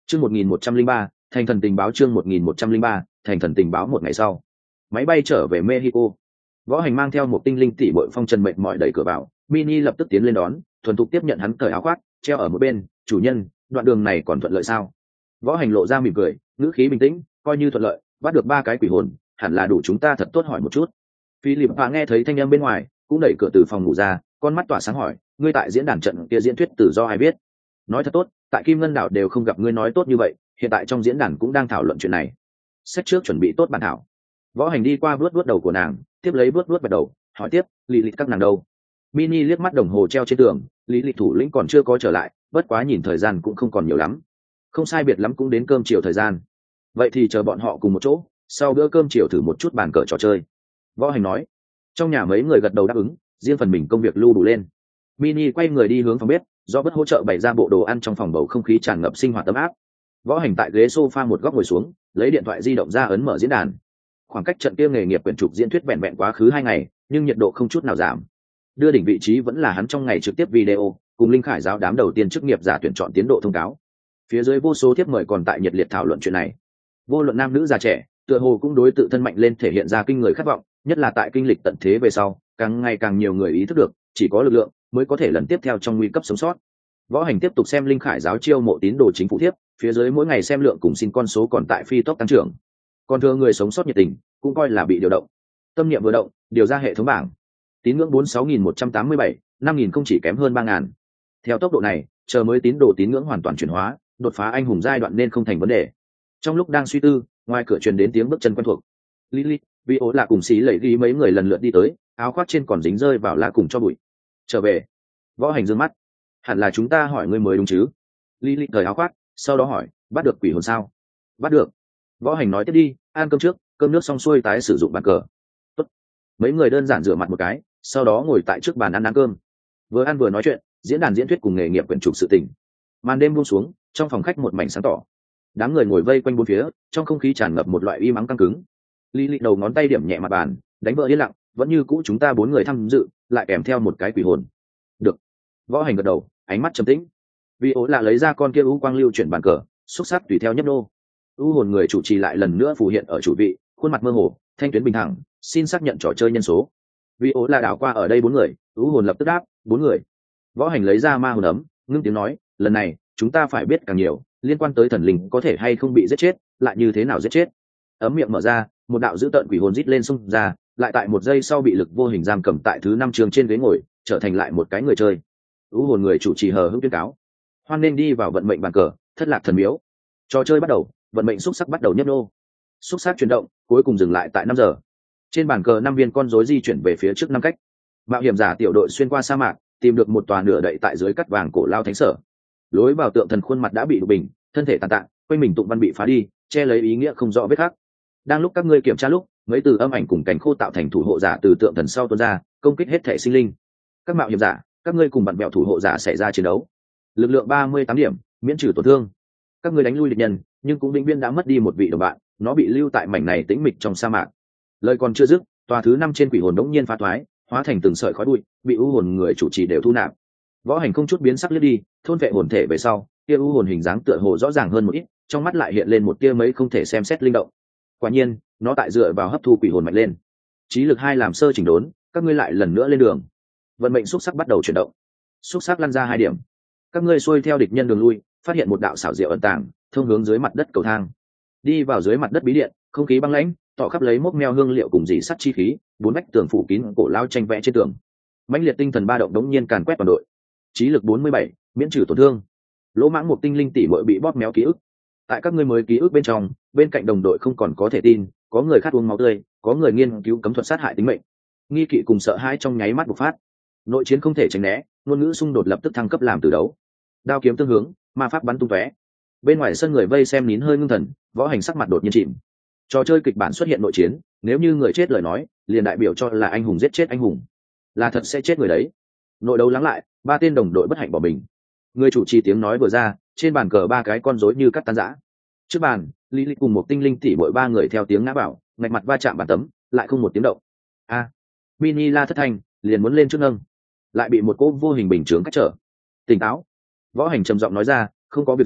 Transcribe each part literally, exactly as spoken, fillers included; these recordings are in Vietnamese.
Chương một nghìn một trăm linh ba, thành thần tình báo chương một nghìn một trăm linh ba, thành thần tình báo một ngày sau. Máy bay trở về Mexico. Võ Hành mang theo một tinh linh tỷ bội phong trần mệt mỏi đẩy cửa vào, Mini lập tức tiến lên đón, thuần thục tiếp nhận hắn cởi áo khoác, treo ở một bên, "Chủ nhân, đoạn đường này còn thuận lợi sao?" Võ Hành lộ ra mỉm cười, ngữ khí bình tĩnh, "Coi như thuận lợi, bắt được ba cái quỷ hồn, hẳn là đủ chúng ta thật tốt hỏi một chút." Philip và nghe thấy thanh âm bên ngoài, cũng đẩy cửa từ phòng ngủ ra, con mắt tỏa sáng hỏi, "Ngươi tại diễn đàn trận kia diễn thuyết tự do ai biết?" "Nói thật tốt, tại Kim Ngân đảo đều không gặp ngươi nói tốt như vậy, hiện tại trong diễn đàn cũng đang thảo luận chuyện này." Sách trước chuẩn bị tốt bản thảo. Võ Hành đi qua vuốt vuốt đầu của nàng, tiếp lấy vuốt vuốt vào đầu, hỏi tiếp, "Lý lịch các nàng đâu?" Mini liếc mắt đồng hồ treo trên tường, lý lịch thủ lĩnh còn chưa có trở lại, bất quá nhìn thời gian cũng không còn nhiều lắm. Không sai biệt lắm cũng đến cơm chiều thời gian. Vậy thì chờ bọn họ cùng một chỗ, sau bữa cơm chiều thử một chút bàn cờ trò chơi. Võ Hành nói. Trong nhà mấy người gật đầu đáp ứng, riêng phần mình công việc lưu đủ lên. Mini quay người đi hướng phòng bếp, do bất hỗ trợ bày ra bộ đồ ăn trong phòng, bầu không khí tràn ngập sinh hoạt ấm áp. Võ Hành tại ghế sofa một góc ngồi xuống, lấy điện thoại di động ra ấn mở diễn đàn. Khoảng cách trận kia nghề nghiệp quyển trục diễn thuyết vẹn vẹn quá khứ hai ngày, nhưng nhiệt độ không chút nào giảm. Đưa đỉnh vị trí vẫn là hắn trong ngày trực tiếp video, cùng Linh Khải giáo đám đầu tiên chức nghiệp giả tuyển chọn tiến độ thông cáo. Phía dưới vô số thiếp mời còn tại nhiệt liệt thảo luận chuyện này. Vô luận nam nữ già trẻ, tựa hồ cũng đối tự thân mạnh lên thể hiện ra kinh người khát vọng, nhất là tại kinh lịch tận thế về sau, càng ngày càng nhiều người ý thức được, chỉ có lực lượng mới có thể lần tiếp theo trong nguy cấp sống sót. Võ Hành tiếp tục xem Linh Khải giáo chiêu mộ tín đồ chính phủ thiếp, phía dưới mỗi ngày xem lượng cùng xin con số còn tại phi tốc tăng trưởng. Còn thừa người sống sót nhiệt tình, cũng coi là bị điều động. Tâm niệm vừa động, điều ra hệ thống bảng. Tín ngưỡng bốn mươi sáu nghìn một trăm tám mươi bảy, năm nghìn không chỉ kém hơn ba nghìn. Theo tốc độ này, chờ mới tín đồ tín ngưỡng hoàn toàn chuyển hóa, đột phá anh hùng giai đoạn nên không thành vấn đề. Trong lúc đang suy tư, ngoài cửa truyền đến tiếng bước chân quen thuộc. Lily, Vi ố là cùng xí lẩy ghi mấy người lần lượt đi tới, áo khoác trên còn dính rơi vào lá cùng cho bụi. Trở về. Võ Hành dương mắt. Hẳn là chúng ta hỏi ngươi mới đúng chứ? Lily cởi áo khoác, sau đó hỏi, bắt được quỷ hồn sao? Bắt được. Võ Hành nói tiếp đi, ăn cơm trước, cơm nước xong xuôi tái sử dụng bàn cờ. Tốt. Mấy người đơn giản rửa mặt một cái, sau đó ngồi tại trước bàn ăn ăn cơm. Vừa ăn vừa nói chuyện, diễn đàn diễn thuyết cùng nghề nghiệp quyển trục sự tình. Màn đêm buông xuống, trong phòng khách một mảnh sáng tỏ. Đám người ngồi vây quanh bốn phía, trong không khí tràn ngập một loại uy mắng căng cứng. Lý Lịch đầu ngón tay điểm nhẹ mặt bàn, đánh vỡ yên lặng, vẫn như cũ chúng ta bốn người tham dự, lại kèm theo một cái quỷ hồn. Được. Võ Hành gật đầu, ánh mắt trầm tĩnh. Vi ố là lấy ra con kia u quang lưu chuyển bàn cờ, xúc sắc tùy theo nhấp nô. U hồn người chủ trì lại lần nữa phù hiện ở chủ vị, khuôn mặt mơ hồ, thanh tuyến bình thẳng, xin xác nhận trò chơi nhân số. Vi ố là đảo qua ở đây bốn người, u hồn lập tức đáp, bốn người. Võ Hành lấy ra ma hồn ấm, ngưng tiếng nói, lần này chúng ta phải biết càng nhiều, liên quan tới thần linh có thể hay không bị giết chết, lại như thế nào giết chết. Ấm miệng mở ra, một đạo dữ tợn quỷ hồn rít lên xung ra, lại tại một giây sau bị lực vô hình giam cầm tại thứ năm trường trên ghế ngồi, trở thành lại một cái người chơi. U hồn người chủ trì hờ hững tuyên cáo, hoan nên đi vào vận mệnh bàn cờ, thất lạc thần miếu. Trò chơi bắt đầu, vận mệnh xúc sắc bắt đầu nhấp nô. Xúc sắc chuyển động, cuối cùng dừng lại tại năm giờ. Trên bàn cờ năm viên con rối di chuyển về phía trước năm cách. Mạo hiểm giả tiểu đội xuyên qua sa mạc, tìm được một tòa nửa đậy tại dưới cắt vàng cổ lao thánh sở. Lối vào tượng thần khuôn mặt đã bị đục bình, thân thể tàn tạ, quanh mình tụng văn bị phá đi, che lấy ý nghĩa không rõ vết khắc. Đang lúc các ngươi kiểm tra lúc, mấy từ âm ảnh cùng cảnh khô tạo thành thủ hộ giả từ tượng thần sau tuôn ra, công kích hết thể sinh linh. Các mạo hiểm giả, các ngươi cùng bạn bèo thủ hộ giả xảy ra chiến đấu. Lực lượng ba mươi tám điểm, miễn trừ tổn thương. Các ngươi đánh lui địch nhân, nhưng cũng vĩnh viễn đã mất đi một vị đồng bạn, nó bị lưu tại mảnh này tĩnh mịch trong sa mạc. Lời còn chưa dứt, tòa thứ năm trên quỷ hồn đống nhiên phá thoái, hóa thành từng sợi khói bụi, bị u hồn người chủ trì đều thu nạp. Võ Hành không chút biến sắc liếc đi, thôn vệ hồn thể về sau, kia u hồn hình dáng tựa hồ rõ ràng hơn một ít, trong mắt lại hiện lên một tia mấy không thể xem xét linh động. Quả nhiên, nó tại dựa vào hấp thu quỷ hồn mạnh lên. Trí lực hai làm sơ chỉnh đốn, các ngươi lại lần nữa lên đường. Vận mệnh xúc sắc bắt đầu chuyển động. Xúc sắc lăn ra hai điểm. Các ngươi xuôi theo địch nhân đường lui, phát hiện một đạo xảo diệu ẩn tàng, thông hướng dưới mặt đất cầu thang. Đi vào dưới mặt đất bí điện, không khí băng lãnh, tỏ khắp lấy mốc meo hương liệu cùng dì sắt chi khí, bốn vách tường phủ kín cổ lao tranh vẽ trên tường. Mãnh liệt tinh thần ba động đống nhiên càn quét toàn đội. Trí lực bốn mươi bảy, miễn trừ tổn thương. Lỗ mãng một tinh linh tỷ muội bị bóp méo ký ức. Tại các ngươi mới ký ức bên trong, bên cạnh đồng đội không còn có thể tin, có người khát uống máu tươi, có người nghiên cứu cấm thuật sát hại tính mệnh. Nghi kỵ cùng sợ hãi trong nháy mắt bộc phát. Nội chiến không thể tránh né, ngôn ngữ xung đột lập tức thăng cấp làm từ đấu. Đao kiếm tương hướng, ma pháp bắn tung tóe. Bên ngoài sân người vây xem nín hơi ngưng thần, Võ Hành sắc mặt đột nhiên chìm. Trò chơi kịch bản xuất hiện nội chiến, nếu như người chết lời nói, liền đại biểu cho là anh hùng giết chết anh hùng, là thật sẽ chết người đấy. Nội đấu lắng lại, ba tên đồng đội bất hạnh bỏ mình. Người chủ trì tiếng nói vừa ra, trên bàn cờ ba cái con rối như cắt tan rã. Trước bàn, Lý Lịch cùng một tinh linh tỷ muội ba người theo tiếng ngã bảo, ngạch mặt va chạm bàn tấm, lại không một tiếng động. A, Mini la thất thanh, liền muốn lên trước nâng, lại bị một cỗ vô hình bình chướng cách trở. Tỉnh táo. Võ Hành trầm giọng nói ra, không có việc gì,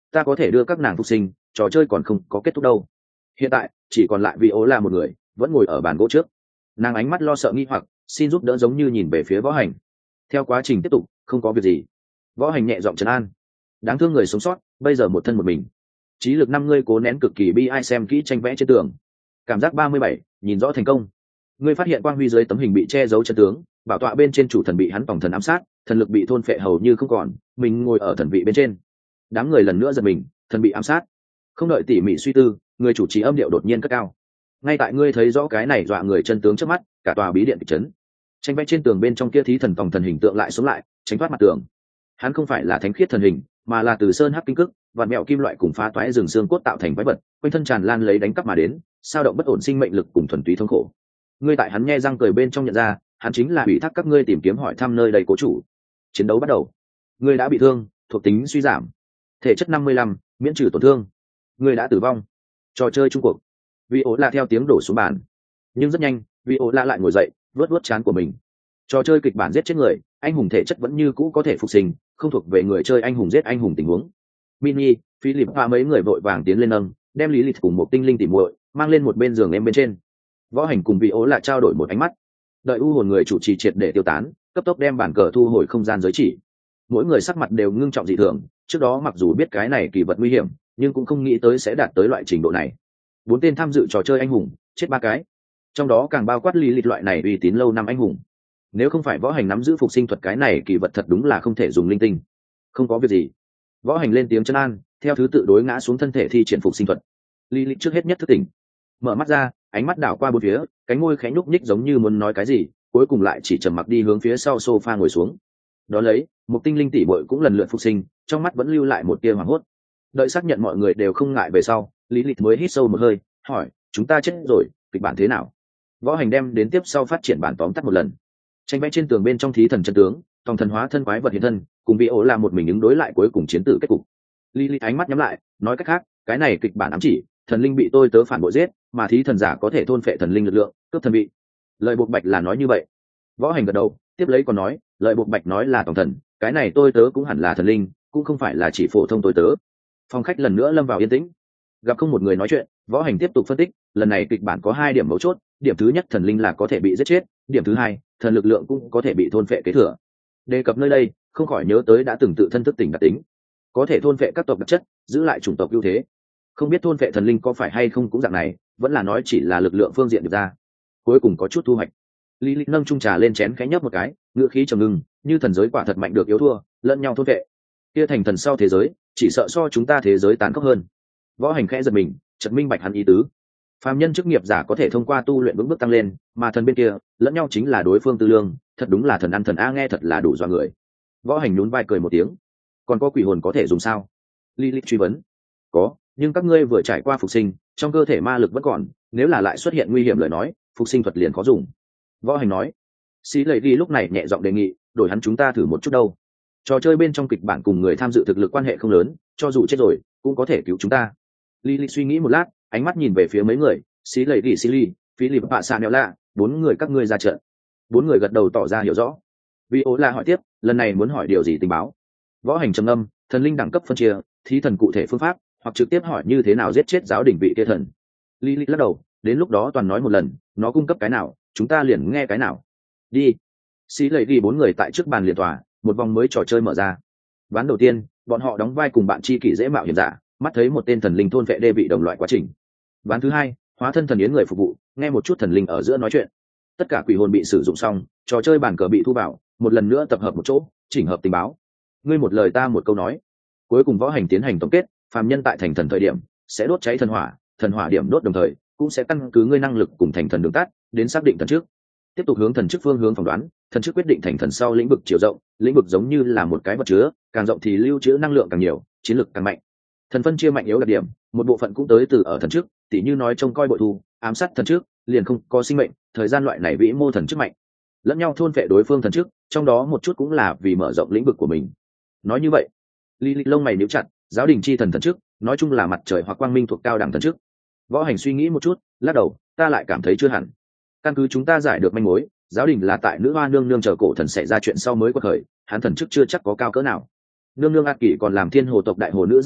ta có thể đưa các nàng phục sinh, trò chơi còn không có kết thúc đâu. Hiện tại chỉ còn lại Vi Ố là một người vẫn ngồi ở bàn gỗ trước, nàng ánh mắt lo sợ nghi hoặc xin giúp đỡ, giống như nhìn về phía Võ Hành. Theo quá trình tiếp tục, không có việc gì. Võ Hành nhẹ giọng trấn an. Đáng thương người sống sót, bây giờ một thân một mình. Trí lực năm ngươi cố nén cực kỳ bi ai, xem kỹ tranh vẽ trên tường. Cảm giác ba mươi bảy, nhìn rõ thành công. Ngươi phát hiện quang huy dưới tấm hình bị che giấu chân tướng, bảo tọa bên trên chủ thần bị hắn tổng thần ám sát, thần lực bị thôn phệ hầu như không còn, mình ngồi ở thần vị bên trên. Đám người lần nữa giật mình, thần bị ám sát. Không đợi tỉ mỉ suy tư, người chủ trì âm điệu đột nhiên cất cao. Ngay tại ngươi thấy rõ cái này dọa người chân tướng trước mắt, cả tòa bí điện kịch chấn. Tranh vẽ trên tường bên trong kia thí thần tổng thần hình tượng lại sống lại, tránh thoát mặt tường. Hắn không phải là thánh khiết thần hình, mà là từ sơn hắc kinh cức, vạn mẹo kim loại cùng phá toái rừng xương cốt tạo thành quái vật, quanh thân tràn lan lấy đánh cắp mà đến, sao động bất ổn sinh mệnh lực cùng thuần túy thống khổ. Ngươi tại hắn nghe răng cười bên trong nhận ra, hắn chính là ủy thác các ngươi tìm kiếm hỏi thăm nơi đầy cố chủ. Chiến đấu bắt đầu. Ngươi đã bị thương, thuộc tính suy giảm, thể chất năm mươi lăm, miễn trừ tổn thương. Ngươi đã tử vong. Trò chơi chung cuộc. Vi Ố La theo tiếng đổ xuống bàn, nhưng rất nhanh, Vi Ố La lại ngồi dậy, vuốt vuốt trán của mình. Trò chơi kịch bản giết chết người, anh hùng thể chất vẫn như cũ có thể phục sinh, không thuộc về người chơi anh hùng giết anh hùng tình huống. Mini, Philip và mấy người vội vàng tiến lên nâng, đem Lý Lịch cùng một tinh linh tỉ muội mang lên một bên giường em bên trên. Võ Hành cùng Vi Ố La trao đổi một ánh mắt, đợi u hồn người chủ trì triệt để tiêu tán, cấp tốc đem bản cờ thu hồi không gian giới chỉ. Mỗi người sắc mặt đều ngưng trọng dị thường, trước đó mặc dù biết cái này kỳ vật nguy hiểm, nhưng cũng không nghĩ tới sẽ đạt tới loại trình độ này. Bốn tên tham dự trò chơi anh hùng, chết ba cái, trong đó càng bao quát Lý Lịch loại này uy tín lâu năm anh hùng. Nếu không phải Võ Hành nắm giữ phục sinh thuật, cái này kỳ vật thật đúng là không thể dùng linh tinh. Không có việc gì. Võ Hành lên tiếng trấn an, theo thứ tự đối ngã xuống thân thể thi triển phục sinh thuật. Lý Lịch trước hết nhất thức tỉnh, mở mắt ra, ánh mắt đảo qua bốn phía, cánh môi khẽ nhúc nhích giống như muốn nói cái gì, cuối cùng lại chỉ trầm mặc đi hướng phía sau sofa ngồi xuống. Đó lấy, một tinh linh tỷ muội cũng lần lượt phục sinh, trong mắt vẫn lưu lại một tia hoảng hốt. Đợi xác nhận mọi người đều không ngại về sau, Lý Lịch mới hít sâu một hơi, hỏi: chúng ta chết rồi, kịch bản thế nào? Võ Hành đem đến tiếp sau phát triển bản tóm tắt một lần. Tranh vẽ trên tường bên trong thí thần chân tướng, tòng thần hóa thân quái vật hiện thân, cùng Vi Ố là một mình ứng đối lại cuối cùng chiến tử kết cục. Lý Lịch ánh mắt nhắm lại, nói cách khác, cái này kịch bản ám chỉ thần linh bị tôi tớ phản bội giết, mà thí thần giả có thể thôn phệ thần linh lực lượng, cướp thần vị. Lời buộc bạch là nói như vậy. Võ Hành gật đầu, tiếp lấy còn nói, lời buộc bạch nói là tòng thần, cái này tôi tớ cũng hẳn là thần linh, cũng không phải là chỉ phổ thông tôi tớ. Phòng khách lần nữa lâm vào yên tĩnh, gặp không một người nói chuyện. Võ Hành tiếp tục phân tích, lần này kịch bản có hai điểm mấu chốt. Điểm thứ nhất, thần linh là có thể bị giết chết. Điểm thứ hai, thần lực lượng cũng có thể bị thôn phệ kế thừa. Đề cập nơi đây, không khỏi nhớ tới đã từng tự thân thức tỉnh đặc tính, có thể thôn phệ các tộc đặc chất, giữ lại chủng tộc ưu thế. Không biết thôn phệ thần linh có phải hay không cũng dạng này, vẫn là nói chỉ là lực lượng phương diện được ra. Cuối cùng có chút thu hoạch. Lý Lịch nâng chung trà lên chén khẽ nhấp một cái, ngữ khí trầm ngưng, như thần giới quả thật mạnh được yếu thua, lẫn nhau thôn phệ. Kia thành thần sau thế giới, chỉ sợ so chúng ta thế giới tàn khốc hơn. Võ Hành khẽ giật mình, chợt minh bạch hắn ý tứ. Phàm nhân chức nghiệp giả có thể thông qua tu luyện vững bước tăng lên, mà thần bên kia, lẫn nhau chính là đối phương tư lương, thật đúng là thần ăn thần a, nghe thật là đủ dọa người. Võ Hành nhún vai cười một tiếng. Còn có quỷ hồn có thể dùng sao? Lý Lịch truy vấn. Có, nhưng các ngươi vừa trải qua phục sinh, trong cơ thể ma lực vẫn còn, nếu là lại xuất hiện nguy hiểm lời nói, phục sinh thuật liền khó dùng. Võ Hành nói. Sĩ Lệ Ghi lúc này nhẹ giọng đề nghị, đổi hắn chúng ta thử một chút đâu. Trò chơi bên trong kịch bản cùng người tham dự thực lực quan hệ không lớn, cho dù chết rồi cũng có thể cứu chúng ta. Lily suy nghĩ một lát, ánh mắt nhìn về phía mấy người, Sĩ Lệ Ghi, Silly, Philip và Sanella, bốn người các ngươi ra trận. Bốn người gật đầu tỏ ra hiểu rõ. Vi Ố La hỏi tiếp, lần này muốn hỏi điều gì tình báo? Võ Hành trầm ngâm, thần linh đẳng cấp phân chia, thí thần cụ thể phương pháp, hoặc trực tiếp hỏi như thế nào giết chết giáo đỉnh vị kia thần. Lily lắc đầu, đến lúc đó toàn nói một lần, nó cung cấp cái nào, chúng ta liền nghe cái nào. Đi. Sĩ Lệ Ghi bốn người tại trước bàn liền tòa, một vòng mới trò chơi mở ra. Ván đầu tiên, bọn họ đóng vai cùng bạn tri kỷ dễ mạo hiểm giả, mắt thấy một tên thần linh thôn vệ đê vị đồng loại quá trình. Ván thứ hai, hóa thân thần yến người phục vụ, nghe một chút thần linh ở giữa nói chuyện. Tất cả quỷ hồn bị sử dụng xong, trò chơi bàn cờ bị thu vào, một lần nữa tập hợp một chỗ, chỉnh hợp tình báo. Ngươi một lời ta một câu nói. Cuối cùng Võ Hành tiến hành tổng kết, phàm nhân tại thành thần thời điểm sẽ đốt cháy thần hỏa, thần hỏa điểm đốt đồng thời cũng sẽ căn cứ ngươi năng lực cùng thành thần đường tắt đến xác định thần trước. Tiếp tục hướng thần chức phương hướng phỏng đoán, thần chức quyết định thành thần sau lĩnh vực chiều rộng, lĩnh vực giống như là một cái vật chứa, càng rộng thì lưu trữ năng lượng càng nhiều, chiến lực càng mạnh. Thần phân chia mạnh yếu đặc điểm, một bộ phận cũng tới từ ở thần chức, tỉ như nói trông coi bội thu, ám sát thần chức, liền không có sinh mệnh, thời gian loại này vĩ mô thần chức mạnh, lẫn nhau thôn phệ đối phương thần chức, trong đó một chút cũng là vì mở rộng lĩnh vực của mình. Nói như vậy, Lý Lịch lông mày nhíu chặt, giáo đình chi thần thần chức, nói chung là mặt trời hoặc quang minh thuộc cao đẳng thần chức. Võ Hành suy nghĩ một chút, lắc đầu, ta lại cảm thấy chưa hẳn. Căn cứ chúng ta giải được manh mối, giáo đình là tại nữ hoa nương nương chờ cổ thần xảy ra chuyện sau mới quật khởi, hắn thần chức chưa chắc có cao cỡ nào. Nương nương ác kỷ còn làm thiên hồ tộc đại hồ nữ giai đoạn,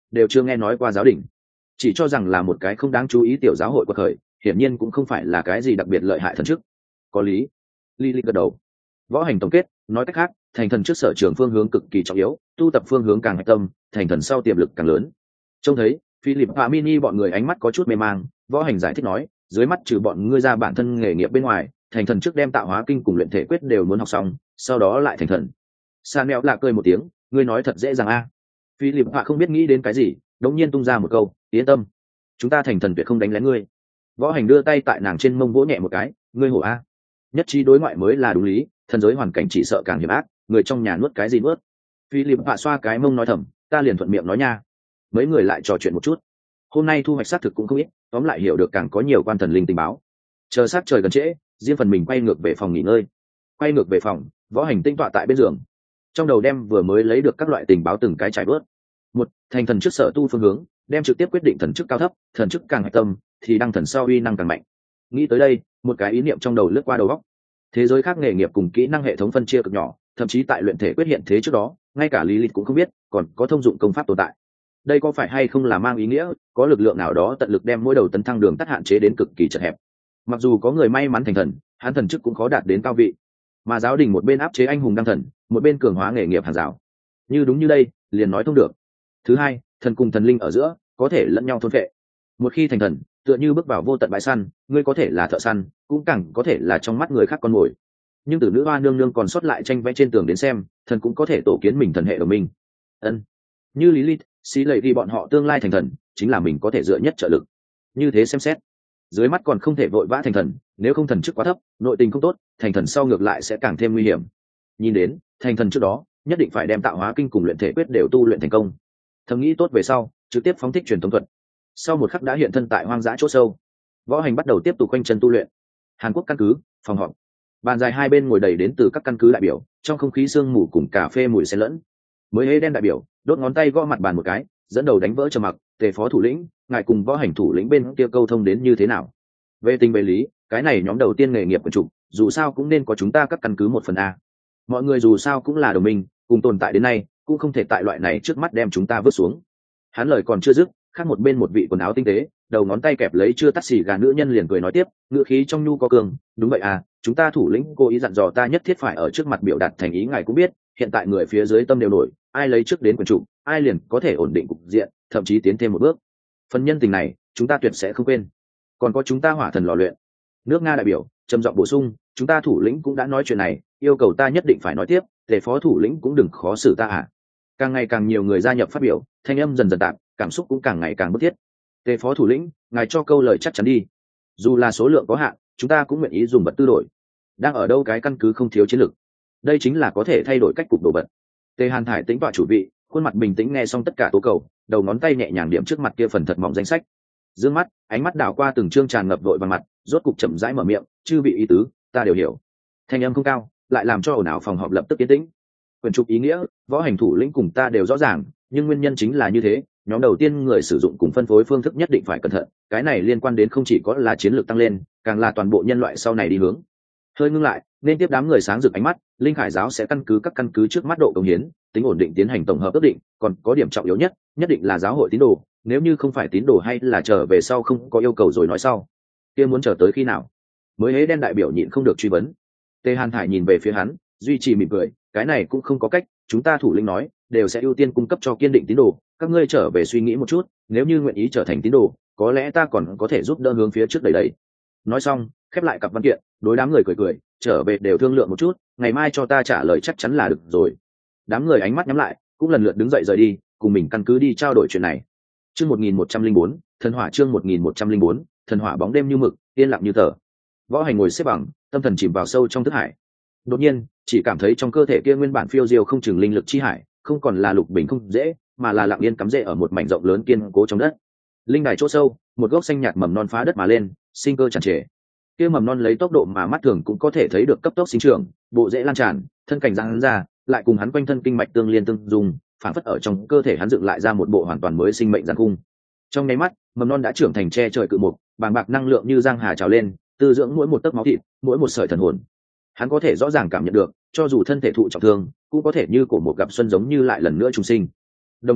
đều chưa nghe nói qua giáo đình, chỉ cho rằng là một cái không đáng chú ý tiểu giáo hội quật khởi, hiển nhiên cũng không phải là cái gì đặc biệt lợi hại thần chức. Có lý. Lily gật đầu. Võ hành tổng kết, nói cách khác, thành thần trước sở trường phương hướng cực kỳ trọng yếu, tu tập phương hướng càng hạch tâm, thành thần sau tiềm lực càng lớn. Trông thấy Philip và Mini bọn người ánh mắt có chút mê mang, Võ hành giải thích nói, dưới mắt trừ bọn ngươi ra bản thân nghề nghiệp bên ngoài, thành thần trước đem tạo hóa kinh cùng luyện thể quyết đều muốn học xong, sau đó lại thành thần. Sa Neo lạ cười một tiếng, ngươi nói thật dễ dàng a. À. Philip hạ không biết nghĩ đến cái gì, đống nhiên tung ra một câu, yên tâm, chúng ta thành thần tuyệt không đánh lén ngươi. Võ hành đưa tay tại nàng trên mông vỗ nhẹ một cái, ngươi hổ a. Nhất trí đối ngoại mới là đúng lý, thần giới hoàn cảnh chỉ sợ càng hiểm ác, người trong nhà nuốt cái gì nuốt. Philip hạ xoa cái mông nói thầm, ta liền thuận miệng nói nha. Mấy người lại trò chuyện một chút. Hôm nay thu hoạch xác thực cũng không ít, tóm lại hiểu được càng có nhiều quan thần linh tình báo. Chờ sát trời gần trễ, riêng phần mình quay ngược về phòng nghỉ ngơi. Quay ngược về phòng, Võ hành tinh tọa tại bên giường, trong đầu đem vừa mới lấy được các loại tình báo từng cái trải bớt. Một, thành thần trước sở tu phương hướng, đem trực tiếp quyết định thần chức cao thấp, thần chức càng hạch tâm thì đăng thần sau uy năng càng mạnh. Nghĩ tới đây, một cái ý niệm trong đầu lướt qua đầu óc. Thế giới khác nghề nghiệp cùng kỹ năng hệ thống phân chia cực nhỏ, thậm chí tại luyện thể quyết hiện thế trước đó, ngay cả lý lịch cũng không biết, còn có thông dụng công pháp tồn tại. Đây có phải hay không là mang ý nghĩa có lực lượng nào đó tận lực đem mỗi đầu tấn thăng đường tắt hạn chế đến cực kỳ chật hẹp. Mặc dù có người may mắn thành thần, hắn thần chức cũng khó đạt đến cao vị, mà giáo đình một bên áp chế anh hùng đăng thần, một bên cường hóa nghề nghiệp hàng rào. Như đúng như đây, liền nói thông được. Thứ hai, thần cùng thần linh ở giữa có thể lẫn nhau thôn phệ. Một khi thành thần, tựa như bước vào vô tận bãi săn, ngươi có thể là thợ săn, cũng càng có thể là trong mắt người khác con mồi. Nhưng từ nữ hoa nương nương còn sót lại tranh vẽ trên tường đến xem, thần cũng có thể tổ kiến mình thần hệ đồng minh. Ân, như Lilith, xí lệ đi bọn họ tương lai thành thần, chính là mình có thể dựa nhất trợ lực. Như thế xem xét, dưới mắt còn không thể vội vã thành thần, nếu không thần chức quá thấp, nội tình không tốt, thành thần sau ngược lại sẽ càng thêm nguy hiểm. Nhìn đến, thành thần trước đó, nhất định phải đem tạo hóa kinh cùng luyện thể quyết đều tu luyện thành công. Thầm nghĩ tốt về sau, trực tiếp phóng thích truyền thống thuật. Sau một khắc đã hiện thân tại hoang dã chỗ sâu. Võ hành bắt đầu tiếp tục quanh chân tu luyện. Hàn Quốc căn cứ, phòng họp. Bàn dài hai bên ngồi đầy đến từ các căn cứ đại biểu, trong không khí sương mù cùng cà phê mùi xen lẫn. Mới hễ đen đại biểu, đốt ngón tay gõ mặt bàn một cái, dẫn đầu đánh vỡ trầm mặc, tề phó thủ lĩnh, ngài cùng võ hành thủ lĩnh bên kia câu thông đến như thế nào? Về tình về lý, cái này nhóm đầu tiên nghề nghiệp của chủ, dù sao cũng nên có chúng ta các căn cứ một phần a. Mọi người dù sao cũng là đồng minh, cùng tồn tại đến nay, cũng không thể tại loại này trước mắt đem chúng ta vứt xuống. Hắn lời còn chưa dứt, khác một bên một vị quần áo tinh tế, đầu ngón tay kẹp lấy chưa tắt xì gà nữ nhân liền cười nói tiếp, ngữ khí trong nhu có cường, đúng vậy à, chúng ta thủ lĩnh cố ý dặn dò ta nhất thiết phải ở trước mặt biểu đạt thành ý, ngài cũng biết, hiện tại người phía dưới tâm đều nổi, ai lấy trước đến quyền chủ, ai liền có thể ổn định cục diện, thậm chí tiến thêm một bước. Phần nhân tình này, chúng ta tuyệt sẽ không quên. Còn có chúng ta hỏa thần lò luyện. Nước Nga đại biểu trầm giọng bổ sung, chúng ta thủ lĩnh cũng đã nói chuyện này, yêu cầu ta nhất định phải nói tiếp, để phó thủ lĩnh cũng đừng khó xử ta à. Càng ngày càng nhiều người gia nhập phát biểu, thanh âm dần dần tạm, cảm xúc cũng càng ngày càng bức thiết. Tề phó thủ lĩnh, ngài cho câu lời chắc chắn đi. Dù là số lượng có hạn, chúng ta cũng nguyện ý dùng vật tư đổi. Đang ở đâu cái căn cứ không thiếu chiến lược, đây chính là có thể thay đổi cách cục đồ vật. Tề Hàn Thải tĩnh tọa chủ vị, khuôn mặt bình tĩnh nghe xong tất cả tố cầu, đầu ngón tay nhẹ nhàng điểm trước mặt kia phần thật mỏng danh sách. Dương mắt, ánh mắt đảo qua từng chương tràn ngập vội vào mặt, rốt cục chậm rãi mở miệng, chư vị ý tứ, ta đều hiểu. Thanh âm không cao, lại làm cho ồn ào phòng họp lập tức yên tĩnh. Quyền trục ý nghĩa, võ hành thủ lĩnh cùng ta đều rõ ràng, nhưng nguyên nhân chính là như thế, nhóm đầu tiên người sử dụng cùng phân phối phương thức nhất định phải cẩn thận, cái này liên quan đến không chỉ có là chiến lược tăng lên, càng là toàn bộ nhân loại sau này đi hướng. Hơi ngưng lại, nên tiếp đám người sáng rực ánh mắt, linh khải giáo sẽ căn cứ các căn cứ trước mắt độ công hiến, tính ổn định tiến hành tổng hợp ước định, còn có điểm trọng yếu nhất, nhất định là giáo hội tín đồ, nếu như không phải tín đồ hay là trở về sau không có yêu cầu rồi nói sau. Kia muốn chờ tới khi nào? Mới hễ đen đại biểu nhịn không được truy vấn. Tề Hàn Thải nhìn về phía hắn, duy trì mỉm cười, cái này cũng không có cách, chúng ta thủ lĩnh nói, đều sẽ ưu tiên cung cấp cho kiên định tín đồ, các ngươi trở về suy nghĩ một chút, nếu như nguyện ý trở thành tín đồ, có lẽ ta còn có thể giúp đỡ hướng phía trước đẩy đẩy. Nói xong, khép lại cặp văn kiện, đối đám người cười cười, trở về đều thương lượng một chút, ngày mai cho ta trả lời chắc chắn là được rồi. Đám người ánh mắt nhắm lại, cũng lần lượt đứng dậy rời đi, cùng mình căn cứ đi trao đổi chuyện này. Chương một nghìn một trăm lẻ bốn, thần hỏa chương một nghìn một trăm lẻ bốn, thần hỏa bóng đêm như mực, yên lặng như tờ. Võ Hành ngồi xếp bằng, tâm thần chìm vào sâu trong thức hải. Đột nhiên, chỉ cảm thấy trong cơ thể kia nguyên bản phiêu diêu không chừng linh lực chi hải, không còn là lục bình không dễ, mà là lặng yên cắm rễ ở một mảnh rộng lớn kiên cố trong đất. Linh đài chỗ sâu, một gốc xanh nhạt mầm non phá đất mà lên, sinh cơ tràn trề. Kia mầm non lấy tốc độ mà mắt thường cũng có thể thấy được cấp tốc sinh trưởng, bộ rễ lan tràn, thân cảnh giãn ra, lại cùng hắn quanh thân kinh mạch tương liên tương dung, phản phất ở trong cơ thể hắn dựng lại ra một bộ hoàn toàn mới sinh mệnh giàn cung. Trong nháy mắt, mầm non đã trưởng thành che trời cự mục, bàng bạc năng lượng như giang hà trào lên, tư dưỡng mỗi một tấc máu thịt, mỗi một sợi thần hồn. Hắn có thể rõ ràng cảm nhận được, cho dù thân thể thụ trọng thương, cũng có thể như cổ một gặp xuân giống như lại lần nữa trùng sinh. Đồng thời,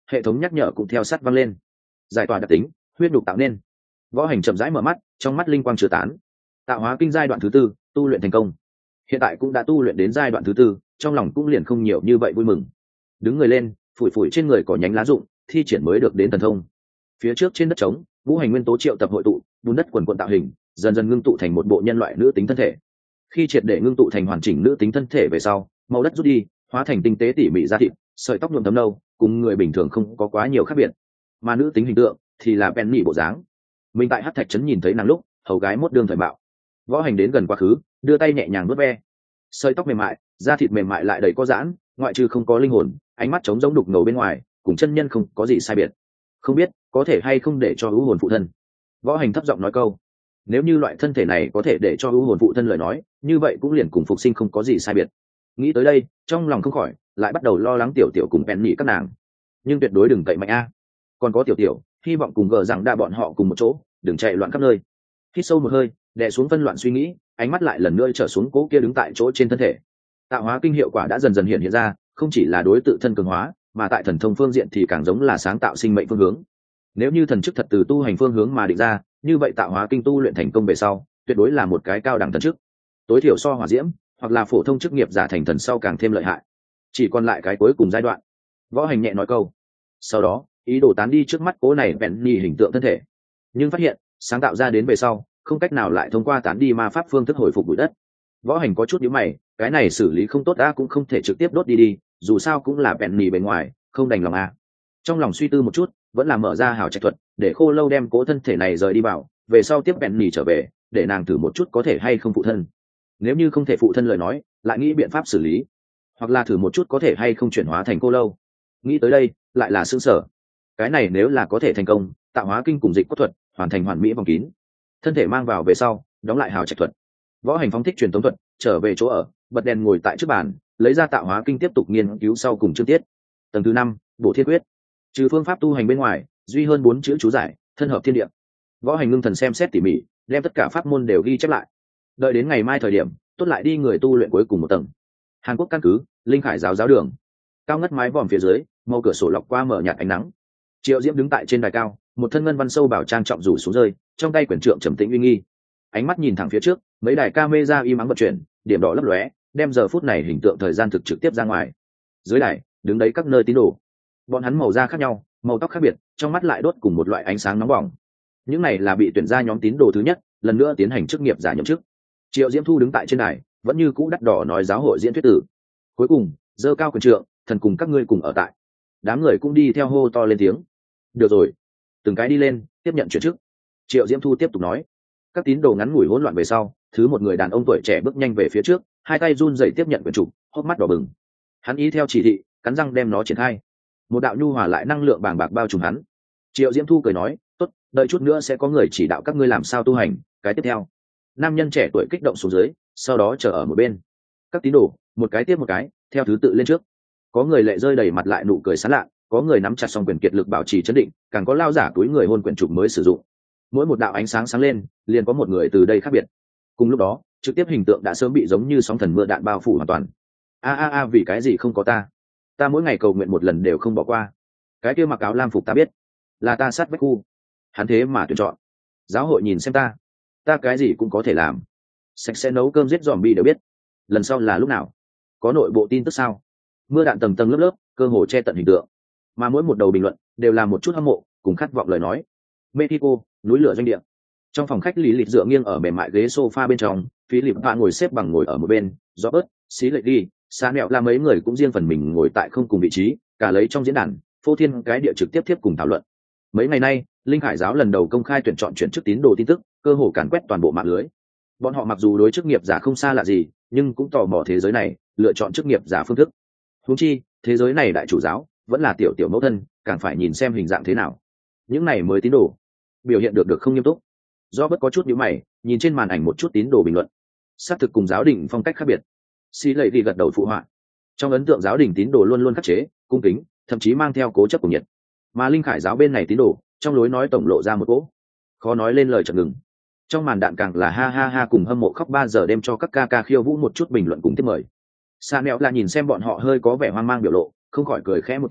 hệ thống nhắc nhở cũng theo sát vang lên. Giải tỏa đặc tính, huyết nhục tạo nên. Võ Hành chậm rãi mở mắt, trong mắt linh quang chứa tán. Tạo hóa kinh giai đoạn thứ tư, tu luyện thành công. Hiện tại cũng đã tu luyện đến giai đoạn thứ tư, trong lòng cũng liền không nhiều như vậy vui mừng. Đứng người lên, phủi phủi trên người có nhánh lá rụng, thi triển mới được đến thần thông. Phía trước trên đất trống, ngũ hành nguyên tố triệu tập hội tụ, bùn đất quần quần tạo hình, dần dần ngưng tụ thành một bộ nhân loại nữ tính thân thể. Khi triệt để ngưng tụ thành hoàn chỉnh nữ tính thân thể về sau, màu đất rút đi, hóa thành tinh tế tỉ mỉ da thịt, sợi tóc nhuộm thấm nâu, cùng người bình thường không có quá nhiều khác biệt. Mà nữ tính hình tượng thì là Penny bộ dáng. Mình tại Hắc Thạch trấn nhìn thấy nàng lúc, hầu gái mốt đương thời bạo. Võ Hành đến gần quá khứ, đưa tay nhẹ nhàng vuốt ve. Sợi tóc mềm mại, da thịt mềm mại lại đầy có giãn, ngoại trừ không có linh hồn, ánh mắt trống rỗng đục ngầu bên ngoài, cùng chân nhân không có gì sai biệt. Không biết có thể hay không để cho hữu hồn phụ thân. Võ Hành thấp giọng nói câu, nếu như loại thân thể này có thể để cho hữu hồn phụ thân lời nói, như vậy cũng liền cùng phục sinh không có gì sai biệt. Nghĩ tới đây, trong lòng không khỏi lại bắt đầu lo lắng tiểu tiểu cùng Penny các nàng. Nhưng tuyệt đối đừng cậy mạnh a. Còn có tiểu tiểu, hy vọng cùng gờ rằng đa bọn họ cùng một chỗ, đừng chạy loạn khắp nơi. Hít sâu một hơi, đè xuống phân loạn suy nghĩ, ánh mắt lại lần nữa trở xuống cố kia đứng tại chỗ trên thân thể. Tạo hóa kinh hiệu quả đã dần dần hiện hiện ra, không chỉ là đối tự thân cường hóa, mà tại thần thông phương diện thì càng giống là sáng tạo sinh mệnh phương hướng. Nếu như thần chức thật từ tu hành phương hướng mà định ra, như vậy tạo hóa kinh tu luyện thành công về sau, tuyệt đối là một cái cao đẳng thần chức. Tối thiểu so hỏa diễm, hoặc là phổ thông chức nghiệp giả thành thần sau càng thêm lợi hại. Chỉ còn lại cái cuối cùng giai đoạn. Võ Hành nhẹ nói câu. Sau đó, ý đồ tán đi trước mắt cố này bèn nhì hình tượng thân thể. Nhưng phát hiện, sáng tạo ra đến về sau, không cách nào lại thông qua tán đi ma pháp phương thức hồi phục bụi đất. Võ Hành có chút nhíu mày, cái này xử lý không tốt, đã cũng không thể trực tiếp đốt đi đi, dù sao cũng là bèn nhì bề ngoài, không đành lòng a. Trong lòng suy tư một chút, vẫn là mở ra hào trạch thuật, để Khô Lâu đem cố thân thể này rời đi vào, về sau tiếp bèn nhì trở về, để nàng thử một chút có thể hay không phụ thân. Nếu như không thể phụ thân lời nói, lại nghĩ biện pháp xử lý, hoặc là thử một chút có thể hay không chuyển hóa thành Khô Lâu. Nghĩ tới đây, lại là sững sờ. Cái này nếu là có thể thành công, tạo hóa kinh cùng dịch cốt thuật hoàn thành hoàn mỹ vòng kín, thân thể mang vào về sau, đóng lại hào trạch thuật. Võ Hành phóng thích truyền thống thuật, trở về chỗ ở, bật đèn ngồi tại trước bàn, lấy ra tạo hóa kinh tiếp tục nghiên cứu sau cùng chương tiết. Tầng thứ năm, bộ thiết quyết. Trừ phương pháp tu hành bên ngoài, duy hơn bốn chữ chú giải, thân hợp thiên địa. Võ Hành ngưng thần xem xét tỉ mỉ, đem tất cả pháp môn đều ghi chép lại. Đợi đến ngày mai thời điểm, tốt lại đi người tu luyện cuối cùng một tầng. Hàn Quốc căn cứ, Linh Khải giáo giáo đường. Cao ngất mái vòm phía dưới, màu cửa sổ lọc qua mở nhạt ánh nắng. Triệu Diễm đứng tại trên đài cao, một thân ngân văn sâu bảo trang trọng rủ xuống rơi, trong tay quyển trượng trầm tĩnh uy nghi. Ánh mắt nhìn thẳng phía trước, mấy đài camera im ắng vận chuyển, điểm đỏ lấp lóe, đem giờ phút này hình tượng thời gian thực trực tiếp ra ngoài. Dưới đài, đứng đấy các nơi tín đồ. Bọn hắn màu da khác nhau, màu tóc khác biệt, trong mắt lại đốt cùng một loại ánh sáng nóng bỏng. Những này là bị tuyển ra nhóm tín đồ thứ nhất, lần nữa tiến hành chức nghiệp giả nhậm chức. Triệu Diễm Thu đứng tại trên đài, vẫn như cũ đắt đỏ nói giáo hội diễn thuyết tử. Cuối cùng, giơ cao quyền trượng, thần cùng các ngươi cùng ở tại. Đám người cũng đi theo hô to lên tiếng. Được rồi, từng cái đi lên, tiếp nhận chuyển chức. Triệu Diễm Thu tiếp tục nói. Các tín đồ ngắn ngủi hỗn loạn về sau, thứ một người đàn ông tuổi trẻ bước nhanh về phía trước, hai tay run rẩy tiếp nhận quyển trục, hốc mắt đỏ bừng. Hắn ý theo chỉ thị, cắn răng đem nó triển khai. Một đạo nhu hòa lại năng lượng bàng bạc bao trùm hắn. Triệu Diễm Thu cười nói, tốt, đợi chút nữa sẽ có người chỉ đạo các ngươi làm sao tu hành. Cái tiếp theo, nam nhân trẻ tuổi kích động xuống dưới, sau đó chờ ở một bên. Các tín đồ, một cái tiếp một cái, theo thứ tự lên trước. Có người lệ rơi đầy mặt lại nụ cười sán lạ, có người nắm chặt song quyền kiệt lực bảo trì chấn định, càng có lao giả túi người hôn quyển trục mới sử dụng. Mỗi một đạo ánh sáng sáng lên, liền có một người từ đây khác biệt. Cùng lúc đó, trực tiếp hình tượng đã sớm bị giống như sóng thần mưa đạn bao phủ hoàn toàn. A a a, vì cái gì không có ta? Ta mỗi ngày cầu nguyện một lần đều không bỏ qua. Cái kia mặc áo lam phục ta biết, là ta sát vách khu. Hắn thế mà tuyển chọn. Giáo hội nhìn xem ta, ta cái gì cũng có thể làm. Sạch sẽ nấu cơm giết zombie đều biết. Lần sau là lúc nào? Có nội bộ tin tức sao? Mưa đạn tầng tầng lớp lớp, cơ hồ che tận hình tượng. Mà mỗi một đầu bình luận đều là một chút hâm mộ, cùng khát vọng lời nói. Mexico, núi lửa doanh địa. Trong phòng khách lý lịch dựa nghiêng ở mềm mại ghế sofa bên trong, Philip Hạ ngồi xếp bằng ngồi ở một bên, Robert, xí lệ đi, xa mẹo là mấy người cũng riêng phần mình ngồi tại không cùng vị trí, cả lấy trong diễn đàn, phô thiên cái địa trực tiếp tiếp cùng thảo luận. Mấy ngày nay, Linh Hải giáo lần đầu công khai tuyển chọn chuyển chức tín đồ tin tức, cơ hồ càn quét toàn bộ mạng lưới. Bọn họ mặc dù đối chức nghiệp giả không xa lạ gì, nhưng cũng tò mò thế giới này, lựa chọn chức nghiệp giả phương thức. Huống chi, thế giới này đại chủ giáo, vẫn là tiểu tiểu mẫu thân, càng phải nhìn xem hình dạng thế nào. Những này mới tín đồ, biểu hiện được được không nghiêm túc. Do bất có chút nhíu mày, nhìn trên màn ảnh một chút tín đồ bình luận, xác thực cùng giáo đình phong cách khác biệt. Xí lệ đi gật đầu phụ họa. Trong ấn tượng giáo đình tín đồ luôn luôn khắc chế, cung kính, thậm chí mang theo cố chấp của nhiệt. Mà Linh Khải giáo bên này tín đồ, trong lối nói tổng lộ ra một cỗ khó nói lên lời chợt ngừng. Trong màn đạn càng là ha ha ha cùng hâm mộ khóc ba giờ đêm cho các ca ca khiêu vũ một chút bình luận cùng tiếp mời. Sa nẹo là nhìn xem bọn họ hơi có vẻ hoang mang biểu lộ, không khỏi cười khẽ một tiếng,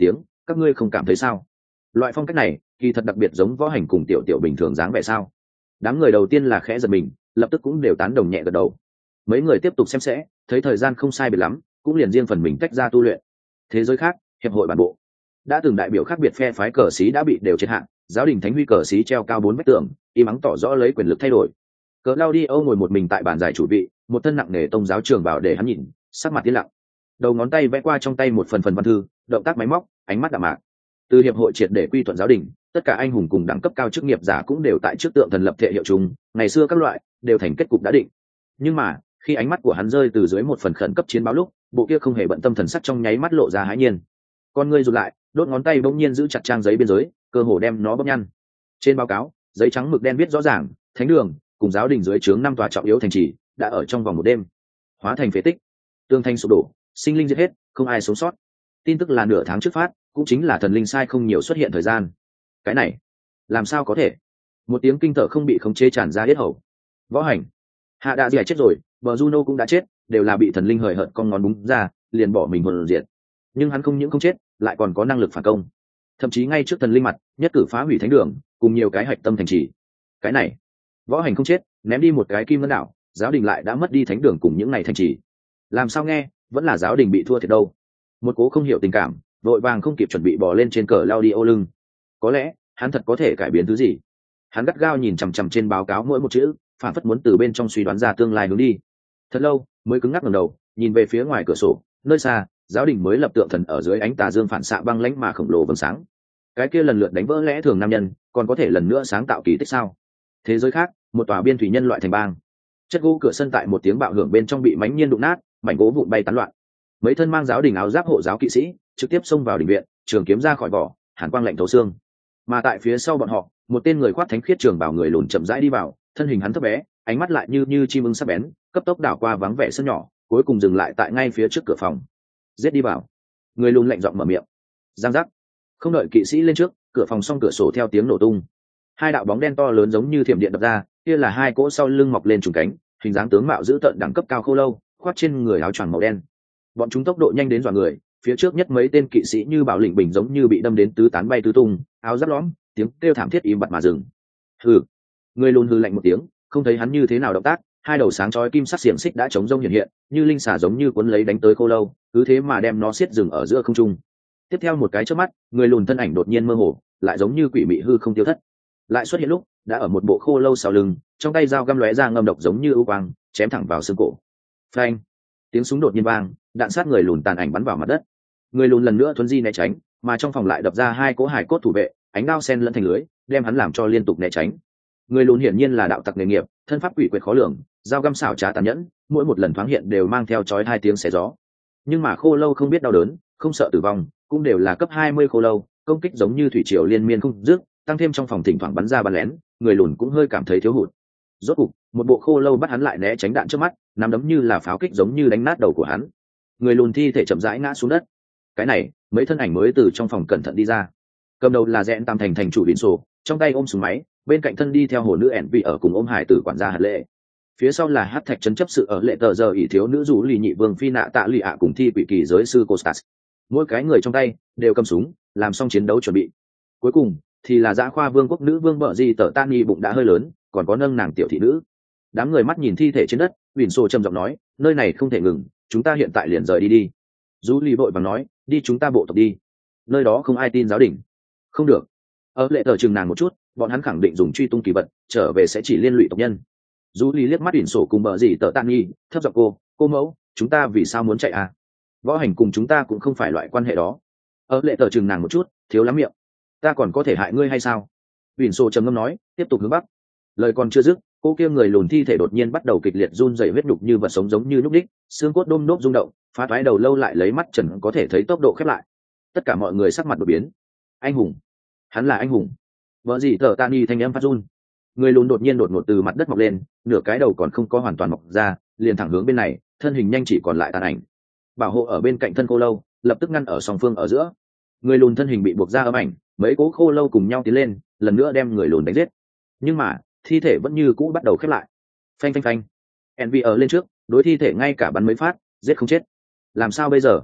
các ngươi không cảm thấy sao? Loại phong cách này kỳ thật đặc biệt giống Võ Hành cùng Tiểu Tiểu bình thường dáng vẻ sao? Đám người đầu tiên là khẽ giật mình, lập tức cũng đều tán đồng nhẹ gật đầu. Mấy người tiếp tục xem sẽ, thấy thời gian không sai biệt lắm, cũng liền riêng phần mình tách ra tu luyện. Thế giới khác, hiệp hội bản bộ đã từng đại biểu khác biệt phe phái cờ sĩ đã bị đều triệt hạ, giáo đình thánh huy cờ sĩ treo cao bốn mét tường, im ắng tỏ rõ lấy quyền lực thay đổi. Cờ Claudio ngồi một mình tại bàn giải chủ vị, một thân nặng nề tông giáo trường bảo để hắn nhìn, sắc mặt tiến lặng. Đầu ngón tay vẽ qua trong tay một phần phần văn thư, động tác máy móc, ánh mắt đạm mạc. Từ hiệp hội triệt để quy thuận giáo đình, tất cả anh hùng cùng đẳng cấp cao chức nghiệp giả cũng đều tại trước tượng thần lập thể hiệu chung, ngày xưa các loại đều thành kết cục đã định. Nhưng mà, khi ánh mắt của hắn rơi từ dưới một phần khẩn cấp chiến báo lúc, bộ kia không hề bận tâm thần sắc trong nháy mắt lộ ra hãi nhiên. Con ngươi rụt lại, đốt ngón tay bỗng nhiên giữ chặt trang giấy biên giới, cơ hồ đem nó bóp nhăn. Trên báo cáo, giấy trắng mực đen viết rõ ràng, thánh đường cùng giáo đình dưới trướng năm tòa trọng yếu thành trì đã ở trong vòng một đêm hóa thành phế tích, tương thanh sụp đổ, sinh linh giết hết, không ai sống sót. Tin tức là nửa tháng trước phát, cũng chính là thần linh sai không nhiều xuất hiện thời gian. Cái này làm sao có thể? Một tiếng kinh thở không bị khống chế tràn ra hết hầu. Võ Hành, Hạ Đạ Dẻ chết rồi, bờ Juno cũng đã chết, đều là bị thần linh hời hợt con ngón búng ra, liền bỏ mình hồn diệt. Nhưng hắn không những không chết, lại còn có năng lực phản công. Thậm chí ngay trước thần linh mặt, nhất cử phá hủy thánh đường, cùng nhiều cái hạch tâm thành trì. Cái này, Võ Hành không chết, ném đi một cái kim ngân đảo, giáo đình lại đã mất đi thánh đường cùng những này thành trì. Làm sao nghe, vẫn là giáo đình bị thua thiệt đâu. Một cố không hiểu tình cảm, vội vàng không kịp chuẩn bị bò lên trên cờ lao đi ô lưng. Có lẽ hắn thật có thể cải biến thứ gì. Hắn gắt gao nhìn chằm chằm trên báo cáo mỗi một chữ, phản phất muốn từ bên trong suy đoán ra tương lai hướng đi. Thật lâu mới cứng ngắc ngẩng đầu, nhìn về phía ngoài cửa sổ, nơi xa giáo đình mới lập tượng thần ở dưới ánh tà dương phản xạ băng lãnh mà khổng lồ vầng sáng. Cái kia lần lượt đánh vỡ lẽ thường nam nhân, còn có thể lần nữa sáng tạo kỳ tích sao? Thế giới khác, một tòa biên thủy nhân loại thành bang. Chất gỗ cửa sân tại một tiếng bạo hưởng bên trong bị mãnh nhiên đụng nát, mảnh gỗ vụn bay tán loạn. Mấy thân mang giáo đình áo giáp hộ giáo kỵ sĩ trực tiếp xông vào đình viện, trường kiếm ra khỏi vỏ, hàn quang lạnh thấu xương. Mà tại phía sau bọn họ, một tên người khoác thánh khiết trường bảo người lùn chậm rãi đi vào, thân hình hắn thấp bé, ánh mắt lại như như chim ưng sắc bén, cấp tốc đảo qua vắng vẻ sân nhỏ, cuối cùng dừng lại tại ngay phía trước cửa phòng. Giết đi vào. Người lùn lạnh giọng mở miệng. Giang giác. Không đợi kỵ sĩ lên trước, cửa phòng song cửa sổ theo tiếng nổ tung. Hai đạo bóng đen to lớn giống như thiểm điện đập ra, kia là hai cỗ sau lưng mọc lên trùng cánh, hình dáng tướng mạo dữ tợn đẳng cấp cao khô lâu, khoác trên người áo choàng màu đen. Bọn chúng tốc độ nhanh đến dọa người, phía trước nhất mấy tên kỵ sĩ như bảo lĩnh bình giống như bị đâm đến tứ tán bay tứ tung, áo giáp lõm, tiếng kêu thảm thiết im bặt mà dừng. Hừ. Người lùn hừ lạnh một tiếng, không thấy hắn như thế nào động tác, hai đầu sáng chói kim sắc xiềng xích đã chống rông hiện hiện, như linh xà giống như cuốn lấy đánh tới khô lâu, cứ thế mà đem nó siết dừng ở giữa không trung. Tiếp theo một cái chớp mắt, người lùn thân ảnh đột nhiên mơ hồ, lại giống như quỷ mị hư không tiêu thất. Lại xuất hiện lúc, đã ở một bộ khô lâu sau lưng, trong tay dao găm lóe ra ngâm độc giống như ưu quang, chém thẳng vào xương cổ. Phanh! Tiếng súng đột nhiên vang, đạn sát người lùn tàn ảnh bắn vào mặt đất. Người lùn lần nữa thuấn di né tránh, mà trong phòng lại đập ra hai cỗ hải cốt thủ vệ, ánh đao sen lẫn thành lưới, đem hắn làm cho liên tục né tránh. Người lùn hiển nhiên là đạo tặc nghề nghiệp, thân pháp quỷ quyệt khó lường, dao găm xảo trá tàn nhẫn, mỗi một lần thoáng hiện đều mang theo chói hai tiếng xé gió. Nhưng mà khô lâu không biết đau đớn, không sợ tử vong, cũng đều là cấp hai mươi khô lâu, công kích giống như thủy triều liên miên không dứt, tăng thêm trong phòng thỉnh thoảng bắn ra bắn lén, người lùn cũng hơi cảm thấy thiếu hụt. Rốt cục, một bộ khô lâu bắt hắn lại né tránh đạn trước mắt, nắm đấm như là pháo kích giống như đánh nát đầu của hắn. Người lùn thi thể chậm rãi ngã xuống đất. Cái này, mấy thân ảnh mới từ trong phòng cẩn thận đi ra. Cầm đầu là Rẽn Tam Thành thành chủ Biển Sổ, trong tay ôm súng máy, bên cạnh thân đi theo hồ nữ ẻn vị ở cùng ôm hải tử quản gia hạt lệ. Phía sau là hát thạch trấn chấp sự ở lệ tờ giờ ỷ thiếu nữ rủ lì nhị vương phi nạ tạ lì ạ cùng thi quỷ kỳ giới sư Costas. Mỗi cái người trong tay đều cầm súng, làm xong chiến đấu chuẩn bị. Cuối cùng thì là Dã Khoa Vương quốc nữ vương bợ gì tở tan nghi bụng đã hơi lớn, còn có nâng nàng tiểu thị nữ. Đám người mắt nhìn thi thể trên đất, Biển Sổ trầm giọng nói, nơi này không thể ngừng, chúng ta hiện tại liền rời đi đi. Rủ lì vội vàng nói, đi chúng ta bộ tộc đi. Nơi đó không ai tin giáo đình. Không được. Ở lệ tờ chừng nàng một chút, bọn hắn khẳng định dùng truy tung kỳ vật, trở về sẽ chỉ liên lụy tộc nhân. Rủ lì liếc mắt Biển Sổ cùng bợ gì tở tan nghi, thấp giọng cô, cô mẫu, chúng ta vì sao muốn chạy à? Võ Hành cùng chúng ta cũng không phải loại quan hệ đó. Ở lệ tờ chừng nàng một chút, thiếu lắm miệng. Ta còn có thể hại ngươi hay sao? Biển Sổ trầm ngâm nói, tiếp tục hướng bắc. Lời còn chưa dứt, cô kia người lùn thi thể đột nhiên bắt đầu kịch liệt run rẩy, huyết nhục như vật sống giống như nhúc đích, xương cốt đôm nốt rung động, phá toái đầu lâu lại lấy mắt trần có thể thấy tốc độ khép lại. Tất cả mọi người sắc mặt đột biến. Anh hùng, hắn là anh hùng. Vợ gì thở Tani thanh âm phát run. Người lùn đột nhiên đột ngột từ mặt đất mọc lên, nửa cái đầu còn không có hoàn toàn mọc ra, liền thẳng hướng bên này, thân hình nhanh chỉ còn lại tàn ảnh. Bảo hộ ở bên cạnh thân cô lâu, lập tức ngăn ở song phương ở giữa. Người lùn thân hình bị buộc ra âm ảnh, mấy cố khô lâu cùng nhau tiến lên, lần nữa đem người lùn đánh giết. Nhưng mà thi thể vẫn như cũ bắt đầu khép lại. Phanh phanh phanh. Envy ở lên trước, đối thi thể ngay cả bắn mấy phát, giết không chết. Làm sao bây giờ?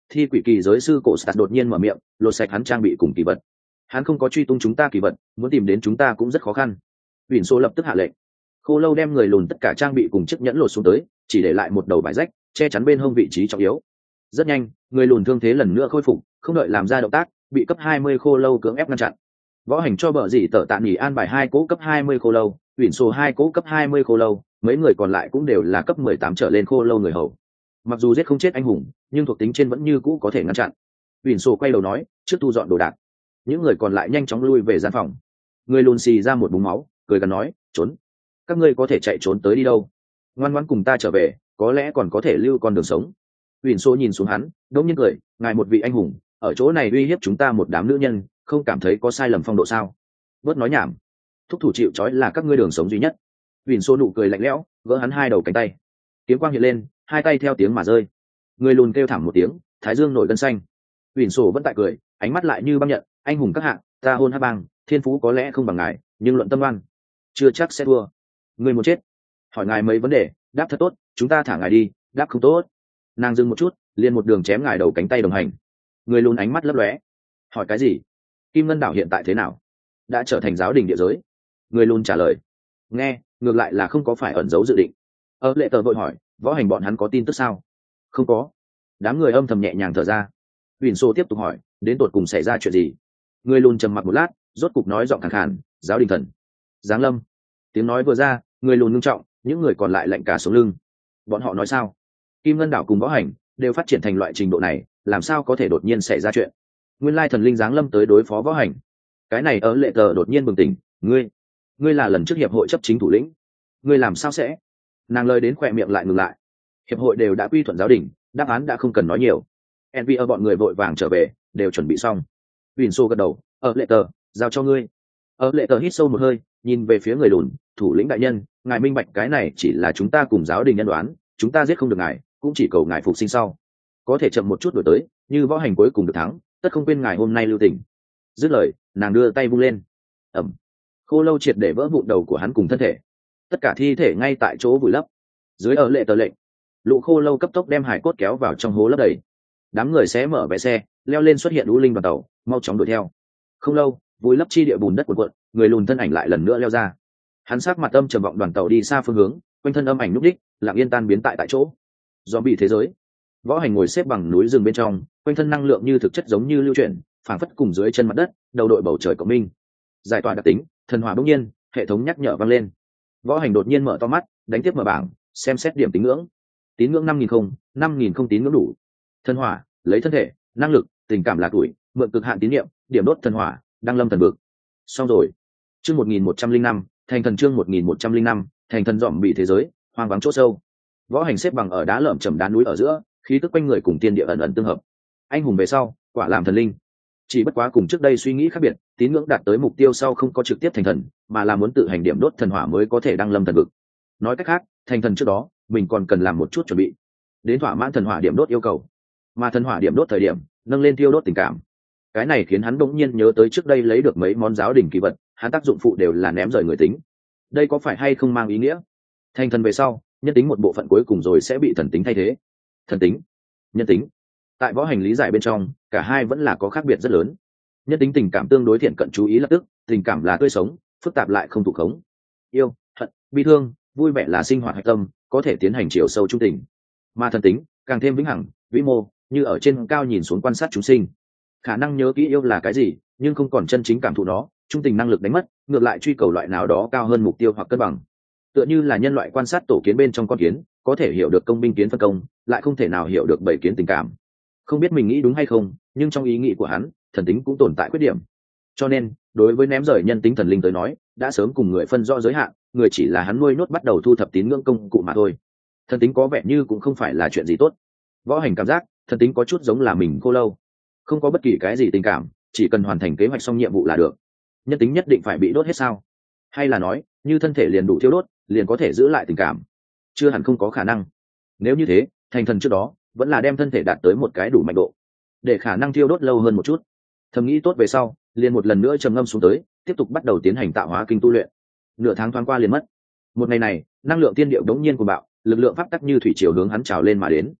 Thi quỷ kỳ giới sư cổ Sạt đột nhiên mở miệng, lột sạch hắn trang bị cùng kỳ vật. Hắn không có truy tung chúng ta kỳ vật, muốn tìm đến chúng ta cũng rất khó khăn. Vịn Số lập tức hạ lệnh. Khô Lâu đem người lùn tất cả trang bị cùng chiếc nhẫn lột xuống tới, chỉ để lại một đầu vải rách, che chắn bên hông vị trí trọng yếu. Rất nhanh, người lùn thương thế lần nữa khôi phục, không đợi làm ra động tác, bị cấp hai mươi Khô Lâu cưỡng ép ngăn chặn. Võ Hành cho bợ gì tở tạ nghỉ an bài hai cố cấp hai mươi Khô Lâu, Vịn Số hai cố cấp hai mươi Khô Lâu, mấy người còn lại cũng đều là cấp mười tám trở lên Khô Lâu người hầu. Mặc dù giết không chết anh hùng, nhưng thuộc tính trên vẫn như cũ có thể ngăn chặn. Vịn Số quay đầu nói, trước thu dọn đồ đạc. Những người còn lại nhanh chóng lui về gian phòng. Người lùn xì ra một búng máu, cười gần nói, trốn. Các ngươi có thể chạy trốn tới đi đâu? Ngoan ngoãn cùng ta trở về, có lẽ còn có thể lưu con đường sống. Vịn Số nhìn xuống hắn, đống nhiên cười, ngài một vị anh hùng, ở chỗ này uy hiếp chúng ta một đám nữ nhân, không cảm thấy có sai lầm phong độ sao? Bớt nói nhảm. Thúc thủ chịu trói là các ngươi đường sống duy nhất. Vịn Số nụ cười lạnh lẽo, gỡ hắn hai đầu cánh tay. Kiếm quang hiện lên, hai tay theo tiếng mà rơi. Người lùn kêu thảm một tiếng, thái dương nổi gân xanh. Vịn Số vẫn tại cười, ánh mắt lại như băng nhận, anh hùng các hạng, ta hôn hát bang, thiên phú có lẽ không bằng ngài, nhưng luận tâm oan, chưa chắc sẽ thua. Người muốn chết? Hỏi ngài mấy vấn đề, đáp thật tốt, chúng ta thả ngài đi, đáp không tốt. Nàng dừng một chút, liền một đường chém ngài đầu cánh tay đồng hành. Người lùn ánh mắt lấp lóe. Hỏi cái gì? Kim Ngân đảo hiện tại thế nào? Đã trở thành giáo đình địa giới. Người lùn trả lời. Nghe, ngược lại là không có phải ẩn giấu dự định. Ở lệ tờ vội hỏi, Võ Hành bọn hắn có tin tức sao? Không có. Đám người âm thầm nhẹ nhàng thở ra. Vịn Số tiếp tục hỏi, đến tột cùng xảy ra chuyện gì? Người lùn trầm mặc một lát, rốt cục nói giọng khàn khàn, giáo đình thần giáng lâm. Tiếng nói vừa ra, người lùn ngưng trọng, những người còn lại lạnh cả sống lưng. Bọn họ nói sao? Kim Ngân đảo cùng Võ Hành đều phát triển thành loại trình độ này, làm sao có thể đột nhiên xảy ra chuyện? Nguyên lai thần linh giáng lâm tới đối phó Võ Hành. Cái này ở lệ tờ đột nhiên bừng tỉnh, ngươi, ngươi là lần trước hiệp hội chấp chính thủ lĩnh, ngươi làm sao sẽ? Nàng lời đến khỏe miệng lại ngừng lại. Hiệp hội đều đã quy thuận giáo đình, đáp án đã không cần nói nhiều. Envy ở bọn người vội vàng trở về, đều chuẩn bị xong. Vịn Số gật đầu, ở lệ tờ, giao cho ngươi. Ở lệ tờ hít sâu một hơi, nhìn về phía người lùn, thủ lĩnh đại nhân, ngài minh bạch cái này chỉ là chúng ta cùng giáo đình nhân đoán, chúng ta giết không được ngài, cũng chỉ cầu ngài phục sinh sau. Có thể chậm một chút đổi tới, như Võ Hành cuối cùng được thắng, tất không quên ngài hôm nay lưu tình. Dứt lời, nàng đưa tay vung lên. Ẩm. Khô Lâu triệt để vỡ vụn đầu của hắn cùng thân thể. Tất cả thi thể ngay tại chỗ vùi lấp. Dưới ở lệ tờ lệnh, lũ Khô Lâu cấp tốc đem hải cốt kéo vào trong hố lấp đầy. Đám người xé mở vé xe, leo lên xuất hiện lũ linh đoàn tàu, mau chóng đuổi theo. Không lâu, vùi lấp chi địa bùn đất cuộn cuộn, người lùn thân ảnh lại lần nữa leo ra. Hắn sát mặt âm trầm vọng đoàn tàu đi xa phương hướng, quanh thân âm ảnh núp đích, lặng yên tan biến tại tại chỗ. Do bị thế giới, Võ Hành ngồi xếp bằng núi rừng bên trong, quanh thân năng lượng như thực chất giống như lưu chuyển, phảng phất cùng dưới chân mặt đất, đầu đội bầu trời của minh. Giải tỏa đặc tính, thần hỏa bỗng nhiên, hệ thống nhắc nhở vang lên. Võ Hành đột nhiên mở to mắt, đánh tiếp mở bảng, xem xét điểm tín ngưỡng. Tín ngưỡng năm nghìn không, năm nghìn không tín ngưỡng đủ. Thần hỏa, lấy thân thể, năng lực, tình cảm là tuổi, mượn cực hạn tín niệm, điểm đốt thần hỏa, đăng lâm thần vực. Xong rồi. Chương một nghìn một trăm linh năm, thành thần chương một nghìn một trăm linh năm, thành thần dòm bị thế giới, hoang vắng chỗ sâu. Võ Hành xếp bằng ở đá lởm chởm đá núi ở giữa, khí tức quanh người cùng tiên địa ẩn ẩn tương hợp. Anh hùng về sau, quả làm thần linh. Chỉ bất quá cùng trước đây suy nghĩ khác biệt, tín ngưỡng đạt tới mục tiêu sau không có trực tiếp thành thần, mà là muốn tự hành điểm đốt thần hỏa mới có thể đăng lâm thần vực. Nói cách khác, thành thần trước đó, mình còn cần làm một chút chuẩn bị, đến thỏa mãn thần hỏa điểm đốt yêu cầu. Mà thần hỏa điểm đốt thời điểm, nâng lên tiêu đốt tình cảm. Cái này khiến hắn bỗng nhiên nhớ tới trước đây lấy được mấy món giáo đình kỳ vật, hắn tác dụng phụ đều là ném rời người tính. Đây có phải hay không mang ý nghĩa thành thần về sau, nhân tính một bộ phận cuối cùng rồi sẽ bị thần tính thay thế? Thần tính, nhân tính, tại Võ Hành lý giải bên trong, cả hai vẫn là có khác biệt rất lớn. Nhân tính tình cảm tương đối thiện cận chú ý lập tức, tình cảm là tươi sống, phức tạp lại không thụ khống. Yêu, hận, bi thương, vui vẻ là sinh hoạt hạch tâm, có thể tiến hành chiều sâu trung tình. Mà thần tính càng thêm vĩnh hằng, vĩ mô, như ở trên cao nhìn xuống quan sát chúng sinh. Khả năng nhớ kỹ yêu là cái gì, nhưng không còn chân chính cảm thụ nó, trung tình năng lực đánh mất, ngược lại truy cầu loại nào đó cao hơn mục tiêu hoặc cân bằng. Tựa như là nhân loại quan sát tổ kiến bên trong con kiến, có thể hiểu được công binh kiến phân công, lại không thể nào hiểu được bầy kiến tình cảm. Không biết mình nghĩ đúng hay không, nhưng trong ý nghĩ của hắn, thần tính cũng tồn tại khuyết điểm. Cho nên, đối với ném rời nhân tính thần linh tới nói, đã sớm cùng người phân rõ giới hạn, người chỉ là hắn nuôi nốt bắt đầu thu thập tín ngưỡng công cụ mà thôi. Thần tính có vẻ như cũng không phải là chuyện gì tốt. Võ Hành cảm giác, thần tính có chút giống là mình Khô Lâu, không có bất kỳ cái gì tình cảm, chỉ cần hoàn thành kế hoạch xong nhiệm vụ là được. Nhân tính nhất định phải bị đốt hết sao? Hay là nói, như thân thể liền đủ thiêu đốt, liền có thể giữ lại tình cảm? Chưa hẳn không có khả năng. Nếu như thế, thành thần trước đó, vẫn là đem thân thể đạt tới một cái đủ mạnh độ, để khả năng thiêu đốt lâu hơn một chút. Thầm nghĩ tốt về sau, liền một lần nữa trầm ngâm xuống tới, tiếp tục bắt đầu tiến hành tạo hóa kinh tu luyện. Nửa tháng thoáng qua liền mất. Một ngày này, năng lượng tiên điệu đống nhiên của bạo, lực lượng pháp tắc như thủy triều hướng hắn trào lên mà đến.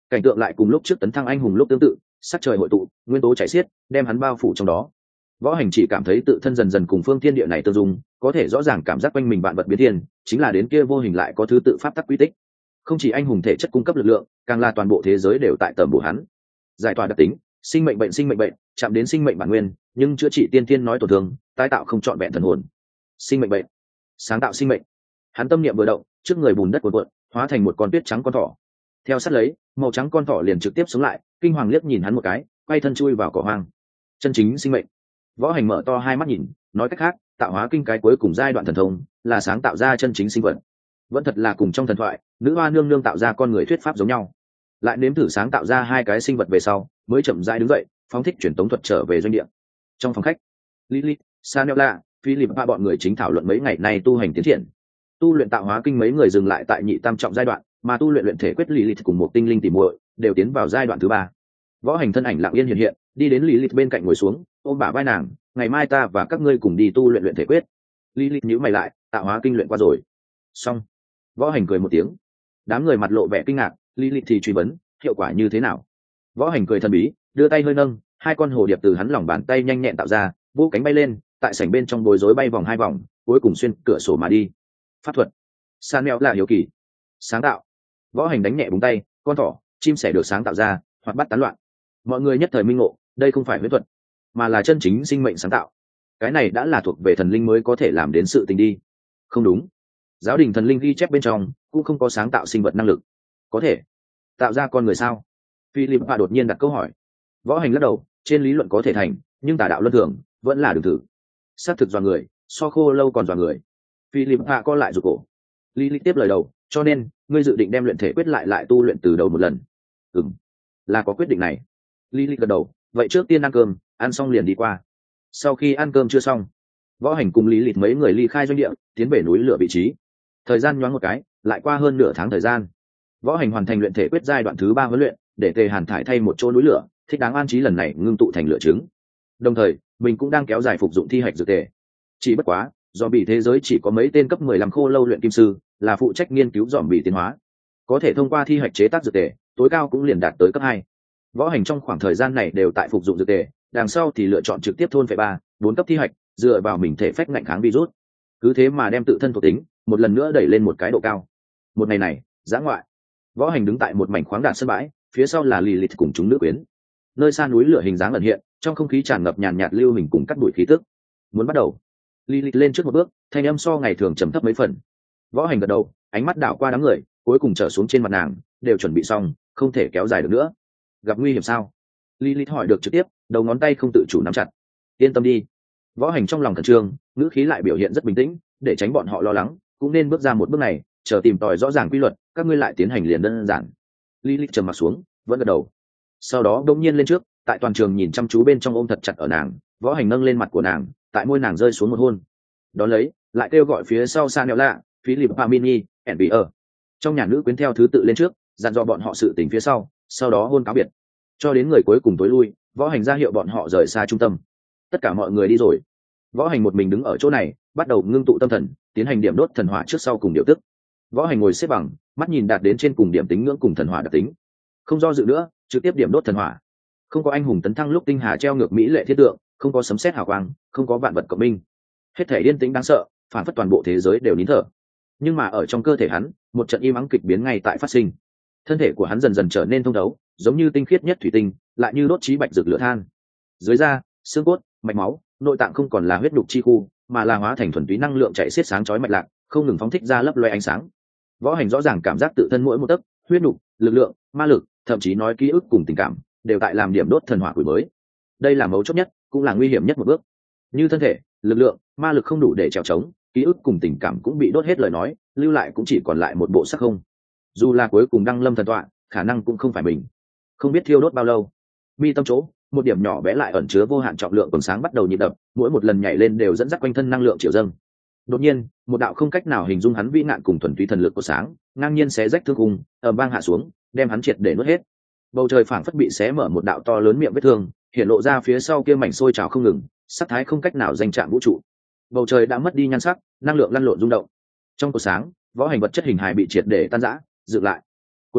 cảnh tượng lại cùng lúc trước tấn thăng anh hùng lúc tương tự, sắc trời hội tụ, nguyên tố chảy xiết, đem hắn bao phủ trong đó. Võ Hành chỉ cảm thấy tự thân dần dần cùng phương thiên địa này tương dung, có thể rõ ràng cảm giác quanh mình vạn vật biến thiên, chính là đến kia vô hình lại có thứ tự pháp tắc quy tích. Không chỉ anh hùng thể chất cung cấp lực lượng, càng là toàn bộ thế giới đều tại tầm bổ hắn. Giải tỏa đặc tính, sinh mệnh bệnh sinh mệnh bệnh, chạm đến sinh mệnh bản nguyên, nhưng chữa trị tiên tiên nói tổn thương, tái tạo không trọn vẹn thần hồn. Sinh mệnh bệnh, sáng tạo sinh mệnh. Hắn tâm niệm vừa động, trước người bùn đất cuộn cuộn, hóa thành một con tuyết trắng con thỏ. Theo sát lấy, màu trắng con thỏ liền trực tiếp sống lại, kinh hoàng liếc nhìn hắn một cái, quay thân chui vào cỏ hoang. Chân chính sinh mệnh. Võ Hành mở to hai mắt nhìn, nói cách khác, tạo hóa kinh cái cuối cùng giai đoạn thần thông, là sáng tạo ra chân chính sinh vật. Vẫn thật là cùng trong thần thoại, nữ hoa nương nương tạo ra con người thuyết pháp giống nhau. Lại nếm thử sáng tạo ra hai cái sinh vật về sau, mới chậm rãi đứng dậy, phóng thích truyền tống thuật trở về doanh địa. Trong phòng khách, Lilith, Sanella, Philip ba bọn người chính thảo luận mấy ngày nay tu hành tiến triển. Tu luyện tạo hóa kinh mấy người dừng lại tại nhị tam trọng giai đoạn, mà tu luyện luyện thể quyết Lilith cùng một tinh linh tỉ muội đều tiến vào giai đoạn thứ ba. Võ Hành thân ảnh lặng yên hiện hiện, đi đến Lilith bên cạnh ngồi xuống, ôm bả vai nàng, ngày mai ta và các ngươi cùng đi tu luyện luyện thể quyết. Lilith nhíu mày lại, tạo hóa kinh luyện qua rồi. Xong. Võ Hành cười một tiếng. Đám người mặt lộ vẻ kinh ngạc, Lilith thì truy vấn, hiệu quả như thế nào? Võ Hành cười thần bí, đưa tay hơi nâng, hai con hồ điệp từ hắn lòng bàn tay nhanh nhẹn tạo ra, vỗ cánh bay lên, tại sảnh bên trong bối rối bay vòng hai vòng, cuối cùng xuyên cửa sổ mà đi. Pháp thuật. San mèo là hiếu kỳ. Sáng tạo. Võ Hành đánh nhẹ búng tay, con thỏ, chim sẻ được sáng tạo ra, hoặc bắt tán loạn. Mọi người nhất thời minh ngộ, đây không phải huyễn thuật, mà là chân chính sinh mệnh sáng tạo. Cái này đã là thuộc về thần linh mới có thể làm đến sự tình đi. Không đúng. Giáo đình thần linh ghi chép bên trong cũng không có sáng tạo sinh vật năng lực. Có thể tạo ra con người sao? Philip và đột nhiên đặt câu hỏi. Võ Hành lắc đầu, trên lý luận có thể thành, nhưng tà đạo luân thường vẫn là đừng thử. Xác thực dọa người, so khô lâu còn dọa người. Philip hạ co lại rụt cổ. Lilith tiếp lời đầu, cho nên ngươi dự định đem luyện thể quyết lại lại tu luyện từ đầu một lần? Ừm, là có quyết định này. Lilith gật đầu, vậy trước tiên ăn cơm, ăn xong liền đi qua. Sau khi ăn cơm chưa xong, Võ Hành cùng Lilith mấy người ly khai doanh địa, tiến về núi lửa vị trí. Thời gian nhoáng một cái, lại qua hơn nửa tháng thời gian. Võ Hành hoàn thành luyện thể quyết giai đoạn thứ ba huấn luyện, để Tề Hàn thải thay một chỗ núi lửa, thích đáng an trí lần này ngưng tụ thành lửa trứng. Đồng thời, mình cũng đang kéo dài phục dụng thi hạch dược tề. Chỉ bất quá, do bị thế giới chỉ có mấy tên cấp mười lăm khô lâu luyện kim sư, là phụ trách nghiên cứu dòm bị tiến hóa. Có thể thông qua thi hạch chế tác dược tề, tối cao cũng liền đạt tới cấp hai. Võ Hành trong khoảng thời gian này đều tại phục dụng dược tề, đằng sau thì lựa chọn trực tiếp thôn phệ ba, bốn cấp thi hạch, dựa vào mình thể phách ngạnh kháng virus. Cứ thế mà đem tự thân thuộc tính một lần nữa đẩy lên một cái độ cao. Một ngày này, dã ngoại, Võ Hành đứng tại một mảnh khoáng đạt sân bãi, phía sau là Lilith cùng chúng nữ quyến. Nơi xa núi lửa hình dáng ẩn hiện, trong không khí tràn ngập nhàn nhạt lưu hình cùng cắt bụi khí tức. Muốn bắt đầu. Lilith lên trước một bước, thanh âm so ngày thường trầm thấp mấy phần. Võ Hành gật đầu, ánh mắt đảo qua đám người, cuối cùng trở xuống trên mặt nàng, đều chuẩn bị xong, không thể kéo dài được nữa. Gặp nguy hiểm sao? Lilith hỏi được trực tiếp, đầu ngón tay không tự chủ nắm chặt. Yên tâm đi. Võ Hành trong lòng khẩn trương, ngữ khí lại biểu hiện rất bình tĩnh, để tránh bọn họ lo lắng, cũng nên bước ra một bước này, chờ tìm tòi rõ ràng quy luật, các ngươi lại tiến hành liền đơn giản. Lilith trầm mặt xuống, vẫn gật đầu. Sau đó đột nhiên lên trước, tại toàn trường nhìn chăm chú bên trong ôm thật chặt ở nàng. Võ Hành nâng lên mặt của nàng, tại môi nàng rơi xuống một hôn. Đón lấy, lại kêu gọi phía sau Sanella, Philip Pamini, Envier. Trong nhà nữ quyến theo thứ tự lên trước, dặn dò bọn họ sự tình phía sau, sau đó hôn cáo biệt. Cho đến người cuối cùng tối lui, Võ Hành ra hiệu bọn họ rời xa trung tâm. Tất cả mọi người đi rồi. Võ Hành một mình đứng ở chỗ này, bắt đầu ngưng tụ tâm thần, tiến hành điểm đốt thần hỏa trước sau cùng điều tức. Võ Hành ngồi xếp bằng, mắt nhìn đạt đến trên cùng điểm tính ngưỡng cùng thần hỏa đặc tính. Không do dự nữa, trực tiếp điểm đốt thần hỏa. Không có anh hùng tấn thăng lúc tinh hà treo ngược mỹ lệ thiết tượng, không có sấm sét hào quang, không có vạn vật cộng minh. Hết thể yên tĩnh đáng sợ, phản phất toàn bộ thế giới đều nín thở. Nhưng mà ở trong cơ thể hắn, một trận im ắng kịch biến ngay tại phát sinh. Thân thể của hắn dần dần trở nên thông thấu, giống như tinh khiết nhất thủy tinh, lại như đốt trí bạch rực lửa than. Dưới da, xương cốt, mạch máu, nội tạng không còn là huyết nhục chi khu, mà là hóa thành thuần túy năng lượng chạy xiết sáng chói mạch lạc, không ngừng phóng thích ra lấp loé ánh sáng. Võ Hành rõ ràng cảm giác tự thân mỗi một tấc, huyết nhục, lực lượng, ma lực, thậm chí nói ký ức cùng tình cảm, đều tại làm điểm đốt thần hỏa củi mới. Đây là mấu chốt nhất, cũng là nguy hiểm nhất một bước. Như thân thể, lực lượng, ma lực không đủ để trèo trống, ký ức cùng tình cảm cũng bị đốt hết lời nói, lưu lại cũng chỉ còn lại một bộ xác không. Dù là cuối cùng đăng lâm thần tọa, khả năng cũng không phải mình. Không biết thiêu đốt bao lâu, mi tâm chỗ, một điểm nhỏ bé lại ẩn chứa vô hạn trọng lượng quầng sáng bắt đầu nhịp đập, mỗi một lần nhảy lên đều dẫn dắt quanh thân năng lượng triệu dâng. Đột nhiên, một đạo không cách nào hình dung hắn vĩ nạn cùng thuần túy thần lực của sáng, ngang nhiên xé rách thương khung, ầm vang hạ xuống, đem hắn triệt để nuốt hết. Bầu trời phảng phất bị xé mở một đạo to lớn miệng vết thương, hiện lộ ra phía sau kia mảnh sôi trào không ngừng, sắc thái không cách nào danh chạm vũ trụ. Bầu trời đã mất đi nhan sắc, năng lượng lăn lộn rung động. Trong cột sáng, Võ Hành vật chất hình hài bị triệt để tan rã, dựng lại. Cuối cùng,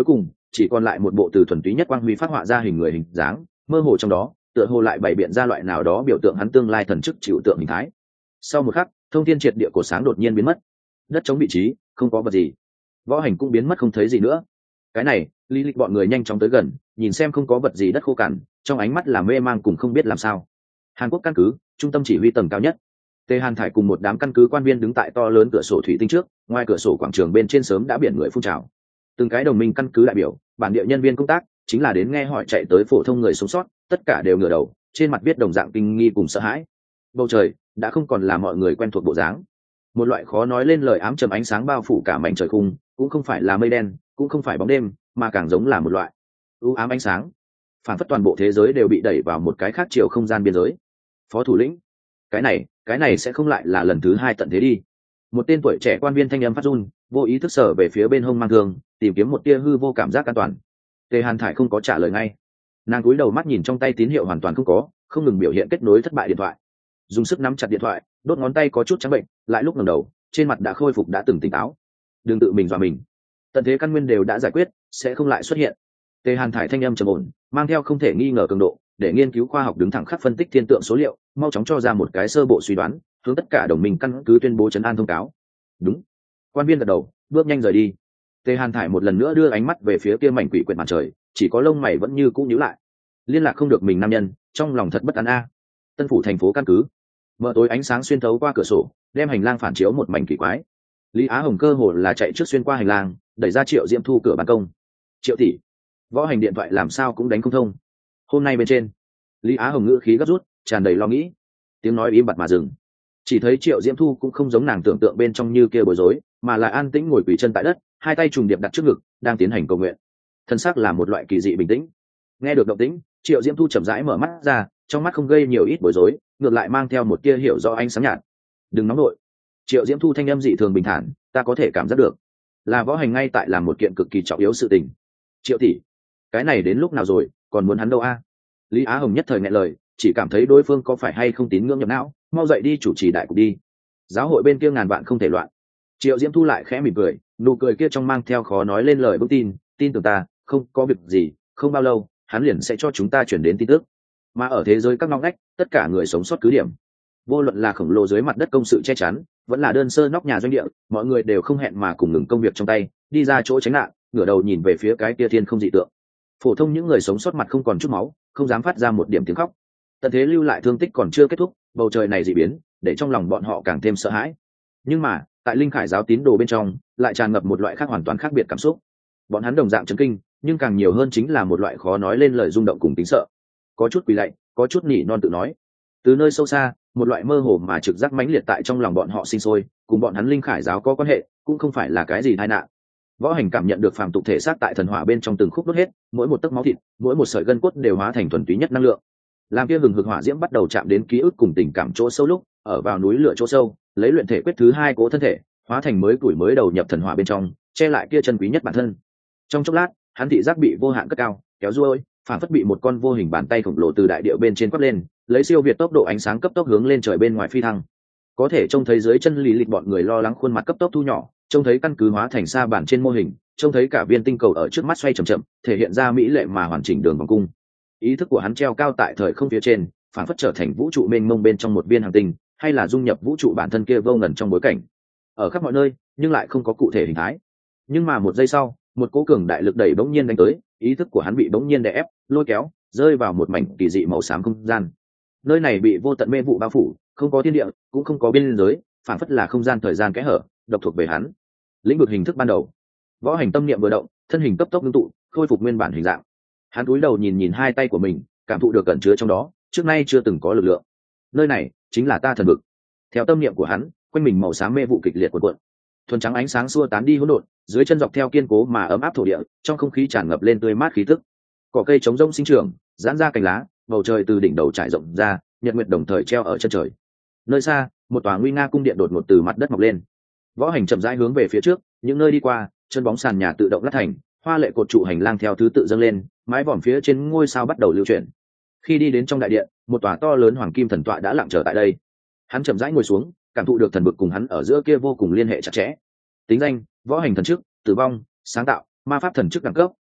chỉ còn lại một bộ từ thuần túy nhất quang huy phát họa ra hình người hình dáng, mơ hồ trong đó tựa hồ lại bày biện ra loại nào đó biểu tượng hắn tương lai thần chức chịu tượng hình thái. Sau một khắc, thông thiên triệt địa cổ sáng đột nhiên biến mất, đất chống vị trí không có vật gì, võ hành cũng biến mất không thấy gì nữa. Cái này, lý lịch bọn người nhanh chóng tới gần, nhìn xem không có vật gì đất khô cằn, trong ánh mắt là mê mang cùng không biết làm sao. Hàn Quốc căn cứ trung tâm chỉ huy tầng cao nhất, Tề Hàn Thải cùng một đám căn cứ quan viên đứng tại to lớn cửa sổ thủy tinh trước, ngoài cửa sổ quảng trường bên trên sớm đã biển người phun trào. Từng cái đồng minh căn cứ đại biểu, bản địa nhân viên công tác, chính là đến nghe hỏi chạy tới phổ thông người sống sót, tất cả đều ngửa đầu, trên mặt viết đồng dạng kinh nghi cùng sợ hãi. Bầu trời đã không còn là mọi người quen thuộc bộ dáng, một loại khó nói lên lời ám trầm ánh sáng bao phủ cả mảnh trời khung, cũng không phải là mây đen, cũng không phải bóng đêm, mà càng giống là một loại u ám ánh sáng, phản phất toàn bộ thế giới đều bị đẩy vào một cái khác chiều không gian biên giới. Phó thủ lĩnh, cái này cái này sẽ không lại là lần thứ hai tận thế đi. Một tên tuổi trẻ quan viên thanh âm phát run, vô ý thức sở về phía bên hông mang thương, tìm kiếm một tia hư vô cảm giác an toàn. Tề Hàn Thải không có trả lời ngay, nàng cúi đầu mắt nhìn trong tay tín hiệu hoàn toàn không có, không ngừng biểu hiện kết nối thất bại điện thoại, dùng sức nắm chặt điện thoại, đốt ngón tay có chút trắng bệnh, lại lúc ngẩng đầu, trên mặt đã khôi phục đã từng tỉnh táo. Đừng tự mình dọa mình, tận thế căn nguyên đều đã giải quyết, sẽ không lại xuất hiện. Tề Hàn Thải thanh âm trầm ổn, mang theo không thể nghi ngờ cường độ, để nghiên cứu khoa học đứng thẳng khắc phân tích thiên tượng số liệu, mau chóng cho ra một cái sơ bộ suy đoán, hướng tất cả đồng minh căn cứ tuyên bố trấn an thông cáo. Đúng. Quan viên gật đầu, bước nhanh rời đi. Tề Hàn Thải một lần nữa đưa ánh mắt về phía kia mảnh quỷ quyệt màn trời, chỉ có lông mày vẫn như cũ nhíu lại. Liên lạc không được mình nam nhân, trong lòng thật bất an a. Tân phủ thành phố căn cứ, mở tối ánh sáng xuyên thấu qua cửa sổ, đem hành lang phản chiếu một mảnh kỳ quái. Lý Á Hồng cơ hồ là chạy trước xuyên qua hành lang, đẩy ra Triệu Diễm Thu cửa ban công. Triệu tỷ, võ hành điện thoại làm sao cũng đánh không thông. Hôm nay bên trên, Lý Á Hồng ngữ khí gấp rút, tràn đầy lo nghĩ. Tiếng nói im bặt mà dừng. Chỉ thấy Triệu Diễm Thu cũng không giống nàng tưởng tượng bên trong như kia bối rối, mà là an tĩnh ngồi quỳ chân tại đất, hai tay trùng điệp đặt trước ngực, đang tiến hành cầu nguyện. Thân xác là một loại kỳ dị bình tĩnh. Nghe được động tĩnh, Triệu Diễm Thu chậm rãi mở mắt ra, trong mắt không gây nhiều ít bối rối, ngược lại mang theo một tia hiểu rõ ánh sáng nhạt. Đừng nóng nổi. Triệu Diễm Thu thanh âm dị thường bình thản, ta có thể cảm giác được, là võ hành ngay tại làm một kiện cực kỳ trọng yếu sự tình. Triệu tỷ, cái này đến lúc nào rồi, còn muốn hắn đâu a? Lý Á Hồng nhất thời nghẹn lời, chỉ cảm thấy đối phương có phải hay không tín ngưỡng nhập não, mau dậy đi chủ trì đại cục đi. Giáo hội bên kia ngàn vạn không thể loạn. Triệu Diễm Thu lại khẽ mỉm cười, nụ cười kia trong mang theo khó nói lên lời vững tin, tin tưởng ta, không có việc gì, không bao lâu, hắn liền sẽ cho chúng ta chuyển đến tin tức. Mà ở thế giới các ngóc ngách, tất cả người sống sót cứ điểm, vô luận là khổng lồ dưới mặt đất công sự che chắn, vẫn là đơn sơ nóc nhà doanh địa, mọi người đều không hẹn mà cùng ngừng công việc trong tay, đi ra chỗ tránh nạn, ngửa đầu nhìn về phía cái kia thiên không dị tượng. Phổ thông những người sống sót mặt không còn chút máu, không dám phát ra một điểm tiếng khóc. Tận thế lưu lại thương tích còn chưa kết thúc, bầu trời này dị biến, để trong lòng bọn họ càng thêm sợ hãi. Nhưng mà, tại Linh Khải giáo tín đồ bên trong, lại tràn ngập một loại khác hoàn toàn khác biệt cảm xúc. Bọn hắn đồng dạng chấn kinh, nhưng càng nhiều hơn chính là một loại khó nói lên lời rung động cùng tính sợ. Có chút quỳ lạy, có chút nỉ non tự nói. Từ nơi sâu xa, một loại mơ hồ mà trực giác mãnh liệt tại trong lòng bọn họ sinh sôi, cùng bọn hắn Linh Khải giáo có quan hệ, cũng không phải là cái gì tai nạn. Võ hành cảm nhận được phàm tục thể xác tại thần hỏa bên trong từng khúc đốt hết, mỗi một tấc máu thịt, mỗi một sợi gân cốt đều hóa thành thuần túy nhất năng lượng. Làm kia hừng hực hỏa diễm bắt đầu chạm đến ký ức cùng tình cảm chỗ sâu lúc, ở vào núi lửa chỗ sâu, lấy luyện thể quyết thứ hai cố thân thể, hóa thành mới tuổi mới đầu nhập thần hỏa bên trong, che lại kia chân quý nhất bản thân. Trong chốc lát, hắn thị giác bị vô hạn cất cao, kéo ruôi, phản phất bị một con vô hình bàn tay khổng lồ từ đại địa bên trên quất lên, lấy siêu việt tốc độ ánh sáng cấp tốc hướng lên trời bên ngoài phi thăng. Có thể trông thấy dưới chân Lý Lịch bọn người lo lắng khuôn mặt cấp tốc thu nhỏ, trông thấy căn cứ hóa thành sa bản trên mô hình, trông thấy cả viên tinh cầu ở trước mắt xoay chậm chậm, thể hiện ra mỹ lệ mà hoàn chỉnh đường vòng cung. Ý thức của hắn treo cao tại thời không phía trên, phản phất trở thành vũ trụ mênh mông bên trong một viên hành tinh, hay là dung nhập vũ trụ bản thân kia vô ngần trong bối cảnh. Ở khắp mọi nơi, nhưng lại không có cụ thể hình thái. Nhưng mà một giây sau, một cỗ cường đại lực đẩy bỗng nhiên đánh tới, ý thức của hắn bị bỗng nhiên đè ép, lôi kéo, rơi vào một mảnh kỳ dị màu xám không gian. Nơi này bị vô tận mê vụ bao phủ, không có thiên địa, cũng không có biên giới, phản phất là không gian thời gian kẽ hở, độc thuộc về hắn. Lĩnh vực hình thức ban đầu, võ hành tâm niệm vừa động, thân hình cấp tốc ngưng tụ, khôi phục nguyên bản hình dạng. Hắn cúi đầu nhìn nhìn hai tay của mình, cảm thụ được cẩn chứa trong đó, trước nay chưa từng có lực lượng. Nơi này chính là ta thần vực. Theo tâm niệm của hắn, quanh mình màu xám mê vụ kịch liệt cuộn cuộn, thuần trắng ánh sáng xua tán đi hỗn độn, dưới chân dọc theo kiên cố mà ấm áp thổ địa, trong không khí tràn ngập lên tươi mát khí tức. Cỏ cây trống rông sinh trưởng, giãn ra cành lá, bầu trời từ đỉnh đầu trải rộng ra, nhật nguyệt đồng thời treo ở chân trời. Nơi xa, một tòa nguy nga cung điện đột ngột từ mặt đất mọc lên. Võ hành chậm rãi hướng về phía trước, những nơi đi qua, chân bóng sàn nhà tự động lát thành, hoa lệ cột trụ hành lang theo thứ tự dâng lên, mái vòm phía trên ngôi sao bắt đầu lưu chuyển. Khi đi đến trong đại điện, một tòa to lớn hoàng kim thần tọa đã lặng chờ tại đây. Hắn chậm rãi ngồi xuống, cảm thụ được thần vực cùng hắn ở giữa kia vô cùng liên hệ chặt chẽ. Tính danh: võ hành thần chức, tử vong, sáng tạo, ma pháp thần chức đẳng cấp,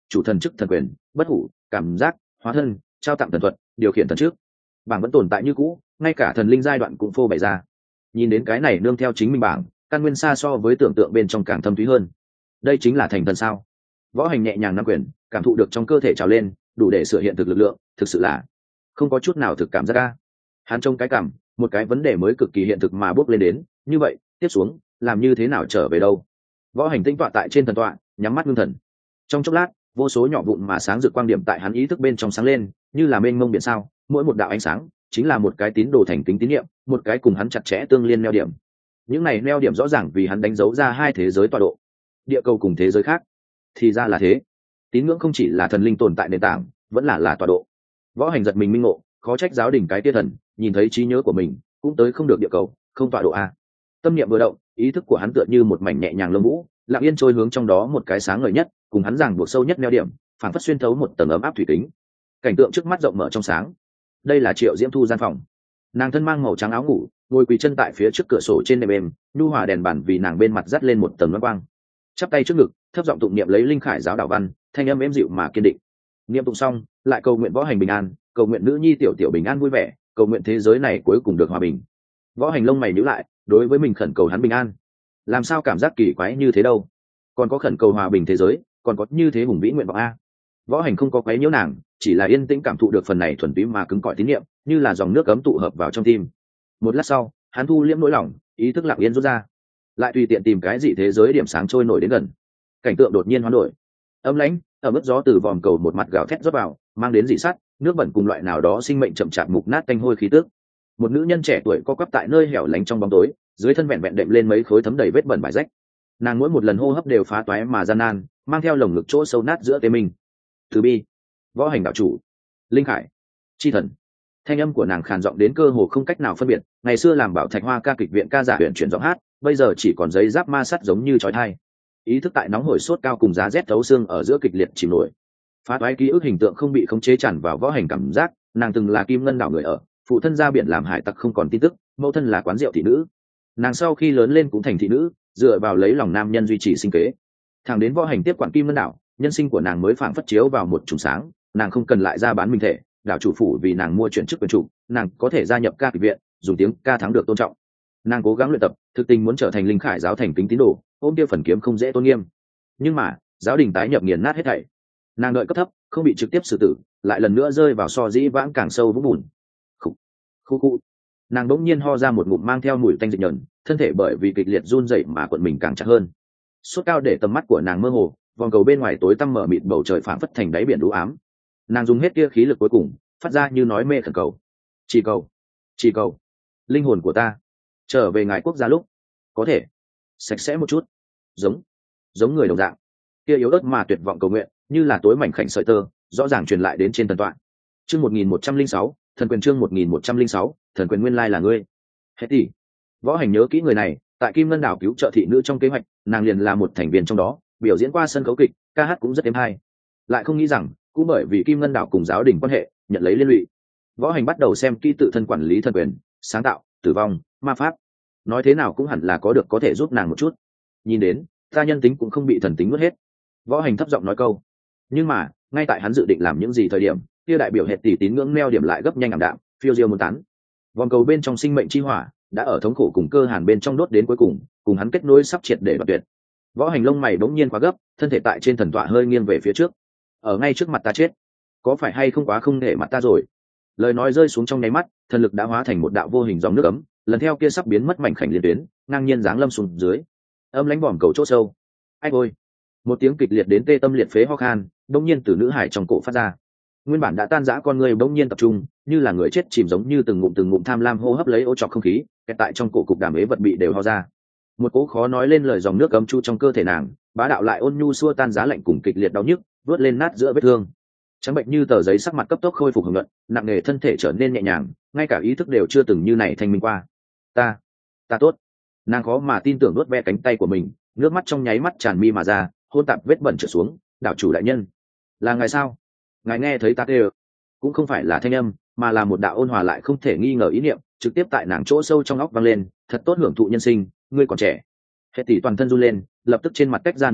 chủ thần chức thần quyền, bất hủ, cảm giác, hóa thân, trao tặng thần thuật, điều khiển thần trước. Bảng vẫn tồn tại như cũ, ngay cả thần linh giai đoạn cũng phô bày ra. Nhìn đến cái này nương theo chính mình bảng, căn nguyên xa so với tưởng tượng bên trong càng thâm thúy hơn. Đây chính là thành thần sao? Võ Hành nhẹ nhàng nắm quyền, cảm thụ được trong cơ thể trào lên, đủ để sửa hiện thực lực lượng, thực sự là không có chút nào thực cảm giác ca. Hắn trông cái cảm, một cái vấn đề mới cực kỳ hiện thực mà bước lên đến, như vậy, tiếp xuống, làm như thế nào trở về đâu? Võ Hành tĩnh tọa tại trên thần tọa, nhắm mắt ngưng thần. Trong chốc lát, vô số nhỏ vụn mà sáng rực quang điểm tại hắn ý thức bên trong sáng lên, như là mênh mông biển sao, mỗi một đạo ánh sáng chính là một cái tín đồ thành kính tín niệm, một cái cùng hắn chặt chẽ tương liên neo điểm. Những này neo điểm rõ ràng vì hắn đánh dấu ra hai thế giới tọa độ, địa cầu cùng thế giới khác. Thì ra là thế, tín ngưỡng không chỉ là thần linh tồn tại nền tảng, vẫn là là tọa độ. Võ Hành giật mình minh ngộ, khó trách giáo đình cái tia thần nhìn thấy trí nhớ của mình cũng tới không được địa cầu, không tọa độ a. Tâm niệm vừa động, ý thức của hắn tựa như một mảnh nhẹ nhàng lông vũ, lặng yên trôi hướng trong đó một cái sáng ngời nhất, cùng hắn ràng buộc sâu nhất neo điểm, phảng phất xuyên thấu một tầng ấm áp thủy kính. Cảnh tượng trước mắt rộng mở trong sáng. Đây là Triệu Diễm Thu gian phòng. Nàng thân mang màu trắng áo ngủ, ngồi quỳ chân tại phía trước cửa sổ trên nệm êm, nhu hòa đèn bàn vì nàng bên mặt dắt lên một tầng loan quang. Chắp tay trước ngực, thấp giọng tụng niệm lấy linh khải giáo đạo văn, thanh âm êm dịu mà kiên định. Niệm tụng xong, lại cầu nguyện Võ Hành bình an, cầu nguyện nữ nhi tiểu tiểu bình an vui vẻ, cầu nguyện thế giới này cuối cùng được hòa bình. Võ Hành lông mày nhíu lại, đối với mình khẩn cầu hắn bình an. Làm sao cảm giác kỳ quái như thế đâu? Còn có khẩn cầu hòa bình thế giới, còn có như thế hùng vĩ nguyện vọng a. Võ Hành không có quấy nhiễu nàng, chỉ là yên tĩnh cảm thụ được phần này thuần túy mà cứng cỏi tín niệm, như là dòng nước ấm tụ hợp vào trong tim. Một lát sau, hắn thu liễm nỗi lòng, ý thức lặng yên rút ra, lại tùy tiện tìm cái gì thế giới điểm sáng trôi nổi đến gần. Cảnh tượng đột nhiên hoán đổi, âm lãnh, ở mức gió từ vòm cầu một mặt gào thét rót vào, mang đến dị sắt, nước bẩn cùng loại nào đó sinh mệnh chậm chạp mục nát tanh hôi khí tức. Một nữ nhân trẻ tuổi co quắp tại nơi hẻo lánh trong bóng tối, dưới thân vẹn vẹn đệm lên mấy khối thấm đầy vết bẩn vải rách. Nàng mỗi một lần hô hấp đều phá toái mà gian nan, mang theo lồng ngực chỗ sâu nát giữa tê mình. Từ bi, Võ Hành đạo chủ, linh khải, chi thần. Thanh âm của nàng khàn giọng đến cơ hồ không cách nào phân biệt, ngày xưa làm Bảo Thạch Hoa ca kịch viện ca giả huyền chuyển giọng hát, bây giờ chỉ còn giấy giáp ma sắt giống như chói tai. Ý thức tại nóng hổi sốt cao cùng giá rét thấu xương ở giữa kịch liệt chìm nổi. Phá toái ký ức hình tượng không bị khống chế tràn vào Võ Hành cảm giác, nàng từng là Kim Ngân đảo người ở, phụ thân ra biển làm hải tặc không còn tin tức, mẫu thân là quán rượu thị nữ. Nàng sau khi lớn lên cũng thành thị nữ, dựa vào lấy lòng nam nhân duy trì sinh kế. Thẳng đến Võ Hành tiếp quản Kim Ngân đảo, nhân sinh của nàng mới phảng phất chiếu vào một trùng sáng, nàng không cần lại ra bán mình thể, đảo chủ phủ vì nàng mua chuyển chức quyền chủ, nàng có thể gia nhập ca kịch viện, dùng tiếng ca thắng được tôn trọng. Nàng cố gắng luyện tập, thực tình muốn trở thành linh khải giáo thành kính tín đồ, ôm kia phần kiếm không dễ tôn nghiêm. Nhưng mà, giáo đình tái nhập nghiền nát hết thảy. Nàng đợi cấp thấp, không bị trực tiếp xử tử, lại lần nữa rơi vào so dĩ vãng càng sâu vũng bùn. Khụ, khụ khụ. Nàng đống nhiên ho ra một ngụm mang theo mùi tanh dịch nhờn, thân thể bởi vì kịch liệt run rẩy mà cuộn mình càng chặt hơn. Sốt cao để tầm mắt của nàng mơ hồ, vòng cầu bên ngoài tối tăm mở mịt, bầu trời phảng phất thành đáy biển u ám. Nàng dùng hết kia khí lực cuối cùng, phát ra như nói mê khẩn cầu. Chỉ cầu, chỉ cầu, linh hồn của ta trở về ngài quốc gia lúc có thể sạch sẽ một chút, giống giống người đồng dạng. Kia yếu ớt mà tuyệt vọng cầu nguyện, như là tối mảnh khảnh sợi tơ, rõ ràng truyền lại đến trên thần tọa. Chương một nghìn một trăm linh sáu, thần quyền chương một nghìn một trăm linh sáu, thần quyền nguyên lai là ngươi. Hết tỷ. Võ Hành nhớ kỹ người này, tại Kim Ngân đảo cứu trợ thị nữ trong kế hoạch, nàng liền là một thành viên trong đó, biểu diễn qua sân khấu kịch, ca hát cũng rất êm hay. Lại không nghĩ rằng, cũng bởi vì Kim Ngân đảo cùng giáo đình quan hệ, nhận lấy liên lụy. Võ Hành bắt đầu xem kỹ tự thân quản lý thần quyền, sáng tạo, tử vong, ma pháp. Nói thế nào cũng hẳn là có được có thể giúp nàng một chút. Nhìn đến, ta nhân tính cũng không bị thần tính nuốt hết. Võ Hành thấp giọng nói câu. Nhưng mà, ngay tại hắn dự định làm những gì thời điểm, kia đại biểu hệ tỷ tín ngưỡng neo điểm lại gấp nhanh ảm đạm, phiêu diêu muốn tán. Vòng cầu bên trong sinh mệnh chi hỏa đã ở thống khổ cùng cơ hàn bên trong đốt đến cuối cùng, cùng hắn kết nối sắp triệt để đoạt tuyệt. Võ Hành lông mày bỗng nhiên quá gấp, thân thể tại trên thần tọa hơi nghiêng về phía trước. Ở ngay trước mặt ta chết, có phải hay không quá không để mặt ta rồi? Lời nói rơi xuống trong nháy mắt, thần lực đã hóa thành một đạo vô hình dòng nước ấm, lần theo kia sắp biến mất mảnh khảnh liên tuyến, ngang nhiên giáng lâm xuống dưới. Âm lãnh vòm cầu chỗ sâu. Ách ôi! Một tiếng kịch liệt đến tê tâm liệt phế ho khan, bỗng nhiên từ nữ hải trong cổ phát ra. Nguyên bản đã tan rã con người bỗng nhiên tập trung, như là người chết chìm, giống như từng ngụm từng ngụm tham lam hô hấp lấy ô trọc không khí, kẹt tại trong cổ cục đàm ế vật bị đều ho ra. Một cỗ khó nói lên lời dòng nước ấm chu trong cơ thể nàng, bá đạo lại ôn nhu xua tan giá lạnh cùng kịch liệt đau nhức, vớt lên nát giữa vết thương. Trắng bệnh như tờ giấy, sắc mặt cấp tốc khôi phục hồng nhuận, nặng nề thân thể trở nên nhẹ nhàng, ngay cả ý thức đều chưa từng như này thanh minh qua. Ta, ta tốt. Nàng khó mà tin tưởng nuốt ve cánh tay của mình, nước mắt trong nháy mắt tràn mi mà ra, hôn tạp vết bẩn trở xuống. Đảo chủ đại nhân, là ngài sao? Ngài nghe thấy ta kêu, cũng không phải là thanh âm, mà là một đạo ôn hòa lại không thể nghi ngờ ý niệm, trực tiếp tại nàng chỗ sâu trong óc vang lên. Thật tốt hưởng thụ nhân sinh, ngươi còn trẻ. Hệ tỷ toàn thân run lên, lập tức trên mặt tách ra nụ cười,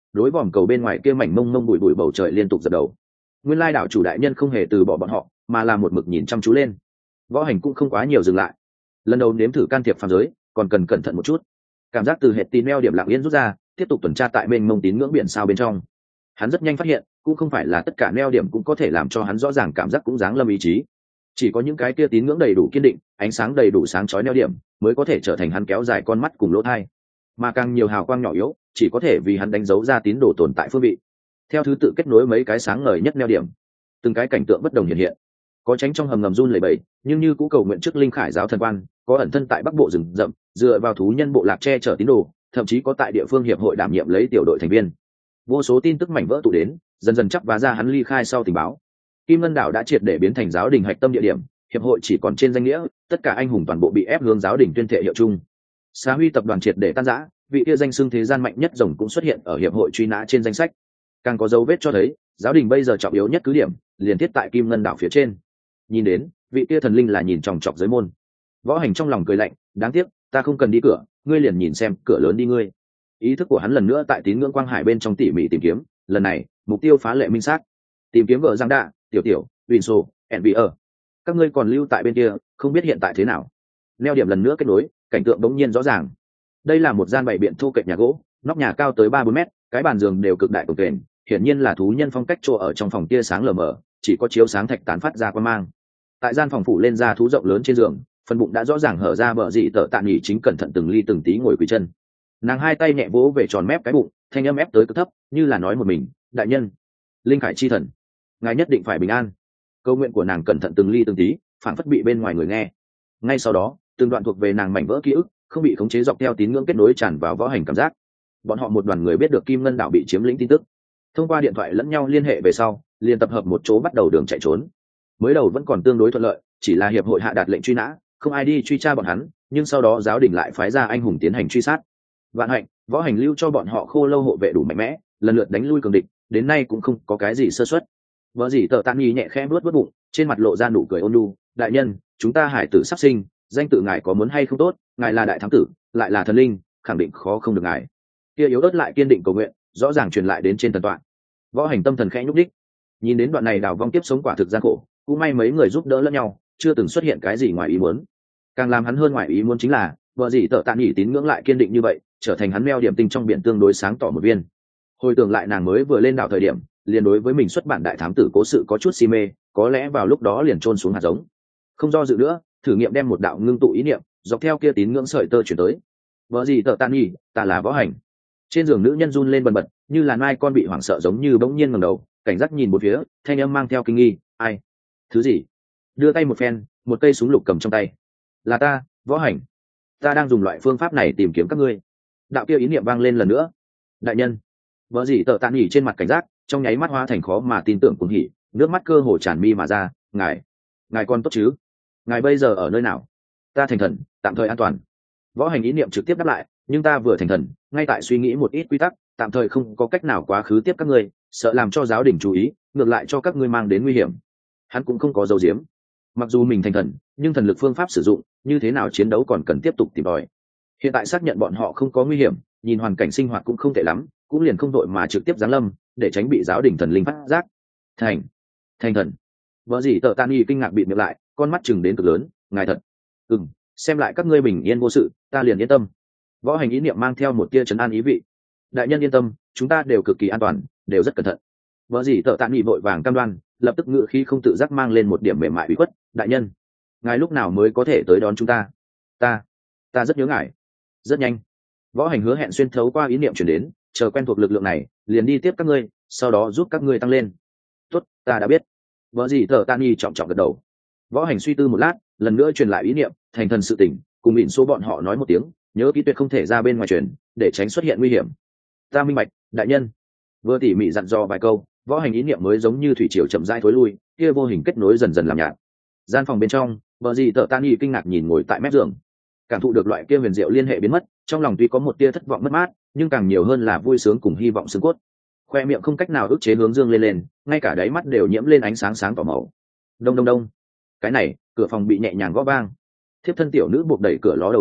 đối vòm cầu bên ngoài kia mảnh mông mông bụi bụi bầu trời liên tục dập đầu. Nguyên lai đảo chủ đại nhân không hề từ bỏ bọn họ, mà là một mực nhìn chăm chú lên. Võ Hành cũng không quá nhiều dừng lại. Lần đầu nếm thử can thiệp phàm giới, còn cần cẩn thận một chút. Cảm giác từ hệ tín neo điểm lặng yên rút ra, tiếp tục tuần tra tại mênh mông tín ngưỡng biển sao bên trong. Hắn rất nhanh phát hiện, cũng không phải là tất cả neo điểm cũng có thể làm cho hắn rõ ràng cảm giác cũng dáng lâm ý chí. Chỉ có những cái kia tín ngưỡng đầy đủ kiên định, ánh sáng đầy đủ sáng chói neo điểm, mới có thể trở thành hắn kéo dài con mắt cùng lỗ tai. Mà càng nhiều hào quang nhỏ yếu, chỉ có thể vì hắn đánh dấu ra tín đồ tồn tại phương vị. Theo thứ tự kết nối mấy cái sáng ngời nhất neo điểm, từng cái cảnh tượng bất đồng hiện hiện. Có tránh trong hầm ngầm run lẩy bẩy, nhưng như cũ cầu nguyện trước linh khải giáo thần quan, có ẩn thân tại bắc bộ rừng rậm, dựa vào thú nhân bộ lạc che chở tín đồ, thậm chí có tại địa phương hiệp hội đảm nhiệm lấy tiểu đội thành viên. Vô số tin tức mảnh vỡ tụ đến, dần dần chắp vá ra hắn ly khai sau tình báo. Kim Ngân đảo đã triệt để biến thành giáo đình hạch tâm địa điểm, hiệp hội chỉ còn trên danh nghĩa, tất cả anh hùng toàn bộ bị ép hướng giáo đình tuyên thệ hiệu chung. Xá Huy tập đoàn triệt để tan rã, vị kia danh xưng thế gian mạnh nhất rồng cũng xuất hiện ở hiệp hội truy nã trên danh sách. Càng có dấu vết cho thấy, giáo đình bây giờ trọng yếu nhất cứ điểm, liền thiết tại Kim Ngân đảo phía trên. Nhìn đến, vị kia thần linh là nhìn chòng chọc giới môn. Võ Hành trong lòng cười lạnh, đáng tiếc, ta không cần đi cửa, ngươi liền nhìn xem, cửa lớn đi ngươi. Ý thức của hắn lần nữa tại tín ngưỡng quang hải bên trong tỉ mỉ tìm kiếm, lần này, mục tiêu phá lệ minh xác. Tìm kiếm vợ Giang Đạ, Tiểu Tiểu, Winslow, Envier. Các ngươi còn lưu tại bên kia, không biết hiện tại thế nào. Neo điểm lần nữa kết nối, cảnh tượng bỗng nhiên rõ ràng. Đây là một gian bày biện thô kệch nhà gỗ, nóc nhà cao tới ba bốn mét, cái bàn giường đều cực đại cồng kềnh, hiển nhiên là thú nhân phong cách chỗ ở trong phòng tia sáng lờ mờ, chỉ có chiếu sáng thạch tán phát ra quang mang. Tại gian phòng phủ lên ra thú rộng lớn trên giường, phần bụng đã rõ ràng hở ra, bờ dị tở tạ nghỉ chính cẩn thận từng ly từng tí ngồi quỳ chân. Nàng hai tay nhẹ vỗ về tròn mép cái bụng, thanh âm ép tới cực thấp, như là nói một mình, đại nhân, linh khải chi thần, ngài nhất định phải bình an. Câu nguyện của nàng cẩn thận từng ly từng tí, phản phất bị bên ngoài người nghe. Ngay sau đó, từng đoạn thuộc về nàng mảnh vỡ ký ức, không bị khống chế dọc theo tín ngưỡng kết nối tràn vào Võ Hành cảm giác. Bọn họ một đoàn người biết được Kim Ngân đảo bị chiếm lĩnh tin tức, thông qua điện thoại lẫn nhau liên hệ về sau, liền tập hợp một chỗ bắt đầu đường chạy trốn. Mới đầu vẫn còn tương đối thuận lợi, chỉ là hiệp hội hạ đạt lệnh truy nã, không ai đi truy tra bọn hắn, nhưng sau đó giáo đình lại phái ra anh hùng tiến hành truy sát. Vạn hạnh, Võ Hành lưu cho bọn họ khô lâu hộ vệ đủ mạnh mẽ, lần lượt đánh lui cường địch, đến nay cũng không có cái gì sơ suất. Vợ gì tợ Tạn Nhi nhẹ khẽ bước bước bụng, trên mặt lộ ra nụ cười ôn nhu, đại nhân, chúng ta hải tử sắp sinh, danh tự ngài có muốn hay không tốt, ngài là đại thám tử, lại là thần linh, khẳng định khó không được ngài. Kia yếu ớt lại kiên định cầu nguyện, rõ ràng truyền lại đến trên thần tọa. Võ Hành tâm thần khẽ nhúc đích, nhìn đến đoạn này đào vong tiếp sống quả thực gian khổ, cũng may mấy người giúp đỡ lẫn nhau, chưa từng xuất hiện cái gì ngoài ý muốn. Càng làm hắn hơn ngoài ý muốn chính là, vợ gì tợ Tạn Nhi tín ngưỡng lại kiên định như vậy, trở thành hắn meo điểm tinh trong biển tương đối sáng tỏ một viên. Hồi tưởng lại nàng mới vừa lên đảo thời điểm, liền đối với mình xuất bản đại thám tử cố sự có chút si mê, có lẽ vào lúc đó liền trôn xuống hạt giống. Không do dự nữa, thử nghiệm đem một đạo ngưng tụ ý niệm, dọc theo kia tín ngưỡng sợi tơ chuyển tới. Vợ gì tợ Tạn Nhi, ta là Võ Hành. Trên giường nữ nhân run lên bần bật, như là nai con bị hoảng sợ giống như bỗng nhiên ngẩng đầu, cảnh giác nhìn một phía, thanh âm mang theo kinh nghi, ai? Thứ gì? Đưa tay một phen, một cây súng lục cầm trong tay. Là ta, Võ Hành. Ta đang dùng loại phương pháp này tìm kiếm các ngươi. Đạo kia ý niệm vang lên lần nữa. Đại nhân. Vợ gì tợ Tạn Nhi trên mặt cảnh giác, trong nháy mắt hóa thành khó mà tin tưởng cuồng hỉ, nước mắt cơ hồ tràn mi mà ra, ngài, ngài con tốt chứ? Ngài bây giờ ở nơi nào? Ta thành thần, tạm thời an toàn. Võ Hành ý niệm trực tiếp đáp lại, nhưng ta vừa thành thần, ngay tại suy nghĩ một ít quy tắc, tạm thời không có cách nào quá khứ tiếp các ngươi, sợ làm cho giáo đình chú ý, ngược lại cho các ngươi mang đến nguy hiểm. Hắn cũng không có dấu diếm. Mặc dù mình thành thần, nhưng thần lực phương pháp sử dụng, như thế nào chiến đấu còn cần tiếp tục tìm tòi. Hiện tại xác nhận bọn họ không có nguy hiểm, nhìn hoàn cảnh sinh hoạt cũng không tệ lắm, cũng liền không đội mà trực tiếp giáng lâm, để tránh bị giáo đình thần linh phát giác. Thành, thành thần. Vợ gì tợ Tạn Nhi kinh ngạc bịt miệng lại, con mắt chừng đến cực lớn, ngài thật. Ừm, xem lại các ngươi bình yên vô sự, ta liền yên tâm. Võ Hành ý niệm mang theo một tia trấn an ý vị. Đại nhân yên tâm, chúng ta đều cực kỳ an toàn, đều rất cẩn thận. Vợ gì tợ Tạn Nhi vội vàng cam đoan, lập tức ngựa khí không tự giác mang lên một điểm mềm mại ủy khuất, đại nhân, ngài lúc nào mới có thể tới đón chúng ta? Ta, ta rất nhớ ngài. Rất nhanh. Võ Hành hứa hẹn xuyên thấu qua ý niệm chuyển đến, chờ quen thuộc lực lượng này, liền đi tiếp các ngươi, sau đó giúp các ngươi tăng lên. Tốt, ta đã biết. Vợ gì tợ Tạn Nhi trọng trọng gật đầu. Võ Hành suy tư một lát, lần nữa truyền lại ý niệm, thành thần sự tỉnh, cùng ỉn số bọn họ nói một tiếng, nhớ kỹ tuyệt không thể ra bên ngoài truyền, để tránh xuất hiện nguy hiểm. Ta minh bạch, đại nhân. Vừa tỉ mỉ dặn dò vài câu, Võ Hành ý niệm mới giống như thủy triều chậm rãi thối lui, kia vô hình kết nối dần dần làm nhạt. Gian phòng bên trong, vợ gì tợ Tạn Nhi kinh ngạc nhìn ngồi tại mép giường, cảm thụ được loại kia huyền diệu liên hệ biến mất, trong lòng tuy có một tia thất vọng mất mát, nhưng càng nhiều hơn là vui sướng cùng hy vọng xương cốt. Khoe miệng không cách nào ức chế hướng dương lên lên, ngay cả đáy mắt đều nhiễm lên ánh sáng sáng tỏ màu. Đông đông đông. Cái này, cửa phòng bị nhẹ nhàng gõ vang. Thiếp thân tiểu nữ buộc đẩy cửa ló đầu vào,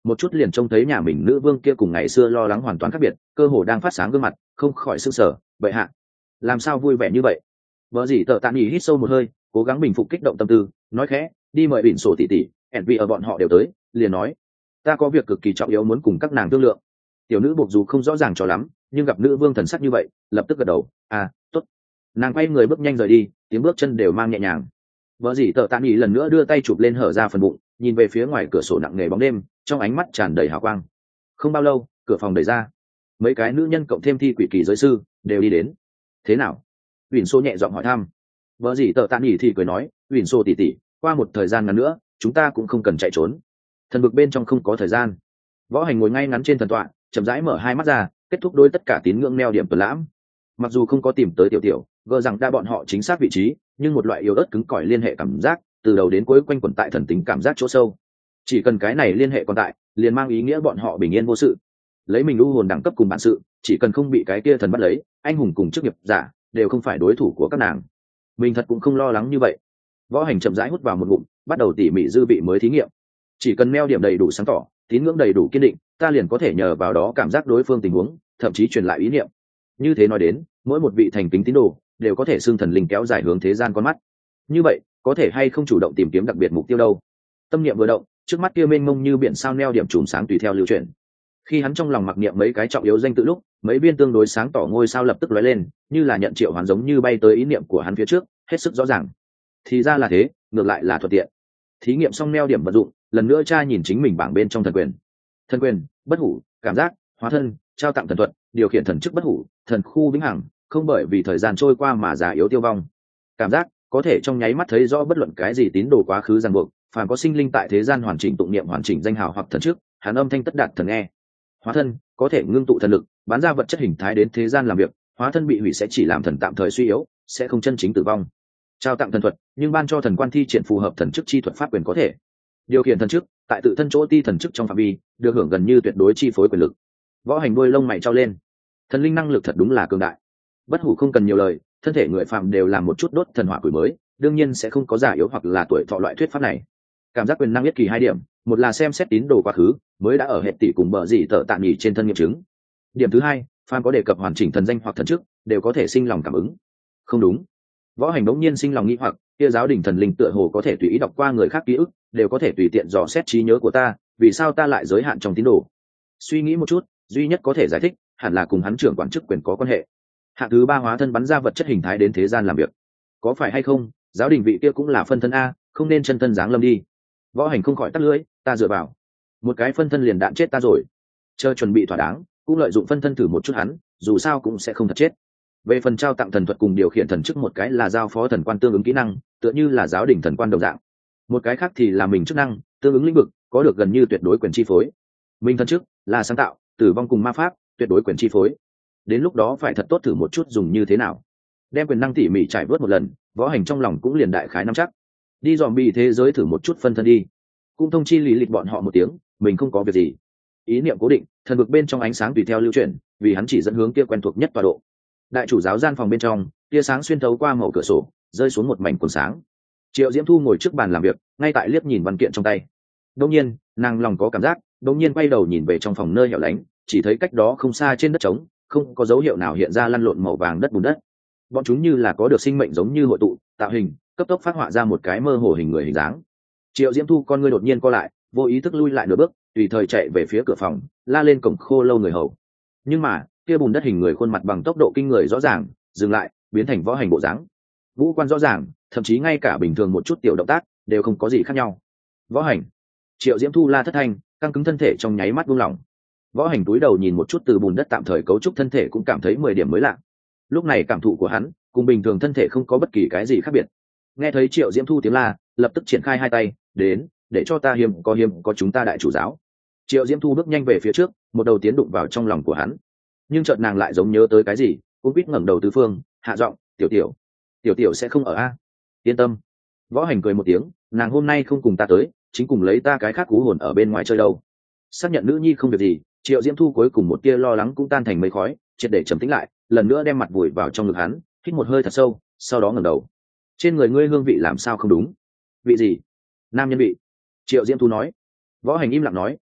một chút liền trông thấy nhà mình nữ vương kia cùng ngày xưa lo lắng hoàn toàn khác biệt, cơ hồ đang phát sáng gương mặt, không khỏi sưng sở. Vậy hạ, làm sao vui vẻ như vậy? Vợ gì tợ Tạ Nghị hít sâu một hơi, cố gắng bình phục kích động tâm tư, nói khẽ, đi mời bỉn sổ tỷ tỷ, ẻn vì ở bọn họ đều tới, liền nói, ta có việc cực kỳ trọng yếu muốn cùng các nàng thương lượng. Tiểu nữ buộc dù không rõ ràng cho lắm, nhưng gặp nữ vương thần sắc như vậy, lập tức gật đầu, à, tốt. Nàng quay người bước nhanh rời đi, tiếng bước chân đều mang nhẹ nhàng. Vợ gì tợ Tạ Nghị lần nữa đưa tay chụp lên hở ra phần bụng, nhìn về phía ngoài cửa sổ nặng nề bóng đêm, trong ánh mắt tràn đầy hào quang. Không bao lâu, cửa phòng đẩy ra, mấy cái nữ nhân cộng thêm thi quỷ kỳ giới sư đều đi đến. Thế nào? Uyển Sô nhẹ giọng hỏi thăm. Vợ gì tợ Tạ Nghị thì cười nói, Uyển Sô tỷ tỷ, qua một thời gian ngắn nữa, chúng ta cũng không cần chạy trốn. Thần vực bên trong không có thời gian. Võ Hành ngồi ngay ngắn trên thần tọa, chậm rãi mở hai mắt ra, kết thúc đối tất cả tín ngưỡng neo điểm tuần lãm. Mặc dù không có tìm tới tiểu tiểu, gờ rằng đa bọn họ chính xác vị trí, nhưng một loại yếu ớt cứng cỏi liên hệ cảm giác, từ đầu đến cuối quanh quẩn tại thần tính cảm giác chỗ sâu. Chỉ cần cái này liên hệ còn tại, liền mang ý nghĩa bọn họ bình yên vô sự. Lấy mình u hồn đẳng cấp cùng bản sự, chỉ cần không bị cái kia thần bắt lấy, anh hùng cùng chức nghiệp giả đều không phải đối thủ của các nàng. Mình thật cũng không lo lắng như vậy. Võ Hành chậm rãi hút vào một ngụm, bắt đầu tỉ mỉ dư vị mới thí nghiệm. Chỉ cần neo điểm đầy đủ sáng tỏ, tín ngưỡng đầy đủ kiên định, ta liền có thể nhờ vào đó cảm giác đối phương tình huống, thậm chí truyền lại ý niệm. Như thế nói đến, mỗi một vị thành kính tín đồ đều có thể xưng thần linh kéo dài hướng thế gian con mắt. Như vậy, có thể hay không chủ động tìm kiếm đặc biệt mục tiêu đâu? Tâm niệm vừa động, trước mắt kia mênh mông như biển sao neo điểm chùm sáng tùy theo lưu chuyển. Khi hắn trong lòng mặc niệm mấy cái trọng yếu danh tự lúc, mấy viên tương đối sáng tỏ ngôi sao lập tức lóe lên, như là nhận triệu hoán giống như bay tới ý niệm của hắn phía trước, hết sức rõ ràng. Thì ra là thế, ngược lại là thuận tiện. Thí nghiệm xong neo điểm vận dụng, lần nữa tra nhìn chính mình bảng bên trong thần quyền. Thần quyền, bất hủ, cảm giác, hóa thân, trao tặng thần thuật, điều khiển thần chức bất hủ, thần khu vĩnh hằng, không bởi vì thời gian trôi qua mà già yếu tiêu vong. Cảm giác, có thể trong nháy mắt thấy rõ bất luận cái gì tín đồ quá khứ ràng buộc, phàm có sinh linh tại thế gian hoàn chỉnh tụng niệm hoàn chỉnh danh hào hoặc thần chức, hắn âm thanh tất đạt thần nghe. Hóa thân, có thể ngưng tụ thần lực, bán ra vật chất hình thái đến thế gian làm việc, hóa thân bị hủy sẽ chỉ làm thần tạm thời suy yếu, sẽ không chân chính tử vong. Trao tặng thần thuật, nhưng ban cho thần quan thi triển phù hợp thần chức chi thuật pháp quyền có thể. Điều khiển thần chức, tại tự thân chỗ ti thần chức trong phạm vi, được hưởng gần như tuyệt đối chi phối quyền lực. Võ Hành đuôi lông mày trao lên. Thần linh năng lực thật đúng là cường đại. Bất hủ không cần nhiều lời, thân thể người phạm đều làm một chút đốt thần hỏa củi mới, đương nhiên sẽ không có già yếu hoặc là tuổi thọ loại thuyết pháp này. Cảm giác quyền năng nhất kỳ hai điểm, một là xem xét tín đồ quá khứ, mới đã ở hệ tỷ cùng bờ gì tợ tạm nghỉ trên thân nghiệm chứng. Điểm thứ hai, phàm có đề cập hoàn chỉnh thần danh hoặc thần chức, đều có thể sinh lòng cảm ứng. Không đúng. Võ Hành bỗng nhiên sinh lòng nghi hoặc, kia giáo đình thần linh tựa hồ có thể tùy ý đọc qua người khác ký ức, đều có thể tùy tiện dò xét trí nhớ của ta, vì sao ta lại giới hạn trong tín đồ? Suy nghĩ một chút, duy nhất có thể giải thích, hẳn là cùng hắn trưởng quản chức quyền có quan hệ. Hạng thứ ba hóa thân bắn ra vật chất hình thái đến thế gian làm việc. Có phải hay không, giáo đình vị kia cũng là phân thân a, không nên chân thân giáng lâm đi. Võ Hành không khỏi tắt lưỡi, ta dựa vào. Một cái phân thân liền đạn chết ta rồi. Chờ chuẩn bị thỏa đáng, cũng lợi dụng phân thân thử một chút hắn, dù sao cũng sẽ không thật chết. Về phần trao tặng thần thuật cùng điều khiển thần chức, một cái là giao phó thần quan tương ứng kỹ năng, tựa như là giáo đình thần quan đồng dạng. Một cái khác thì là mình chức năng, tương ứng lĩnh vực, có được gần như tuyệt đối quyền chi phối. Mình thần chức là sáng tạo, tử vong cùng ma pháp, tuyệt đối quyền chi phối. Đến lúc đó phải thật tốt thử một chút dùng như thế nào. Đem quyền năng tỉ mỉ trải vớt một lần, Võ Hành trong lòng cũng liền đại khái nắm chắc. Đi dòm bị thế giới thử một chút phân thân đi. Cũng thông chi lý lịch bọn họ một tiếng, mình không có việc gì. Ý niệm cố định, thần vực bên trong ánh sáng tùy theo lưu chuyển, vì hắn chỉ dẫn hướng kia quen thuộc nhất tọa độ. Đại chủ giáo gian phòng bên trong, tia sáng xuyên thấu qua mẩu cửa sổ, rơi xuống một mảnh quần sáng. Triệu Diễm Thu ngồi trước bàn làm việc, ngay tại liếc nhìn văn kiện trong tay. Đột nhiên, nàng lòng có cảm giác, đột nhiên quay đầu nhìn về trong phòng nơi hẻo lánh, chỉ thấy cách đó không xa trên đất trống, không có dấu hiệu nào hiện ra lăn lộn màu vàng đất bùn đất. Bọn chúng như là có được sinh mệnh giống như hội tụ, tạo hình, cấp tốc phát họa ra một cái mơ hồ hình người hình dáng. Triệu Diễm Thu con ngươi đột nhiên co lại, vô ý thức lui lại nửa bước, tùy thời chạy về phía cửa phòng, la lên cổng khô lâu người hầu. Nhưng mà, kia bùn đất hình người khuôn mặt bằng tốc độ kinh người rõ ràng, dừng lại, biến thành Võ Hành bộ dáng. Vũ quan rõ ràng, thậm chí ngay cả bình thường một chút tiểu động tác đều không có gì khác nhau. Võ Hành. Triệu Diễm Thu la thất thanh, căng cứng thân thể trong nháy mắt buông lỏng. Võ Hành túi đầu nhìn một chút từ bùn đất tạm thời cấu trúc thân thể, cũng cảm thấy mười điểm mới lạ. Lúc này cảm thụ của hắn cùng bình thường thân thể không có bất kỳ cái gì khác biệt. Nghe thấy Triệu Diễm Thu tiếng la, lập tức triển khai hai tay, đến, để cho ta hiếm có hiếm có chúng ta đại chủ giáo. Triệu Diễm Thu bước nhanh về phía trước, một đầu tiến đụng vào trong lòng của hắn. Nhưng chợt nàng lại giống nhớ tới cái gì, cũng biết ngẩng đầu tứ phương, hạ giọng, "Tiểu Tiểu, Tiểu Tiểu sẽ không ở a?" "Yên tâm." Võ Hành cười một tiếng, "Nàng hôm nay không cùng ta tới, chính cùng lấy ta cái khác cú hồn ở bên ngoài chơi đâu." Xác nhận nữ nhi không việc gì, Triệu Diễm Thu cuối cùng một tia lo lắng cũng tan thành mây khói, triệt để trầm tĩnh lại, lần nữa đem mặt vùi vào trong ngực hắn, hít một hơi thật sâu, sau đó ngẩng đầu. "Trên người ngươi hương vị làm sao không đúng?" "Vị gì?" "Nam nhân vị." Triệu Diễm Thu nói. Võ Hành im lặng nói,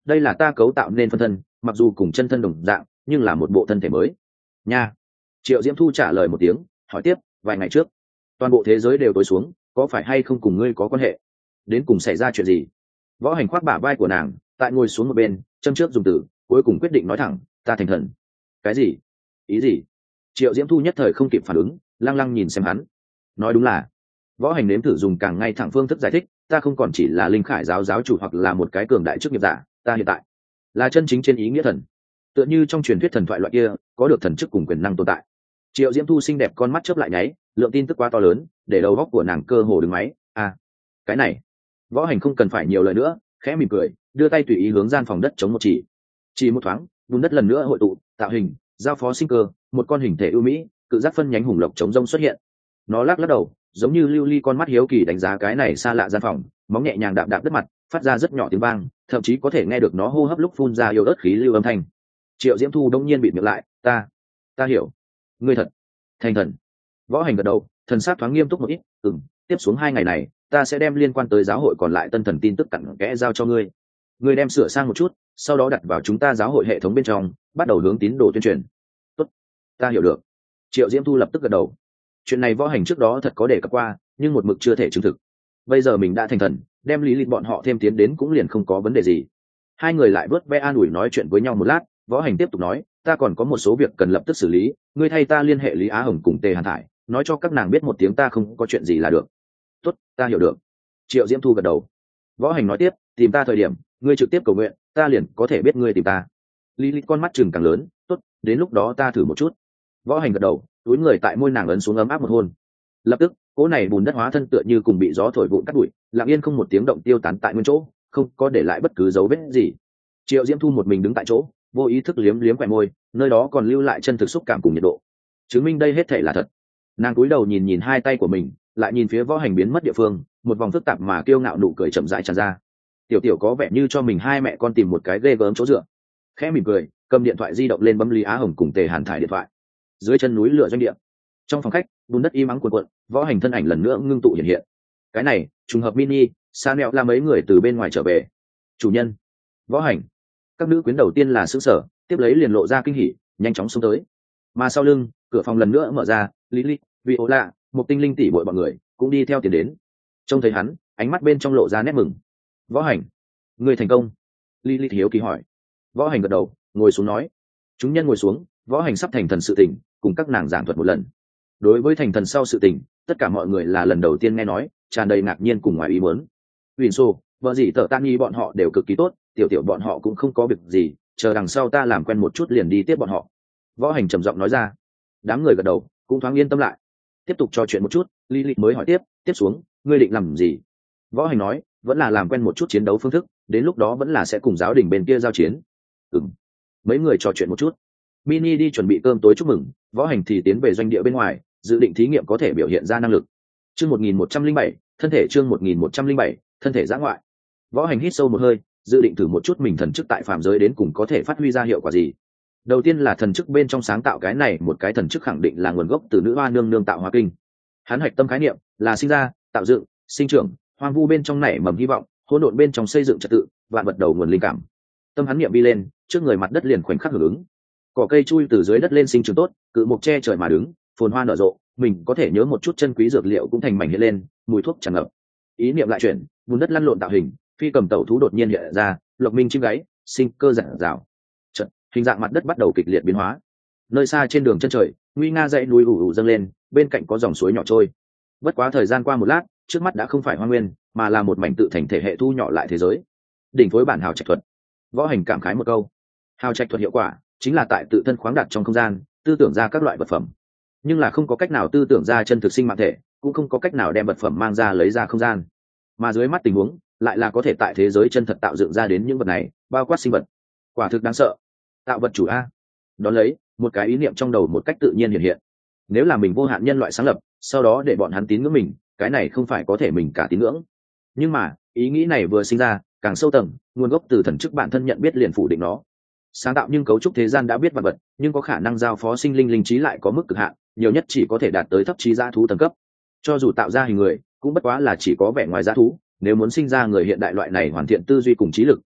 đây là ta cấu tạo nên phân thân, mặc dù cùng chân thân đồng dạng nhưng là một bộ thân thể mới nha. Triệu Diễm Thu trả lời một tiếng, hỏi tiếp, vài ngày trước toàn bộ thế giới đều tối xuống, có phải hay không cùng ngươi có quan hệ? Đến cùng xảy ra chuyện gì? Võ Hành khoác bả vai của nàng, tại ngồi xuống một bên, châm trước dùng từ, cuối cùng quyết định nói thẳng, ta thành thần. Cái gì? Ý gì? Triệu Diễm Thu nhất thời không kịp phản ứng, lăng lăng nhìn xem hắn. Nói đúng là, Võ Hành nếm thử dùng càng ngay thẳng phương thức giải thích, ta không còn chỉ là linh khải giáo giáo chủ hoặc là một cái cường đại chức nghiệp giả, ta hiện tại là chân chính trên ý nghĩa thần, tựa như trong truyền thuyết thần thoại loại kia, có được thần chức cùng quyền năng tồn tại. Triệu Diễm Thu xinh đẹp con mắt chớp lại nháy, lượng tin tức quá to lớn, để đầu óc của nàng cơ hồ đứng máy. À, cái này, Võ Hành không cần phải nhiều lời nữa, khẽ mỉm cười, đưa tay tùy ý hướng gian phòng đất chống một chỉ. Chỉ một thoáng, bùn đất lần nữa hội tụ, tạo hình, giao phó sinh cơ, một con hình thể ưu mỹ, cự giác phân nhánh hùng lộc chống rông xuất hiện. Nó lắc lắc đầu, giống như lưu ly con mắt hiếu kỳ đánh giá cái này xa lạ gian phòng, móng nhẹ nhàng đạp đạp đất mặt, phát ra rất nhỏ tiếng vang, thậm chí có thể nghe được nó hô hấp lúc phun ra yêu ớt khí lưu âm thanh. Triệu Diễm Thu đông nhiên bị miệng lại, ta, ta hiểu, ngươi thật thành thần. Võ Hành gật đầu, thần sắc thoáng nghiêm túc một ít, ừm, tiếp xuống hai ngày này ta sẽ đem liên quan tới giáo hội còn lại tân thần tin tức cặn kẽ giao cho ngươi, ngươi đem sửa sang một chút, sau đó đặt vào chúng ta giáo hội hệ thống bên trong, bắt đầu hướng tín đồ tuyên truyền. Tốt, ta hiểu được. Triệu Diễm Thu lập tức gật đầu. Chuyện này Võ Hành trước đó thật có đề cập qua, nhưng một mực chưa thể chứng thực. Bây giờ mình đã thành thần, đem lý lịch bọn họ thêm tiến đến cũng liền không có vấn đề gì. Hai người lại vớt ve an ủi nói chuyện với nhau một lát, Võ Hành tiếp tục nói, ta còn có một số việc cần lập tức xử lý, ngươi thay ta liên hệ Lý Á Hồng cùng Tề Hàn Thải, nói cho các nàng biết một tiếng ta không có chuyện gì là được. Tốt, ta hiểu được. Triệu Diễm Thu gật đầu. Võ Hành nói tiếp, tìm ta thời điểm, ngươi trực tiếp cầu nguyện, ta liền có thể biết ngươi tìm ta. Lý lịch con mắt chừng càng lớn, tốt, đến lúc đó ta thử một chút. Võ Hành gật đầu, túi người tại môi nàng ấn xuống ấm áp một hôn. Lập tức, cỗ này bùn đất hóa thân tựa như cùng bị gió thổi vụn cắt bụi, lặng yên không một tiếng động tiêu tán tại nguyên chỗ, không có để lại bất cứ dấu vết gì. Triệu Diễm Thu một mình đứng tại chỗ, vô ý thức liếm liếm khóe môi, nơi đó còn lưu lại chân thực xúc cảm cùng nhiệt độ, chứng minh đây hết thảy là thật. Nàng cúi đầu nhìn nhìn hai tay của mình, lại nhìn phía Võ Hành biến mất địa phương, một vòng phức tạp mà kiêu ngạo nụ cười chậm rãi tràn ra. Tiểu tiểu có vẻ như cho mình hai mẹ con tìm một cái ghê gớm chỗ dựa. Khẽ mỉm cười, cầm điện thoại di động lên bấm Lý Á Hồng cùng Tề Hàn Thải điện thoại. Dưới chân núi lửa doanh địa, trong phòng khách, bùn đất im ắng cuộn cuộn, Võ Hành thân ảnh lần nữa ngưng tụ hiện hiện. Cái này, trùng hợp mini, Sa Nẹo là mấy người từ bên ngoài trở về. Chủ nhân, Võ Hành. Các nữ quyến đầu tiên là sững sờ, tiếp lấy liền lộ ra kinh hỉ, nhanh chóng xông tới. Mà sau lưng, cửa phòng lần nữa mở ra, Lily, Viola, một tinh linh tỷ muội bọn người cũng đi theo tiền đến. Trông thấy hắn, ánh mắt bên trong lộ ra nét mừng. Võ Hành, người thành công. Lily hiếu kỳ hỏi. Võ Hành gật đầu, ngồi xuống nói. Chúng nhân ngồi xuống, Võ Hành sắp thành thần sự tình, cùng các nàng giảng thuật một lần. Đối với thành thần sau sự tình, tất cả mọi người là lần đầu tiên nghe nói, tràn đầy ngạc nhiên cùng ngoài ý muốn. Huyền Sô, vợ gì tở Tan Nhi bọn họ đều cực kỳ tốt, tiểu tiểu bọn họ cũng không có việc gì, chờ đằng sau ta làm quen một chút liền đi tiếp bọn họ. Võ Hành trầm giọng nói ra. Đám người gật đầu, cũng thoáng yên tâm lại. Tiếp tục trò chuyện một chút, Lily mới hỏi tiếp, tiếp xuống, ngươi định làm gì? Võ Hành nói, vẫn là làm quen một chút chiến đấu phương thức, đến lúc đó vẫn là sẽ cùng giáo đình bên kia giao chiến. Ừm. Mấy người trò chuyện một chút. Mini đi chuẩn bị cơm tối chúc mừng, Võ Hành thì tiến về doanh địa bên ngoài, dự định thí nghiệm có thể biểu hiện ra năng lực. Chương một nghìn một trăm lẻ bảy, thân thể chương một nghìn một trăm lẻ bảy, thân thể giã ngoại. Võ Hành hít sâu một hơi, dự định thử một chút mình thần chức tại phàm giới đến cùng có thể phát huy ra hiệu quả gì. Đầu tiên là thần chức bên trong sáng tạo cái này, một cái thần chức khẳng định là nguồn gốc từ nữ hoa nương nương tạo hóa kinh. Hắn hạch tâm khái niệm là sinh ra, tạo dựng, sinh trưởng, hoang vu bên trong nảy mầm hy vọng, hỗn độn bên trong xây dựng trật tự, vạn vật đầu nguồn linh cảm. Tâm hắn niệm đi lên, trước người mặt đất liền khoảnh khắc hưởng ứng. Cỏ cây chui từ dưới đất lên sinh trưởng tốt, cự mục che trời mà đứng, phồn hoa nở rộ, mình có thể nhớ một chút chân quý dược liệu cũng thành mảnh hiện lên, mùi thuốc tràn ngập. Ý niệm lại chuyển, bùn đất lăn lộn tạo hình, phi cầm tẩu thú đột nhiên hiện ra, lộc minh chim gáy, sinh cơ rạng rào. Chợt, hình dạng mặt đất bắt đầu kịch liệt biến hóa. Nơi xa trên đường chân trời, nguy nga dãy núi ù ù dâng lên, bên cạnh có dòng suối nhỏ trôi. Bất quá thời gian qua một lát, trước mắt đã không phải hoang nguyên, mà là một mảnh tự thành thể hệ thu nhỏ lại thế giới. Đỉnh phối bản hào trạch thuật. Võ Hành cảm khái một câu. Hào trạch thuật hiệu quả chính là tại tự thân khoáng đặt trong không gian, tư tưởng ra các loại vật phẩm, nhưng là không có cách nào tư tưởng ra chân thực sinh mạng thể, cũng không có cách nào đem vật phẩm mang ra lấy ra không gian. Mà dưới mắt tình huống, lại là có thể tại thế giới chân thật tạo dựng ra đến những vật này, bao quát sinh vật. Quả thực đáng sợ. Tạo vật chủ a. Đón lấy, một cái ý niệm trong đầu một cách tự nhiên hiện hiện. Nếu là mình vô hạn nhân loại sáng lập, sau đó để bọn hắn tín ngưỡng mình, cái này không phải có thể mình cả tín ngưỡng. Nhưng mà, ý nghĩ này vừa sinh ra, càng sâu tầng, nguồn gốc từ thần chức bản thân nhận biết liền phủ định nó. Sáng tạo nhưng cấu trúc thế gian đã biết vật vật, nhưng có khả năng giao phó sinh linh linh trí lại có mức cực hạn, nhiều nhất chỉ có thể đạt tới thấp trí dã thú tầng cấp. Cho dù tạo ra hình người, cũng bất quá là chỉ có vẻ ngoài dã thú, nếu muốn sinh ra người hiện đại loại này hoàn thiện tư duy cùng trí lực,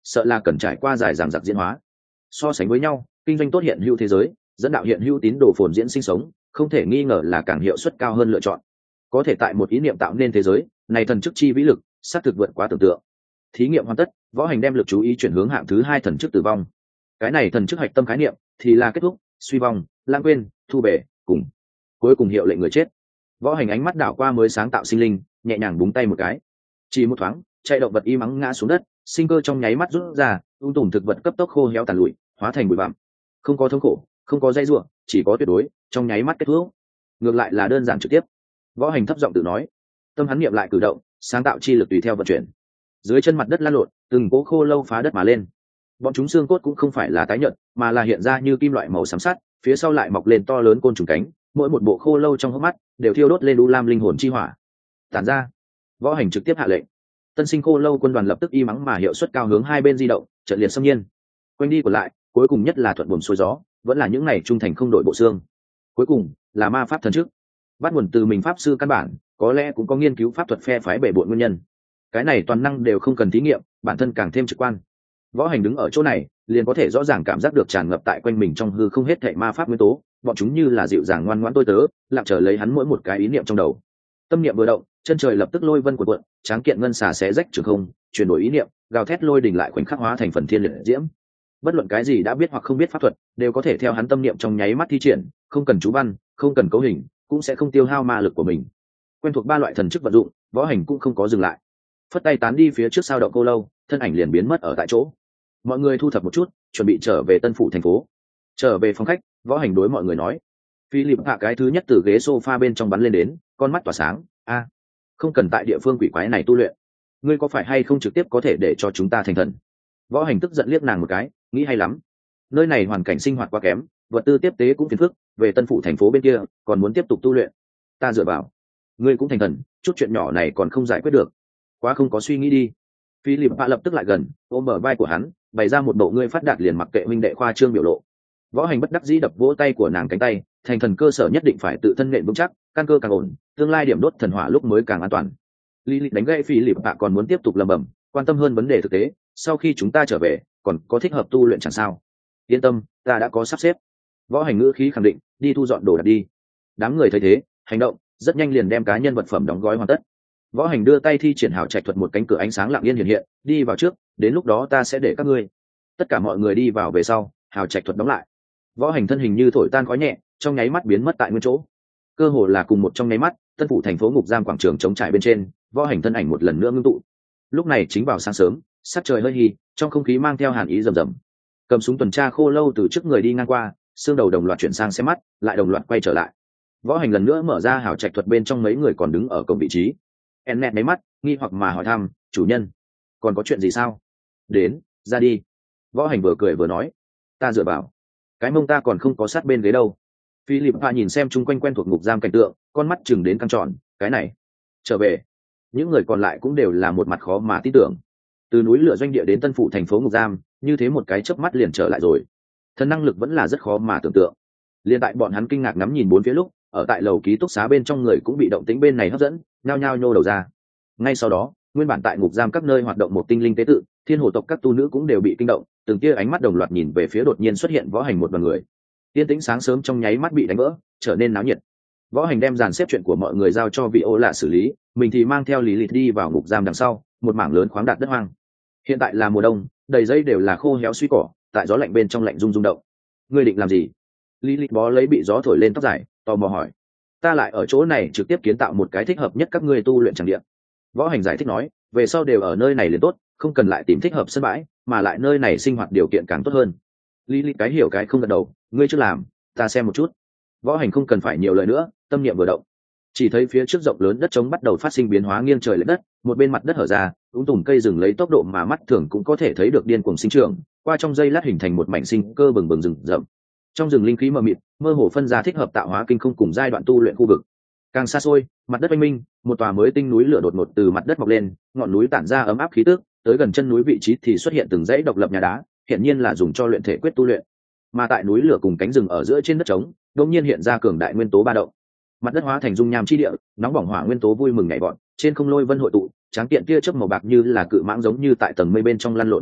sợ là cần trải qua dài dằng dặc diễn hóa. So sánh với nhau, kinh doanh tốt hiện hữu thế giới, dẫn đạo hiện hữu tín đồ phồn diễn sinh sống, không thể nghi ngờ là càng hiệu suất cao hơn lựa chọn. Có thể tại một ý niệm tạo nên thế giới này, thần chức chi vĩ lực sát thực vượt quá tưởng tượng. Thí nghiệm hoàn tất, Võ Hành đem lực chú ý chuyển hướng hạng thứ hai thần chức tử vong. Cái này thần chức hạch tâm khái niệm thì là kết thúc, suy vong, lãng quên, thu bể, cùng cuối cùng hiệu lệnh người chết. Võ Hành ánh mắt đảo qua mới sáng tạo sinh linh, nhẹ nhàng búng tay một cái, chỉ một thoáng, chạy động vật y mắng ngã xuống đất, sinh cơ trong nháy mắt rút ra, ung tùm thực vật cấp tốc khô héo tàn lụi, hóa thành bụi bặm. Không có thống khổ, không có dây rủa, chỉ có tuyệt đối, trong nháy mắt kết thúc. Ngược lại là đơn giản trực tiếp. Võ Hành thấp giọng tự nói, tâm hắn niệm lại cử động, sáng tạo chi lực tùy theo vận chuyển. Dưới chân mặt đất lăn lộn, từng cỗ khô lâu phá đất mà lên. Bọn chúng xương cốt cũng không phải là tái nhợt, mà là hiện ra như kim loại màu xám sắt, phía sau lại mọc lên to lớn côn trùng cánh, mỗi một bộ khô lâu trong hốc mắt đều thiêu đốt lên u lam linh hồn chi hỏa. Tản ra. Võ Hành trực tiếp hạ lệnh. Tân sinh khô lâu quân đoàn lập tức y mắng mà hiệu suất cao hướng hai bên di động, trận liệt xâm nhiên. Quanh đi của lại, cuối cùng nhất là thuận buồm xuôi gió, vẫn là những này trung thành không đổi bộ xương. Cuối cùng là ma pháp thần trước, bắt nguồn từ mình pháp sư căn bản, có lẽ cũng có nghiên cứu pháp thuật phe phái bể bội nguyên nhân. Cái này toàn năng đều không cần thí nghiệm, bản thân càng thêm trực quan. Võ Hành đứng ở chỗ này, liền có thể rõ ràng cảm giác được tràn ngập tại quanh mình trong hư không hết thảy ma pháp nguyên tố, bọn chúng như là dịu dàng ngoan ngoãn tôi tớ, lặng chờ lấy hắn mỗi một cái ý niệm trong đầu. Tâm niệm vừa động, chân trời lập tức lôi vân cuộn cuộn, tráng kiện ngân xà xé rách trường không, chuyển đổi ý niệm, gào thét lôi đỉnh lại khoảnh khắc hóa thành phần thiên liệt diễm. Bất luận cái gì đã biết hoặc không biết pháp thuật, đều có thể theo hắn tâm niệm trong nháy mắt thi triển, không cần chú văn, không cần cấu hình, cũng sẽ không tiêu hao ma lực của mình. Quen thuộc ba loại thần chức vận dụng, Võ Hành cũng không có dừng lại. Phất tay tán đi phía trước sao động cô lâu, thân ảnh liền biến mất ở tại chỗ. Mọi người thu thập một chút, chuẩn bị trở về Tân Phủ thành phố. Trở về phòng khách, Võ Hành đối mọi người nói, Philip hạ cái thứ nhất từ ghế sofa bên trong bắn lên đến, con mắt tỏa sáng, a, không cần tại địa phương quỷ quái này tu luyện, ngươi có phải hay không trực tiếp có thể để cho chúng ta thành thần? Võ Hành tức giận liếc nàng một cái, nghĩ hay lắm, nơi này hoàn cảnh sinh hoạt quá kém, vật tư tiếp tế cũng phiền phức, về Tân Phủ thành phố bên kia còn muốn tiếp tục tu luyện, ta dựa vào, ngươi cũng thành thần, chút chuyện nhỏ này còn không giải quyết được, quá không có suy nghĩ đi. Philip hạ lập tức lại gần, ôm bờ vai của hắn, bày ra một bộ ngươi phát đạt liền mặc kệ huynh đệ khoa trương biểu lộ. Võ Hành bất đắc dĩ đập vỗ tay của nàng cánh tay, thành thần cơ sở nhất định phải tự thân nện vững chắc, căn cơ càng ổn, tương lai điểm đốt thần hỏa lúc mới càng an toàn. Lilith đánh gãy Philip hạ còn muốn tiếp tục lẩm bẩm, quan tâm hơn vấn đề thực tế, sau khi chúng ta trở về, còn có thích hợp tu luyện chẳng sao? Yên tâm, ta đã có sắp xếp. Võ Hành ngữ khí khẳng định, đi thu dọn đồ đạc đi. Đám người thấy thế, hành động, rất nhanh liền đem cá nhân vật phẩm đóng gói hoàn tất. Võ Hành đưa tay thi triển hào trạch thuật, một cánh cửa ánh sáng lặng yên hiện hiện, đi vào trước, đến lúc đó ta sẽ để các ngươi. Tất cả mọi người đi vào về sau, hào trạch thuật đóng lại. Võ Hành thân hình như thổi tan khói nhẹ, trong nháy mắt biến mất tại nguyên chỗ. Cơ hồ là cùng một trong nháy mắt, Tân Phủ thành phố ngục giam quảng trường trống trải bên trên, Võ Hành thân ảnh một lần nữa ngưng tụ. Lúc này chính vào sáng sớm, sắc trời hơi hì, trong không khí mang theo hàn ý rầm rầm. Cầm súng tuần tra khô lâu từ trước người đi ngang qua, xương đầu đồng loạt chuyển sang xem mắt, lại đồng loạt quay trở lại. Võ Hành lần nữa mở ra hào trạch thuật, bên trong mấy người còn đứng ở cổng vị trí. Ennet mấy mắt, nghi hoặc mà hỏi thăm, chủ nhân, còn có chuyện gì sao? Đến, ra đi. Võ Hành vừa cười vừa nói, ta dựa vào, cái mông ta còn không có sát bên ghế đâu. Philip Pha nhìn xem chung quanh quen thuộc ngục giam cảnh tượng, con mắt chừng đến căng tròn, cái này, trở về. Những người còn lại cũng đều là một mặt khó mà tin tưởng. Từ núi lửa doanh địa đến Tân Phủ thành phố ngục giam, như thế một cái chớp mắt liền trở lại rồi. Thần năng lực vẫn là rất khó mà tưởng tượng. Liên tại bọn hắn kinh ngạc ngắm nhìn bốn phía lúc, ở tại lầu ký túc xá bên trong người cũng bị động tĩnh bên này hấp dẫn, nhao nhao nhô đầu ra. Ngay sau đó, nguyên bản tại ngục giam các nơi hoạt động một tinh linh tế tự, thiên hồ tộc các tu nữ cũng đều bị kinh động, từng tia ánh mắt đồng loạt nhìn về phía đột nhiên xuất hiện Võ Hành một đoàn người. Tiên tĩnh sáng sớm trong nháy mắt bị đánh vỡ, trở nên náo nhiệt. Võ Hành đem dàn xếp chuyện của mọi người giao cho vị ô lạ xử lý, mình thì mang theo Lý Lịch đi vào ngục giam đằng sau, một mảng lớn khoáng đạt đất hoang. Hiện tại là mùa đông, đầy dây đều là khô héo suy cỏ, tại gió lạnh bên trong lạnh rung rung động. Ngươi định làm gì? Lý Lịch bó lấy bị gió thổi lên tóc dài, tò mò hỏi. Ta lại ở chỗ này trực tiếp kiến tạo một cái thích hợp nhất các ngươi tu luyện tràng địa. Võ Hành giải thích nói, về sau đều ở nơi này liền tốt, không cần lại tìm thích hợp sân bãi, mà lại nơi này sinh hoạt điều kiện càng tốt hơn. Lý Lịch cái hiểu cái không gật đầu, ngươi chưa làm, ta xem một chút. Võ Hành không cần phải nhiều lời nữa, tâm niệm vừa động, chỉ thấy phía trước rộng lớn đất trống bắt đầu phát sinh biến hóa, nghiêng trời lệch đất, một bên mặt đất hở ra, úng tùm cây rừng lấy tốc độ mà mắt thường cũng có thể thấy được điên cuồng sinh trưởng, qua trong giây lát hình thành một mảnh sinh cơ bừng bừng rừng rậm. Trong rừng linh khí mờ mịt, mơ hồ phân ra thích hợp tạo hóa kinh không cùng giai đoạn tu luyện khu vực. Càng xa xôi, mặt đất oanh minh, một tòa mới tinh núi lửa đột ngột từ mặt đất mọc lên, ngọn núi tản ra ấm áp khí tức, tới gần chân núi vị trí thì xuất hiện từng dãy độc lập nhà đá, hiện nhiên là dùng cho luyện thể quyết tu luyện. Mà tại núi lửa cùng cánh rừng ở giữa trên đất trống, đột nhiên hiện ra cường đại nguyên tố ba động. Mặt đất hóa thành dung nham chi địa, nóng bỏng hỏa nguyên tố vui mừng nhảy vọt, trên không lôi vân hội tụ, tráng kiện tia chớp màu bạc như là cự mãng giống như tại tầng mây bên trong lăn lộn tán loạn,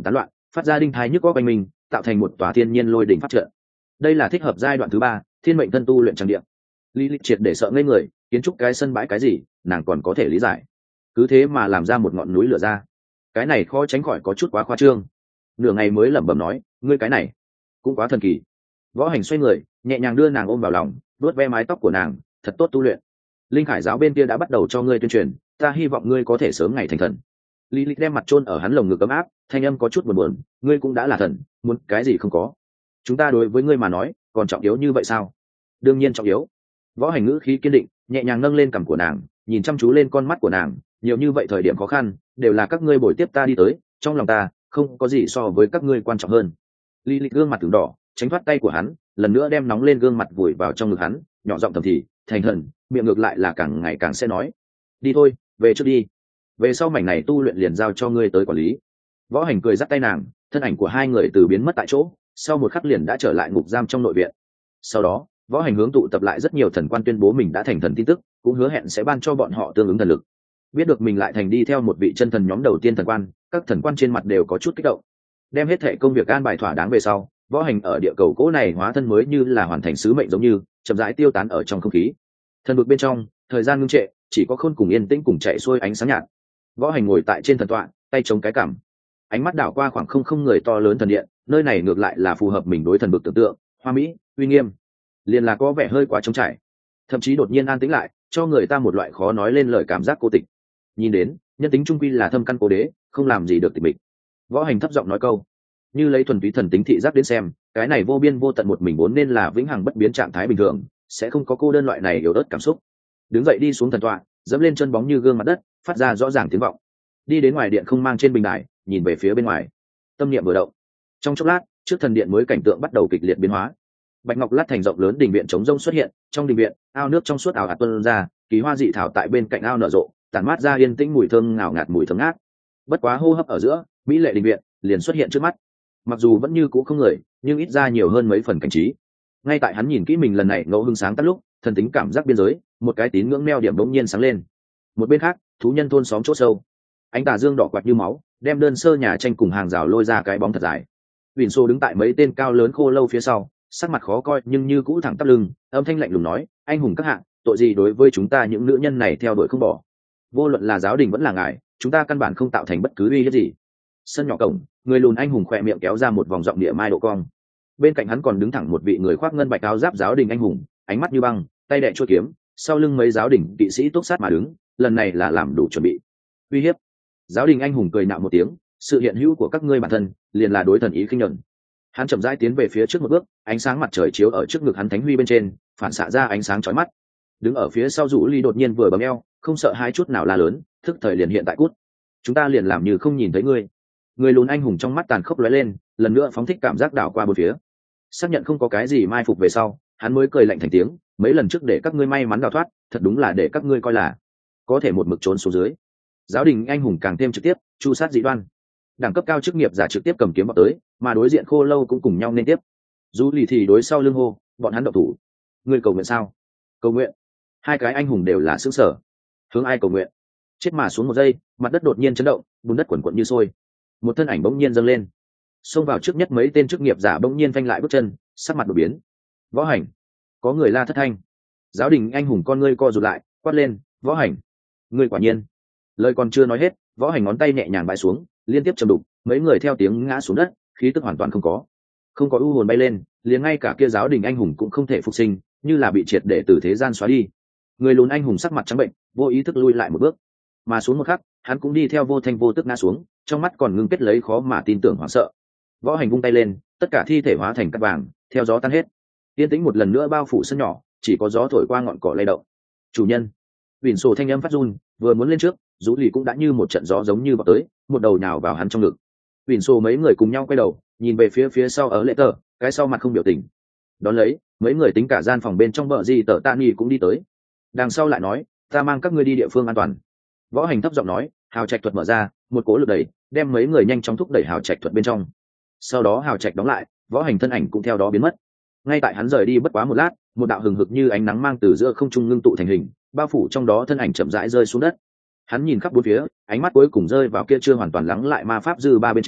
phát ra đinh thái nhức có quanh mình, tạo thành một tòa thiên nhiên lôi đỉnh phát trận. Đây là thích hợp giai đoạn thứ ba, thiên mệnh thân tu luyện trang địa. Lý Lịch triệt để sợ ngây người, kiến trúc cái sân bãi cái gì, nàng còn có thể lý giải. Cứ thế mà làm ra một ngọn núi lửa ra, cái này khó tránh khỏi có chút quá khoa trương. Nửa ngày mới lẩm bẩm nói, ngươi cái này cũng quá thần kỳ. Võ Hành xoay người, nhẹ nhàng đưa nàng ôm vào lòng, vuốt ve mái tóc của nàng, thật tốt tu luyện. Linh Khải giáo bên kia đã bắt đầu cho ngươi tuyên truyền, ta hy vọng ngươi có thể sớm ngày thành thần. Lý Lịch đem mặt chôn ở hắn lồng ngực ấm áp, thanh âm có chút buồn buồn, ngươi cũng đã là thần, muốn cái gì không có. Chúng ta đối với ngươi mà nói, còn trọng yếu như vậy sao? Đương nhiên trọng yếu. Võ Hành ngữ khí kiên định, nhẹ nhàng nâng lên cằm của nàng, nhìn chăm chú lên con mắt của nàng, nhiều như vậy thời điểm khó khăn, đều là các ngươi bồi tiếp ta đi tới, trong lòng ta, không có gì so với các ngươi quan trọng hơn. Lý Lịch gương mặt từng đỏ, tránh thoát tay của hắn, lần nữa đem nóng lên gương mặt vùi vào trong ngực hắn, nhỏ giọng thầm thì, thành thần, miệng ngược lại là càng ngày càng sẽ nói. Đi thôi, về trước đi. Về sau mảnh này tu luyện liền giao cho ngươi tới quản lý. Võ Hành cười dắt tay nàng, thân ảnh của hai người từ biến mất tại chỗ, sau một khắc liền đã trở lại ngục giam trong nội viện. Sau đó, Võ Hành hướng tụ tập lại rất nhiều thần quan tuyên bố mình đã thành thần tin tức, cũng hứa hẹn sẽ ban cho bọn họ tương ứng thần lực. Biết được mình lại thành đi theo một vị chân thần nhóm đầu tiên thần quan, các thần quan trên mặt đều có chút kích động. Đem hết thệ công việc an bài thỏa đáng về sau, Võ Hành ở địa cầu cỗ này hóa thân mới như là hoàn thành sứ mệnh giống như chậm rãi tiêu tán ở trong không khí. Thần vực bên trong, thời gian ngưng trệ, chỉ có Khôn cùng yên tĩnh cùng chạy xuôi ánh sáng nhạt. Võ Hành ngồi tại trên thần tọa, tay chống cái cằm, ánh mắt đảo qua khoảng không không người to lớn thần điện, nơi này ngược lại là phù hợp mình đối thần vực tưởng tượng, hoa mỹ, uy nghiêm, liền là có vẻ hơi quá trống trải, thậm chí đột nhiên an tĩnh lại, cho người ta một loại khó nói lên lời cảm giác cô tịch. Nhìn đến, nhân tính trung quy là thâm căn cố đế, không làm gì được tịch mịch. Võ Hành thấp giọng nói câu, như lấy thuần túy thần tính thị giác đến xem, cái này vô biên vô tận một mình vốn nên là vĩnh hằng bất biến trạng thái bình thường, sẽ không có cô đơn loại này yếu ớt cảm xúc. Đứng dậy đi xuống thần tọa, dẫm lên chân bóng như gương mặt đất, phát ra rõ ràng tiếng vọng. Đi đến ngoài điện không mang trên bình đài, nhìn về phía bên ngoài. Tâm niệm vừa động, trong chốc lát, trước thần điện mới cảnh tượng bắt đầu kịch liệt biến hóa. Bạch ngọc lát thành rộng lớn đình viện trống rông xuất hiện, trong đình viện, ao nước trong suốt ảo ạt tuôn ra, kỳ hoa dị thảo tại bên cạnh ao nở rộ, tản mát ra yên tĩnh mùi thơm ngào ngạt mùi thơm ngát. Bất quá hô hấp ở giữa, mỹ lệ đình viện liền xuất hiện trước mắt. Mặc dù vẫn như cũ không người, nhưng ít ra nhiều hơn mấy phần cảnh trí. Ngay tại hắn nhìn kỹ mình lần này ngẫu hứng sáng tắt lúc, thần tính cảm giác biên giới, một cái tín ngưỡng neo điểm bỗng nhiên sáng lên. Một bên khác, thú nhân thôn xóm chỗ sâu, ánh tà dương đỏ quạt như máu, đem đơn sơ nhà tranh cùng hàng rào lôi ra cái bóng thật dài. Vịn Xô đứng tại mấy tên cao lớn khô lâu phía sau, sắc mặt khó coi nhưng như cũ thẳng tắp lưng, âm thanh lạnh lùng nói, anh hùng các hạng, tội gì đối với chúng ta những nữ nhân này theo đuổi không bỏ. Vô luận là giáo đình vẫn là ngài, chúng ta căn bản không tạo thành bất cứ uy hiếp gì. Sân nhỏ cổng, người lùn anh hùng khỏe miệng kéo ra một vòng giọng địa mai độ cong. Bên cạnh hắn còn đứng thẳng một vị người khoác ngân bạch áo giáp giáo đình anh hùng, ánh mắt như băng, tay đè chuôi kiếm, sau lưng mấy giáo đình kỵ sĩ túc sát mà đứng, lần này là làm đủ chuẩn bị. Uy hiếp. Giáo đình anh hùng cười nạo một tiếng, sự hiện hữu của các ngươi bản thân liền là đối thần ý khinh nhẫn. Hắn chậm rãi tiến về phía trước một bước, ánh sáng mặt trời chiếu ở trước ngực hắn thánh huy bên trên, phản xạ ra ánh sáng chói mắt. Đứng ở phía sau Dụ Ly đột nhiên vừa bấm eo, không sợ hai chút nào la lớn, thức thời liền hiện tại cút. Chúng ta liền làm như không nhìn thấy ngươi. Người lùn anh hùng trong mắt tàn khốc lóe lên, lần nữa phóng thích cảm giác đảo qua bốn phía. Xác nhận không có cái gì mai phục về sau, hắn mới cười lạnh thành tiếng, mấy lần trước để các ngươi may mắn đào thoát, thật đúng là để các ngươi coi là có thể một mực trốn xuống dưới. Giáo đình anh hùng càng thêm trực tiếp, chu sát dị đoan. Đẳng cấp cao chức nghiệp giả trực tiếp cầm kiếm vào tới, mà đối diện khô lâu cũng cùng nhau nên tiếp. Dù lì thì đối sau lưng hô, bọn hắn động thủ. Ngươi cầu nguyện sao? Cầu nguyện. Hai cái anh hùng đều là xương sở. Hướng ai cầu nguyện? Chết mà xuống một giây, mặt đất đột nhiên chấn động, bùn đất quần quật như sôi. Một thân ảnh bỗng nhiên dâng lên, xông vào trước nhất mấy tên chức nghiệp giả bỗng nhiên phanh lại bước chân, sắc mặt đột biến. Võ Hành. Có người la thất thanh. Giáo đình anh hùng con ngươi co rụt lại, quát lên, Võ Hành. Ngươi quả nhiên. Lời còn chưa nói hết, Võ Hành ngón tay nhẹ nhàng bãi xuống, liên tiếp chầm đục, mấy người theo tiếng ngã xuống đất, khí tức hoàn toàn không có. Không có u hồn bay lên, liền ngay cả kia giáo đình anh hùng cũng không thể phục sinh, như là bị triệt để từ thế gian xóa đi. Người lùn anh hùng sắc mặt trắng bệnh, vô ý thức lui lại một bước, mà xuống một khắc, hắn cũng đi theo vô thanh vô tức ngã xuống, trong mắt còn ngưng kết lấy khó mà tin tưởng hoảng sợ. Võ Hành vung tay lên, tất cả thi thể hóa thành cát vàng, theo gió tan hết. Yên tĩnh một lần nữa bao phủ sân nhỏ, chỉ có gió thổi qua ngọn cỏ lay động. Chủ nhân. Vịn Sổ thanh âm phát run, vừa muốn lên trước, Dũ Lì cũng đã như một trận gió giống như vào tới, một đầu nhào vào hắn trong ngực. Vịn Sổ mấy người cùng nhau quay đầu, nhìn về phía phía sau ở lệ tờ, cái sau mặt không biểu tình. Đón lấy, mấy người tính cả gian phòng bên trong bờ gì tờ Tạ Nghị cũng đi tới. Đằng sau lại nói, ta mang các ngươi đi địa phương an toàn. Võ Hành thấp giọng nói, hào trạch thuật mở ra, một cỗ lực đẩy, đem mấy người nhanh chóng thúc đẩy hào trạch thuật bên trong. Sau đó hào trạch đóng lại, Võ Hành thân ảnh cũng theo đó biến mất. Ngay tại hắn rời đi bất quá một lát, một đạo hừng hực như ánh nắng mang từ giữa không trung ngưng tụ thành hình, bao phủ trong đó thân ảnh chậm rãi rơi xuống đất. Hắn nhìn khắp bốn phía, ánh mắt cuối cùng rơi vào kia chưa hoàn toàn lắng lại ma pháp dư ba bên trên,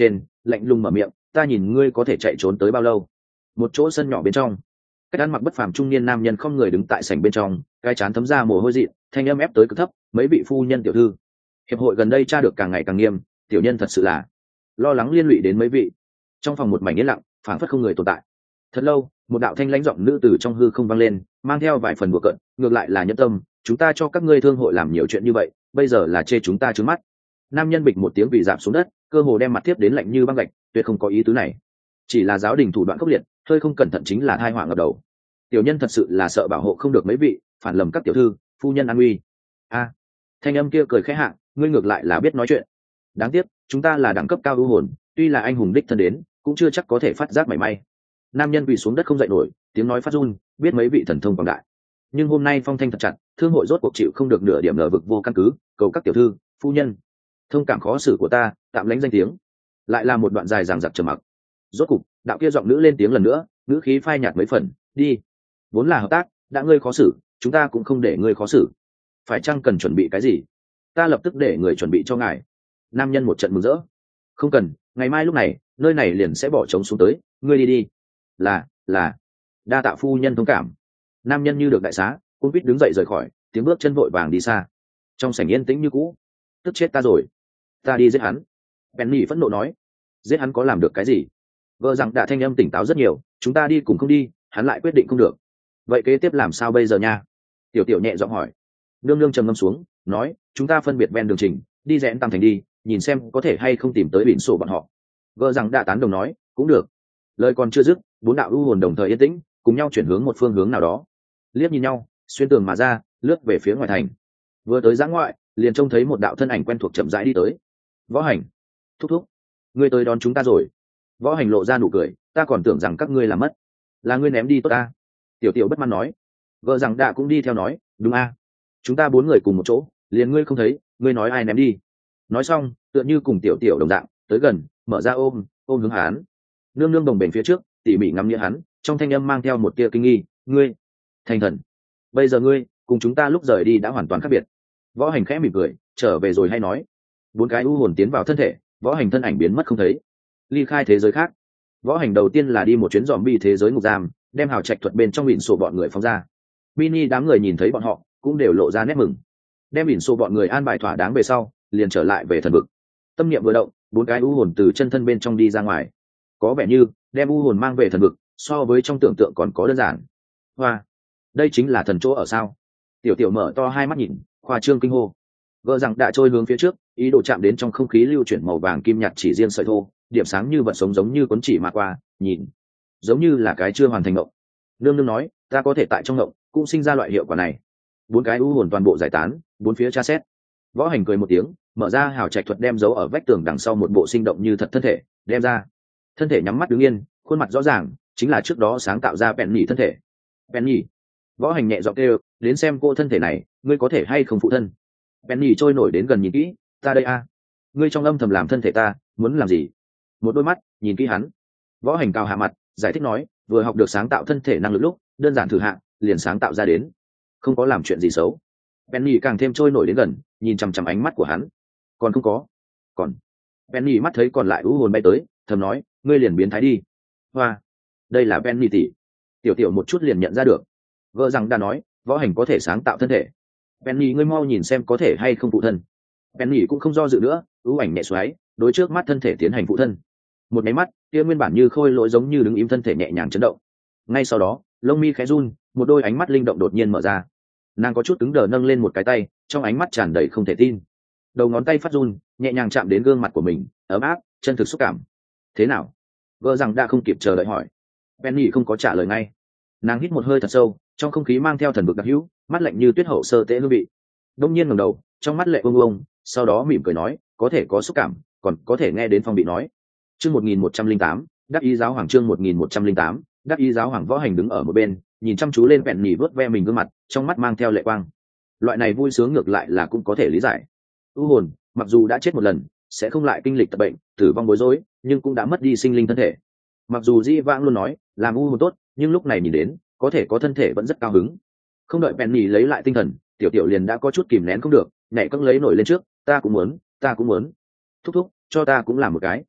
lạnh lùng mở miệng, ta nhìn ngươi có thể chạy trốn tới bao lâu. Một chỗ sân nhỏ bên trong, cách ăn mặc bất phàm trung niên nam nhân không người đứng tại sảnh bên trong, cái chán thấm ra mồ hôi dị, thanh âm ép tới cực thấp, mấy vị phu nhân tiểu thư, hiệp hội gần đây tra được càng ngày càng nghiêm, tiểu nhân thật sự là lo lắng liên lụy đến mấy vị. Trong phòng một mảnh yên lặng, phảng phất không người tồn tại. Thật lâu, một đạo thanh lãnh giọng nữ từ trong hư không vang lên, mang theo vài phần đùa cợt, ngược lại là nhẫn tâm, chúng ta cho các ngươi thương hội làm nhiều chuyện như vậy, bây giờ là chê chúng ta trướng mắt. Nam nhân bịch một tiếng bị giảm xuống đất, cơ hồ đem mặt tiếp đến lạnh như băng gạch, tuyệt không có ý tứ này. Chỉ là giáo đình thủ đoạn khốc liệt, hơi không cẩn thận chính là tai họa ngập đầu. Tiểu nhân thật sự là sợ bảo hộ không được mấy vị, phản lầm các tiểu thư, phu nhân an nguy. A, thanh âm kia cười khẽ hạ, ngươi ngược lại là biết nói chuyện. Đáng tiếc, chúng ta là đẳng cấp cao ưu hồn, tuy là anh hùng đích thân đến, cũng chưa chắc có thể phát giác mảy may. Nam nhân quỳ xuống đất không dậy nổi, tiếng nói phát run, biết mấy vị thần thông quảng đại. Nhưng hôm nay phong thanh thật chặt, thương hội rốt cuộc chịu không được nửa điểm ngờ vực vô căn cứ, cầu các tiểu thư, phu nhân, thông cảm khó xử của ta, tạm lãnh danh tiếng. Lại là một đoạn dài dằng dặc trầm mặc. Rốt cục, đạo kia giọng nữ lên tiếng lần nữa, ngữ khí phai nhạt mấy phần, đi. Vốn là hợp tác, đã ngươi khó xử, chúng ta cũng không để ngươi khó xử. Phải chăng cần chuẩn bị cái gì? Ta lập tức để người chuẩn bị cho ngài. Nam nhân một trận mừng rỡ. Không cần, ngày mai lúc này, nơi này liền sẽ bỏ trống xuống tới, ngươi đi đi. Là, là. Đa tạ phu nhân thông cảm. Nam nhân như được đại xá, cung quýt đứng dậy rời khỏi, tiếng bước chân vội vàng đi xa. Trong sảnh yên tĩnh như cũ. Tức chết ta rồi. Ta đi giết hắn. Penny phẫn nộ nói. Giết hắn có làm được cái gì? Vợ rằng đã thanh âm tỉnh táo rất nhiều, chúng ta đi cùng không đi, hắn lại quyết định không được. Vậy kế tiếp làm sao bây giờ nha? Tiểu tiểu nhẹ giọng hỏi. Nương nương trầm ngâm xuống, nói, chúng ta phân biệt ven đường trình, đi rẽn tam thành đi, nhìn xem có thể hay không tìm tới biển sổ bọn họ. Vợ rằng đã tán đồng nói, cũng được. Lời còn chưa dứt, bốn đạo u hồn đồng thời yên tĩnh, cùng nhau chuyển hướng một phương hướng nào đó. Liếc nhìn nhau, xuyên tường mà ra, lướt về phía ngoài thành. Vừa tới giã ngoại, liền trông thấy một đạo thân ảnh quen thuộc chậm rãi đi tới. Võ Hành, thúc thúc, ngươi tới đón chúng ta rồi. Võ Hành lộ ra nụ cười, ta còn tưởng rằng các ngươi làm mất, là ngươi ném đi tốt ta. Tiểu tiểu bất mãn nói. Vợ rằng đã cũng đi theo nói, đúng a, chúng ta bốn người cùng một chỗ, liền ngươi không thấy, ngươi nói ai ném đi. Nói xong, tựa như cùng tiểu tiểu đồng dạng, tới gần, mở ra ôm, ôm hướng hắn. Nương nương đồng bền phía trước, tỉ mỉ ngắm nghĩa hắn, trong thanh âm mang theo một tia kinh nghi, ngươi, thành thần, bây giờ ngươi cùng chúng ta lúc rời đi đã hoàn toàn khác biệt. Võ Hành khẽ mỉm cười, trở về rồi hay nói. Bốn cái u hồn tiến vào thân thể, Võ Hành thân ảnh biến mất không thấy, ly khai thế giới khác. Võ Hành đầu tiên là đi một chuyến dòm bi thế giới ngục giam, đem hào trạch thuật bên trong biển sổ bọn người phóng ra. Mini đám người nhìn thấy bọn họ, cũng đều lộ ra nét mừng. Đem biển sổ bọn người an bài thỏa đáng về sau, liền trở lại về thần vực. Tâm niệm vừa động, bốn cái u hồn từ chân thân bên trong đi ra ngoài. Có vẻ như đem u hồn mang về thần vực, so với trong tưởng tượng còn có đơn giản. Hoa, đây chính là thần chỗ ở sao? Tiểu tiểu mở to hai mắt nhìn, khoa trương kinh hô. Vợ rằng đã trôi hướng phía trước, ý đồ chạm đến trong không khí lưu chuyển màu vàng kim nhạt chỉ riêng sợi thô, điểm sáng như vật sống giống như cuốn chỉ mà qua, nhìn giống như là cái chưa hoàn thành ngộng. Nương nương nói, ta có thể tại trong ngộng cũng sinh ra loại hiệu quả này. Bốn cái u hồn toàn bộ giải tán, bốn phía tra xét. Võ Hành cười một tiếng, mở ra hào trạch thuật đem dấu ở vách tường đằng sau một bộ sinh động như thật thân thể, đem ra. Thân thể nhắm mắt đứng yên, khuôn mặt rõ ràng, chính là trước đó sáng tạo ra Penny thân thể. Penny. Võ Hành nhẹ giọng kêu, đến xem cô thân thể này, ngươi có thể hay không phụ thân. Penny trôi nổi đến gần nhìn kỹ, ta đây a, ngươi trong âm thầm làm thân thể ta, muốn làm gì? Một đôi mắt nhìn kỹ hắn. Võ Hành cao hạ mặt, giải thích nói, vừa học được sáng tạo thân thể năng lực lúc, đơn giản thử hạ, liền sáng tạo ra đến, không có làm chuyện gì xấu. Penny càng thêm trôi nổi đến gần, nhìn chằm chằm ánh mắt của hắn. Còn không có. Còn. Penny mắt thấy còn lại u hồn bay tới, thầm nói, ngươi liền biến thái đi. Hoa, đây là Penny tỷ. Tiểu tiểu một chút liền nhận ra được. Vợ rằng đã nói, Võ Hành có thể sáng tạo thân thể. Penny, ngươi mau nhìn xem có thể hay không phụ thân. Penny cũng không do dự nữa, ưu ảnh nhẹ xoáy, đối trước mắt thân thể tiến hành phụ thân. Một máy mắt, kia nguyên bản như khôi lỗi giống như đứng im thân thể nhẹ nhàng chấn động. Ngay sau đó, lông mi khẽ run, một đôi ánh mắt linh động đột nhiên mở ra. Nàng có chút cứng đờ nâng lên một cái tay, trong ánh mắt tràn đầy không thể tin. Đầu ngón tay phát run, nhẹ nhàng chạm đến gương mặt của mình, ấm áp, chân thực xúc cảm. Thế nào? Vợ rằng đã không kịp chờ đợi hỏi. Penny không có trả lời ngay. Nàng hít một hơi thật sâu, trong không khí mang theo thần vực đặc hữu, mắt lạnh như tuyết hậu sơ tễ hương vị. Đông nhiên ngẩng đầu, trong mắt lệ ông ông, sau đó mỉm cười nói, có thể có xúc cảm, còn có thể nghe đến phong bị nói. Chương một nghìn một trăm linh tám, đắc ý giáo hoàng chương một nghìn một trăm linh tám, đắc ý giáo hoàng. Võ Hành đứng ở một bên, nhìn chăm chú lên Penny vớt ve mình gương mặt, trong mắt mang theo lệ quang. Loại này vui sướng ngược lại là cũng có thể lý giải. U hồn, mặc dù đã chết một lần, sẽ không lại kinh lịch tập bệnh, tử vong bối rối, nhưng cũng đã mất đi sinh linh thân thể. Mặc dù Di Vãng luôn nói, làm u hồn tốt, nhưng lúc này nhìn đến, có thể có thân thể vẫn rất cao hứng. Không đợi Penny lấy lại tinh thần, tiểu tiểu liền đã có chút kìm nén không được, nhảy cẫng lấy nổi lên trước, ta cũng muốn, ta cũng muốn. Thúc thúc, cho ta cũng làm một cái.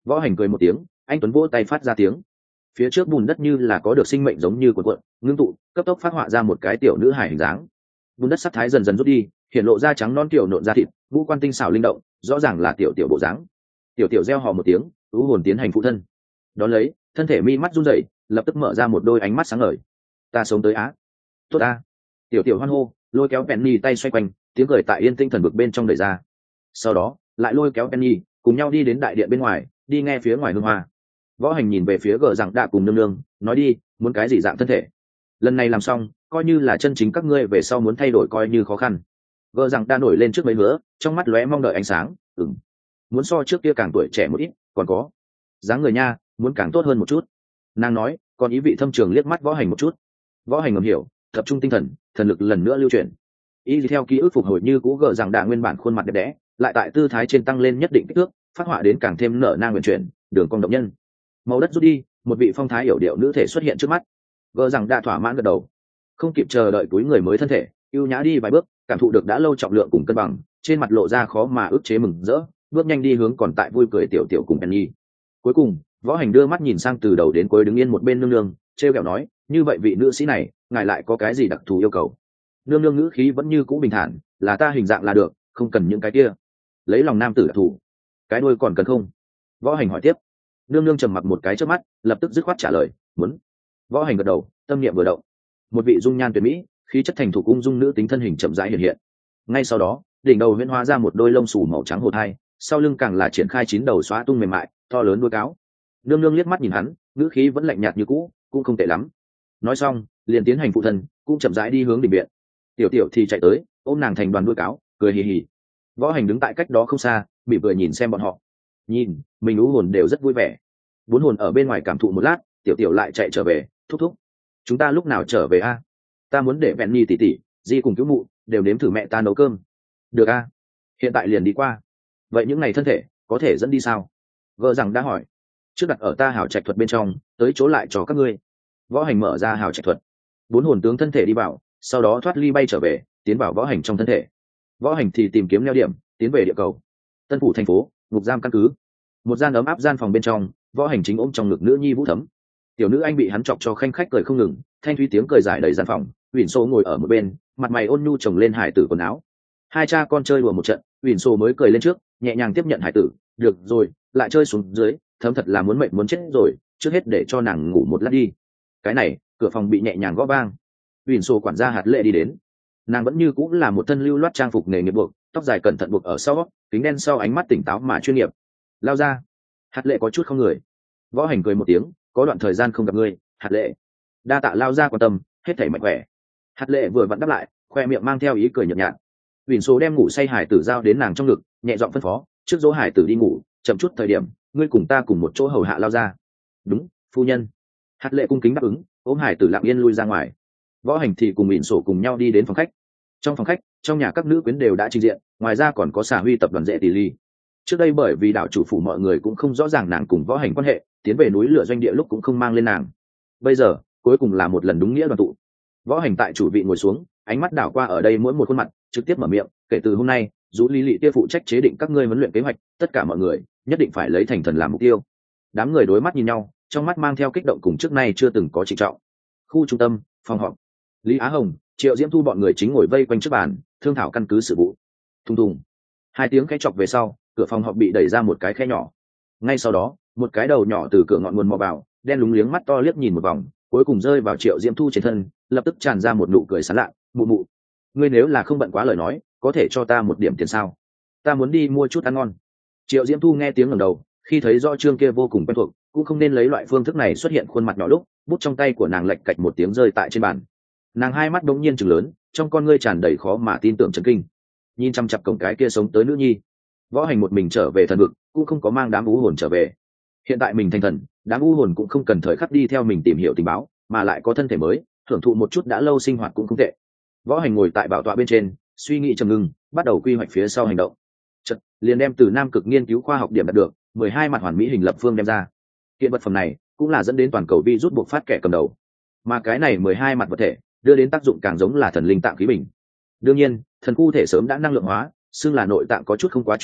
Võ Hành cười một tiếng, anh tuấn vỗ tay phát ra tiếng. Phía trước bùn đất như là có được sinh mệnh giống như cuộn cuộn ngưng tụ, cấp tốc phát họa ra một cái tiểu nữ hài hình dáng. Bùn đất sắc thái dần dần rút đi, hiện lộ ra trắng non kiểu nộn da thịt, ngũ quan tinh xảo linh động, rõ ràng là tiểu tiểu bộ dáng. Tiểu tiểu reo hò một tiếng, u hồn tiến hành phụ thân. Đón lấy, thân thể mi mắt run rẩy, lập tức mở ra một đôi ánh mắt sáng ngời. Ta sống tới á, tốt ta. Tiểu tiểu hoan hô, lôi kéo Penny tay xoay quanh, tiếng cười tại yên tinh thần vực bên trong đẩy ra. Sau đó, lại lôi kéo Penny, cùng nhau đi đến đại điện bên ngoài, đi nghe phía ngoài hương hoa. Võ Hành nhìn về phía gờ rằng đạ cùng nương nương, nói đi, muốn cái gì dạng thân thể. Lần này làm xong, coi như là chân chính các ngươi về sau muốn thay đổi coi như khó khăn. Gờ rằng đa nổi lên trước mấy hứa, trong mắt lóe mong đợi ánh sáng. Ừm, muốn so trước kia càng tuổi trẻ một ít, còn có dáng người nha, muốn càng tốt hơn một chút. Nàng nói, còn ý vị thâm trường liếc mắt Võ Hành một chút. Võ Hành ngầm hiểu, tập trung tinh thần, thần lực lần nữa lưu chuyển. Ý theo ký ức phục hồi như cũ gờ rằng đạ nguyên bản khuôn mặt đẹp đẽ, lại tại tư thái trên tăng lên nhất định kích thước, phát họa đến càng thêm nở nang nguyện chuyển, đường cong động nhân. Màu đất rút đi, một vị phong thái hiểu điệu nữ thể xuất hiện trước mắt. Gờ rằng đã thỏa mãn gật đầu, không kịp chờ đợi túi người mới thân thể, ưu nhã đi vài bước, cảm thụ được đã lâu trọng lượng cùng cân bằng, trên mặt lộ ra khó mà ức chế mừng rỡ, bước nhanh đi hướng còn tại vui cười tiểu tiểu cùng Penny. Cuối cùng, Võ Hành đưa mắt nhìn sang từ đầu đến cuối đứng yên một bên nương nương, trêu ghẹo nói, như vậy vị nữ sĩ này, ngài lại có cái gì đặc thù yêu cầu? Nương nương ngữ khí vẫn như cũ bình thản, là ta hình dạng là được, không cần những cái kia. Lấy lòng nam tử đặc thù, cái đuôi còn cần không? Võ Hành hỏi tiếp. Nương nương trầm mặc một cái trước mắt, lập tức dứt khoát trả lời, muốn. Võ Hành gật đầu, tâm niệm vừa động, một vị dung nhan tuyệt mỹ, khí chất thành thủ cung dung nữ tính thân hình chậm rãi hiện hiện. Ngay sau đó, đỉnh đầu huyễn hóa ra một đôi lông xù màu trắng hột hai, sau lưng càng là triển khai chín đầu xóa tung mềm mại, to lớn đuôi cáo. Nương nương liếc mắt nhìn hắn, ngữ khí vẫn lạnh nhạt như cũ, cũng không tệ lắm. Nói xong, liền tiến hành phụ thân, cũng chậm rãi đi hướng đỉnh viện. Tiểu tiểu thì chạy tới, ôm nàng thành đoàn đuôi cáo, cười hì hì. Võ Hành đứng tại cách đó không xa, mỉm cười nhìn xem bọn họ. Nhìn, mình ú hồn đều rất vui vẻ. Bốn hồn ở bên ngoài cảm thụ một lát, tiểu tiểu lại chạy trở về, thúc thúc. Chúng ta lúc nào trở về a? Ta muốn để vẹn nhi tỉ tỉ, di cùng cứu mụ, đều nếm thử mẹ ta nấu cơm. Được a, hiện tại liền đi qua. Vậy những ngày thân thể, có thể dẫn đi sao? Vợ rằng đã hỏi. Trước đặt ở ta hảo trạch thuật bên trong, tới chỗ lại cho các ngươi. Võ Hành mở ra hảo trạch thuật. Bốn hồn tướng thân thể đi vào, sau đó thoát ly bay trở về, tiến vào Võ Hành trong thân thể. Võ Hành thì tìm kiếm neo điểm, tiến về địa cầu. Tân phủ thành phố, ngục giam căn cứ. Một gian ấm áp gian phòng bên trong, Võ Hành chính ôm trong ngực nữ nhi Vũ Thấm. Tiểu nữ anh bị hắn chọc cho khanh khách cười không ngừng, thanh thúy tiếng cười dài đầy gian phòng. Uyển Sô ngồi ở một bên, mặt mày ôn nhu chồng lên hải tử quần áo. Hai cha con chơi đùa một trận, Uyển Sô mới cười lên trước, nhẹ nhàng tiếp nhận hải tử. Được rồi, lại chơi xuống dưới, Thấm thật là muốn mệt muốn chết rồi, trước hết để cho nàng ngủ một lát đi. Cái này, cửa phòng bị nhẹ nhàng gõ vang. Uyển Sô quản gia Hạt Lệ đi đến. Nàng vẫn như cũng là một thân lưu loát trang phục nghề nghiệp buộc, tóc dài cẩn thận buộc ở sau, kính đen sau, ánh mắt tỉnh táo mà chuyên nghiệp. Lao ra. Hạt Lệ có chút không người. Võ Hành cười một tiếng, có đoạn thời gian không gặp ngươi, Hạt Lệ. Đa tạ Lao ra quan tâm, hết thảy mạnh khỏe. Hạt Lệ vừa vặn đáp lại, khoe miệng mang theo ý cười nhợt nhạt. Uyển Số đem ngủ say hải tử giao đến nàng trong ngực, nhẹ giọng phân phó, trước dỗ hải tử đi ngủ, chậm chút thời điểm, ngươi cùng ta cùng một chỗ hầu hạ Lao ra. Đúng, phu nhân. Hạt Lệ cung kính đáp ứng, ôm hải tử lặng yên lui ra ngoài. Võ Hành thì cùng Uyển Sổ cùng nhau đi đến phòng khách. Trong phòng khách, trong nhà các nữ quyến đều đã trình diện, ngoài ra còn có Xà Huy tập đoàn Dệ Tỷ Ly. Trước đây bởi vì đảo chủ phủ mọi người cũng không rõ ràng nàng cùng Võ Hành quan hệ, tiến về núi lửa doanh địa lúc cũng không mang lên nàng. Bây giờ, cuối cùng là một lần đúng nghĩa đoàn tụ. Võ Hành tại chủ vị ngồi xuống, ánh mắt đảo qua ở đây mỗi một khuôn mặt, trực tiếp mở miệng, kể từ hôm nay, Dũ Lý Lị kia phụ trách chế định các ngươi huấn luyện kế hoạch, tất cả mọi người nhất định phải lấy thành thần làm mục tiêu. Đám người đối mắt nhìn nhau, trong mắt mang theo kích động cùng trước nay chưa từng có trịnh trọng. Khu trung tâm, phòng họp. Lý Á Hồng, Triệu Diễm Thu bọn người chính ngồi vây quanh trước bàn, thương thảo căn cứ sự vụ. Thùng thùng. Hai tiếng khẽ chọc về sau, cửa phòng họp bị đẩy ra một cái khe nhỏ. Ngay sau đó, một cái đầu nhỏ từ cửa ngọn nguồn mò vào, đen lúng liếng mắt to liếc nhìn một vòng, cuối cùng rơi vào Triệu Diễm Thu trên thân, lập tức tràn ra một nụ cười sán lạ. Mụ mụ, ngươi nếu là không bận quá lời nói, có thể cho ta một điểm tiền sao? Ta muốn đi mua chút ăn ngon. Triệu Diễm Thu nghe tiếng ngẩng đầu, khi thấy rõ trương kia vô cùng quen thuộc, cũng không nên lấy loại phương thức này xuất hiện khuôn mặt nhỏ lúc, bút trong tay của nàng lệch cạch một tiếng rơi tại trên bàn. Nàng hai mắt đống nhiên trừng lớn, trong con ngươi tràn đầy khó mà tin tưởng chấn kinh, nhìn chăm chăm cổng cái kia sống tới nữ nhi. Võ Hành một mình trở về thần vực, cũng không có mang đám u hồn trở về. Hiện tại mình thành thần, đám u hồn cũng không cần thời khắc đi theo mình tìm hiểu tình báo, mà lại có thân thể mới, hưởng thụ một chút đã lâu sinh hoạt cũng không tệ. Võ Hành ngồi tại bảo tọa bên trên, suy nghĩ trầm ngưng, bắt đầu quy hoạch phía sau hành động. Chợt, liền đem từ Nam Cực nghiên cứu khoa học điểm đạt được mười hai mặt hoàn mỹ hình lập phương đem ra. Kiện vật phẩm này cũng là dẫn đến toàn cầu vi rút buộc phát kẻ cầm đầu, mà cái này mười hai mặt vật thể đưa đến tác dụng càng giống là thần linh tạng khí bình. Đương nhiên, thần khu thể sớm đã năng lượng hóa, xưng là nội tạng có chút không quá chuẩn xác,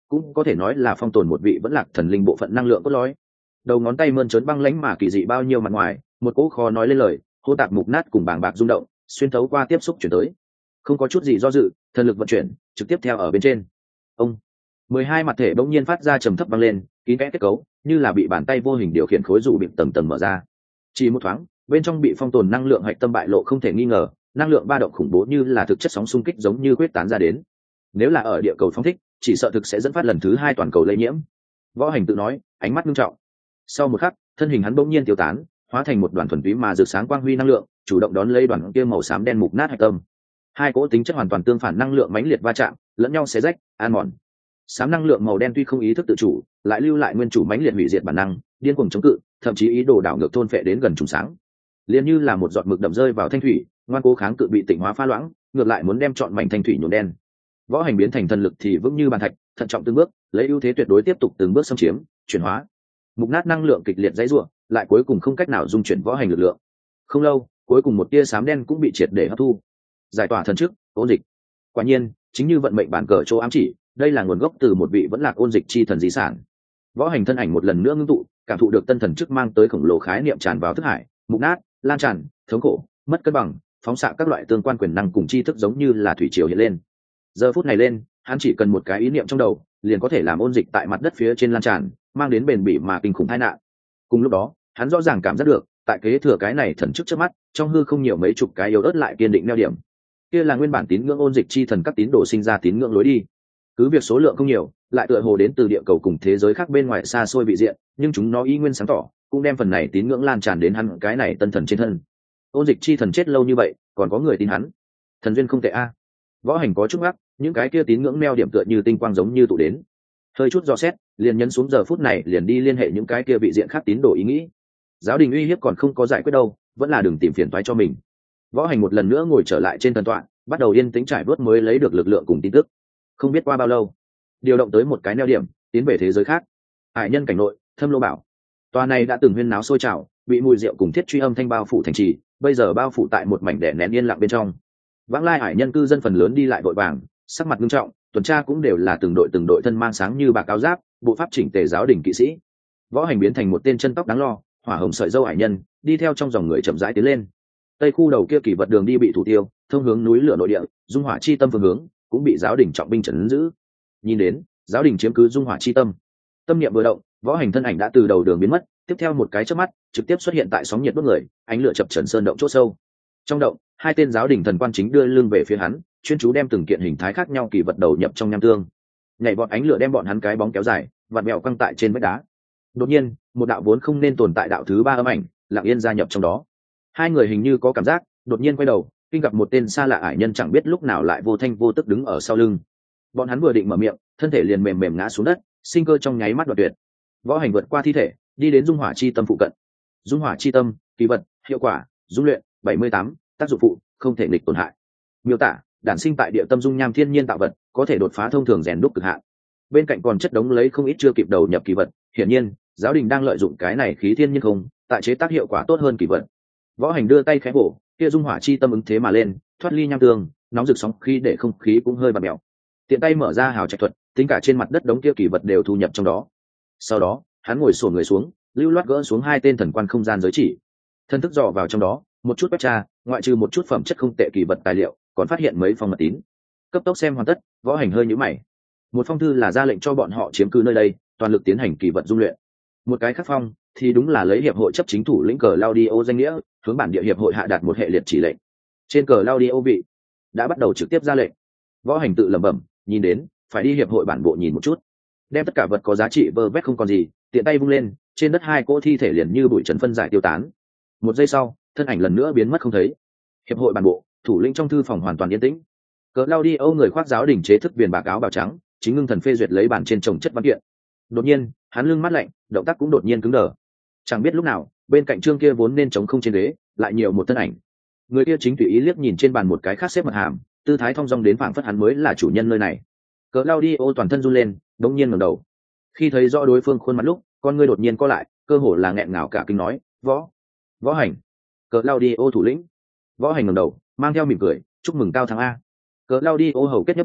cũng có thể nói là phong tồn một vị vẫn lạc thần linh bộ phận năng lượng cốt lõi. Đầu ngón tay mơn trớn băng lãnh mà kỳ dị bao nhiêu mặt ngoài, một cỗ khó nói lên lời, hô tạp mục nát cùng bàng bạc rung động, xuyên thấu qua tiếp xúc chuyển tới. Không có chút gì do dự, thần lực vận chuyển, trực tiếp theo ở bên trên. Ông mười hai mặt thể bỗng nhiên phát ra trầm thấp băng lên, kín kẽ kết cấu, như là bị bàn tay vô hình điều khiển khối dụ bị tầng tầng mở ra. Chỉ một thoáng, bên trong bị phong tồn năng lượng hạch tâm bại lộ không thể nghi ngờ, năng lượng ba động khủng bố như là thực chất sóng xung kích giống như quyết tán ra đến. Nếu là ở địa cầu phóng thích, chỉ sợ thực sẽ dẫn phát lần thứ hai toàn cầu lây nhiễm. Võ Hành tự nói, ánh mắt nghiêm trọng. Sau một khắc, thân hình hắn bỗng nhiên tiêu tán, hóa thành một đoàn thuần túy mà rực sáng quang huy năng lượng, chủ động đón lấy đoàn kia màu xám đen mục nát hạch tâm. Hai cỗ tính chất hoàn toàn tương phản năng lượng mãnh liệt va chạm, lẫn nhau xé rách, an mòn. Xám năng lượng màu đen tuy không ý thức tự chủ, lại lưu lại nguyên chủ mãnh liệt hủy diệt bản năng, điên cuồng chống cự, thậm chí ý đồ đảo ngược thôn phệ đến gần trùng sáng. Liên như là một giọt mực đậm rơi vào thanh thủy, ngoan cố kháng cự bị tịnh hóa pha loãng, ngược lại muốn đem trọn mảnh thanh thủy nhuộm đen. Võ Hành biến thành thần lực thì vững như bàn thạch, thận trọng từng bước, lấy ưu thế tuyệt đối tiếp tục từng bước xâm chiếm, chuyển hóa. Mục nát năng lượng kịch liệt dãy rủa, lại cuối cùng không cách nào dung chuyển Võ Hành lực lượng. Không lâu, cuối cùng một tia xám đen cũng bị triệt để hấp thu. Giải tỏa thần trước, ôn dịch. Quả nhiên, chính như vận mệnh bản cờ chỗ ám chỉ, đây là nguồn gốc từ một vị vẫn lạc ôn dịch chi thần di sản. Võ Hành thân ảnh một lần nữa ngưng tụ, cảm thụ được tân thần chức mang tới khổng lồ khái niệm tràn vào thức hải, mục nát, lan tràn, thống khổ, mất cân bằng, phóng xạ các loại tương quan quyền năng cùng tri thức giống như là thủy triều hiện lên. Giờ phút này lên, hắn chỉ cần một cái ý niệm trong đầu, liền có thể làm ôn dịch tại mặt đất phía trên lan tràn, mang đến bền bỉ mà kinh khủng tai nạn. Cùng lúc đó, hắn rõ ràng cảm giác được, tại kế thừa cái này thần chức trước mắt, trong hư không nhiều mấy chục cái yếu ớt lại kiên định neo điểm. Kia là nguyên bản tín ngưỡng ôn dịch chi thần các tín đồ sinh ra tín ngưỡng lối đi. Cứ việc số lượng không nhiều, lại tựa hồ đến từ địa cầu cùng thế giới khác bên ngoài xa xôi vị diện, nhưng chúng nó ý nguyên sáng tỏ, cũng đem phần này tín ngưỡng lan tràn đến hắn cái này tân thần trên thân. Ôn dịch chi thần chết lâu như vậy, còn có người tin hắn. Thần duyên không tệ a. Võ Hành có chút ngắc, những cái kia tín ngưỡng neo điểm tựa như tinh quang giống như tụ đến. Hơi chút dò xét, liền nhấn xuống giờ phút này liền đi liên hệ những cái kia vị diện khác tín đồ ý nghĩ. Giáo đình uy hiếp còn không có giải quyết đâu, vẫn là đừng tìm phiền toái cho mình. Võ Hành một lần nữa ngồi trở lại trên thần tọa, bắt đầu yên tĩnh trải vuốt mới lấy được lực lượng cùng tin tức. Không biết qua bao lâu, điều động tới một cái neo điểm, tiến về thế giới khác. Hải nhân cảnh nội, Thâm Lô Bảo. Tòa này đã từng huyên náo sôi trào, bị mùi rượu cùng thiết truy âm thanh bao phủ thành trì, bây giờ bao phủ tại một mảnh đè nén yên lặng bên trong. Vãng lai hải nhân cư dân phần lớn đi lại vội vàng, sắc mặt nghiêm trọng, tuần tra cũng đều là từng đội từng đội thân mang sáng như bạc áo giáp, bộ pháp chỉnh tề giáo đình kỵ sĩ. Võ Hành biến thành một tên chân tóc đáng lo, hỏa hồng sợi dâu hải nhân, đi theo trong dòng người chậm rãi tiến lên. Tây khu đầu kia kỷ vật đường đi bị thủ tiêu, thông hướng núi lửa nội địa, dung hỏa chi tâm phương hướng cũng bị giáo đình trọng binh trấn giữ. Nhìn đến, giáo đình chiếm cứ dung hỏa chi tâm. Tâm niệm vừa động, Võ Hành thân ảnh đã từ đầu đường biến mất, tiếp theo một cái chớp mắt, trực tiếp xuất hiện tại sóng nhiệt đốt người, ánh lửa chập chờn sơn động chỗ sâu. Trong động, hai tên giáo đình thần quan chính đưa lưng về phía hắn, chuyên chú đem từng kiện hình thái khác nhau kỳ vật đầu nhập trong nham tương. Nhảy bọn ánh lửa đem bọn hắn cái bóng kéo dài, vặn mèo căng tại trên vách đá. Đột nhiên, một đạo vốn không nên tồn tại đạo thứ ba âm ảnh, lặng yên gia nhập trong đó. Hai người hình như có cảm giác, đột nhiên quay đầu, kinh gặp một tên xa lạ ải nhân chẳng biết lúc nào lại vô thanh vô tức đứng ở sau lưng. Bọn hắn vừa định mở miệng, thân thể liền mềm mềm ngã xuống đất, sinh cơ trong nháy mắt đoạt tuyệt. Võ Hành vượt qua thi thể, đi đến dung hỏa chi tâm phụ cận. Dung hỏa chi tâm, kỳ vật, hiệu quả, dung luyện, bảy mươi tám, tác dụng phụ, không thể nghịch tổn hại. Miêu tả, đản sinh tại địa tâm dung nham thiên nhiên tạo vật, có thể đột phá thông thường rèn đúc cực hạn. Bên cạnh còn chất đống lấy không ít chưa kịp đầu nhập kỳ vật, hiển nhiên, giáo đình đang lợi dụng cái này khí thiên nhiên không, tại chế tác hiệu quả tốt hơn kỳ vật. Võ Hành đưa tay khẽ bổ, kia dung hỏa chi tâm ứng thế mà lên, thoát ly nham tương, nóng rực sóng khí để không khí cũng hơi bạt mèo. Tiện tay mở ra hào trạch thuật, tính cả trên mặt đất đống kia kỳ vật đều thu nhập trong đó. Sau đó, hắn ngồi xổm người xuống, lưu loát gỡ xuống hai tên thần quan không gian giới chỉ. Thân thức dò vào trong đó, một chút quét tra, ngoại trừ một chút phẩm chất không tệ kỳ vật tài liệu, còn phát hiện mấy phong mật tín. Cấp tốc xem hoàn tất, Võ Hành hơi nhíu mày. Một phong thư là ra lệnh cho bọn họ chiếm cứ nơi đây, toàn lực tiến hành kỳ vật dung luyện. Một cái khác phong thì đúng là lấy hiệp hội chấp chính thủ lĩnh cờ Claudio danh nghĩa, hướng bản địa hiệp hội hạ đạt một hệ liệt chỉ lệnh. Trên cờ Claudio vị đã bắt đầu trực tiếp ra lệnh. Võ Hành tự lẩm bẩm, nhìn đến, phải đi hiệp hội bản bộ nhìn một chút. Đem tất cả vật có giá trị vơ vét không còn gì, tiện tay vung lên, trên đất hai cỗ thi thể liền như bụi trần phân giải tiêu tán. Một giây sau, thân ảnh lần nữa biến mất không thấy. Hiệp hội bản bộ, thủ lĩnh trong thư phòng hoàn toàn yên tĩnh. Cờ Claudio người khoác giáo đình chế thức viền bạc áo bào trắng, chính ngưng thần phê duyệt lấy bản trên chồng chất văn kiện. Đột nhiên, hắn lưng mắt lạnh, động tác cũng đột nhiên cứng đờ. Chẳng biết lúc nào, bên cạnh trương kia vốn nên trống không trên ghế, lại nhiều một thân ảnh. Người kia chính tùy ý liếc nhìn trên bàn một cái khác xếp mật hàm, tư thái thong dong đến phảng phất hắn mới là chủ nhân nơi này. Cờ Claudio toàn thân run lên, đột nhiên ngẩng đầu. Khi thấy rõ đối phương khuôn mặt lúc, con ngươi đột nhiên co lại, cơ hồ là nghẹn ngào cả kinh nói, "Võ, Võ Hành." Cờ Claudio thủ lĩnh. Võ Hành ngẩng đầu, mang theo mỉm cười, "Chúc mừng cao thắng a." Cờ Claudio hầu kết nhấp đô,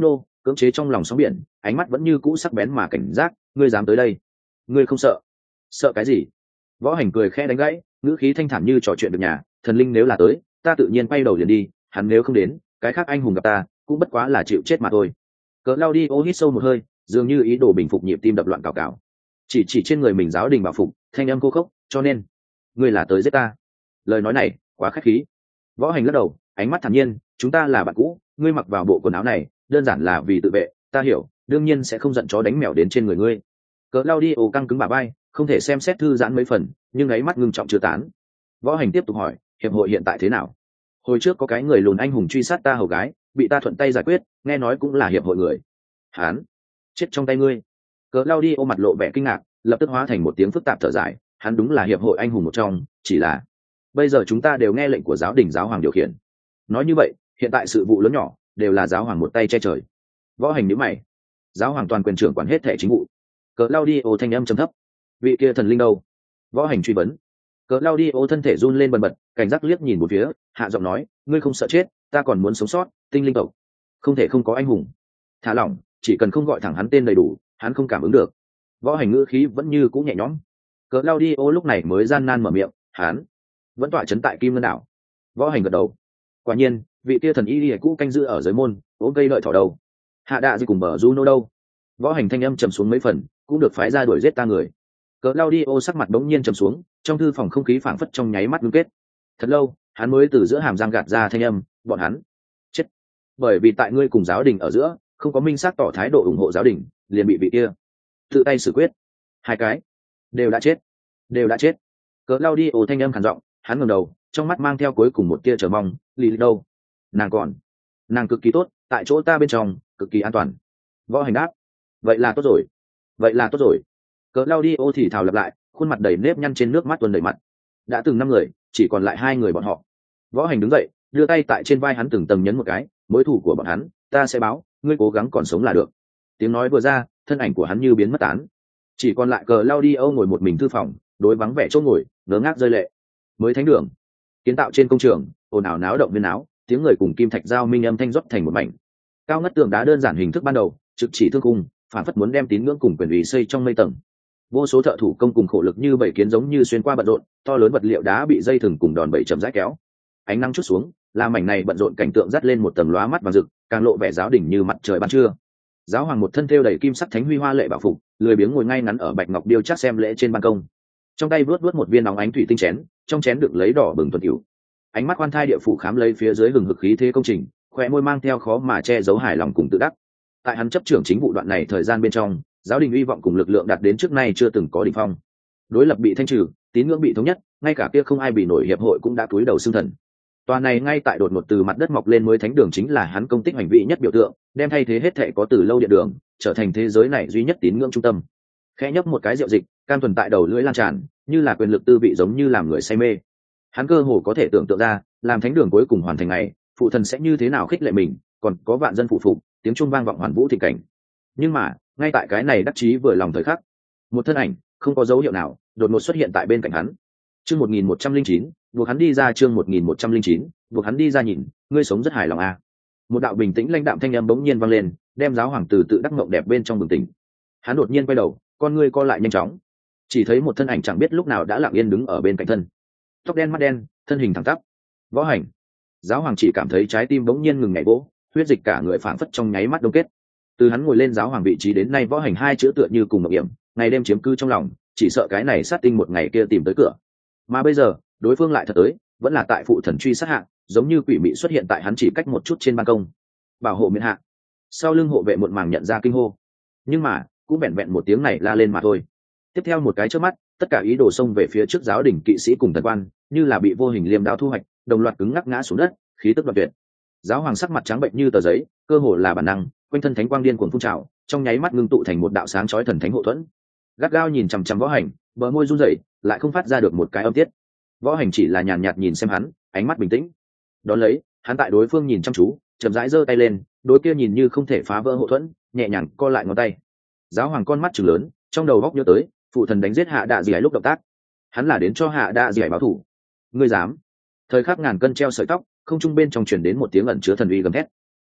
cưỡng chế trong lòng sóng biển, ánh mắt vẫn như cũ sắc bén mà cảnh giác. Ngươi dám tới đây? Ngươi không sợ? Sợ cái gì? Võ Hành cười khẽ đánh gãy, ngữ khí thanh thản như trò chuyện được nhà. Thần linh nếu là tới, ta tự nhiên quay đầu liền đi. Hắn nếu không đến, cái khác anh hùng gặp ta cũng bất quá là chịu chết mà thôi. Cỡ Claudio hít sâu một hơi, dường như ý đồ bình phục nhịp tim đập loạn cào cào. Chỉ chỉ trên người mình giáo đình bảo phục, thanh âm khô khốc, cho nên ngươi là tới giết ta. Lời nói này quá khách khí. Võ Hành lắc đầu, ánh mắt thản nhiên, chúng ta là bạn cũ, ngươi mặc vào bộ quần áo này đơn giản là vì tự vệ, ta hiểu, đương nhiên sẽ không giận chó đánh mèo đến trên người ngươi. Cỡ Claudio căng cứng bả vai, không thể xem xét thư giãn mấy phần, nhưng ấy mắt ngưng trọng chưa tán. Võ Hành tiếp tục hỏi, hiệp hội hiện tại thế nào? Hồi trước có cái người lùn anh hùng truy sát ta hầu gái, bị ta thuận tay giải quyết, nghe nói cũng là hiệp hội người. Hán chết trong tay ngươi. Cỡ Claudio mặt lộ vẻ kinh ngạc, lập tức hóa thành một tiếng phức tạp thở dài, hắn đúng là hiệp hội anh hùng một trong, chỉ là bây giờ chúng ta đều nghe lệnh của giáo đình giáo hoàng điều khiển. Nói như vậy, hiện tại sự vụ lớn nhỏ đều là giáo hoàng một tay che trời. Võ Hành nhíu mày. Giáo hoàng toàn quyền trưởng quản hết thảy chính vụ. Cỡ Claudio thanh âm trầm thấp. Vị kia thần linh đâu? Võ Hành truy vấn. Cỡ Claudio thân thể run lên bần bật, cảnh giác liếc nhìn một phía, hạ giọng nói, ngươi không sợ chết, ta còn muốn sống sót, tinh linh tộc không thể không có anh hùng. Thả lỏng, chỉ cần không gọi thẳng hắn tên đầy đủ, hắn không cảm ứng được. Võ Hành ngữ khí vẫn như cũ nhẹ nhõm. Cỡ Claudio lúc này mới gian nan mở miệng, hắn vẫn tọa chấn tại Kim Ngân đảo. Võ Hành gật đầu. Quả nhiên, vị tia thần y lìa cũ canh giữ ở giới môn, ốm cây lợi thỏ đầu. Hạ đạ gì cùng bờ Juno đâu? Võ Hành thanh âm trầm xuống mấy phần, cũng được phái ra đuổi giết ta người. Cỡ Claudio sắc mặt bỗng nhiên trầm xuống, trong thư phòng không khí phảng phất trong nháy mắt ngưng kết. Thật lâu, hắn mới từ giữa hàm răng gạt ra thanh âm, bọn hắn chết. Bởi vì tại ngươi cùng giáo đình ở giữa, không có minh xác tỏ thái độ ủng hộ giáo đình, liền bị vị kia tự tay xử quyết. Hai cái đều đã chết, đều đã chết. Cỡ Claudio thanh âm khàn giọng, hắn ngẩng đầu, trong mắt mang theo cuối cùng một tia chờ mong, Lily đâu? Nàng còn, nàng cực kỳ tốt, tại chỗ ta bên trong, cực kỳ an toàn. Võ Hành đáp, vậy là tốt rồi, vậy là tốt rồi. Cỡ Claudio thì thào lặp lại, khuôn mặt đầy nếp nhăn trên nước mắt tuôn đầy mặt. Đã từng năm người, chỉ còn lại hai người bọn họ. Võ Hành đứng dậy, đưa tay tại trên vai hắn từng tầng nhấn một cái, mối thù của bọn hắn, ta sẽ báo, ngươi cố gắng còn sống là được. Tiếng nói vừa ra, thân ảnh của hắn như biến mất tán. Chỉ còn lại Cỡ Claudio ngồi một mình thư phòng, đối vắng vẻ chỗ ngồi, ngớ ngác rơi lệ. Mới thánh đường, kiến tạo trên công trường, ồn ào náo động viên áo, tiếng người cùng kim thạch giao minh âm thanh rót thành một mảnh. Cao ngất tường đá đơn giản hình thức ban đầu, trực chỉ thương cung, phản phất muốn đem tín ngưỡng cùng quyền ủy xây trong mây tầng. Vô số thợ thủ công cùng khổ lực như bảy kiến giống như xuyên qua bận rộn, to lớn vật liệu đá bị dây thừng cùng đòn bẩy chậm rãi kéo. Ánh nắng chút xuống, làm mảnh này bận rộn cảnh tượng dắt lên một tầng lóa mắt vàng rực, càng lộ vẻ giáo đỉnh như mặt trời ban trưa. Giáo hoàng một thân thêu đầy kim sắc thánh huy hoa lệ bảo phục, lười biếng ngồi ngay ngắn ở bạch ngọc điêu chắc xem lễ trên ban công. Trong tay vớt vớt một viên nóng ánh thủy tinh chén, trong chén đựng lấy đỏ bừng thuần hữu. Ánh mắt quan thai địa phủ khám lấy phía dưới hừng hực khí thế công trình, khóe môi mang theo khó mà che giấu hài lòng cùng tự đắc. Tại hắn chấp trưởng chính vụ đoạn này thời gian bên trong, giáo đình uy vọng cùng lực lượng đạt đến trước nay chưa từng có đỉnh phong. Đối lập bị thanh trừ, tín ngưỡng bị thống nhất, ngay cả kia không ai bị nổi hiệp hội cũng đã cúi đầu xưng thần. Tòa này ngay tại đột ngột từ mặt đất mọc lên mới thánh đường chính là hắn công tích hành vị nhất biểu tượng, đem thay thế hết thệ có từ lâu điện đường, trở thành thế giới này duy nhất tín ngưỡng trung tâm. Khẽ nhấp một cái rượu dịch, cam thuần tại đầu lưỡi lan tràn, như là quyền lực tư vị giống như làm người say mê. Hắn cơ hồ có thể tưởng tượng ra, làm thánh đường cuối cùng hoàn thành ngày, phụ thần sẽ như thế nào khích lệ mình, còn có vạn dân phụ phục, tiếng chuông vang vọng hoàn vũ thịnh cảnh. Nhưng mà, ngay tại cái này đắc chí vừa lòng thời khắc, một thân ảnh không có dấu hiệu nào đột ngột xuất hiện tại bên cạnh hắn. Chương một nghìn một trăm linh chín, buộc hắn đi ra chương một nghìn một trăm linh chín, buộc hắn đi ra nhìn, ngươi sống rất hài lòng à? Một đạo bình tĩnh lãnh đạm thanh âm bỗng nhiên vang lên, đem giáo hoàng từ tự đắc mộng đẹp bên trong bừng tỉnh. Hắn đột nhiên quay đầu, con ngươi co lại nhanh chóng, chỉ thấy một thân ảnh chẳng biết lúc nào đã lặng yên đứng ở bên cạnh thân. Tóc đen mắt đen, thân hình thẳng tắp. Võ Hành. Giáo hoàng chỉ cảm thấy trái tim bỗng nhiên ngừng nhảy vỗ, huyết dịch cả người phảng phất trong nháy mắt đông kết. Từ hắn ngồi lên giáo hoàng vị trí đến nay, Võ Hành hai chữ tựa như cùng một điểm, ngày đêm chiếm cư trong lòng, chỉ sợ cái này sát tinh một ngày kia tìm tới cửa. Mà bây giờ, đối phương lại thật tới, vẫn là tại phụ thần truy sát hạ, giống như quỷ mị xuất hiện tại hắn chỉ cách một chút trên ban công. Bảo hộ miễn hạ. Sau lưng hộ vệ muộn màng nhận ra kinh hô. Nhưng mà, cũng vẹn vẹn một tiếng này la lên mà thôi. Tiếp theo một cái chớp mắt, tất cả ý đồ xông về phía trước giáo đình kỵ sĩ cùng thần quan, như là bị vô hình liêm đao thu hoạch, đồng loạt cứng ngắc ngã xuống đất, khí tức đoạt tuyệt. Giáo hoàng sắc mặt trắng bệnh như tờ giấy, cơ hồ là bản năng, quanh thân thánh quang điên cuồng phun trào, trong nháy mắt ngưng tụ thành một đạo sáng chói thần thánh hộ thuẫn. Gắt gao nhìn chằm chằm Võ Hành, bờ môi run rẩy, lại không phát ra được một cái âm tiết. Võ Hành chỉ là nhàn nhạt nhìn xem hắn, ánh mắt bình tĩnh. Đón lấy, hắn tại đối phương nhìn chăm chú, chậm rãi giơ tay lên, đối kia nhìn như không thể phá vỡ hộ thuẫn, nhẹ nhàng co lại ngón tay. Giáo hoàng con mắt trừng lớn, trong đầu góc nhớ tới, phụ thần đánh giết Hạ Đạ Dĩ lúc động tác, hắn là đến cho Hạ Đạ Dĩ báo thù. Ngươi dám? Thời khắc ngàn cân treo sợi tóc, không trung bên trong truyền đến một tiếng ẩn chứa thần uy gầm thét.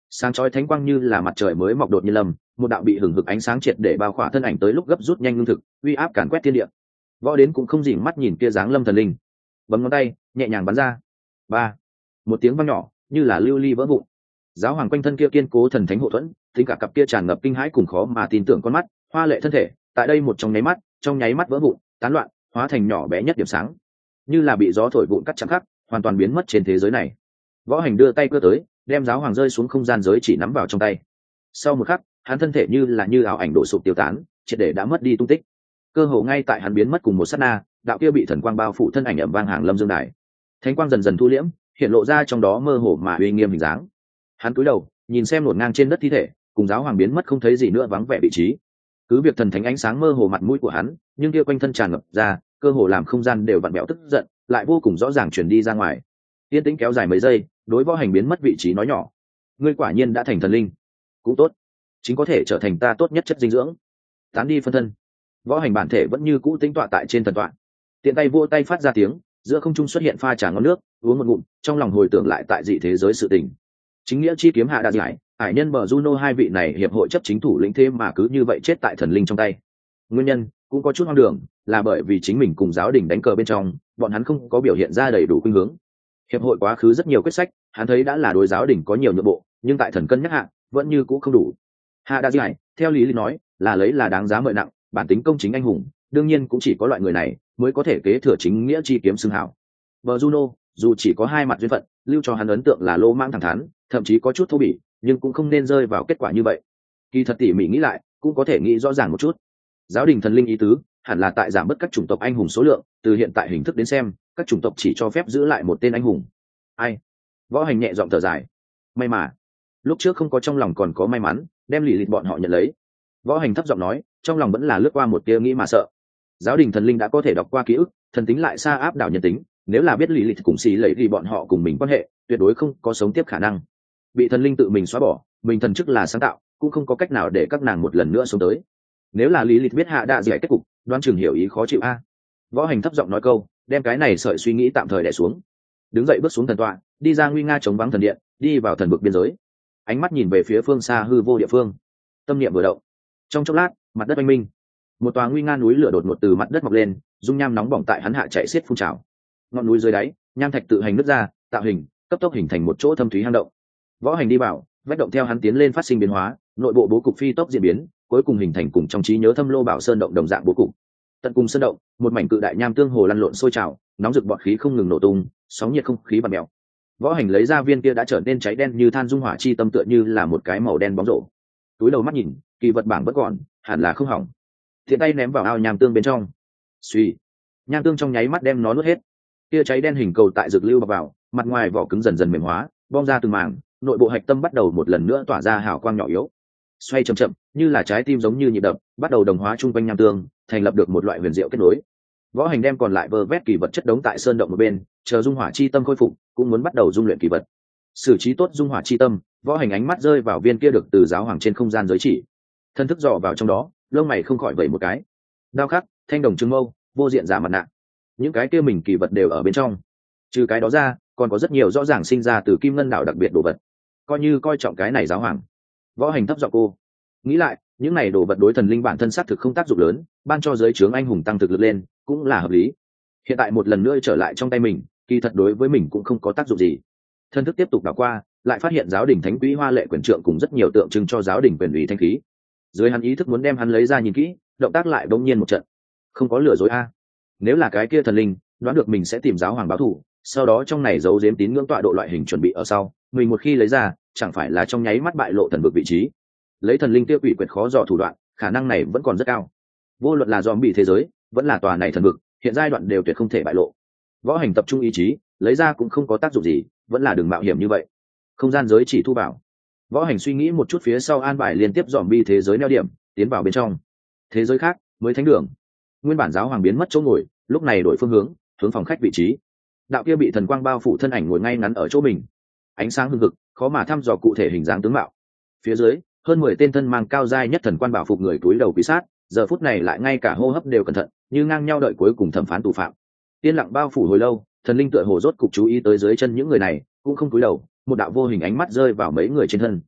Sáng chói thánh quang như là mặt trời mới mọc đột nhiên lâm, một đạo bị hừng hực ánh sáng triệt để bao khỏa thân ảnh tới lúc gấp rút nhanh lương thực, uy áp càn quét thiên địa. Võ đến cũng không dìm mắt nhìn kia dáng lâm thần linh, bấm ngón tay nhẹ nhàng bắn ra. Ba, một tiếng vang nhỏ như là lưu ly vỡ vụn. Giáo hoàng quanh thân kia kiên cố thần thánh hộ thuẫn, tính cả cặp kia tràn ngập kinh hãi cùng khó mà tin tưởng con mắt, hoa lệ thân thể, tại đây một trong nháy mắt, trong nháy mắt vỡ vụn, tán loạn, hóa thành nhỏ bé nhất điểm sáng, như là bị gió thổi vụn cắt chẳng khắc, hoàn toàn biến mất trên thế giới này. Võ Hành đưa tay cơ tới, đem giáo hoàng rơi xuống không gian giới chỉ nắm vào trong tay. Sau một khắc, hắn thân thể như là như ảo ảnh đổ sụp tiêu tán, triệt để đã mất đi tung tích. Cơ hồ ngay tại hắn biến mất cùng một sát na, đạo kia bị thần quang bao phủ thân ảnh ầm vang hàng lâm dương đài. Thánh quang dần dần thu liễm, hiện lộ ra trong đó mơ hồ mà uy nghiêm hình dáng. Hắn cúi đầu, nhìn xem luồn ngang trên đất thi thể, cùng giáo hoàng biến mất không thấy gì nữa vắng vẻ vị trí. Cứ việc thần thánh ánh sáng mơ hồ mặt mũi của hắn, nhưng kia quanh thân tràn ngập ra, cơ hồ làm không gian đều vặn vẹo tức giận, lại vô cùng rõ ràng truyền đi ra ngoài. Yên tĩnh kéo dài mấy giây, đối Võ Hành biến mất vị trí nói nhỏ: "Ngươi quả nhiên đã thành thần linh, cũng tốt, chính có thể trở thành ta tốt nhất chất dinh dưỡng." Tán đi phân thân, Võ Hành bản thể vẫn như cũ tĩnh tọa tại trên thần tọa, tiện tay vỗ tay phát ra tiếng, giữa không trung xuất hiện pha trà ngon nước, uống một ngụm, trong lòng hồi tưởng lại tại dị thế giới sự tình. Chính nghĩa chi kiếm hạ đã giải, hải nhân bờ Juno hai vị này hiệp hội chấp chính thủ lĩnh thêm mà cứ như vậy chết tại thần linh trong tay. Nguyên nhân cũng có chút hoang đường, là bởi vì chính mình cùng giáo đình đánh cờ bên trong, bọn hắn không có biểu hiện ra đầy đủ khuynh hướng. Hiệp hội quá khứ rất nhiều quyết sách, hắn thấy đã là đối giáo đình có nhiều nhượng bộ, nhưng tại thần cân nhắc hạ, vẫn như cũ không đủ. Hạ đã giải, theo lý lý nói, là lấy là đáng giá mời nặng, bản tính công chính anh hùng, đương nhiên cũng chỉ có loại người này mới có thể kế thừa chính nghĩa chi kiếm xưng hảo. Bờ Juno, dù chỉ có hai mặt duyên phận, lưu cho hắn ấn tượng là lô mãng thẳng thắn, thậm chí có chút thô bỉ, nhưng cũng không nên rơi vào kết quả như vậy. Kỳ thật tỉ mỉ nghĩ lại, cũng có thể nghĩ rõ ràng một chút. Giáo đình thần linh ý tứ, hẳn là tại giảm bớt các chủng tộc anh hùng số lượng, từ hiện tại hình thức đến xem, các chủng tộc chỉ cho phép giữ lại một tên anh hùng. Ai? Võ Hành nhẹ giọng thở dài. May mà, lúc trước không có trong lòng còn có may mắn, đem lì lịt bọn họ nhận lấy. Võ Hành thấp giọng nói, trong lòng vẫn là lướt qua một tia nghĩ mà sợ. Giáo đình thần linh đã có thể đọc qua ký ức, thần tính lại xa áp đảo nhân tính, nếu là biết lì lịt cùng xì lấy thì bọn họ cùng mình quan hệ, tuyệt đối không có sống tiếp khả năng. Bị thần linh tự mình xóa bỏ, mình thần chức là sáng tạo, cũng không có cách nào để các nàng một lần nữa sống tới. Nếu là lý lịch biết hạ đạ giải kết cục, đoán chừng hiểu ý khó chịu a. Võ Hành thấp giọng nói câu, đem cái này sợi suy nghĩ tạm thời đè xuống, đứng dậy bước xuống thần tọa, đi ra nguy nga chống vắng thần điện, đi vào thần vực biên giới, ánh mắt nhìn về phía phương xa hư vô địa phương, tâm niệm vừa động, trong chốc lát, mặt đất oanh minh, một tòa nguy nga núi lửa đột ngột từ mặt đất mọc lên, dung nham nóng bỏng tại hắn hạ chạy xiết phun trào, ngọn núi dưới đáy, nham thạch tự hành nứt ra, tạo hình, cấp tốc hình thành một chỗ thâm thúy hang động. Võ Hành đi vào, vách động theo hắn tiến lên phát sinh biến hóa, nội bộ bố cục phi tốc diễn biến, cuối cùng hình thành cùng trong trí nhớ thâm lô bảo sơn động đồng dạng bố cục. Tận cùng sơn động, một mảnh cự đại nham tương hồ lăn lộn sôi trào, nóng rực bọt khí không ngừng nổ tung, sóng nhiệt không khí bạt mèo. Võ Hành lấy ra viên kia đã trở nên cháy đen như than dung hỏa chi tâm, tựa như là một cái màu đen bóng rổ. Túi đầu mắt nhìn, kỳ vật bảng bất gọn, hẳn là không hỏng. Thiện tay ném vào ao nham tương bên trong. Suy, nham tương trong nháy mắt đem nó nuốt hết. Kia cháy đen hình cầu tại dược lưu bọc vào, mặt ngoài vỏ cứng dần dần mềm hóa, bong ra từng mảng, nội bộ hạch tâm bắt đầu một lần nữa tỏa ra hào quang nhỏ yếu, xoay chậm chậm như là trái tim giống như nhịp đập, bắt đầu đồng hóa chung quanh nham tương, thành lập được một loại huyền diệu kết nối. Võ Hành đem còn lại vơ vét kỳ vật chất đống tại sơn động một bên, chờ dung hỏa chi tâm khôi phục, cũng muốn bắt đầu dung luyện kỳ vật. Xử trí tốt dung hỏa chi tâm, Võ Hành ánh mắt rơi vào viên kia được từ giáo hoàng trên không gian giới chỉ, thân thức dò vào trong đó, lông mày không khỏi vẩy một cái. Đao khắc, thanh đồng trưng mâu, vô diện giả mặt nạ, những cái kia mình kỳ vật đều ở bên trong. Trừ cái đó ra, còn có rất nhiều rõ ràng sinh ra từ kim ngân đảo đặc biệt đồ vật. Coi như coi trọng cái này giáo hoàng. Võ Hành thấp giọng cô, nghĩ lại, những này đồ vật đối thần linh bản thân xác thực không tác dụng lớn, ban cho giới trướng anh hùng tăng thực lực lên, cũng là hợp lý. Hiện tại một lần nữa trở lại trong tay mình, kỳ thật đối với mình cũng không có tác dụng gì. Thân thức tiếp tục đảo qua, lại phát hiện giáo đình thánh quý hoa lệ quyền trượng cùng rất nhiều tượng trưng cho giáo đình quyền ủy thanh khí. Dưới hắn ý thức muốn đem hắn lấy ra nhìn kỹ, động tác lại bỗng nhiên một trận. Không có lừa dối a. Nếu là cái kia thần linh, đoán được mình sẽ tìm giáo hoàng báo thù, sau đó trong này giấu giếm tín ngưỡng tọa độ loại hình chuẩn bị ở sau, mình một khi lấy ra, chẳng phải là trong nháy mắt bại lộ thần vực vị trí. Lấy thần linh tiêu quỷ quyệt khó dò thủ đoạn, khả năng này vẫn còn rất cao. Vô luận là dòm bị thế giới, vẫn là tòa này thần vực, hiện giai đoạn đều tuyệt không thể bại lộ. Võ Hành tập trung ý chí, lấy ra cũng không có tác dụng gì, vẫn là đường mạo hiểm như vậy. Không gian giới chỉ thu bảo. Võ Hành suy nghĩ một chút phía sau an bài liên tiếp dòm bi thế giới neo điểm, tiến vào bên trong. Thế giới khác, mới thánh đường. Nguyên bản giáo hoàng biến mất chỗ ngồi, lúc này đổi phương hướng, hướng phòng khách vị trí. Đạo kia bị thần quang bao phủ thân ảnh ngồi ngay ngắn ở chỗ mình, ánh sáng hừng hực, khó mà thăm dò cụ thể hình dáng tướng mạo. Phía dưới, hơn mười tên thân mang cao giai nhất thần quan bảo phục người túi đầu quý sát, giờ phút này lại ngay cả hô hấp đều cẩn thận, như ngang nhau đợi cuối cùng thẩm phán tù phạm. Tiên lặng bao phủ hồi lâu, thần linh tựa hồ rốt cục chú ý tới dưới chân những người này, cũng không cúi đầu, một đạo vô hình ánh mắt rơi vào mấy người trên thân.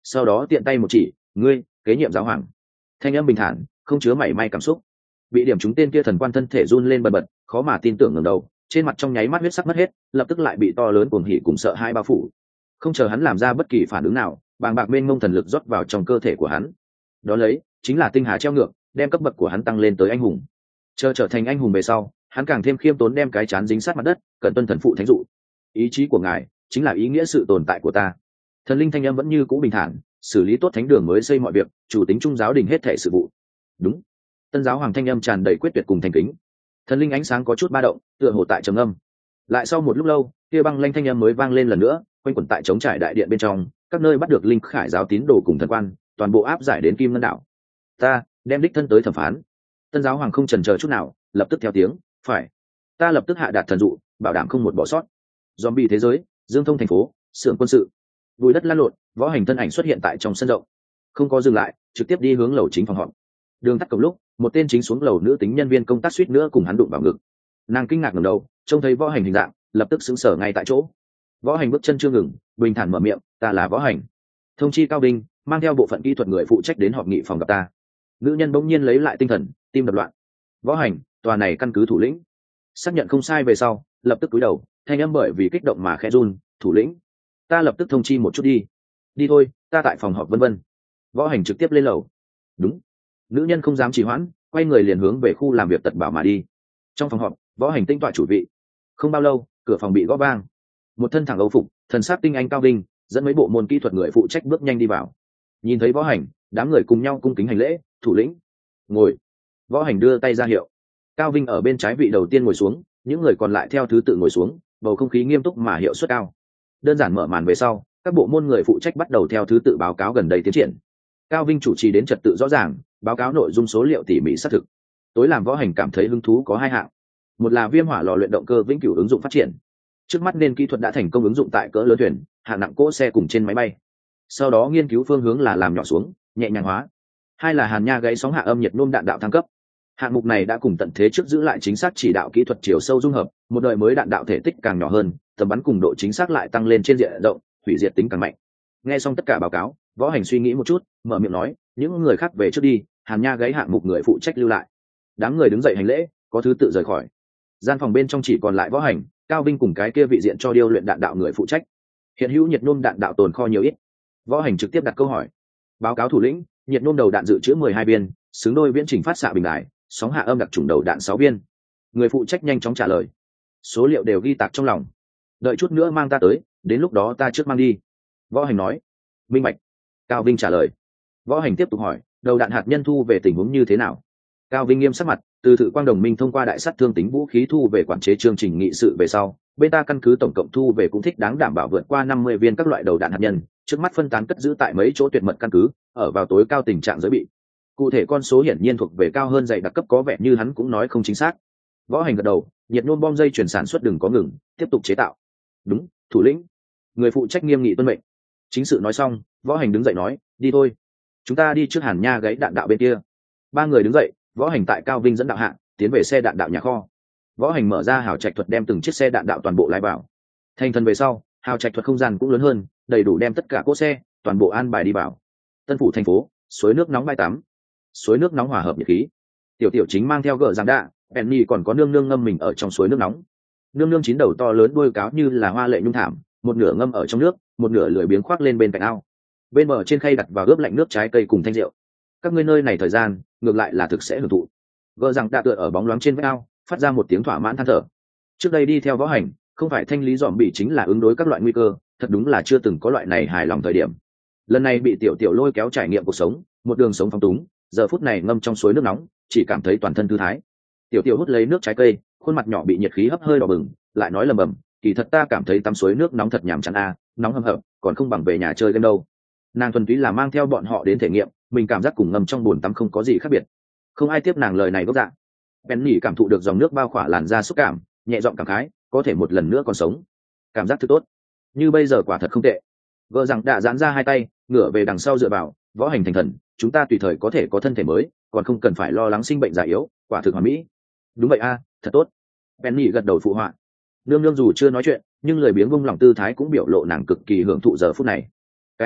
sau đó tiện tay một chỉ, ngươi kế nhiệm giáo hoàng. Thanh âm bình thản, không chứa mảy may cảm xúc. Bị điểm trúng tên kia thần quan thân thể run lên bần bật, khó mà tin tưởng ngẩng đầu, trên mặt trong nháy mắt huyết sắc mất hết, lập tức lại bị to lớn cuồng hỉ cùng sợ hãi bao phủ. Không chờ hắn làm ra bất kỳ phản ứng nào, bàng bạc mênh mông thần lực rót vào trong cơ thể của hắn. Đó lấy chính là tinh hà treo ngược, đem cấp bậc của hắn tăng lên tới anh hùng. Chờ trở thành anh hùng về sau, hắn càng thêm khiêm tốn, đem cái chán dính sát mặt đất, cần tuân thần phụ thánh dụ. Ý chí của ngài chính là ý nghĩa sự tồn tại của ta. Thần linh thanh âm vẫn như cũ bình thản, xử lý tốt thánh đường mới xây mọi việc, chủ tính trung giáo đình hết thảy sự vụ. Đúng. Tân giáo hoàng thanh âm tràn đầy quyết tuyệt cùng thành kính. Thần linh ánh sáng có chút ba động, tựa hồ tại trầm âm. Lại sau một lúc lâu, kia băng lanh thanh âm mới vang lên lần nữa, quanh quẩn tại trống trải đại điện bên trong, các nơi bắt được linh khải giáo tín đồ cùng thần quan, toàn bộ áp giải đến Kim Ngân đảo. Ta đem đích thân tới thẩm phán. Tân giáo hoàng không chần chờ chút nào, lập tức theo tiếng, phải. Ta lập tức hạ đạt thần dụ, bảo đảm không một bỏ sót. Zombie thế giới, Dương Thông thành phố, xưởng quân sự. Bùi đất lăn lộn, võ hành thân ảnh xuất hiện tại trong sân rộng. Không có dừng lại, trực tiếp đi hướng lầu chính phòng họp. Đường tắt cổng lúc, một tên chính xuống lầu nữ tính nhân viên công tác suýt nữa cùng hắn đụng vào ngực. Nàng kinh ngạc ngẩng đầu, trông thấy võ hành hình dạng, lập tức sững sờ ngay tại chỗ. Võ hành bước chân chưa ngừng, bình thản mở miệng, ta là võ hành. Thông chi cao binh, mang theo bộ phận kỹ thuật người phụ trách đến họp nghị phòng gặp ta. Nữ nhân bỗng nhiên lấy lại tinh thần, tim đập loạn. Võ hành, tòa này căn cứ thủ lĩnh. Xác nhận không sai về sau, lập tức cúi đầu, thanh âm bởi vì kích động mà khẽ run, thủ lĩnh, ta lập tức thông chi một chút đi. Đi thôi, ta tại phòng họp vân vân. Võ hành trực tiếp lên lầu. Đúng. Nữ nhân không dám trì hoãn, quay người liền hướng về khu làm việc tật bảo mà đi. Trong phòng họp, võ hành tinh tọa chủ vị. Không bao lâu, cửa phòng bị gõ vang. Một thân thẳng âu phục, thần sắc tinh anh cao vinh, dẫn mấy bộ môn kỹ thuật người phụ trách bước nhanh đi vào. Nhìn thấy võ hành, đám người cùng nhau cung kính hành lễ, thủ lĩnh, ngồi. Võ hành đưa tay ra hiệu. Cao vinh ở bên trái vị đầu tiên ngồi xuống, những người còn lại theo thứ tự ngồi xuống, bầu không khí nghiêm túc mà hiệu suất cao. Đơn giản mở màn về sau, các bộ môn người phụ trách bắt đầu theo thứ tự báo cáo gần đây tiến triển. Cao vinh chủ trì đến trật tự rõ ràng, báo cáo nội dung số liệu tỉ mỉ xác thực. Tối làm võ hành cảm thấy hứng thú có hai hạng. Một là viêm hỏa lò luyện động cơ vĩnh cửu ứng dụng phát triển. Trước mắt nên kỹ thuật đã thành công ứng dụng tại cỡ lớn thuyền, hạng nặng cỗ xe cùng trên máy bay. Sau đó nghiên cứu phương hướng là làm nhỏ xuống, nhẹ nhàng hóa. Hai là hàn nha gáy sóng hạ âm nhiệt nôm đạn đạo thăng cấp. Hạng mục này đã cùng tận thế trước giữ lại chính xác chỉ đạo kỹ thuật chiều sâu dung hợp, một đời mới đạn đạo thể tích càng nhỏ hơn, tầm bắn cùng độ chính xác lại tăng lên trên diện rộng, hủy diệt tính càng mạnh. Nghe xong tất cả báo cáo, võ hành suy nghĩ một chút, mở miệng nói, những người khác về trước đi, hàn nha gáy hạng mục người phụ trách lưu lại. Đám người đứng dậy hành lễ, có thứ tự rời khỏi. Gian phòng bên trong chỉ còn lại võ hành, cao vinh cùng cái kia vị diện cho điêu luyện đạn đạo người phụ trách. Hiện hữu nhiệt nôm đạn đạo tồn kho nhiều ít. Võ hành trực tiếp đặt câu hỏi. Báo cáo thủ lĩnh, nhiệt nôm đầu đạn dự trữ mười hai viên, xứng đôi viễn trình phát xạ bình đại, sóng hạ âm đặc trùng đầu đạn sáu viên. Người phụ trách nhanh chóng trả lời. Số liệu đều ghi tạc trong lòng. Đợi chút nữa mang ta tới, đến lúc đó ta trước mang đi. Võ hành nói. Minh bạch. Cao vinh trả lời. Võ hành tiếp tục hỏi, đầu đạn hạt nhân thu về tình huống như thế nào? Cao vinh nghiêm sắc mặt, từ thự quang đồng minh thông qua đại sát thương tính vũ khí thu về quản chế chương trình nghị sự về sau, bên ta căn cứ tổng cộng thu về cũng thích đáng đảm bảo vượt qua năm mươi viên các loại đầu đạn hạt nhân, trước mắt phân tán cất giữ tại mấy chỗ tuyệt mật căn cứ, ở vào tối cao tình trạng giới bị. Cụ thể con số hiển nhiên thuộc về cao hơn dày đặc cấp, có vẻ như hắn cũng nói không chính xác. Võ hành gật đầu, nhiệt nôn bom dây chuyển sản xuất đừng có ngừng, tiếp tục chế tạo. Đúng, thủ lĩnh. Người phụ trách nghiêm nghị tuân mệnh. Chính sự nói xong, võ hành đứng dậy nói, đi thôi, chúng ta đi trước hàn nha gáy đạn đạo bên kia. Ba người đứng dậy, võ hành tại cao vinh dẫn đạo hạng tiến về xe đạn đạo nhà kho. Võ hành mở ra hào trạch thuật đem từng chiếc xe đạn đạo toàn bộ lái vào. Thành thần về sau, hào trạch thuật không gian cũng lớn hơn, đầy đủ đem tất cả cỗ xe toàn bộ an bài đi vào. Tân phủ thành phố, suối nước nóng bãi tắm, suối nước nóng hòa hợp nhiệt khí. Tiểu tiểu chính mang theo gờ giang đạ, Penny còn có nương nương ngâm mình ở trong suối nước nóng. Nương nương chín đầu to lớn đuôi cáo như là hoa lệ nhung thảm, một nửa ngâm ở trong nước, một nửa lười biếng khoác lên bên cạnh ao. Bên bờ trên khay đặt và ướp lạnh nước trái cây cùng thanh rượu. Các ngươi nơi này thời gian ngược lại là thực sẽ hưởng thụ. Gờ rằng đã tựa ở bóng loáng trên vách ao, phát ra một tiếng thỏa mãn than thở. Trước đây đi theo võ hành, không phải thanh lý dòm bị chính là ứng đối các loại nguy cơ, thật đúng là chưa từng có loại này hài lòng thời điểm. Lần này bị tiểu tiểu lôi kéo trải nghiệm cuộc sống, một đường sống phóng túng, giờ phút này ngâm trong suối nước nóng, chỉ cảm thấy toàn thân thư thái. Tiểu tiểu hút lấy nước trái cây, khuôn mặt nhỏ bị nhiệt khí hấp hơi đỏ bừng, lại nói lầm bầm, kỳ thật ta cảm thấy tắm suối nước nóng thật nhàm chán a, nóng hầm hập, còn không bằng về nhà chơi game đâu. Nàng thuần túy là mang theo bọn họ đến thể nghiệm, mình cảm giác cùng ngâm trong bồn tắm không có gì khác biệt. Không ai tiếp nàng lời này gốc dạ. Penny cảm thụ được dòng nước bao khỏa làn da xúc cảm, nhẹ giọng cảm khái, có thể một lần nữa còn sống, cảm giác thật tốt. Như bây giờ quả thật không tệ. Gỡ rằng đã giãn ra hai tay, ngửa về đằng sau dựa vào, võ hành thành thần, chúng ta tùy thời có thể có thân thể mới, còn không cần phải lo lắng sinh bệnh già yếu, quả thực hoàn mỹ. Đúng vậy a, thật tốt. Penny gật đầu phụ họa. Nương nương dù chưa nói chuyện, nhưng lời biếng vung lòng tư thái cũng biểu lộ nàng cực kỳ hưởng thụ giờ phút này. Cái này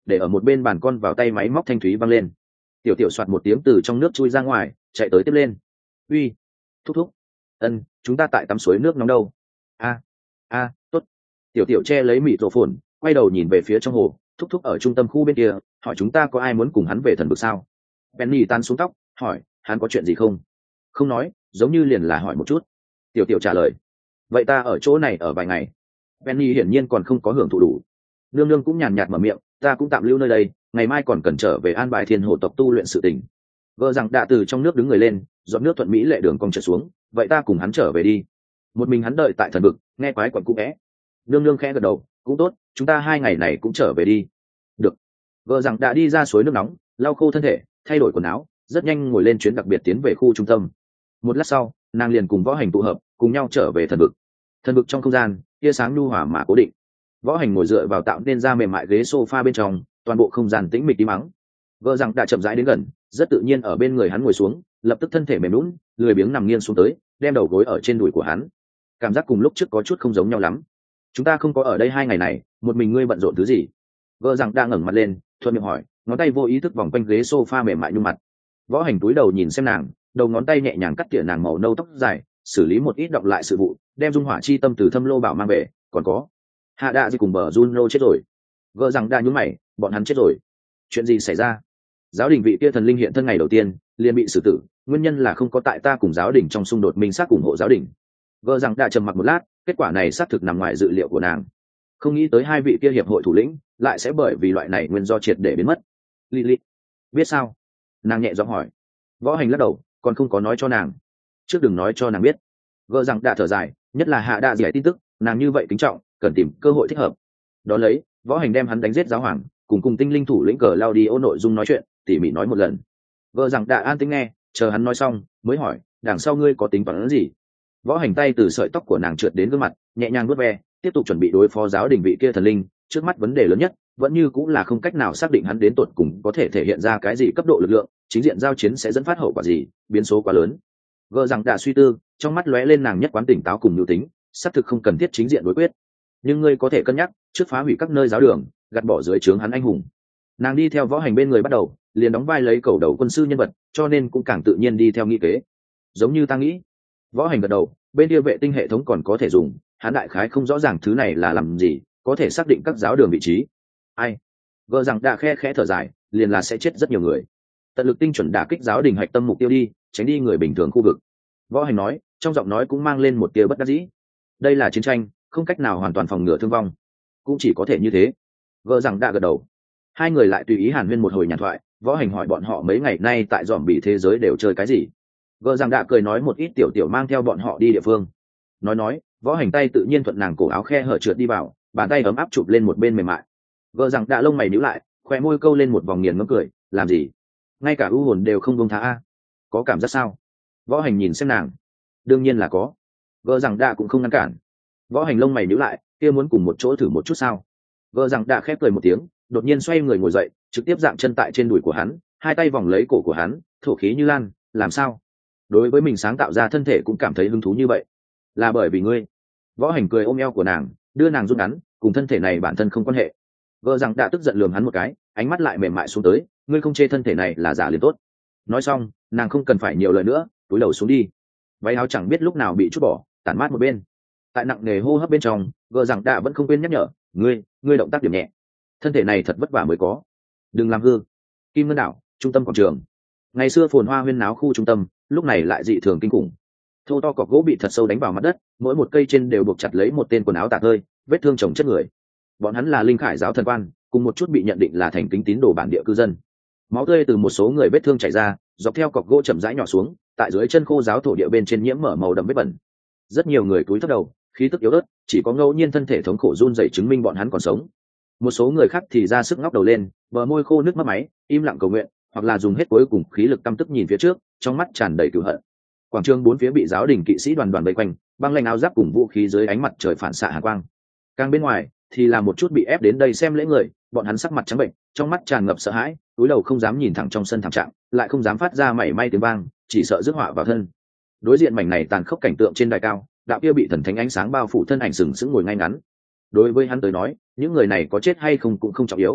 để ở một bên bàn con vào tay máy móc thanh thúy văng lên. Tiểu tiểu soạt một tiếng từ trong nước chui ra ngoài, chạy tới tiếp lên. Uy, thúc thúc. Ân, chúng ta tại tắm suối nước nóng đâu. A a tốt. Tiểu tiểu che lấy mịt rổ phồn, quay đầu nhìn về phía trong hồ, thúc thúc ở trung tâm khu bên kia, hỏi chúng ta có ai muốn cùng hắn về thần vực sao. Penny tan xuống tóc, hỏi hắn có chuyện gì không. Không nói, giống như liền là hỏi một chút. Tiểu tiểu trả lời, vậy ta ở chỗ này ở vài ngày. Penny hiển nhiên còn không có hưởng thụ đủ. Nương nương cũng nhàn nhạt mở miệng, ta cũng tạm lưu nơi đây, ngày mai còn cần trở về an bài thiên hồ tộc tu luyện sự tình. Vợ rằng đã từ trong nước đứng người lên, dọn nước thuận mỹ lệ đường cong trở xuống, vậy ta cùng hắn trở về đi. Một mình hắn đợi tại thần vực, nghe quái quẩn cũ vẽ. Nương nương khẽ gật đầu, cũng tốt, chúng ta hai ngày này cũng trở về đi. Được. Vợ rằng đã đi ra suối nước nóng, lau khô thân thể, thay đổi quần áo, rất nhanh ngồi lên chuyến đặc biệt tiến về khu trung tâm. Một lát sau, nàng liền cùng võ hành tụ hợp, cùng nhau trở về thần vực. Thần vực trong không gian, tia sáng nhu hòa mà cố định. Võ hành ngồi dựa vào tạo nên ra mềm mại ghế sofa bên trong, toàn bộ không gian tĩnh mịch im mắng. Vợ rằng đã chậm rãi đến gần, rất tự nhiên ở bên người hắn ngồi xuống, lập tức thân thể mềm nhũn, lười biếng nằm nghiêng xuống tới, đem đầu gối ở trên đùi của hắn. Cảm giác cùng lúc trước có chút không giống nhau lắm. Chúng ta không có ở đây hai ngày này, một mình ngươi bận rộn thứ gì? Vợ rằng đang ngẩng mặt lên, thuận miệng hỏi, ngón tay vô ý thức vòng quanh ghế sofa mềm mại nhung mặt. Võ hành túi đầu nhìn xem nàng, đầu ngón tay nhẹ nhàng cắt tỉa nàng màu nâu tóc dài, xử lý một ít đọng lại sự vụ, đem dung hỏa chi tâm từ thâm lô bảo mang về. Còn có hạ đạ gì cùng bờ Juno chết rồi. Vợ rằng đã nhún mày, bọn hắn chết rồi. Chuyện gì xảy ra? Giáo đình vị kia thần linh hiện thân ngày đầu tiên liền bị xử tử, nguyên nhân là không có tại ta cùng giáo đình trong xung đột minh xác ủng hộ giáo đình. Vợ rằng đã trầm mặc một lát, kết quả này xác thực nằm ngoài dự liệu của nàng. Không nghĩ tới hai vị kia hiệp hội thủ lĩnh lại sẽ bởi vì loại này nguyên do triệt để biến mất. Lily biết sao? Nàng nhẹ giọng hỏi. Võ hành lắc đầu, còn không có nói cho nàng. Trước đừng nói cho nàng biết. Vợ rằng đã thở dài, nhất là hạ đạ giải tin tức, nàng như vậy kính trọng, cần tìm cơ hội thích hợp. Đó lấy, võ hành đem hắn đánh giết giáo hoàng, cùng cùng tinh linh thủ lĩnh cờ lao đi ô nội dung nói chuyện, tỉ mỉ nói một lần. Vợ rằng đã an tĩnh nghe, chờ hắn nói xong, mới hỏi, đằng sau ngươi có tính toán gì? Võ hành tay từ sợi tóc của nàng trượt đến gương mặt, nhẹ nhàng vuốt ve, tiếp tục chuẩn bị đối phó giáo đình vị kia thần linh. Trước mắt vấn đề lớn nhất vẫn như cũng là không cách nào xác định hắn đến tột cùng có thể thể hiện ra cái gì cấp độ lực lượng, chính diện giao chiến sẽ dẫn phát hậu quả gì, biến số quá lớn. Vợ rằng đã suy tư, trong mắt lóe lên nàng nhất quán tỉnh táo cùng nhu tính, xác thực không cần thiết chính diện đối quyết, nhưng ngươi có thể cân nhắc trước phá hủy các nơi giáo đường, gạt bỏ dưới trướng hắn anh hùng. Nàng đi theo võ hành bên người bắt đầu, liền đóng vai lấy cầu đầu quân sư nhân vật, cho nên cũng càng tự nhiên đi theo nghĩ kế. Giống như ta nghĩ. Võ hành gật đầu, bên kia vệ tinh hệ thống còn có thể dùng, hắn đại khái không rõ ràng thứ này là làm gì, có thể xác định các giáo đường vị trí. Ai? Vợ rằng đã khe khẽ thở dài, liền là sẽ chết rất nhiều người. Tận lực tinh chuẩn đả kích giáo đình hạch tâm mục tiêu đi, tránh đi người bình thường khu vực. Võ hành nói, trong giọng nói cũng mang lên một tia bất đắc dĩ. Đây là chiến tranh, không cách nào hoàn toàn phòng ngừa thương vong, cũng chỉ có thể như thế. Vợ rằng đã gật đầu. Hai người lại tùy ý hàn huyên một hồi nhàn thoại. Võ hành hỏi bọn họ mấy ngày nay tại dòm bị thế giới đều chơi cái gì. Vợ rằng đã cười nói một ít tiểu tiểu mang theo bọn họ đi địa phương. Nói nói, võ hành tay tự nhiên thuận nàng cổ áo khe hở trượt đi vào, bàn tay ấm áp chụp lên một bên mềm mại. Vợ rằng đã lông mày nhíu lại, khoe môi câu lên một vòng nghiền ngẫm cười, làm gì? Ngay cả u hồn đều không buông tha a. Có cảm giác sao? Võ hành nhìn xem nàng. Đương nhiên là có. Vợ rằng đã cũng không ngăn cản. Võ hành lông mày nhíu lại, kia muốn cùng một chỗ thử một chút sao? Vợ rằng đã khép cười một tiếng, đột nhiên xoay người ngồi dậy, trực tiếp dạng chân tại trên đùi của hắn, hai tay vòng lấy cổ của hắn, thổ khí như lan. Làm sao? Đối với mình sáng tạo ra thân thể cũng cảm thấy hứng thú như vậy. Là bởi vì ngươi. Võ hành cười ôm eo của nàng, đưa nàng rút ngắn, cùng thân thể này bản thân không quan hệ. Vợ rằng đã tức giận lườm hắn một cái, ánh mắt lại mềm mại xuống tới, ngươi không chê thân thể này là giả liền tốt. Nói xong, nàng không cần phải nhiều lời nữa, túi đầu xuống đi. Váy áo chẳng biết lúc nào bị chút bỏ, tản mát một bên. Tại nặng nề hô hấp bên trong, vợ rằng đã vẫn không quên nhắc nhở, ngươi ngươi động tác điểm nhẹ, thân thể này thật vất vả mới có, đừng làm hư. Kim Ngân đảo, trung tâm quảng trường. Ngày xưa phồn hoa huyên náo khu trung tâm, lúc này lại dị thường kinh khủng. Thô to cọc gỗ bị thật sâu đánh vào mặt đất, mỗi một cây trên đều buộc chặt lấy một tên quần áo tả tơi, vết thương chồng chất người. Bọn hắn là linh khải giáo thần quan, cùng một chút bị nhận định là thành kính tín đồ bản địa cư dân. Máu tươi từ một số người vết thương chảy ra, dọc theo cọc gỗ chậm rãi nhỏ xuống, tại dưới chân khô giáo thổ địa bên trên nhiễm mở màu đậm vết bẩn. Rất nhiều người cúi thấp đầu, khí tức yếu ớt, chỉ có ngẫu nhiên thân thể thống khổ run rẩy chứng minh bọn hắn còn sống. Một số người khác thì ra sức ngóc đầu lên, bờ môi khô nước mắt máy, im lặng cầu nguyện, hoặc là dùng hết cuối cùng khí lực căm tức nhìn phía trước, trong mắt tràn đầy cừu hận. Quảng trường bốn phía bị giáo đình kỵ sĩ đoàn đoàn vây quanh, băng lanh áo giáp cùng vũ khí dưới ánh mặt trời phản xạ hàn quang. Càng bên ngoài thì là một chút bị ép đến đây xem lễ người, bọn hắn sắc mặt trắng bệnh, trong mắt tràn ngập sợ hãi, cúi đầu không dám nhìn thẳng trong sân thảm trạng, lại không dám phát ra mảy may tiếng vang, chỉ sợ rước họa vào thân. Đối diện mảnh này tàn khốc cảnh tượng trên đài cao, đạo kia bị thần thánh ánh sáng bao phủ thân ảnh sừng sững ngồi ngay ngắn. Đối với hắn tới nói, những người này có chết hay không cũng không trọng yếu.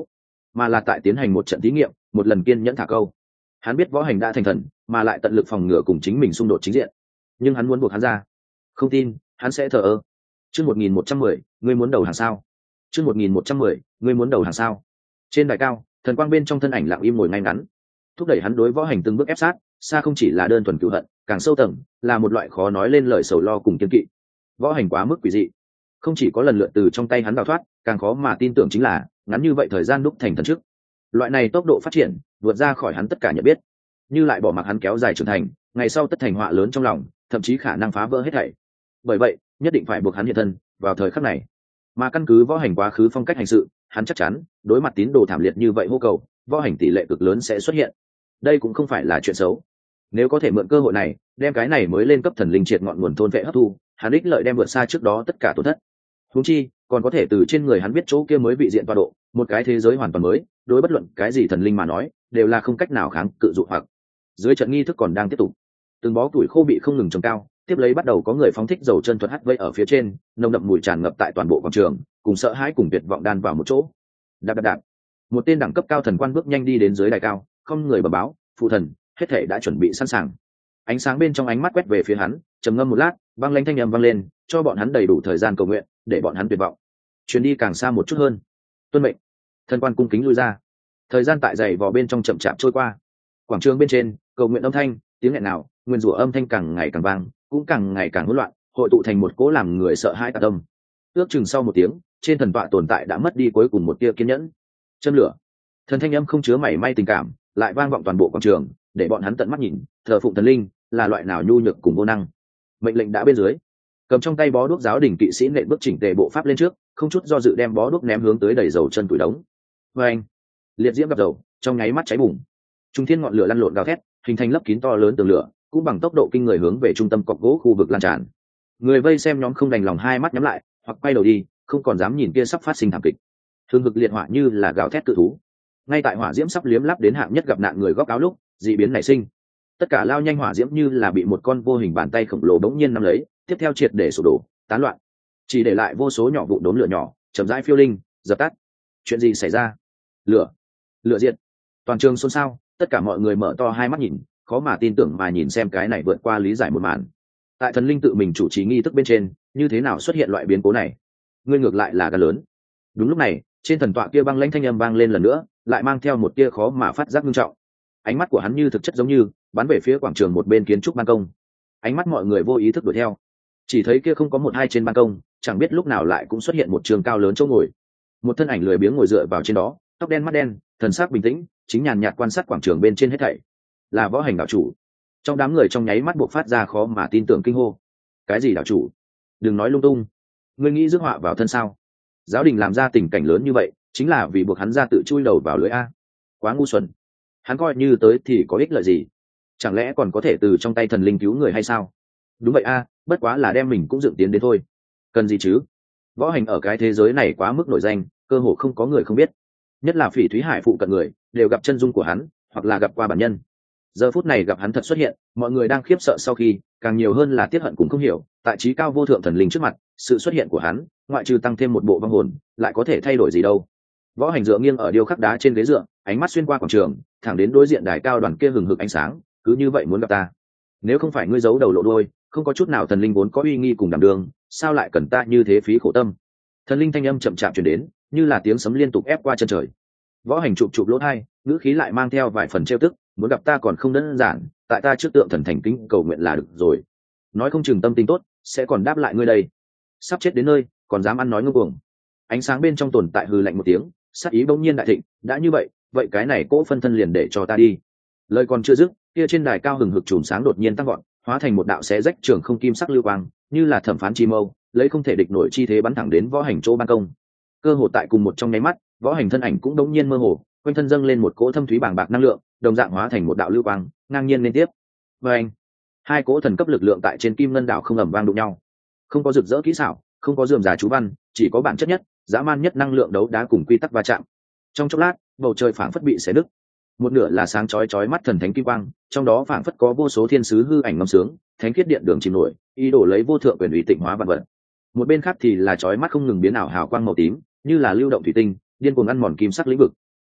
mà là tại tiến hành một trận thí nghiệm, một lần kiên nhẫn thả câu. Hắn biết võ hành đã thành thần, mà lại tận lực phòng ngừa cùng chính mình xung đột chính diện, nhưng hắn muốn buộc hắn ra. Không tin, hắn sẽ thờ ơ. Chương một nghìn một trăm mười, ngươi muốn đầu hàng sao? Chương một nghìn một trăm mười, ngươi muốn đầu hàng sao? Trên đài cao, thần quang bên trong thân ảnh lặng im ngồi ngay ngắn, thúc đẩy hắn đối võ hành từng bước ép sát, xa không chỉ là đơn thuần cựu hận, càng sâu tầng là một loại khó nói lên lời sầu lo cùng kiên kỵ. Võ hành quá mức quỷ dị, không chỉ có lần lượt từ trong tay hắn đào thoát, càng khó mà tin tưởng chính là ngắn như vậy thời gian đúc thành thần trước. Loại này tốc độ phát triển vượt ra khỏi hắn tất cả nhận biết, như lại bỏ mặc hắn kéo dài trưởng thành, ngày sau tất thành họa lớn trong lòng, thậm chí khả năng phá vỡ hết thảy. Bởi vậy, nhất định phải buộc hắn hiện thân vào thời khắc này. Mà căn cứ võ hành quá khứ phong cách hành sự, hắn chắc chắn đối mặt tín đồ thảm liệt như vậy hô cầu, võ hành tỷ lệ cực lớn sẽ xuất hiện. Đây cũng không phải là chuyện xấu. Nếu có thể mượn cơ hội này, đem cái này mới lên cấp thần linh triệt ngọn nguồn thôn vệ hấp thu, hắn ích lợi đem vượt xa trước đó tất cả tổn thất. Huống chi, còn có thể từ trên người hắn biết chỗ kia mới vị diện tọa độ, một cái thế giới hoàn toàn mới, đối bất luận cái gì thần linh mà nói, đều là không cách nào kháng cự dụ hoặc. Dưới trận nghi thức còn đang tiếp tục, từng bó tuổi khô bị không ngừng trồng cao, tiếp lấy bắt đầu có người phóng thích dầu chân thuật hắt vây ở phía trên, nồng đậm mùi tràn ngập tại toàn bộ quảng trường, cùng sợ hãi cùng tuyệt vọng đan vào một chỗ. Đạp đạp đạp, một tên đẳng cấp cao thần quan bước nhanh đi đến dưới đài cao, không người bẩm báo, phụ thần, hết thể đã chuẩn bị sẵn sàng. Ánh sáng bên trong ánh mắt quét về phía hắn, trầm ngâm một lát, vang lanh thanh âm vang lên, cho bọn hắn đầy đủ thời gian cầu nguyện, để bọn hắn tuyệt vọng chuyến đi càng xa một chút hơn. Tuân mệnh. Thần quan cung kính lui ra. Thời gian tại dày vò bên trong chậm chạp trôi qua. Quảng trường bên trên, cầu nguyện âm thanh, tiếng nghẹn nào, nguyên rủa âm thanh càng ngày càng vang, cũng càng ngày càng hỗn loạn, hội tụ thành một cỗ làm người sợ hãi tà tâm. Ước chừng sau một tiếng, trên thần tọa tồn tại đã mất đi cuối cùng một tia kiên nhẫn. Châm lửa. Thần thanh âm không chứa mảy may tình cảm, lại vang vọng toàn bộ quảng trường, để bọn hắn tận mắt nhìn, thờ phụng thần linh là loại nào nhu nhược cùng vô năng. Mệnh lệnh đã bên dưới, cầm trong tay bó đuốc giáo đình kỵ sĩ nện bước chỉnh tề bộ pháp lên trước, không chút do dự đem bó đuốc ném hướng tới đầy dầu chân tuổi đống. Và anh, liệt diễm gặp dầu, trong nháy mắt cháy bùng. Trung thiên ngọn lửa lăn lộn gào thét, hình thành lấp kín to lớn tường lửa, cũng bằng tốc độ kinh người hướng về trung tâm cọc gỗ khu vực lan tràn. Người vây xem nhóm không đành lòng hai mắt nhắm lại, hoặc quay đầu đi, không còn dám nhìn kia sắp phát sinh thảm kịch. Hương hực liệt hỏa như là gào thét cự thú. Ngay tại hỏa diễm sắp liếm lắp đến hạng nhất gặp nạn người góc áo lúc, dị biến nảy sinh. Tất cả lao nhanh hỏa diễm như là bị một con vô hình bàn tay khổng lồ bỗng nhiên nắm lấy, tiếp theo triệt để sụp đổ, tán loạn, chỉ để lại vô số nhỏ vụn đốm lửa nhỏ, chậm rãi phiêu linh, dập tắt. Chuyện gì xảy ra? Lửa, lửa diệt. Toàn trường xôn xao, tất cả mọi người mở to hai mắt nhìn, khó mà tin tưởng mà nhìn xem cái này vượt qua lý giải một màn. Tại thần linh tự mình chủ trì nghi thức bên trên, như thế nào xuất hiện loại biến cố này? Ngươi ngược lại là gan lớn. Đúng lúc này, trên thần tọa kia băng lãnh thanh âm vang lên lần nữa, lại mang theo một tia khó mà phát giác nghiêm trọng. Ánh mắt của hắn như thực chất giống như bắn về phía quảng trường một bên kiến trúc ban công. Ánh mắt mọi người vô ý thức đuổi theo, chỉ thấy kia không có một hai trên ban công, chẳng biết lúc nào lại cũng xuất hiện một trường cao lớn chỗ ngồi. Một thân ảnh lười biếng ngồi dựa vào trên đó, tóc đen mắt đen, thần sắc bình tĩnh, chính nhàn nhạt quan sát quảng trường bên trên hết thảy. Là võ hành đạo chủ. Trong đám người trong nháy mắt buộc phát ra khó mà tin tưởng kinh hô. Cái gì đạo chủ? Đừng nói lung tung. Ngươi nghĩ rước họa vào thân sao? Giáo đình làm ra tình cảnh lớn như vậy, chính là vì buộc hắn ra tự chui đầu vào lưới a. Quá ngu xuẩn. Hắn coi như tới thì có ích lợi gì? Chẳng lẽ còn có thể từ trong tay thần linh cứu người hay sao? Đúng vậy a, bất quá là đem mình cũng dựng tiến đến thôi. Cần gì chứ? Võ hành ở cái thế giới này quá mức nổi danh, cơ hồ không có người không biết. Nhất là Phỉ Thúy Hải phụ cận người, đều gặp chân dung của hắn, hoặc là gặp qua bản nhân. Giờ phút này gặp hắn thật xuất hiện, mọi người đang khiếp sợ sau khi, càng nhiều hơn là tiếc hận cũng không hiểu, tại trí cao vô thượng thần linh trước mặt, sự xuất hiện của hắn, ngoại trừ tăng thêm một bộ vong hồn, lại có thể thay đổi gì đâu. Võ hành dựa nghiêng ở điêu khắc đá trên ghế dựa, ánh mắt xuyên qua quảng trường, thẳng đến đối diện đài cao đoàn kia hừng hực ánh sáng, cứ như vậy muốn gặp ta. Nếu không phải ngươi giấu đầu lộ đuôi, không có chút nào thần linh vốn có uy nghi cùng đảm đường, sao lại cần ta như thế phí khổ tâm? Thần linh thanh âm chậm chạp truyền đến, như là tiếng sấm liên tục ép qua chân trời. Võ hành chụp chụp lỗ tai, ngữ khí lại mang theo vài phần trêu tức, muốn gặp ta còn không đơn giản, tại ta trước tượng thần thành kính cầu nguyện là được rồi. Nói không chừng tâm tình tốt, sẽ còn đáp lại ngươi đây. Sắp chết đến nơi, còn dám ăn nói ngông cuồng. Ánh sáng bên trong tồn tại hừ lạnh một tiếng, sát ý bỗng nhiên đại thịnh, đã như vậy, vậy cái này cỗ phân thân liền để cho ta đi. Lời còn chưa dứt, kia trên đài cao hừng hực chùm sáng đột nhiên tăng vọt, hóa thành một đạo xé rách trường không kim sắc lưu quang, như là thẩm phán chi mâu, lấy không thể địch nổi chi thế bắn thẳng đến võ hành chỗ ban công. Cơ hồ tại cùng một trong nháy mắt, võ hành thân ảnh cũng đống nhiên mơ hồ, quanh thân dâng lên một cỗ thâm thúy bàng bạc năng lượng, đồng dạng hóa thành một đạo lưu quang, ngang nhiên liên tiếp. Và anh, hai cỗ thần cấp lực lượng tại trên kim ngân đảo không ầm vang đụng nhau, không có rực rỡ kỹ xảo, không có rườm rà chú văn, chỉ có bản chất nhất, dã man nhất năng lượng đấu đá cùng quy tắc va chạm. Trong chốc lát, bầu trời phảng phất bị xé nứt. Một nửa là sáng chói chói mắt thần thánh kim quang, trong đó phảng phất có vô số thiên sứ hư ảnh ngâm sướng, thánh khiết điện đường chìm nổi, ý đồ lấy vô thượng quyền ủy tịnh hóa vạn vật. Một bên khác thì là chói mắt không ngừng biến ảo hào quang màu tím, như là lưu động thủy tinh, điên cuồng ăn mòn kim sắc lĩnh vực.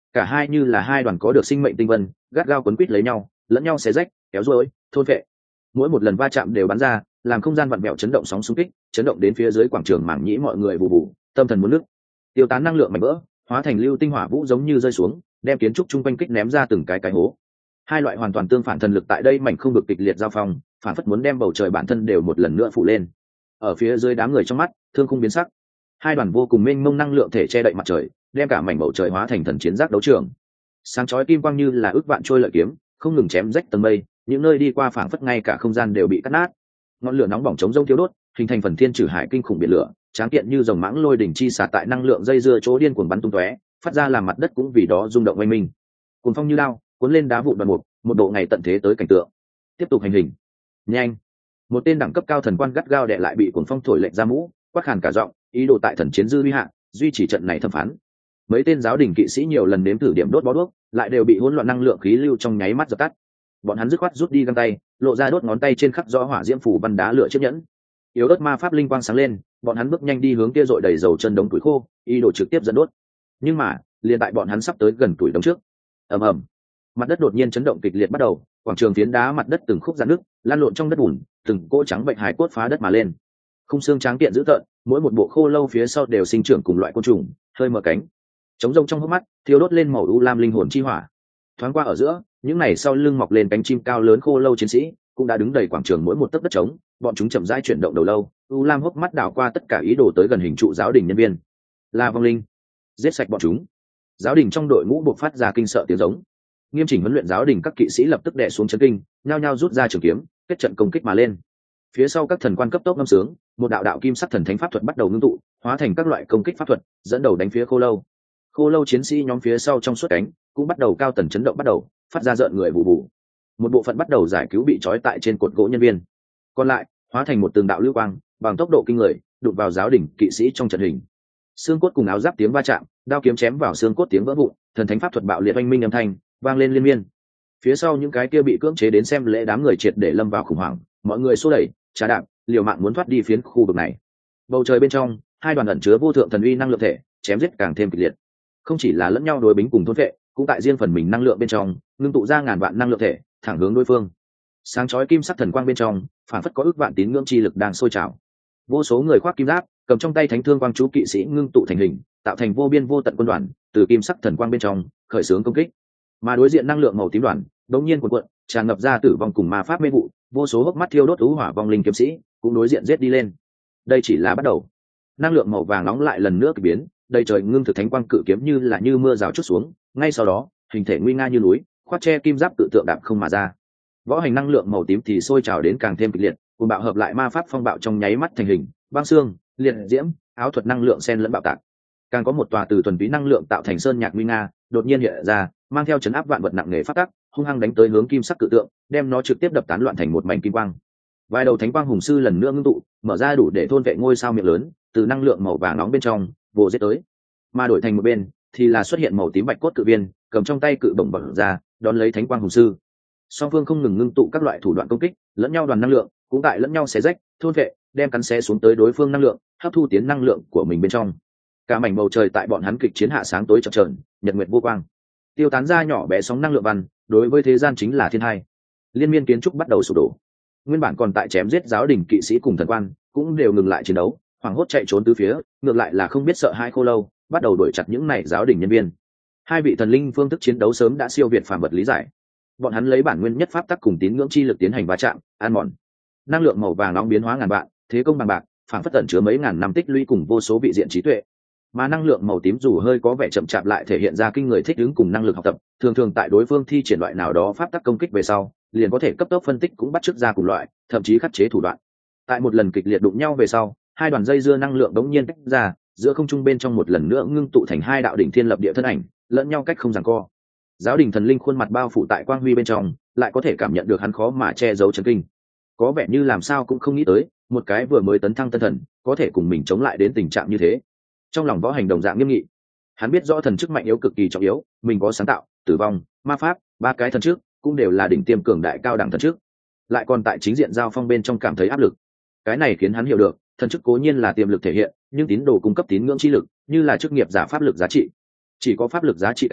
cả hai như là hai đoàn có được sinh mệnh tinh vân, gắt gao quấn quít lấy nhau, lẫn nhau xé rách, kéo rối, thôn vệ. Mỗi một lần va chạm đều bắn ra, làm không gian vặn vẹo chấn động sóng xung kích, chấn động đến phía dưới quảng trường mảng nhĩ mọi người bù bù, tâm thần muốn nứt. Tiêu tán năng lượng mạnh vỡ, hóa thành lưu tinh hỏa vũ giống như rơi xuống, đem kiến trúc chung quanh kích ném ra từng cái cái hố. Hai loại hoàn toàn tương phản thần lực tại đây mảnh không được kịch liệt giao phong, phản phất muốn đem bầu trời bản thân đều một lần nữa phủ lên. Ở phía dưới đám người trong mắt, thương khung biến sắc. Hai đoàn vô cùng mênh mông năng lượng thể che đậy mặt trời, đem cả mảnh bầu trời hóa thành thần chiến giác đấu trường. Sáng chói kim quang như là ước vạn trôi lợi kiếm, không ngừng chém rách tầng mây, những nơi đi qua phảng phất ngay cả không gian đều bị cắt nát. Ngọn lửa nóng bỏng chống rông thiếu đốt, hình thành phần thiên trừ hải kinh khủng biển lửa, tráng kiện như dòng mãng lôi đỉnh chi xả tại năng lượng dây dưa chỗ điên cuồng bắn tung tóe, phát ra làm mặt đất cũng vì đó rung động oanh minh. Cuồng phong như lao, cuốn lên đá vụn đoạn mục, một độ ngày tận thế tới cảnh tượng. Tiếp tục hành hình. Nhanh. Một tên đẳng cấp cao thần quan gắt gao đè lại bị cuồng phong thổi lệnh ra mũ, quát khàn cả giọng, ý đồ tại thần chiến dư uy hạ, duy trì trận này thẩm phán. Mấy tên giáo đình kỵ sĩ nhiều lần nếm thử điểm đốt bó đuốc, lại đều bị hỗn loạn năng lượng khí lưu trong nháy mắt dập tắt. Bọn hắn dứt khoát rút đi găng tay, lộ ra đốt ngón tay trên khắc rõ hỏa diễm phủ văn đá lửa chiếc nhẫn. Yếu ớt ma pháp linh quang sáng lên, bọn hắn bước nhanh đi hướng kia dội đầy dầu chân đống tuổi khô, ý đồ trực tiếp dẫn đốt. Nhưng mà, liền tại bọn hắn sắp tới gần tuổi đống trước, ầm ầm, mặt đất đột nhiên chấn động kịch liệt bắt đầu, quảng trường phiến đá mặt đất từng khúc rạn nước, lan lộn trong đất bùn, từng cỗ trắng bệnh hài cốt phá đất mà lên. Khung xương tráng kiện dữ tợn, mỗi một bộ khô lâu phía sau đều sinh trưởng cùng loại côn trùng, hơi mở cánh, trống rông trong hốc mắt, thiêu đốt lên màu u lam linh hồn chi hỏa. Thoáng qua ở giữa, những này sau lưng mọc lên cánh chim cao lớn khô lâu chiến sĩ cũng đã đứng đầy quảng trường mỗi một tấc đất trống, bọn chúng chậm rãi chuyển động đầu lâu, u lam hốc mắt đảo qua tất cả ý đồ tới gần hình trụ giáo đình nhân viên. Là vong linh, giết sạch bọn chúng. Giáo đình trong đội ngũ buộc phát ra kinh sợ tiếng giống. Nghiêm chỉnh huấn luyện giáo đình các kỵ sĩ lập tức đè xuống chấn kinh, nhao nhao rút ra trường kiếm, kết trận công kích mà lên. Phía sau các thần quan cấp tốc ngâm sướng, một đạo đạo kim sắc thần thánh pháp thuật bắt đầu ngưng tụ, hóa thành các loại công kích pháp thuật, dẫn đầu đánh phía khô lâu. Khô lâu chiến sĩ nhóm phía sau trong suốt cánh cũng bắt đầu cao tần chấn động bắt đầu, phát ra rợn người bù bù. Một bộ phận bắt đầu giải cứu bị trói tại trên cột gỗ nhân viên, còn lại hóa thành một tường đạo lưu quang, bằng tốc độ kinh người đụng vào giáo đình kỵ sĩ trong trận hình. Xương cốt cùng áo giáp tiếng va chạm, đao kiếm chém vào xương cốt tiếng vỡ vụn, thần thánh pháp thuật bạo liệt oanh minh âm thanh vang lên liên miên. Phía sau những cái kia bị cưỡng chế đến xem lễ đám người triệt để lâm vào khủng hoảng, mọi người xô đẩy, trà đạp, liều mạng muốn thoát đi phiến khu vực này. Bầu trời bên trong, hai đoàn ẩn chứa vô thượng thần uy năng lượng thể chém giết càng thêm kịch liệt. Không chỉ là lẫn nhau đối bính cùng thôn vệ, cũng tại riêng phần mình năng lượng bên trong ngưng tụ ra ngàn vạn năng lượng thể thẳng hướng đối phương. Sáng chói kim sắc thần quang bên trong phản phất có ước vạn tín ngưỡng chi lực đang sôi trào. Vô số người khoác kim giáp, cầm trong tay thánh thương quang chú kỵ sĩ ngưng tụ thành hình, tạo thành vô biên vô tận quân đoàn, từ kim sắc thần quang bên trong khởi xướng công kích. Mà đối diện năng lượng màu tím đoàn đột nhiên cuộn cuộn, tràn ngập ra tử vong cùng ma pháp mê vụ, vô số hốc mắt thiêu đốt ú hỏa vong linh kiếm sĩ cũng đối diện giết đi lên. Đây chỉ là bắt đầu. Năng lượng màu vàng nóng lại lần nữa kỳ biến, đầy trời ngưng thực thánh quang cự kiếm như là như mưa rào chút xuống, ngay sau đó hình thể nguy nga như núi, khoác che kim giáp tự tượng đạp không mà ra. Võ hành năng lượng màu tím thì sôi trào đến càng thêm kịch liệt, cùng bạo hợp lại ma pháp phong bạo trong nháy mắt thành hình, băng xương, liệt diễm, áo thuật năng lượng xen lẫn bạo tạc. Càng có một tòa từ thuần túy năng lượng tạo thành sơn nhạc nguy nga đột nhiên hiện ra, mang theo chấn áp vạn vật nặng nề phát tắc, hung hăng đánh tới hướng kim sắc cự tượng, đem nó trực tiếp đập tán loạn thành một mảnh kim quang. Vài đầu thánh quang hùng sư lần nữa ngưng tụ, mở ra đủ để thôn vệ ngôi sao miệng lớn, từ năng lượng màu vàng nóng bên trong vồ giết tới. Mà đổi thành một bên thì là xuất hiện màu tím bạch cốt cự viên, cầm trong tay cự bổng bật ra, đón lấy thánh quang hùng sư. Song phương không ngừng ngưng tụ các loại thủ đoạn công kích, lẫn nhau đoàn năng lượng cũng tại lẫn nhau xé rách, thôn vệ, đem cắn xé xuống tới đối phương năng lượng, hấp thu tiến năng lượng của mình bên trong. Cả mảnh bầu trời tại bọn hắn kịch chiến hạ sáng tối chập chờn, nhật nguyệt vô quang. Tiêu tán ra nhỏ bé sóng năng lượng văn, đối với thế gian chính là thiên hai. Liên miên kiến trúc bắt đầu sụp đổ. Nguyên bản còn tại chém giết giáo đình kỵ sĩ cùng thần quan, cũng đều ngừng lại chiến đấu, hoảng hốt chạy trốn tứ phía, ngược lại là không biết sợ hai khô lâu, bắt đầu đuổi chặt những này giáo đình nhân viên. Hai vị thần linh phương thức chiến đấu sớm đã siêu việt phàm vật lý giải. Bọn hắn lấy bản nguyên nhất pháp tắc cùng tín ngưỡng chi lực tiến hành va chạm, ăn mòn. Năng lượng màu vàng nóng biến hóa ngàn vạn, thế công bằng bạc, phản phất tẩn chứa mấy ngàn năm tích lũy cùng vô số vị diện trí tuệ. Mà năng lượng màu tím dù hơi có vẻ chậm chạp lại thể hiện ra kinh người thích ứng cùng năng lực học tập, thường thường tại đối phương thi triển loại nào đó pháp tắc công kích về sau, liền có thể cấp tốc phân tích cũng bắt chước ra cùng loại, thậm chí khắc chế thủ đoạn. Tại một lần kịch liệt đụng nhau về sau, hai đoàn dây dưa năng lượng đống nhiên tách ra, giữa không trung bên trong một lần nữa ngưng tụ thành hai đạo đỉnh thiên lập địa thân ảnh, lẫn nhau cách không giằng co. Giáo đình thần linh khuôn mặt bao phủ tại quang huy bên trong, lại có thể cảm nhận được hắn khó mà che giấu chấn kinh. Có vẻ như làm sao cũng không nghĩ tới, một cái vừa mới tấn thăng tân thần, có thể cùng mình chống lại đến tình trạng như thế. Trong lòng võ hành đồng dạng nghiêm nghị, hắn biết rõ thần chức mạnh yếu cực kỳ trọng yếu, mình có sáng tạo, tử vong, ma pháp, ba cái thần chức cũng đều là đỉnh tiêm cường đại cao đẳng thần chức, lại còn tại chính diện giao phong bên trong cảm thấy áp lực. Cái này khiến hắn hiểu được, thần chức cố nhiên là tiềm lực thể hiện, nhưng tín đồ cung cấp tín ngưỡng chi lực, như là chức nghiệp giả pháp lực giá trị. Chỉ có pháp lực giá trị cao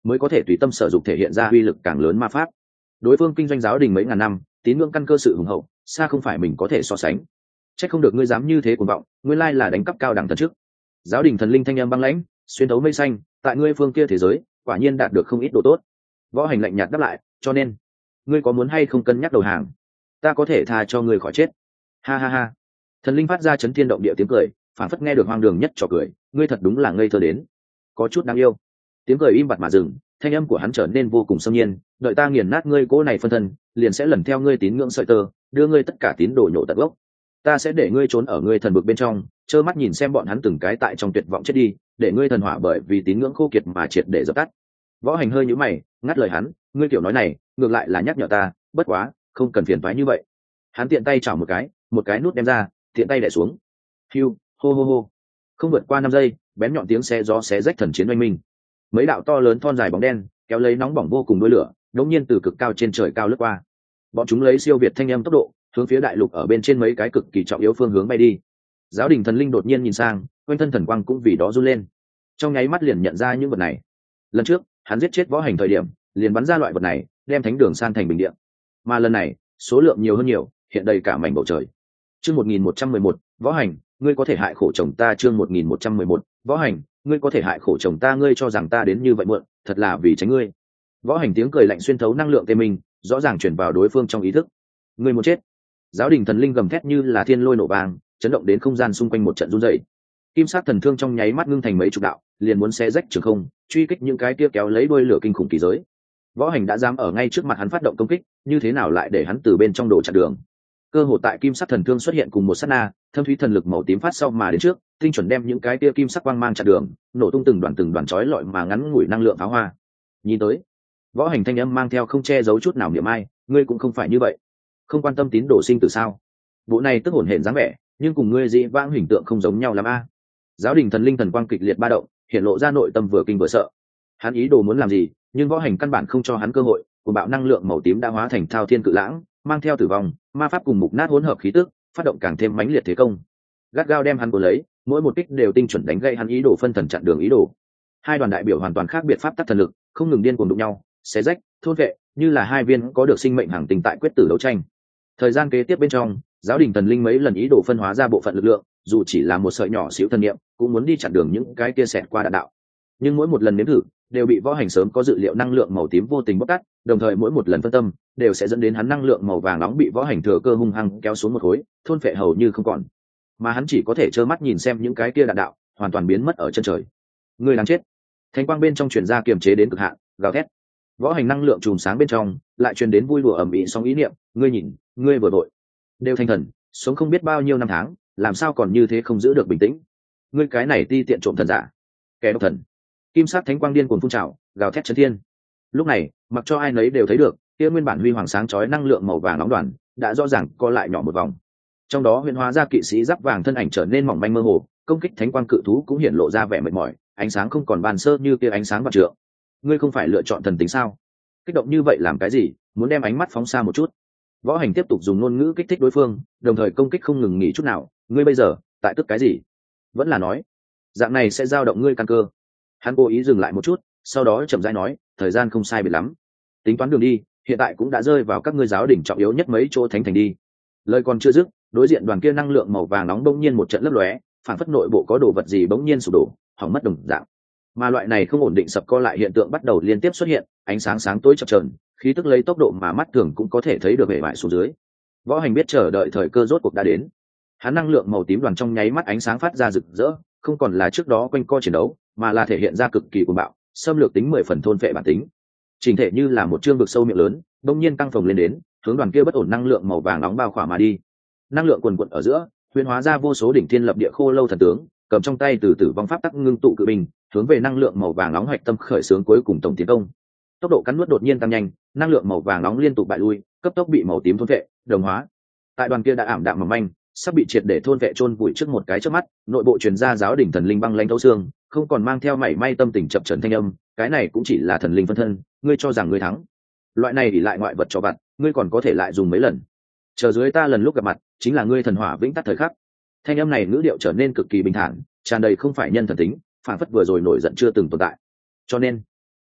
mới có thể tùy tâm sở dụng thể hiện ra uy lực càng lớn ma pháp. Đối phương kinh doanh giáo đình mấy ngàn năm, tín ngưỡng căn cơ sự hùng hậu, xa không phải mình có thể so sánh. Chắc không được ngươi dám như thế cuồng vọng, nguyên lai là đánh cắp cao đẳng thần trước. Giáo đình thần linh thanh âm băng lãnh, xuyên thấu mây xanh, tại ngươi phương kia thế giới, quả nhiên đạt được không ít đồ tốt. Võ Hành lạnh nhạt đáp lại, cho nên, ngươi có muốn hay không cân nhắc đầu hàng? Ta có thể tha cho ngươi khỏi chết. Ha ha ha. Thần linh phát ra chấn thiên động địa tiếng cười, phản phất nghe được hoang đường nhất trò cười, ngươi thật đúng là ngây thơ đến, có chút đáng yêu. Tiếng cười im bặt mà dừng, thanh âm của hắn trở nên vô cùng xâm nhiên, đợi ta nghiền nát ngươi cỗ này phân thân, liền sẽ lần theo ngươi tín ngưỡng sợi tơ, đưa ngươi tất cả tín đồ nhổ tận gốc. Ta sẽ để ngươi trốn ở ngươi thần vực bên trong, trơ mắt nhìn xem bọn hắn từng cái tại trong tuyệt vọng chết đi, để ngươi thần hỏa bởi vì tín ngưỡng khô kiệt mà triệt để dập tắt. Võ Hành hơi nhíu mày, ngắt lời hắn, ngươi kiểu nói này, ngược lại là nhắc nhở ta, bất quá, không cần phiền toái như vậy. Hắn tiện tay chảo một cái, một cái nút đem ra, tiện tay đè xuống. Hiu, hô hô hô. Không vượt qua năm giây, bén nhọn tiếng xé gió xé rách thần chiến oanh minh. Mấy đạo to lớn thon dài bóng đen, kéo lấy nóng bỏng vô cùng đuôi lửa, đột nhiên từ cực cao trên trời cao lướt qua. Bọn chúng lấy siêu việt thanh âm tốc độ, hướng phía đại lục ở bên trên mấy cái cực kỳ trọng yếu phương hướng bay đi. Giáo đình thần linh đột nhiên nhìn sang, quanh thân thần quang cũng vì đó run lên. Trong nháy mắt liền nhận ra những vật này. Lần trước, hắn giết chết Võ Hành thời điểm, liền bắn ra loại vật này, đem thánh đường san thành bình địa. Mà lần này, số lượng nhiều hơn nhiều, hiện đầy cả mảnh bầu trời. Chương một nghìn một trăm mười một, Võ Hành, ngươi có thể hại khổ chồng ta. Chương một nghìn một trăm mười một, Võ Hành, ngươi có thể hại khổ chồng ta. Ngươi cho rằng ta đến như vậy muộn, thật là vì tránh ngươi. Võ Hành tiếng cười lạnh xuyên thấu năng lượng tê mình, rõ ràng chuyển vào đối phương trong ý thức. Ngươi muốn chết. Giáo đình thần linh gầm thét như là thiên lôi nổ vang, chấn động đến không gian xung quanh một trận rung rẩy. Kim sắc thần thương trong nháy mắt ngưng thành mấy chục đạo, liền muốn xé rách trường không, truy kích những cái kia kéo lấy đuôi lửa kinh khủng kỳ giới. Võ Hành đã dám ở ngay trước mặt hắn phát động công kích, như thế nào lại để hắn từ bên trong đổ chặn đường? Cơ hội tại kim sắc thần thương xuất hiện cùng một sát na, thâm thúy thần lực màu tím phát sau mà đến trước, tinh chuẩn đem những cái kia kim sắc quang mang chặn đường, nổ tung từng đoàn từng đoàn chói lọi mà ngắn ngủi năng lượng pháo hoa. Nhìn tới, Võ Hành thanh âm mang theo không che giấu chút nào niệm ai, ngươi cũng không phải như vậy, không quan tâm tín đồ sinh tử sao? Bộ này tức hổn hển dáng vẻ, nhưng cùng ngươi dị vãng hình tượng không giống nhau lắm a. Giáo đình thần linh thần quang kịch liệt ba động, hiện lộ ra nội tâm vừa kinh vừa sợ. Hắn ý đồ muốn làm gì, nhưng Võ Hành căn bản không cho hắn cơ hội, của bạo năng lượng màu tím đã hóa thành thao thiên cự lãng, mang theo tử vong, ma pháp cùng mục nát hỗn hợp khí tức, phát động càng thêm mãnh liệt thế công. Gắt gao đem hắn cuốn lấy, mỗi một kích đều tinh chuẩn đánh gây hắn ý đồ phân thần chặn đường ý đồ. Hai đoàn đại biểu hoàn toàn khác biệt pháp tắc thần lực, không ngừng điên cuồng đụng nhau, xé rách, thôn vệ, như là hai viên có được sinh mệnh hàng tình tại quyết tử đấu tranh. Thời gian kế tiếp bên trong, giáo đình thần linh mấy lần ý đồ phân hóa ra bộ phận lực lượng, dù chỉ là một sợi nhỏ xíu thần niệm, cũng muốn đi chặn đường những cái kia xẹt qua đạn đạo. Nhưng mỗi một lần nếm thử, đều bị Võ Hành sớm có dự liệu năng lượng màu tím vô tình bóc tát, đồng thời mỗi một lần phân tâm, đều sẽ dẫn đến hắn năng lượng màu vàng nóng bị Võ Hành thừa cơ hung hăng kéo xuống một khối, thôn phệ hầu như không còn. Mà hắn chỉ có thể trơ mắt nhìn xem những cái kia đạn đạo hoàn toàn biến mất ở chân trời. Người đáng chết. Thánh quang bên trong truyền ra kiềm chế đến cực hạn, gào thét. Võ Hành năng lượng chùm sáng bên trong, lại truyền đến vui đùa ầm ĩ sóng ý niệm, ngươi nhìn, ngươi vừa vội, đều thanh thần, sống không biết bao nhiêu năm tháng, làm sao còn như thế không giữ được bình tĩnh. Ngươi cái này ti tiện trộm thần giả, kẻ độc thần. Kim sắc thánh quang điên cuồng phun trào, gào thét chấn thiên. Lúc này, mặc cho ai nấy đều thấy được, kia nguyên bản huy hoàng sáng chói năng lượng màu vàng nóng đoàn, đã rõ ràng co lại nhỏ một vòng. Trong đó huyền hóa ra kỵ sĩ giáp vàng thân ảnh trở nên mỏng manh mơ hồ, công kích thánh quang cự thú cũng hiện lộ ra vẻ mệt mỏi, ánh sáng không còn bàn sơ như kia ánh sáng vạn trượng. Ngươi không phải lựa chọn thần tính sao? Kích động như vậy làm cái gì? Muốn đem ánh mắt phóng xa một chút. Võ Hành tiếp tục dùng ngôn ngữ kích thích đối phương, đồng thời công kích không ngừng nghỉ chút nào. Ngươi bây giờ tại tức cái gì? Vẫn là nói, dạng này sẽ dao động ngươi căn cơ. Hắn cố ý dừng lại một chút, sau đó chậm rãi nói, thời gian không sai biệt lắm, tính toán đường đi, hiện tại cũng đã rơi vào các ngươi giáo đỉnh trọng yếu nhất mấy chỗ thánh thành đi. Lời còn chưa dứt, đối diện đoàn kia năng lượng màu vàng nóng bỗng nhiên một trận lấp lóe, phản phất nội bộ có đồ vật gì bỗng nhiên sụp đổ, hỏng mất đồng dạng. Mà loại này không ổn định sập co lại hiện tượng bắt đầu liên tiếp xuất hiện, ánh sáng sáng tối chập chờn, khí tức lấy tốc độ mà mắt thường cũng có thể thấy được bề bại xuống dưới. Võ Hành biết chờ đợi thời cơ rốt cuộc đã đến. Hắn năng lượng màu tím đoàn trong nháy mắt ánh sáng phát ra rực rỡ, không còn là trước đó quanh co chiến đấu, mà là thể hiện ra cực kỳ cuồng bạo, xâm lược tính mười phần thôn vệ bản tính. Trình thể như là một chương vực sâu miệng lớn, đông nhiên tăng phồng lên đến, hướng đoàn kia bất ổn năng lượng màu vàng nóng bao khỏa mà đi. Năng lượng quần quật ở giữa, huyền hóa ra vô số đỉnh thiên lập địa khô lâu thần tướng, cầm trong tay từ tử vong pháp tắc ngưng tụ cự binh, hướng về năng lượng màu vàng nóng hoạch tâm khởi xướng cuối cùng tổng tiến công. Tốc độ cắn nuốt đột nhiên tăng nhanh, năng lượng màu vàng nóng liên tục bại lui, cấp tốc bị màu tím thôn vệ, đồng hóa. Tại đoàn kia đã ảm đạm mỏng manh, sắp bị triệt để thôn vệ chôn vùi trước một cái trước mắt, nội bộ truyền ra giáo đỉnh thần linh băng lãnh thấu xương, không còn mang theo mảy may tâm tình chập chờn thanh âm, cái này cũng chỉ là thần linh phân thân, ngươi cho rằng ngươi thắng. Loại này ỷ lại ngoại vật cho vặt, ngươi còn có thể lại dùng mấy lần. Chờ dưới ta lần lúc gặp mặt, chính là ngươi thần hỏa vĩnh tắt thời khắc. Thanh âm này ngữ điệu trở nên cực kỳ bình thản, tràn đầy không phải nhân thần tính, phản phất vừa rồi nổi giận chưa từng tồn tại. Cho nên,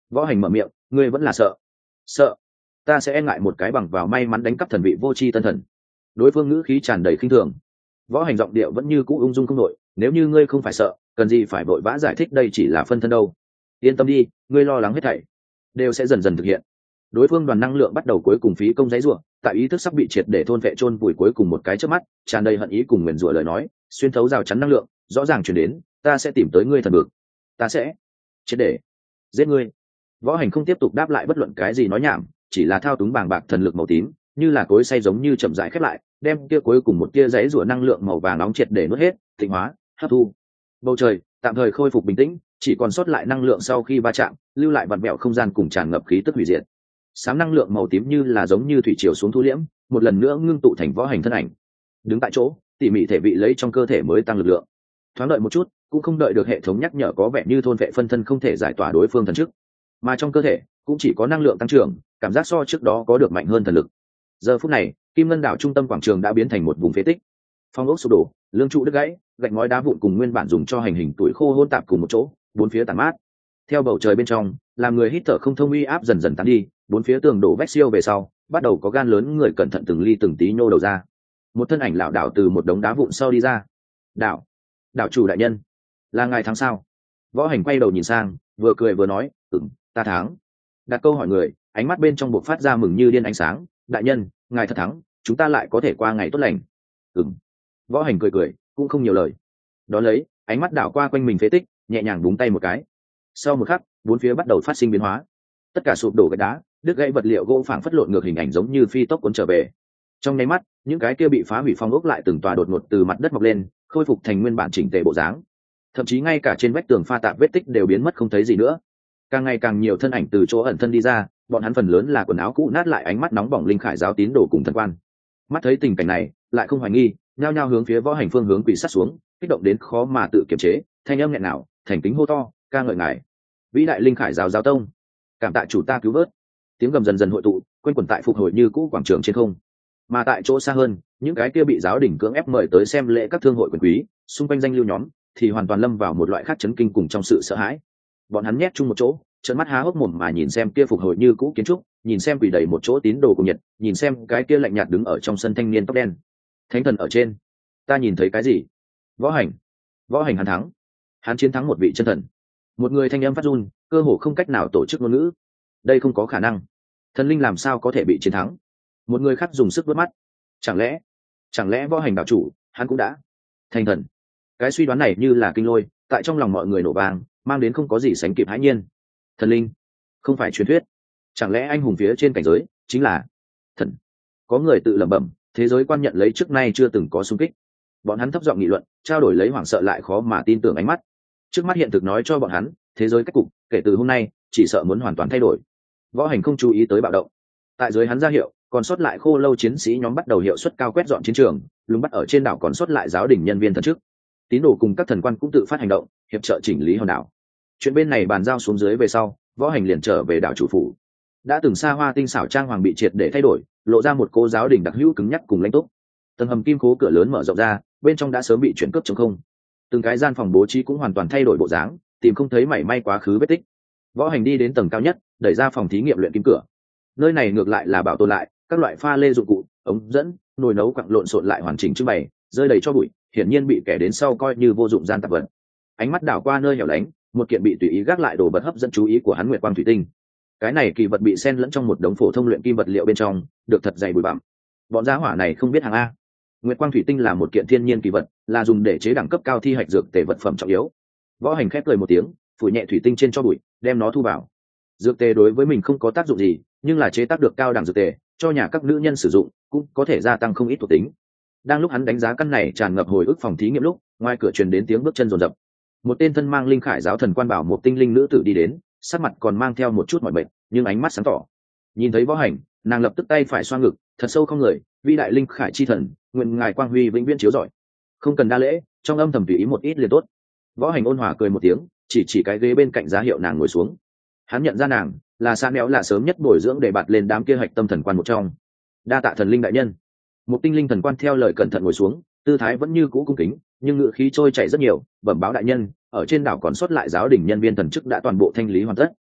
Võ Hành mở miệng, ngươi vẫn là sợ. Sợ? Ta sẽ e ngại một cái bằng vào may mắn đánh cắp thần vị vô tri tân thần. Đối phương ngữ khí tràn đầy khinh thường. Võ Hành giọng điệu vẫn như cũ ung dung không đội, nếu như ngươi không phải sợ, cần gì phải vội vã giải thích đây chỉ là phân thân đâu. Yên tâm đi, ngươi lo lắng hết thảy đều sẽ dần dần thực hiện. Đối phương đoàn năng lượng bắt đầu cuối cùng phí công giấy rủa, tại ý thức sắp bị triệt để thôn vệ chôn vùi cuối cùng một cái chớp mắt, tràn đầy hận ý cùng nguyền rủa lời nói, xuyên thấu rào chắn năng lượng, rõ ràng truyền đến, ta sẽ tìm tới ngươi thần vực, ta sẽ triệt để giết ngươi. Võ Hành không tiếp tục đáp lại bất luận cái gì nói nhảm, chỉ là thao túng bàng bạc thần lực màu tím, như là cối xay giống như chậm rãi khép lại, đem kia cuối cùng một tia giấy rủa năng lượng màu vàng nóng triệt để nuốt hết, tịnh hóa, hấp thu. Bầu trời tạm thời khôi phục bình tĩnh, chỉ còn sót lại năng lượng sau khi va chạm, lưu lại vặn vẹo không gian cùng tràn ngập khí tức hủy diệt. Sám năng lượng màu tím như là giống như thủy triều xuống thu liễm, một lần nữa ngưng tụ thành Võ Hành thân ảnh. Đứng tại chỗ, tỉ mỉ thể vị lấy trong cơ thể mới tăng lực lượng. Thoáng đợi một chút, cũng không đợi được hệ thống nhắc nhở có vẻ như thôn vệ phân thân không thể giải tỏa đối phương thần chức, mà trong cơ thể cũng chỉ có năng lượng tăng trưởng, cảm giác so trước đó có được mạnh hơn thần lực. Giờ phút này, Kim Ngân đảo trung tâm quảng trường đã biến thành một vùng phế tích, phong ốc sụp đổ, lương trụ đứt gãy, gạch ngói đá vụn cùng nguyên bản dùng cho hành hình tuổi khô hỗn tạp cùng một chỗ, bốn phía tàn mát. Theo bầu trời bên trong, làm người hít thở không thông uy áp dần dần tán đi, bốn phía tường đổ vách siêu về sau, bắt đầu có gan lớn người cẩn thận từng ly từng tí nhô đầu ra. Một thân ảnh lảo đảo từ một đống đá vụn sau đi ra. "Đảo, đảo chủ đại nhân, là ngài thắng sao?" Võ Hành quay đầu nhìn sang, vừa cười vừa nói, "Ừm, ta thắng." Đặt câu hỏi người, ánh mắt bên trong bộc phát ra mừng như điên ánh sáng, "Đại nhân, ngài thật thắng, chúng ta lại có thể qua ngày tốt lành." "Ừm." Võ Hành cười cười, cũng không nhiều lời. Đó lấy, ánh mắt đảo qua quanh mình phế tích, nhẹ nhàng búng tay một cái. Sau một khắc, bốn phía bắt đầu phát sinh biến hóa. Tất cả sụp đổ gạch đá, đứt gãy vật liệu gỗ phảng phất lộn ngược hình ảnh giống như phi tốc cuốn trở về. Trong nháy mắt, những cái kia bị phá hủy phong ốc lại từng tòa đột ngột từ mặt đất mọc lên, khôi phục thành nguyên bản chỉnh tề bộ dáng. Thậm chí ngay cả trên vách tường pha tạp vết tích đều biến mất không thấy gì nữa. Càng ngày càng nhiều thân ảnh từ chỗ ẩn thân đi ra, bọn hắn phần lớn là quần áo cũ nát lại ánh mắt nóng bỏng linh khải giáo tín đồ cùng thần quan. Mắt thấy tình cảnh này, lại không hoài nghi, nhao nhao hướng phía Võ Hành phương hướng quỳ sát xuống, kích động đến khó mà tự kiềm chế, thanh âm nghẹn ngào, thành kính hô to, ca ngợi ngài, vĩ đại linh khải giáo giáo tông, cảm tạ chủ ta cứu vớt. Tiếng gầm dần dần hội tụ, quanh quẩn tại phục hồi như cũ quảng trường trên không. Mà tại chỗ xa hơn, những cái kia bị giáo đình cưỡng ép mời tới xem lễ các thương hội quyền quý, xung quanh danh lưu nhóm, thì hoàn toàn lâm vào một loại khác chấn kinh cùng trong sự sợ hãi. Bọn hắn nhét chung một chỗ, trợn mắt há hốc mồm mà nhìn xem kia phục hồi như cũ kiến trúc, nhìn xem quỷ đầy một chỗ tín đồ cùng nhiệt, nhìn xem cái kia lạnh nhạt đứng ở trong sân thanh niên tóc đen. Thánh thần ở trên, ta nhìn thấy cái gì? Võ Hành, Võ Hành hắn thắng, hắn chiến thắng một vị chân thần. Một người thanh âm phát run, cơ hồ không cách nào tổ chức ngôn ngữ. Đây không có khả năng, thần linh làm sao có thể bị chiến thắng? Một người khác dùng sức vớt mắt, chẳng lẽ, chẳng lẽ Võ Hành đạo chủ, hắn cũng đã thành thần? Cái suy đoán này như là kinh lôi, tại trong lòng mọi người nổ vang, mang đến không có gì sánh kịp hãi nhiên. Thần linh, không phải truyền thuyết, chẳng lẽ anh hùng phía trên cảnh giới chính là thần? Có người tự lẩm bẩm, thế giới quan nhận lấy trước nay chưa từng có xung kích. Bọn hắn thấp giọng nghị luận, trao đổi lấy hoảng sợ lại khó mà tin tưởng ánh mắt. Trước mắt hiện thực nói cho bọn hắn, thế giới cách cục kể từ hôm nay chỉ sợ muốn hoàn toàn thay đổi. Võ Hành không chú ý tới bạo động, tại dưới hắn ra hiệu, còn sót lại khô lâu chiến sĩ nhóm bắt đầu hiệu suất cao quét dọn chiến trường, lùng bắt ở trên đảo còn sót lại giáo đình nhân viên thần chức. Tín đồ cùng các thần quan cũng tự phát hành động, hiệp trợ chỉnh lý hòn đảo. Chuyện bên này bàn giao xuống dưới về sau, Võ Hành liền trở về đảo chủ phủ. Đã từng xa hoa tinh xảo trang hoàng bị triệt để thay đổi, lộ ra một cô giáo đình đặc hữu cứng nhắc cùng lãnh túc. Tầng hầm kim cố cửa lớn mở rộng ra, bên trong đã sớm bị chuyển cướp trống không. Từng cái gian phòng bố trí cũng hoàn toàn thay đổi bộ dáng, tìm không thấy mảy may quá khứ vết tích. Võ Hành đi đến tầng cao nhất, đẩy ra phòng thí nghiệm luyện kim cửa. Nơi này ngược lại là bảo tồn lại các loại pha lê dụng cụ, ống dẫn, nồi nấu quặng lộn xộn lại hoàn chỉnh trưng bày, rơi đầy cho bụi, hiển nhiên bị kẻ đến sau coi như vô dụng gian tạp vật. Ánh mắt đảo qua nơi hẻo lánh, một kiện bị tùy ý gác lại đồ vật hấp dẫn chú ý của hắn, nguyệt quang thủy tinh. Cái này kỳ vật bị xen lẫn trong một đống phổ thông luyện kim vật liệu bên trong, được thật dày bụi bặm. Bọn gia hỏa này không biết hàng a. Nguyệt quang thủy tinh là một kiện thiên nhiên kỳ vật, là dùng để chế đẳng cấp cao thi hạch dược tề vật phẩm trọng yếu. Võ Hành khép cười một tiếng, phủ nhẹ thủy tinh trên cho bụi, đem nó thu vào. Dược tề đối với mình không có tác dụng gì, nhưng là chế tác được cao đẳng dược tề, cho nhà các nữ nhân sử dụng, cũng có thể gia tăng không ít thuộc tính. Đang lúc hắn đánh giá căn này tràn ngập hồi ức phòng thí nghiệm lúc, ngoài cửa truyền đến tiếng bước chân rồn rập. Một tên thân mang linh khải giáo thần quan bảo một tinh linh nữ tử đi đến, sắc mặt còn mang theo một chút mỏi mệt, nhưng ánh mắt sáng tỏ. Nhìn thấy Võ Hành, nàng lập tức tay phải xoa ngực, thật sâu không người, vĩ đại linh khải chi thần, nguyện ngài quang huy vĩnh viễn chiếu rọi. Không cần đa lễ, trong âm thầm tùy ý một ít liền tốt. Võ Hành ôn hòa cười một tiếng, chỉ chỉ cái ghế bên cạnh giá hiệu nàng ngồi xuống. Hắn nhận ra nàng là Sa Néo, là sớm nhất bồi dưỡng để bạt lên đám kia hạch tâm thần quan một trong. Đa tạ thần linh đại nhân. Một tinh linh thần quan theo lời cẩn thận ngồi xuống, tư thái vẫn như cũ cung kính, nhưng ngựa khí trôi chảy rất nhiều. Bẩm báo đại nhân, ở trên đảo còn sót lại giáo đình nhân viên thần chức đã toàn bộ thanh lý hoàn tất.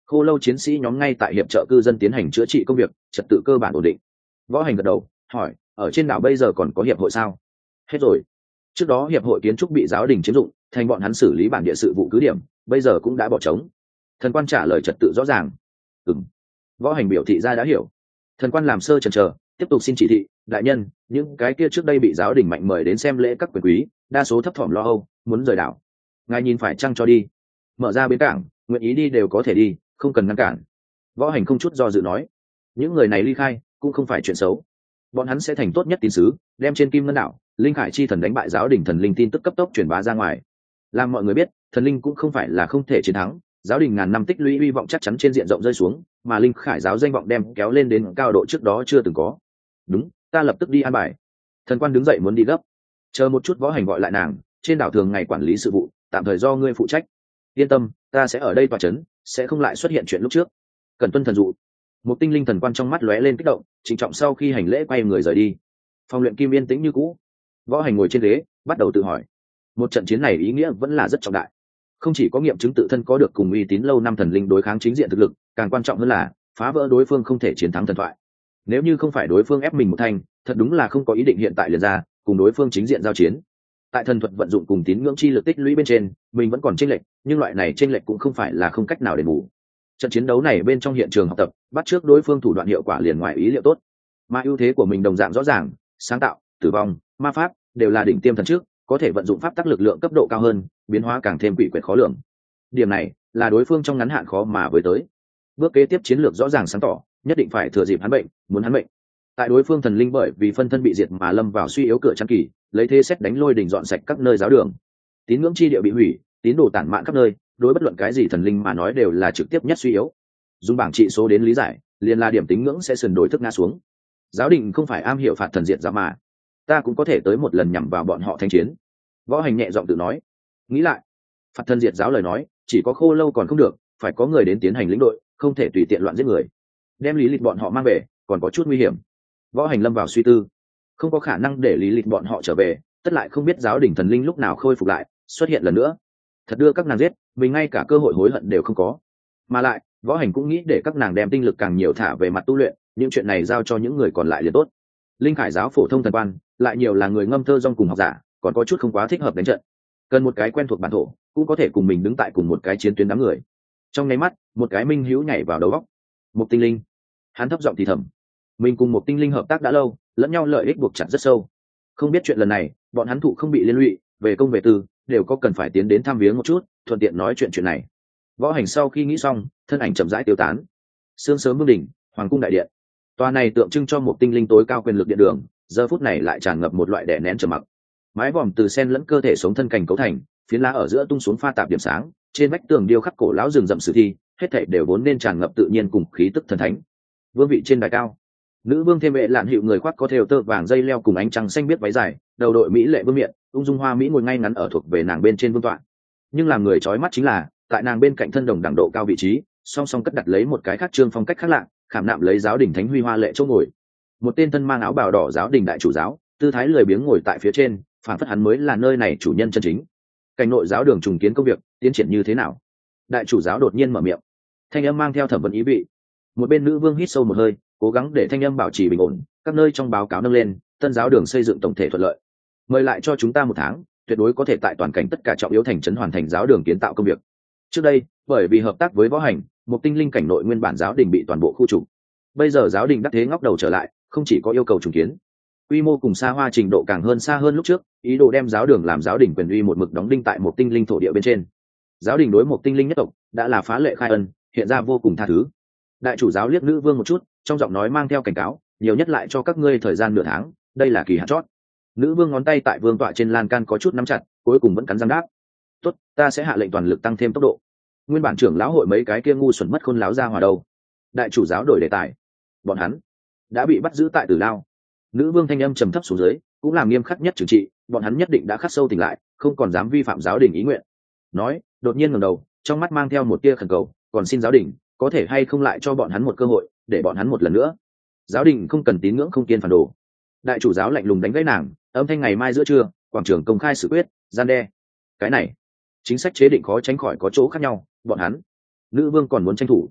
Khô lâu chiến sĩ nhóm ngay tại hiệp trợ cư dân tiến hành chữa trị công việc, trật tự cơ bản ổn định. Võ Hành gật đầu hỏi, ở trên đảo bây giờ còn có hiệp hội sao? Hết rồi. Trước đó hiệp hội kiến trúc bị giáo đình chiếm dụng, thành bọn hắn xử lý bản địa sự vụ cứ điểm, bây giờ cũng đã bỏ trống. Thần quan trả lời trật tự rõ ràng. Ừm. Võ Hành biểu thị ra đã hiểu. Thần quan làm sơ chần chờ, tiếp tục xin chỉ thị, đại nhân, những cái kia trước đây bị giáo đình mạnh mời đến xem lễ các quyền quý, đa số thấp thỏm lo âu, muốn rời đảo. Ngài nhìn phải chăng cho đi? Mở ra bến cảng, nguyện ý đi đều có thể đi, không cần ngăn cản. Võ Hành không chút do dự nói, những người này ly khai cũng không phải chuyện xấu, bọn hắn sẽ thành tốt nhất tín sứ, đem trên kim ngân đảo linh hải chi thần đánh bại giáo đình thần linh tin tức cấp tốc truyền bá ra ngoài, làm mọi người biết thần linh cũng không phải là không thể chiến thắng. Giáo đình ngàn năm tích lũy hy vọng chắc chắn trên diện rộng rơi xuống, mà linh khải giáo danh vọng đem kéo lên đến cao độ trước đó chưa từng có. Đúng, ta lập tức đi an bài. Thần quan đứng dậy muốn đi gấp. Chờ một chút. Võ Hành gọi lại nàng, trên đảo thường ngày quản lý sự vụ, tạm thời do ngươi phụ trách. Yên tâm, ta sẽ ở đây tòa chấn, sẽ không lại xuất hiện chuyện lúc trước. Cần tuân thần dụ. Một tinh linh thần quan trong mắt lóe lên kích động, trịnh trọng sau khi hành lễ quay người rời đi. Phòng luyện kim yên tĩnh như cũ. Võ Hành ngồi trên ghế, bắt đầu tự hỏi, một trận chiến này ý nghĩa vẫn là rất trọng đại, không chỉ có nghiệm chứng tự thân có được cùng uy tín lâu năm thần linh đối kháng chính diện thực lực, càng quan trọng hơn là phá vỡ đối phương không thể chiến thắng thần thoại. Nếu như không phải đối phương ép mình một thành, thật đúng là không có ý định hiện tại liền ra cùng đối phương chính diện giao chiến. Tại thần thuật vận dụng cùng tín ngưỡng chi lực tích lũy bên trên, mình vẫn còn chênh lệch, nhưng loại này chênh lệch cũng không phải là không cách nào đền bù. Trận chiến đấu này bên trong hiện trường học tập, bắt trước đối phương thủ đoạn hiệu quả liền ngoài ý liệu tốt, mà ưu thế của mình đồng dạng rõ ràng, sáng tạo, tử vong, ma pháp đều là đỉnh tiêm thần trước, có thể vận dụng pháp tắc lực lượng cấp độ cao hơn, biến hóa càng thêm quỷ quyệt khó lường. Điểm này là đối phương trong ngắn hạn khó mà với tới. Bước kế tiếp chiến lược rõ ràng sáng tỏ, nhất định phải thừa dịp hắn bệnh, muốn hắn bệnh. Tại đối phương thần linh bởi vì phân thân bị diệt mà lâm vào suy yếu cửa chắn kỳ, lấy thế xét đánh lôi đỉnh dọn sạch các nơi giáo đường. Tín ngưỡng chi địa bị hủy, tín đồ tản mạn khắp nơi, đối bất luận cái gì thần linh mà nói đều là trực tiếp nhất suy yếu. Dùng bảng trị số đến lý giải, liền là điểm tín ngưỡng sẽ sườn đổi thức ngã xuống. Giáo đình không phải am hiểu phạt thần diệt giáo mà, ta cũng có thể tới một lần nhằm vào bọn họ thanh chiến. Võ Hành nhẹ giọng tự nói. Nghĩ lại, phạt thần diệt giáo lời nói, chỉ có khô lâu còn không được, phải có người đến tiến hành lĩnh đội, không thể tùy tiện loạn giết người. Đem lý lịch bọn họ mang về, còn có chút nguy hiểm. Võ Hành lâm vào suy tư, không có khả năng để lý lịch bọn họ trở về, tất lại không biết giáo đình thần linh lúc nào khôi phục lại, xuất hiện lần nữa. Thật đưa các nàng giết, mình ngay cả cơ hội hối hận đều không có. Mà lại, Võ Hành cũng nghĩ để các nàng đem tinh lực càng nhiều thả về mặt tu luyện, những chuyện này giao cho những người còn lại liền tốt. Linh Khải giáo phổ thông thần quan, lại nhiều là người ngâm thơ dong cùng học giả, còn có chút không quá thích hợp đánh trận. Cần một cái quen thuộc bản thổ, cũng có thể cùng mình đứng tại cùng một cái chiến tuyến đám người. Trong nháy mắt, một cái minh hữu nhảy vào đầu óc. Một tinh linh. Hắn thấp giọng thì thầm, mình cùng một tinh linh hợp tác đã lâu, lẫn nhau lợi ích buộc chặt rất sâu. Không biết chuyện lần này, bọn hắn thụ không bị liên lụy, về công về tư, đều có cần phải tiến đến thăm viếng một chút, thuận tiện nói chuyện chuyện này. Võ Hành sau khi nghĩ xong, thân ảnh chậm rãi tiêu tán. Sương sớm vương đỉnh, hoàng cung đại điện. Tòa này tượng trưng cho một tinh linh tối cao quyền lực điện đường, giờ phút này lại tràn ngập một loại đè nén trầm mặc. Mái vòm từ sen lẫn cơ thể sống thân cảnh cấu thành, phiến lá ở giữa tung xuống pha tạp điểm sáng, trên vách tường điêu khắc cổ lão rừng rậm sử thi, hết thảy đều vốn nên tràn ngập tự nhiên cùng khí tức thần thánh. Vương vị trên đài cao, nữ vương thêm vệ lạn hiệu người khoác có thêu tơ vàng dây leo cùng ánh trăng xanh biết váy dài, đầu đội mỹ lệ vương miện, ung dung hoa mỹ ngồi ngay ngắn ở thuộc về nàng bên trên vương tọa. Nhưng làm người chói mắt chính là, tại nàng bên cạnh thân đồng đẳng độ cao vị trí, song song cất đặt lấy một cái khác trương phong cách khác lạ, khảm nạm lấy giáo đình thánh huy hoa lệ chỗ ngồi. Một tên thân mang áo bào đỏ giáo đình đại chủ giáo, tư thái lười biếng ngồi tại phía trên, phản phất hắn mới là nơi này chủ nhân chân chính. Cảnh nội giáo đường trùng kiến công việc tiến triển như thế nào? Đại chủ giáo đột nhiên mở miệng, thanh âm mang theo thẩm vấn ý vị. Một bên nữ vương hít sâu một hơi, cố gắng để thanh âm bảo trì bình ổn. Các nơi trong báo cáo nâng lên, tân giáo đường xây dựng tổng thể thuận lợi. Mời lại cho chúng ta một tháng, tuyệt đối có thể tại toàn cảnh tất cả trọng yếu thành trấn hoàn thành giáo đường kiến tạo công việc. Trước đây, bởi vì hợp tác với Võ Hành, một tinh linh cảnh nội nguyên bản giáo đình bị toàn bộ khu trục. Bây giờ giáo đình đắc thế ngóc đầu trở lại, không chỉ có yêu cầu trùng kiến, quy mô cùng xa hoa trình độ càng hơn xa hơn lúc trước, ý đồ đem giáo đường làm giáo đình quyền uy một mực đóng đinh tại một tinh linh thổ địa bên trên. Giáo đình đối một tinh linh nhất tộc đã là phá lệ khai ân, hiện ra vô cùng tha thứ. Đại chủ giáo liếc nữ vương một chút, trong giọng nói mang theo cảnh cáo, nhiều nhất lại cho các ngươi thời gian nửa tháng, đây là kỳ hạn chót. Nữ vương ngón tay tại vương tọa trên lan can có chút nắm chặt, cuối cùng vẫn cắn răng đáp, tốt, ta sẽ hạ lệnh toàn lực tăng thêm tốc độ. Nguyên bản trưởng lão hội mấy cái kia ngu xuẩn mất khôn láo ra hòa đầu. Đại chủ giáo đổi đề tài, bọn hắn đã bị bắt giữ tại Tử Lao. Nữ vương thanh âm trầm thấp xuống dưới, cũng làm nghiêm khắc nhất trừng trị, bọn hắn nhất định đã khắc sâu tỉnh lại, không còn dám vi phạm giáo đình ý nguyện. Nói, đột nhiên ngẩng đầu, trong mắt mang theo một tia khẩn cầu, còn xin giáo đình có thể hay không lại cho bọn hắn một cơ hội, để bọn hắn một lần nữa. Giáo đình không cần tín ngưỡng không kiên phản đồ. Đại chủ giáo lạnh lùng đánh gãy nàng, âm thanh ngày mai giữa trưa, quảng trường công khai xử quyết, gian đe. Cái này, chính sách chế định khó tránh khỏi có chỗ khác nhau, bọn hắn. Nữ vương còn muốn tranh thủ,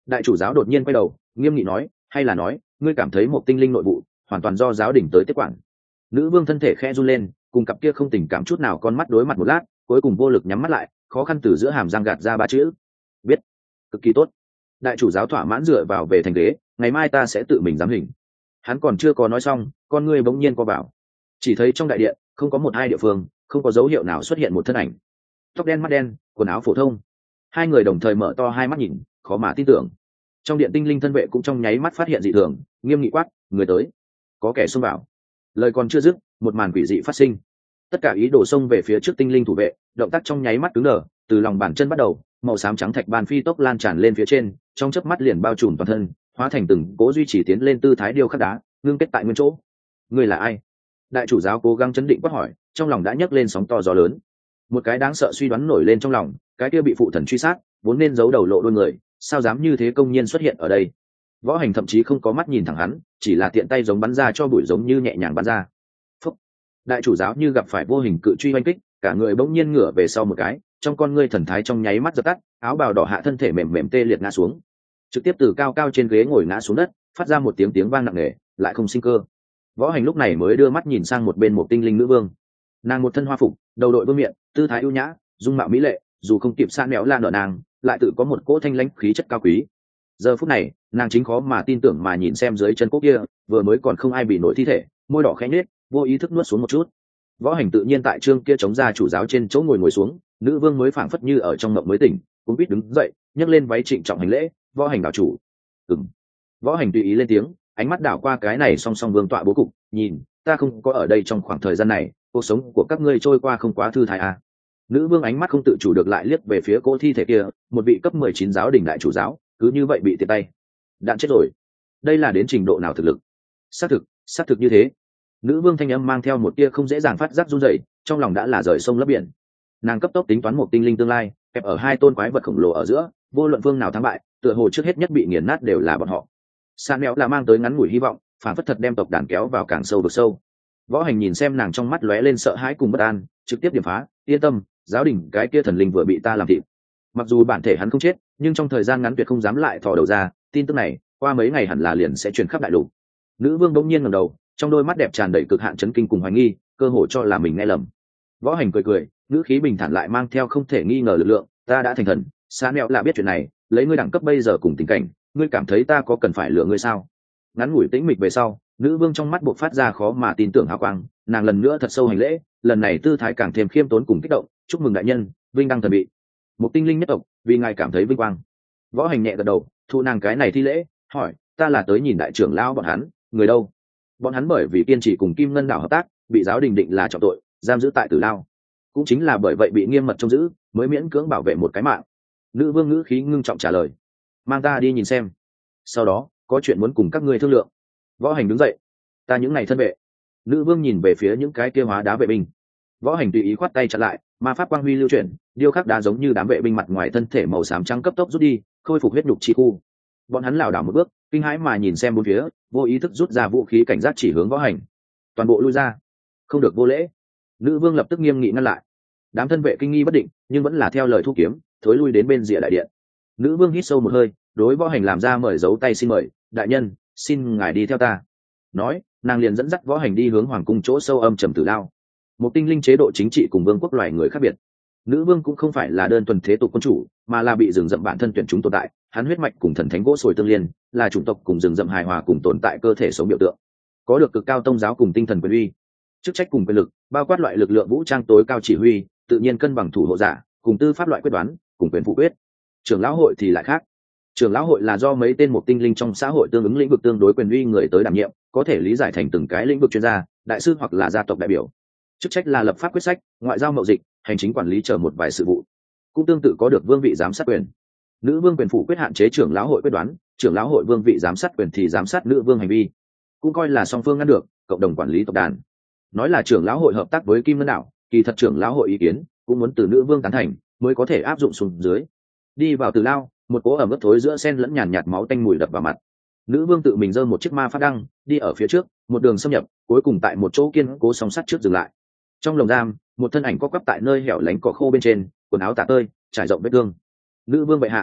Đại chủ giáo đột nhiên quay đầu nghiêm nghị nói, hay là nói ngươi cảm thấy một tinh linh nội vụ hoàn toàn do giáo đình tới tiếp quản? Nữ vương thân thể khẽ run lên, cùng cặp kia không tình cảm chút nào con mắt đối mặt một lát, cuối cùng vô lực nhắm mắt lại, khó khăn từ giữa hàm răng gạt ra ba chữ: biết. Cực kỳ tốt. Đại chủ giáo thỏa mãn dựa vào về thành ghế, ngày mai ta sẽ tự mình giám hình. Hắn còn chưa có nói xong, con ngươi bỗng nhiên co vào, chỉ thấy trong đại điện không có một hai địa phương, không có dấu hiệu nào xuất hiện một thân ảnh. Tóc đen mắt đen, quần áo phổ thông, hai người đồng thời mở to hai mắt nhìn, khó mà tin tưởng. Trong điện tinh linh thân vệ cũng trong nháy mắt phát hiện dị thường, nghiêm nghị quát: người tới, có kẻ xông vào. Lời còn chưa dứt, một màn quỷ dị phát sinh. Tất cả ý đồ xông về phía trước tinh linh thủ vệ, động tác trong nháy mắt cứng đờ, từ lòng bàn chân bắt đầu, màu xám trắng thạch ban phi tốc lan tràn lên phía trên, trong chớp mắt liền bao trùm toàn thân, hóa thành từng cố duy trì tiến lên tư thái điêu khắc đá, ngưng kết tại nguyên chỗ. Người là ai? Đại chủ giáo cố gắng chấn định quát hỏi, trong lòng đã nhấc lên sóng to gió lớn. Một cái đáng sợ suy đoán nổi lên trong lòng, cái kia bị phụ thần truy sát, vốn nên giấu đầu lộ đuôi người, sao dám như thế công nhiên xuất hiện ở đây? Võ Hành thậm chí không có mắt nhìn thẳng hắn, chỉ là tiện tay giống bắn ra cho bụi giống như nhẹ nhàng bắn ra. Phúc. Đại chủ giáo như gặp phải vô hình cự truy oanh kích, cả người bỗng nhiên ngửa về sau một cái, trong con ngươi thần thái trong nháy mắt dập tắt, áo bào đỏ hạ thân thể mềm mềm tê liệt ngã xuống, trực tiếp từ cao cao trên ghế ngồi ngã xuống đất, phát ra một tiếng tiếng vang nặng nề, lại không sinh cơ. Võ Hành lúc này mới đưa mắt nhìn sang một bên một tinh linh nữ vương. Nàng một thân hoa phục, đầu đội vương miện, tư thái ưu nhã, dung mạo mỹ lệ, dù không kịp san méo la nợ nàng, lại tự có một cỗ thanh lãnh khí chất cao quý. Giờ phút này, nàng chính khó mà tin tưởng mà nhìn xem dưới chân cốt kia, vừa mới còn không ai bị nổi thi thể, môi đỏ khẽ nhếch, vô ý thức nuốt xuống một chút. Võ Hành tự nhiên tại trương kia chống ra chủ giáo trên chỗ ngồi ngồi xuống, nữ vương mới phảng phất như ở trong mộng mới tỉnh, cũng biết đứng dậy, nhấc lên váy trịnh trọng hành lễ, Võ Hành đạo chủ. Ừm. Võ Hành tùy ý lên tiếng, ánh mắt đảo qua cái này song song vương tọa bố cục, nhìn, ta không có ở đây trong khoảng thời gian này, cuộc sống của các ngươi trôi qua không quá thư thái à? Nữ vương ánh mắt không tự chủ được lại liếc về phía cỗ thi thể kia, một vị cấp mười chín giáo đình đại chủ giáo, cứ như vậy bị tiện tay. Đạn chết rồi. Đây là đến trình độ nào thực lực? Xác thực, xác thực như thế. Nữ vương thanh âm mang theo một tia không dễ dàng phát giác run rẩy, trong lòng đã là rời sông lấp biển. Nàng cấp tốc tính toán một tinh linh tương lai, kẹp ở hai tôn quái vật khổng lồ ở giữa, vô luận vương nào thắng bại, tựa hồ trước hết nhất bị nghiền nát đều là bọn họ. San Mèo là mang tới ngắn ngủi hy vọng, phản phất thật đem tộc đàn kéo vào càng sâu vực sâu. Võ Hành nhìn xem nàng trong mắt lóe lên sợ hãi cùng bất an, trực tiếp điểm phá, yên tâm, giáo đình cái kia thần linh vừa bị ta làm thịt. Mặc dù bản thể hắn không chết, nhưng trong thời gian ngắn tuyệt không dám lại thò đầu ra, tin tức này qua mấy ngày hẳn là liền sẽ truyền khắp đại lục. Nữ vương bỗng nhiên ngẩng đầu, trong đôi mắt đẹp tràn đầy cực hạn chấn kinh cùng hoài nghi, cơ hồ cho là mình nghe lầm. Võ Hành cười cười, ngữ khí bình thản lại mang theo không thể nghi ngờ lực lượng, ta đã thành thần, San Mèo là biết chuyện này, lấy ngươi đẳng cấp bây giờ cùng tình cảnh, ngươi cảm thấy ta có cần phải lừa ngươi sao? Ngắn ngủi tĩnh mịch về sau, nữ vương trong mắt buộc phát ra khó mà tin tưởng hào quang, nàng lần nữa thật sâu hành lễ, lần này tư thái càng thêm khiêm tốn cùng kích động, chúc mừng đại nhân, vinh đăng thần bị. Một tinh linh nhất tộc, vì ngài cảm thấy vinh quang. Võ Hành nhẹ gật đầu, thu nàng cái này thi lễ, hỏi, ta là tới nhìn đại trưởng lão bọn hắn, người đâu? Bọn hắn bởi vì kiên trì cùng Kim Ngân đảo hợp tác, bị giáo đình định là trọng tội, giam giữ tại Tử Lao. Cũng chính là bởi vậy bị nghiêm mật trông giữ, mới miễn cưỡng bảo vệ một cái mạng. Nữ vương ngữ khí ngưng trọng trả lời, mang ta đi nhìn xem. Sau đó, có chuyện muốn cùng các ngươi thương lượng. Võ Hành đứng dậy, ta những ngày thân vệ. Nữ vương nhìn về phía những cái kia hóa đá vệ binh. Võ Hành tùy ý khoát tay chặn lại, ma pháp quang huy lưu chuyển, điêu khắc đá giống như đám vệ binh mặt ngoài thân thể màu xám trắng cấp tốc rút đi, khôi phục huyết nhục chi khu. Bọn hắn lảo đảo một bước, kinh hãi mà nhìn xem bốn phía, vô ý thức rút ra vũ khí cảnh giác chỉ hướng Võ Hành. Toàn bộ lui ra, không được vô lễ. Nữ vương lập tức nghiêm nghị ngăn lại. Đám thân vệ kinh nghi bất định, nhưng vẫn là theo lời thu kiếm, thối lui đến bên rìa đại điện. Nữ vương hít sâu một hơi, đối Võ Hành làm ra mời dấu tay xin mời, đại nhân, xin ngài đi theo ta. Nói, nàng liền dẫn dắt Võ Hành đi hướng hoàng cung chỗ sâu âm trầm Tử Lao. Một tinh linh chế độ chính trị cùng vương quốc loài người khác biệt. Nữ vương cũng không phải là đơn thuần thế tục quân chủ, mà là bị rừng rậm bản thân tuyển chúng tồn tại, hắn huyết mạch cùng thần thánh gỗ sồi tương liên, là chủng tộc cùng rừng rậm hài hòa cùng tồn tại cơ thể sống biểu tượng, có được cực cao tông giáo cùng tinh thần quyền uy, chức trách cùng quyền lực, bao quát loại lực lượng vũ trang tối cao chỉ huy, tự nhiên cân bằng thủ hộ giả, cùng tư pháp loại quyết đoán, cùng quyền phụ quyết. Trưởng lão hội thì lại khác. Trưởng lão hội là do mấy tên một tinh linh trong xã hội tương ứng lĩnh vực tương đối quyền uy người tới đảm nhiệm, có thể lý giải thành từng cái lĩnh vực chuyên gia, đại sư hoặc là gia tộc đại biểu. Chức trách là lập pháp quyết sách, ngoại giao mậu dịch, hành chính quản lý chờ một vài sự vụ. Cũng tương tự có được vương vị giám sát quyền. Nữ vương quyền phủ quyết hạn chế trưởng lão hội quyết đoán, trưởng lão hội vương vị giám sát quyền thì giám sát nữ vương hành vi. Cũng coi là song phương ngăn được, cộng đồng quản lý tộc đàn. Nói là trưởng lão hội hợp tác với Kim Ngân đảo, kỳ thật trưởng lão hội ý kiến cũng muốn từ nữ vương tán thành mới có thể áp dụng xuống dưới. Đi vào Tử Lao, một cỗ ẩm ướt thối giữa sen lẫn nhàn nhạt máu tanh mùi đập vào mặt. Nữ vương tự mình giơ một chiếc ma pháp đăng, đi ở phía trước, một đường xâm nhập, cuối cùng tại một chỗ kiên cố song sắt trước dừng lại. Trong lồng giam, một thân ảnh co quắp tại nơi hẻo lánh cỏ khô bên trên, quần áo tả tơi, trải rộng vết thương. Nữ vương bệ hạ.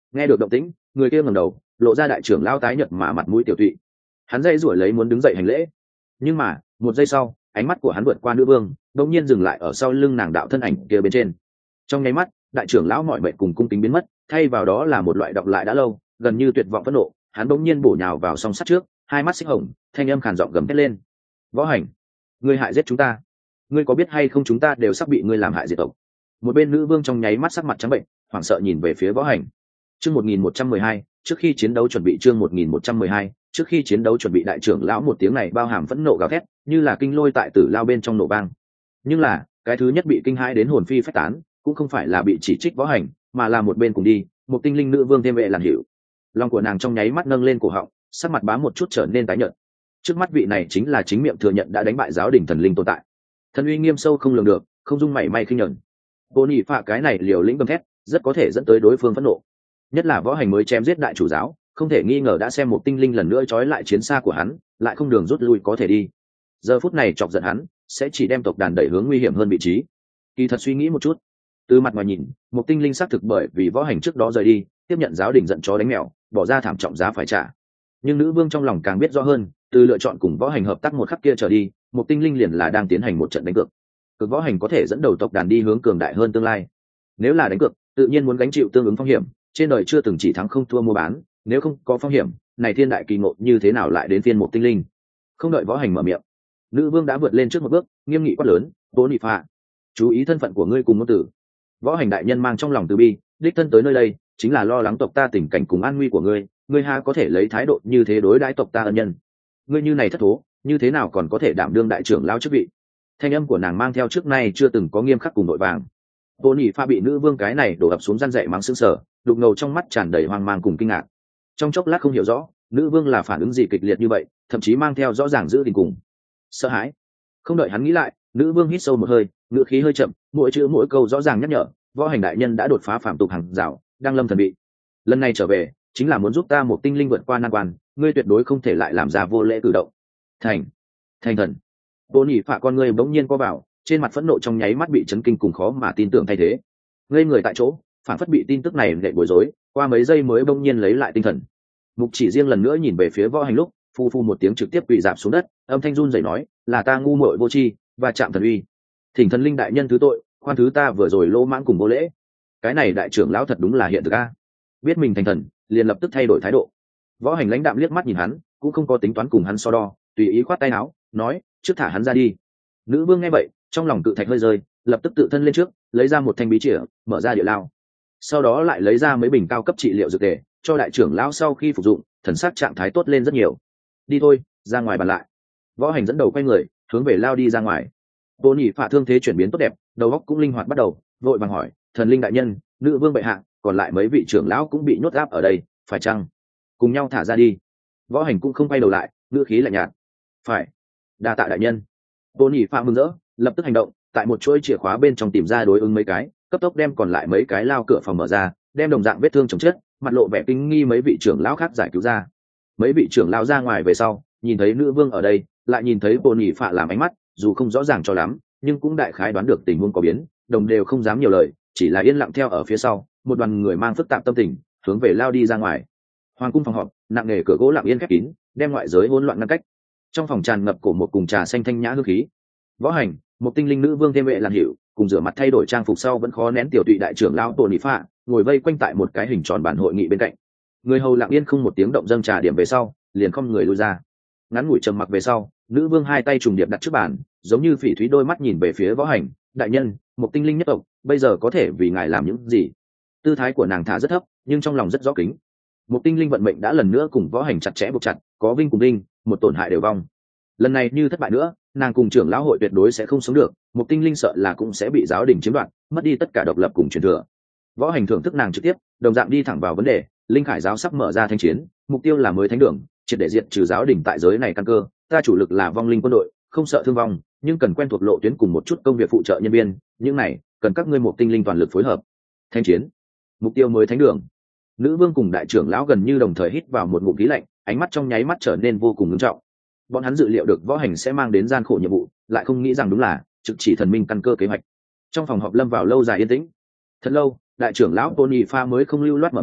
Nghe được động tĩnh, người kia ngẩng đầu, lộ ra đại trưởng lão tái nhợt mà mặt mũi tiểu tụy. Hắn dây rủi lấy muốn đứng dậy hành lễ, nhưng mà một giây sau, ánh mắt của hắn vượt qua nữ vương, đột nhiên dừng lại ở sau lưng nàng đạo thân ảnh kia bên trên. Trong nháy mắt, đại trưởng lão mọi mệnh cùng cung kính biến mất, thay vào đó là một loại đọng lại đã lâu, gần như tuyệt vọng phẫn nộ. Hắn bỗng nhiên bổ nhào vào song sắt trước, hai mắt xích hồng, thanh âm khàn giọng gầm thét lên: Võ Hành, ngươi hại giết chúng ta, ngươi có biết hay không chúng ta đều sắp bị ngươi làm hại diệt tộc. Một bên nữ vương trong nháy mắt sắc mặt trắng bệnh, hoảng sợ nhìn về phía Võ Hành. Chương một nghìn một trăm mười hai, trước khi chiến đấu chuẩn bị chương một nghìn một trăm mười hai, trước khi chiến đấu chuẩn bị đại trưởng lão một tiếng này bao hàm phẫn nộ gào thét, như là kinh lôi tại tử lao bên trong nổ vang. Nhưng là, cái thứ nhất bị kinh hãi đến hồn phi phách tán, cũng không phải là bị chỉ trích Võ Hành, mà là một bên cùng đi, một tinh linh nữ vương thêm vệ làn hiểu. Lòng của nàng trong nháy mắt nâng lên cổ họng, sắc mặt bám một chút trở nên tái nhợt. Trước mắt vị này chính là chính miệng thừa nhận đã đánh bại giáo đình thần linh tồn tại. Thần uy nghiêm sâu không lường được, không dung mảy may khinh nhẫn. Vô nhị phạ cái này liều lĩnh gầm thét, rất có thể dẫn tới đối phương phẫn nộ. Nhất là Võ Hành mới chém giết đại chủ giáo, không thể nghi ngờ đã xem một tinh linh lần nữa trói lại chiến xa của hắn, lại không đường rút lui có thể đi. Giờ phút này chọc giận hắn, sẽ chỉ đem tộc đàn đẩy hướng nguy hiểm hơn vị trí. Kỳ thật suy nghĩ một chút, từ mặt ngoài nhìn, một tinh linh xác thực bởi vì Võ Hành trước đó rời đi, tiếp nhận giáo đình giận chó đánh mèo, bỏ ra thảm trọng giá phải trả. Nhưng nữ vương trong lòng càng biết rõ hơn, từ lựa chọn cùng Võ Hành hợp tác một khắc kia trở đi, một tinh linh liền là đang tiến hành một trận đánh cược. Cực Võ Hành có thể dẫn đầu tộc đàn đi hướng cường đại hơn tương lai. Nếu là đánh cược, tự nhiên muốn gánh chịu tương ứng phong hiểm, trên đời chưa từng chỉ thắng không thua mua bán, nếu không có phong hiểm, này thiên đại kỳ ngộ như thế nào lại đến phiên một tinh linh. Không đợi Võ Hành mở miệng, nữ vương đã vượt lên trước một bước, nghiêm nghị quát lớn: Vô nhị phạ, chú ý thân phận của ngươi cùng ngôn tử. Võ Hành đại nhân mang trong lòng từ bi, đích thân tới nơi đây chính là lo lắng tộc ta tình cảnh cùng an nguy của ngươi, ngươi ha có thể lấy thái độ như thế đối đãi tộc ta ân nhân. Ngươi như này thất thố, như thế nào còn có thể đảm đương đại trưởng lão chức vị. Thanh âm của nàng mang theo trước nay chưa từng có nghiêm khắc cùng nội vàng. Vô nhị pha bị nữ vương cái này đổ ập xuống răn dậy mắng sững sờ, đục ngầu trong mắt tràn đầy hoang mang cùng kinh ngạc. Trong chốc lát không hiểu rõ nữ vương là phản ứng gì kịch liệt như vậy, thậm chí mang theo rõ ràng giữ tình cùng sợ hãi. Không đợi hắn nghĩ lại, nữ vương hít sâu một hơi, ngữ khí hơi chậm, mỗi chữ mỗi câu rõ ràng nhắc nhở: Võ Hành đại nhân đã đột phá phạm tục hàng rào, đang lâm thần bị. Lần này trở về chính là muốn giúp ta một tinh linh vượt qua nan quan, ngươi tuyệt đối không thể lại làm ra vô lễ cử động. Thành, thành thần. Vô nhị phạ con ngươi bỗng nhiên co vào, trên mặt phẫn nộ trong nháy mắt bị chấn kinh cùng khó mà tin tưởng thay thế. Ngây người tại chỗ, phản phất bị tin tức này nệ bối rối, qua mấy giây mới bỗng nhiên lấy lại tinh thần. Mục Chỉ riêng lần nữa nhìn về phía Võ Hành lúc, phu phu một tiếng trực tiếp quỳ rạp xuống đất, âm thanh run rẩy nói: là ta ngu muội vô tri, và chạm thần uy, thỉnh thần linh đại nhân thứ tội, khoan thứ ta vừa rồi lỗ mãng cùng vô lễ. Cái này đại trưởng lão thật đúng là hiện thực a. Biết mình thành thần, liền lập tức thay đổi thái độ. Võ Hành lãnh đạm liếc mắt nhìn hắn, cũng không có tính toán cùng hắn so đo, tùy ý khoát tay áo, nói: trước thả hắn ra đi. Nữ vương nghe vậy, trong lòng cự thạch hơi rơi, lập tức tự thân lên trước, lấy ra một thanh bí chìa, mở ra địa lao. Sau đó lại lấy ra mấy bình cao cấp trị liệu dược tề, cho đại trưởng lão sau khi phục dụng, thần sắc trạng thái tốt lên rất nhiều. Đi thôi, ra ngoài bàn lại. Võ Hành dẫn đầu quay người, hướng về lao đi ra ngoài. Vô nhị phạ thương thế chuyển biến tốt đẹp, đầu óc cũng linh hoạt bắt đầu, vội vàng hỏi: thần linh đại nhân, nữ vương bệ hạ, còn lại mấy vị trưởng lão cũng bị nhốt áp ở đây, phải chăng cùng nhau thả ra đi? Võ Hành cũng không quay đầu lại, ngữ khí lạnh nhạt: phải, đa tạ đại nhân. Vô nhị phạ mừng rỡ, lập tức hành động, tại một chuỗi chìa khóa bên trong tìm ra đối ứng mấy cái, cấp tốc đem còn lại mấy cái lao cửa phòng mở ra, đem đồng dạng vết thương chồng chết, mặt lộ vẻ kinh nghi mấy vị trưởng lão khác giải cứu ra. Mấy vị trưởng lão ra ngoài về sau, nhìn thấy nữ vương ở đây, lại nhìn thấy Vô nhị phạ làm ánh mắt, dù không rõ ràng cho lắm, nhưng cũng đại khái đoán được tình huống có biến, đồng đều không dám nhiều lời, chỉ là yên lặng theo ở phía sau, một đoàn người mang phức tạp tâm tình, hướng về lao đi ra ngoài. Hoàng cung phòng họp, nặng nề cửa gỗ lặng yên khép kín, đem ngoại giới hỗn loạn ngăn cách. Trong phòng tràn ngập cổ một cùng trà xanh thanh nhã hương khí. Võ Hành, một tinh linh nữ vương thêm vệ làn hiệu, cùng rửa mặt thay đổi trang phục sau vẫn khó nén tiểu tụy đại trưởng lão Tổ Nị Phạ, ngồi vây quanh tại một cái hình tròn bàn hội nghị bên cạnh. Người hầu lặng yên không một tiếng động dâng trà điểm về sau, liền không người lui ra. Ngắn ngủi trầm mặc về sau, nữ vương hai tay trùng điệp đặt trước bàn, giống như phỉ thúy đôi mắt nhìn về phía Võ Hành: đại nhân, một tinh linh nhất tộc, bây giờ có thể vì ngài làm những gì? Tư thái của nàng thả rất thấp, nhưng trong lòng rất rõ kính. Một tinh linh vận mệnh đã lần nữa cùng Võ Hành chặt chẽ buộc chặt, có vinh cùng đinh, một tổn hại đều vong. Lần này như thất bại nữa, nàng cùng trưởng lão hội tuyệt đối sẽ không sống được, một tinh linh sợ là cũng sẽ bị giáo đình chiếm đoạt, mất đi tất cả độc lập cùng truyền thừa. Võ Hành thưởng thức nàng trực tiếp, đồng dạng đi thẳng vào vấn đề: linh khải giáo sắp mở ra thanh chiến, mục tiêu là mới thánh đường, triệt để diệt trừ giáo đình tại giới này căn cơ. Ta chủ lực là vong linh quân đội, không sợ thương vong, nhưng cần quen thuộc lộ tuyến cùng một chút công việc phụ trợ nhân viên, những này cần các ngươi một tinh linh toàn lực phối hợp. Thanh chiến, mục tiêu mới thánh đường. Nữ vương cùng đại trưởng lão gần như đồng thời hít vào một ngụm khí lạnh, ánh mắt trong nháy mắt trở nên vô cùng nghiêm trọng. Bọn hắn dự liệu được Võ Hành sẽ mang đến gian khổ nhiệm vụ, lại không nghĩ rằng đúng là trực chỉ thần minh căn cơ kế hoạch. Trong phòng họp lâm vào lâu dài yên tĩnh. Thật lâu, đại trưởng lão Tony Pha mới không lưu loát mở miệng: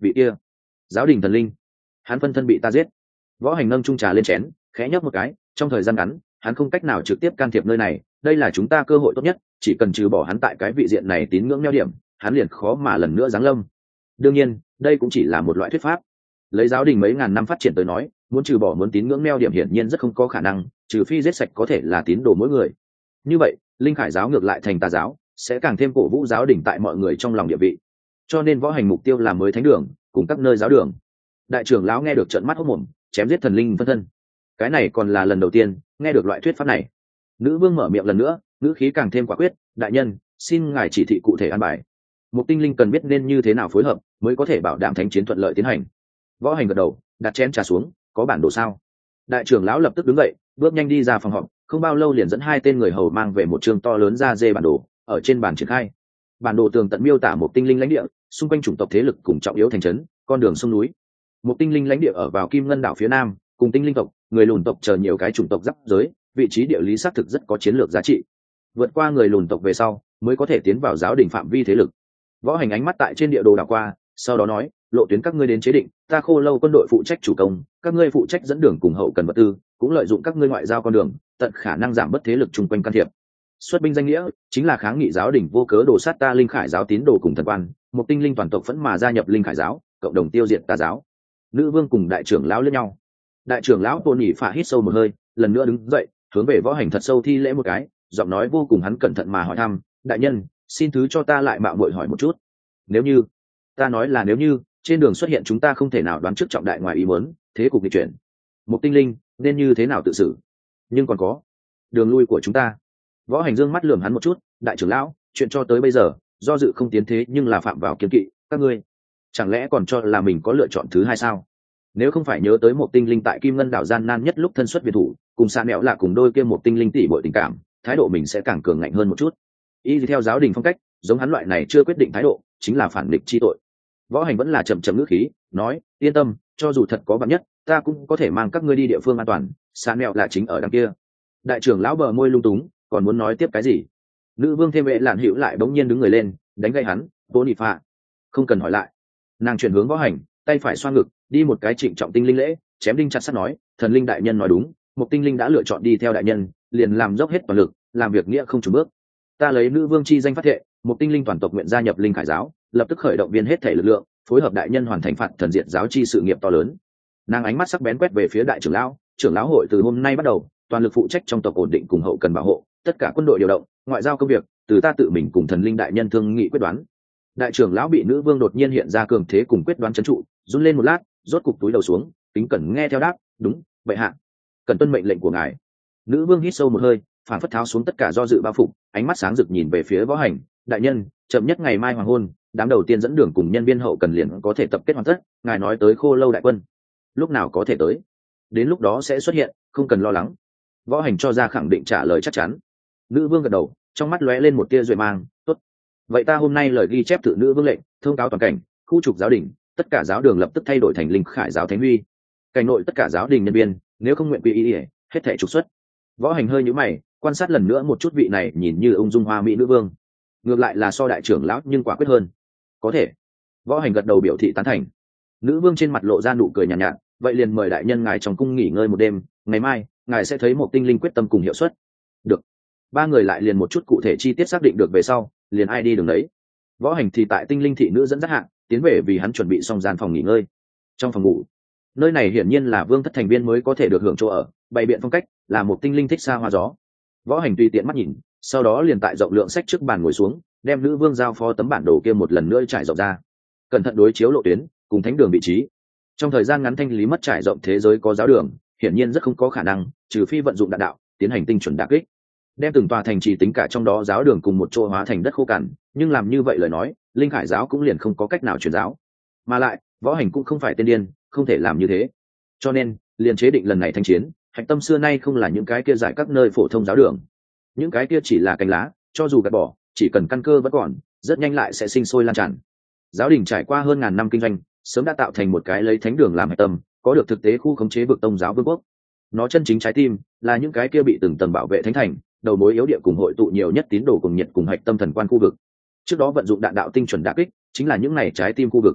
vị kia giáo đình thần linh, hắn phân thân bị ta giết. Võ Hành nâng chung trà lên chén, khẽ nhấp một cái. Trong thời gian ngắn hắn không cách nào trực tiếp can thiệp nơi này, đây là chúng ta cơ hội tốt nhất, chỉ cần trừ bỏ hắn tại cái vị diện này tín ngưỡng neo điểm, hắn liền khó mà lần nữa giáng lâm. Đương nhiên đây cũng chỉ là một loại thuyết pháp, lấy giáo đình mấy ngàn năm phát triển tới nói, muốn trừ bỏ muốn tín ngưỡng neo điểm hiển nhiên rất không có khả năng, trừ phi giết sạch có thể là tín đồ mỗi người. Như vậy linh khải giáo ngược lại thành tà giáo, sẽ càng thêm cổ vũ giáo đình tại mọi người trong lòng địa vị. Cho nên Võ Hành mục tiêu là mới thánh đường cùng các nơi giáo đường. Đại trưởng lão nghe được trợn mắt hốt mồm, chém giết thần linh phân thân, cái này còn là lần đầu tiên nghe được loại thuyết pháp này. Nữ vương mở miệng lần nữa, ngữ khí càng thêm quả quyết: đại nhân, xin ngài chỉ thị cụ thể an bài. Một tinh linh cần biết nên như thế nào phối hợp mới có thể bảo đảm thánh chiến thuận lợi tiến hành. Võ Hành gật đầu, đặt chén trà xuống. Có bản đồ sao? Đại trưởng lão lập tức đứng dậy, bước nhanh đi ra phòng họp, không bao lâu liền dẫn hai tên người hầu mang về một chương to lớn da dê bản đồ, ở trên bàn triển khai. Bản đồ tường tận miêu tả một tinh linh lãnh địa, xung quanh chủng tộc thế lực cùng trọng yếu thành trấn, con đường sông núi. Một tinh linh lãnh địa ở vào Kim Ngân đảo phía nam, cùng tinh linh tộc, người lùn tộc chờ nhiều cái chủng tộc giáp giới, vị trí địa lý xác thực rất có chiến lược giá trị. Vượt qua người lùn tộc về sau, mới có thể tiến vào giáo đình phạm vi thế lực. Võ Hành ánh mắt tại trên địa đồ đảo qua, sau đó nói: lộ tuyến các ngươi đến chế định, ta Khô Lâu quân đội phụ trách chủ công, các ngươi phụ trách dẫn đường cùng hậu cần vật tư, cũng lợi dụng các ngươi ngoại giao con đường, tận khả năng giảm bớt thế lực chung quanh can thiệp. Xuất binh danh nghĩa chính là kháng nghị giáo đình vô cớ đổ sát ta linh khải giáo tín đồ cùng thần quan, một tinh linh toàn tộc phẫn mà gia nhập linh khải giáo, cộng đồng tiêu diệt tà giáo. Nữ vương cùng đại trưởng lão lẫn nhau. Đại trưởng lão Tôn Nhị Phạ hít sâu một hơi, lần nữa đứng dậy, hướng về Võ Hành thật sâu thi lễ một cái, giọng nói vô cùng hắn cẩn thận mà hỏi thăm: đại nhân, xin thứ cho ta lại mạo muội hỏi một chút. Nếu như, ta nói là nếu như trên đường xuất hiện chúng ta không thể nào đoán trước trọng đại ngoài ý muốn, thế cục nghịch chuyển, một tinh linh nên như thế nào tự xử? Nhưng còn có đường lui của chúng ta. Võ Hành dương mắt lườm hắn một chút: đại trưởng lão, chuyện cho tới bây giờ do dự không tiến thế nhưng là phạm vào kiêng kỵ, các ngươi chẳng lẽ còn cho là mình có lựa chọn thứ hai sao? Nếu không phải nhớ tới một tinh linh tại Kim Ngân đảo gian nan nhất lúc thân xuất biệt thủ, cùng xa mẹo là cùng đôi kia một tinh linh tỷ bội tình cảm, thái độ mình sẽ càng cường ngạnh hơn một chút. Y theo giáo đình phong cách, giống hắn loại này chưa quyết định thái độ chính là phản nghịch chi tội. Võ Hành vẫn là chậm chậm ngữ khí nói: yên tâm, cho dù thật có vạn nhất, ta cũng có thể mang các ngươi đi địa phương an toàn, xa mẹo là chính ở đằng kia. Đại trưởng lão bờ môi lung túng, còn muốn nói tiếp cái gì. Nữ vương thêm vệ lạn hữu lại bỗng nhiên đứng người lên, đánh gậy hắn: Tôn Nhị Phạ, không cần hỏi lại. Nàng chuyển hướng Võ Hành, tay phải xoa ngực, đi một cái trịnh trọng tinh linh lễ, chém đinh chặt sắt nói: thần linh đại nhân nói đúng, một tinh linh đã lựa chọn đi theo đại nhân, liền làm dốc hết toàn lực, làm việc nghĩa không chùn bước. Ta lấy nữ vương chi danh phát thệ, một tinh linh toàn tộc nguyện gia nhập linh khải giáo, lập tức khởi động viên hết thể lực lượng, phối hợp đại nhân hoàn thành phạt thần diệt giáo chi sự nghiệp to lớn. Nàng ánh mắt sắc bén quét về phía đại trưởng lão: trưởng lão hội từ hôm nay bắt đầu toàn lực phụ trách trong tộc ổn định cùng hậu cần bảo hộ, tất cả quân đội điều động, ngoại giao công việc từ ta tự mình cùng thần linh đại nhân thương nghị quyết đoán. Đại trưởng lão bị nữ vương đột nhiên hiện ra cường thế cùng quyết đoán trấn trụ, run lên một lát, rốt cục túi đầu xuống, kính cẩn nghe theo đáp: đúng, bệ hạ, cần tuân mệnh lệnh của ngài. Nữ vương hít sâu một hơi, phản phất tháo xuống tất cả do dự bao phục, ánh mắt sáng rực nhìn về phía Võ Hành: đại nhân, chậm nhất ngày mai hoàng hôn, đám đầu tiên dẫn đường cùng nhân viên hậu cần liền có thể tập kết hoàn tất. Ngài nói tới Khô Lâu đại quân lúc nào có thể tới? Đến lúc đó sẽ xuất hiện, không cần lo lắng. Võ Hành cho ra khẳng định trả lời chắc chắn. Nữ vương gật đầu, trong mắt lóe lên một tia duệ mang: tốt, vậy ta hôm nay lời ghi chép tự nữ vương lệnh, thông cáo toàn cảnh, khu trục giáo đình, tất cả giáo đường lập tức thay đổi thành linh khải giáo thánh huy. Cảnh nội tất cả giáo đình nhân viên nếu không nguyện quy y, hết thảy trục xuất. Võ Hành hơi nhíu mày, quan sát lần nữa một chút vị này nhìn như ung dung hoa mỹ nữ vương, ngược lại là so đại trưởng lão nhưng quả quyết hơn. Có thể. Võ Hành gật đầu biểu thị tán thành. Nữ vương trên mặt lộ ra nụ cười nhàn nhạt, nhạt: vậy liền mời đại nhân ngài trong cung nghỉ ngơi một đêm, ngày mai ngài sẽ thấy một tinh linh quyết tâm cùng hiệu suất. Được. Ba người lại liền một chút cụ thể chi tiết xác định được về sau, liền ai đi đường đấy. Võ Hành thì tại tinh linh thị nữ dẫn dắt hạng tiến về vì hắn chuẩn bị xong gian phòng nghỉ ngơi. Trong phòng ngủ, nơi này hiển nhiên là vương thất thành viên mới có thể được hưởng chỗ ở, bày biện phong cách là một tinh linh thích xa hoa gió. Võ Hành tùy tiện mắt nhìn, sau đó liền tại rộng lượng sách trước bàn ngồi xuống, đem nữ vương giao phó tấm bản đồ kia một lần nữa trải rộng ra, cẩn thận đối chiếu lộ tuyến cùng thánh đường vị trí. Trong thời gian ngắn thanh lý mất trải rộng thế giới có giáo đường, hiển nhiên rất không có khả năng, trừ phi vận dụng đạn đạo tiến hành tinh chuẩn đả kích, đem từng tòa thành trì tính cả trong đó giáo đường cùng một chỗ hóa thành đất khô cằn. Nhưng làm như vậy lời nói, linh khải giáo cũng liền không có cách nào truyền giáo. Mà lại Võ Hành cũng không phải tên điên, không thể làm như thế. Cho nên liền chế định lần này thanh chiến, hạch tâm xưa nay không là những cái kia giải các nơi phổ thông giáo đường, những cái kia chỉ là cành lá, cho dù gạt bỏ, chỉ cần căn cơ vẫn còn, rất nhanh lại sẽ sinh sôi lan tràn. Giáo đình trải qua hơn ngàn năm kinh doanh, sớm đã tạo thành một cái lấy thánh đường làm hạch tâm, có được thực tế khu khống chế vực tông giáo vương quốc. Nó chân chính trái tim là những cái kia bị từng tầng bảo vệ thánh thành, đầu mối yếu địa cùng hội tụ nhiều nhất tín đồ cùng nhiệt cùng hạch tâm thần quan khu vực. Trước đó vận dụng đạn đạo tinh chuẩn đả kích, chính là những này trái tim khu vực.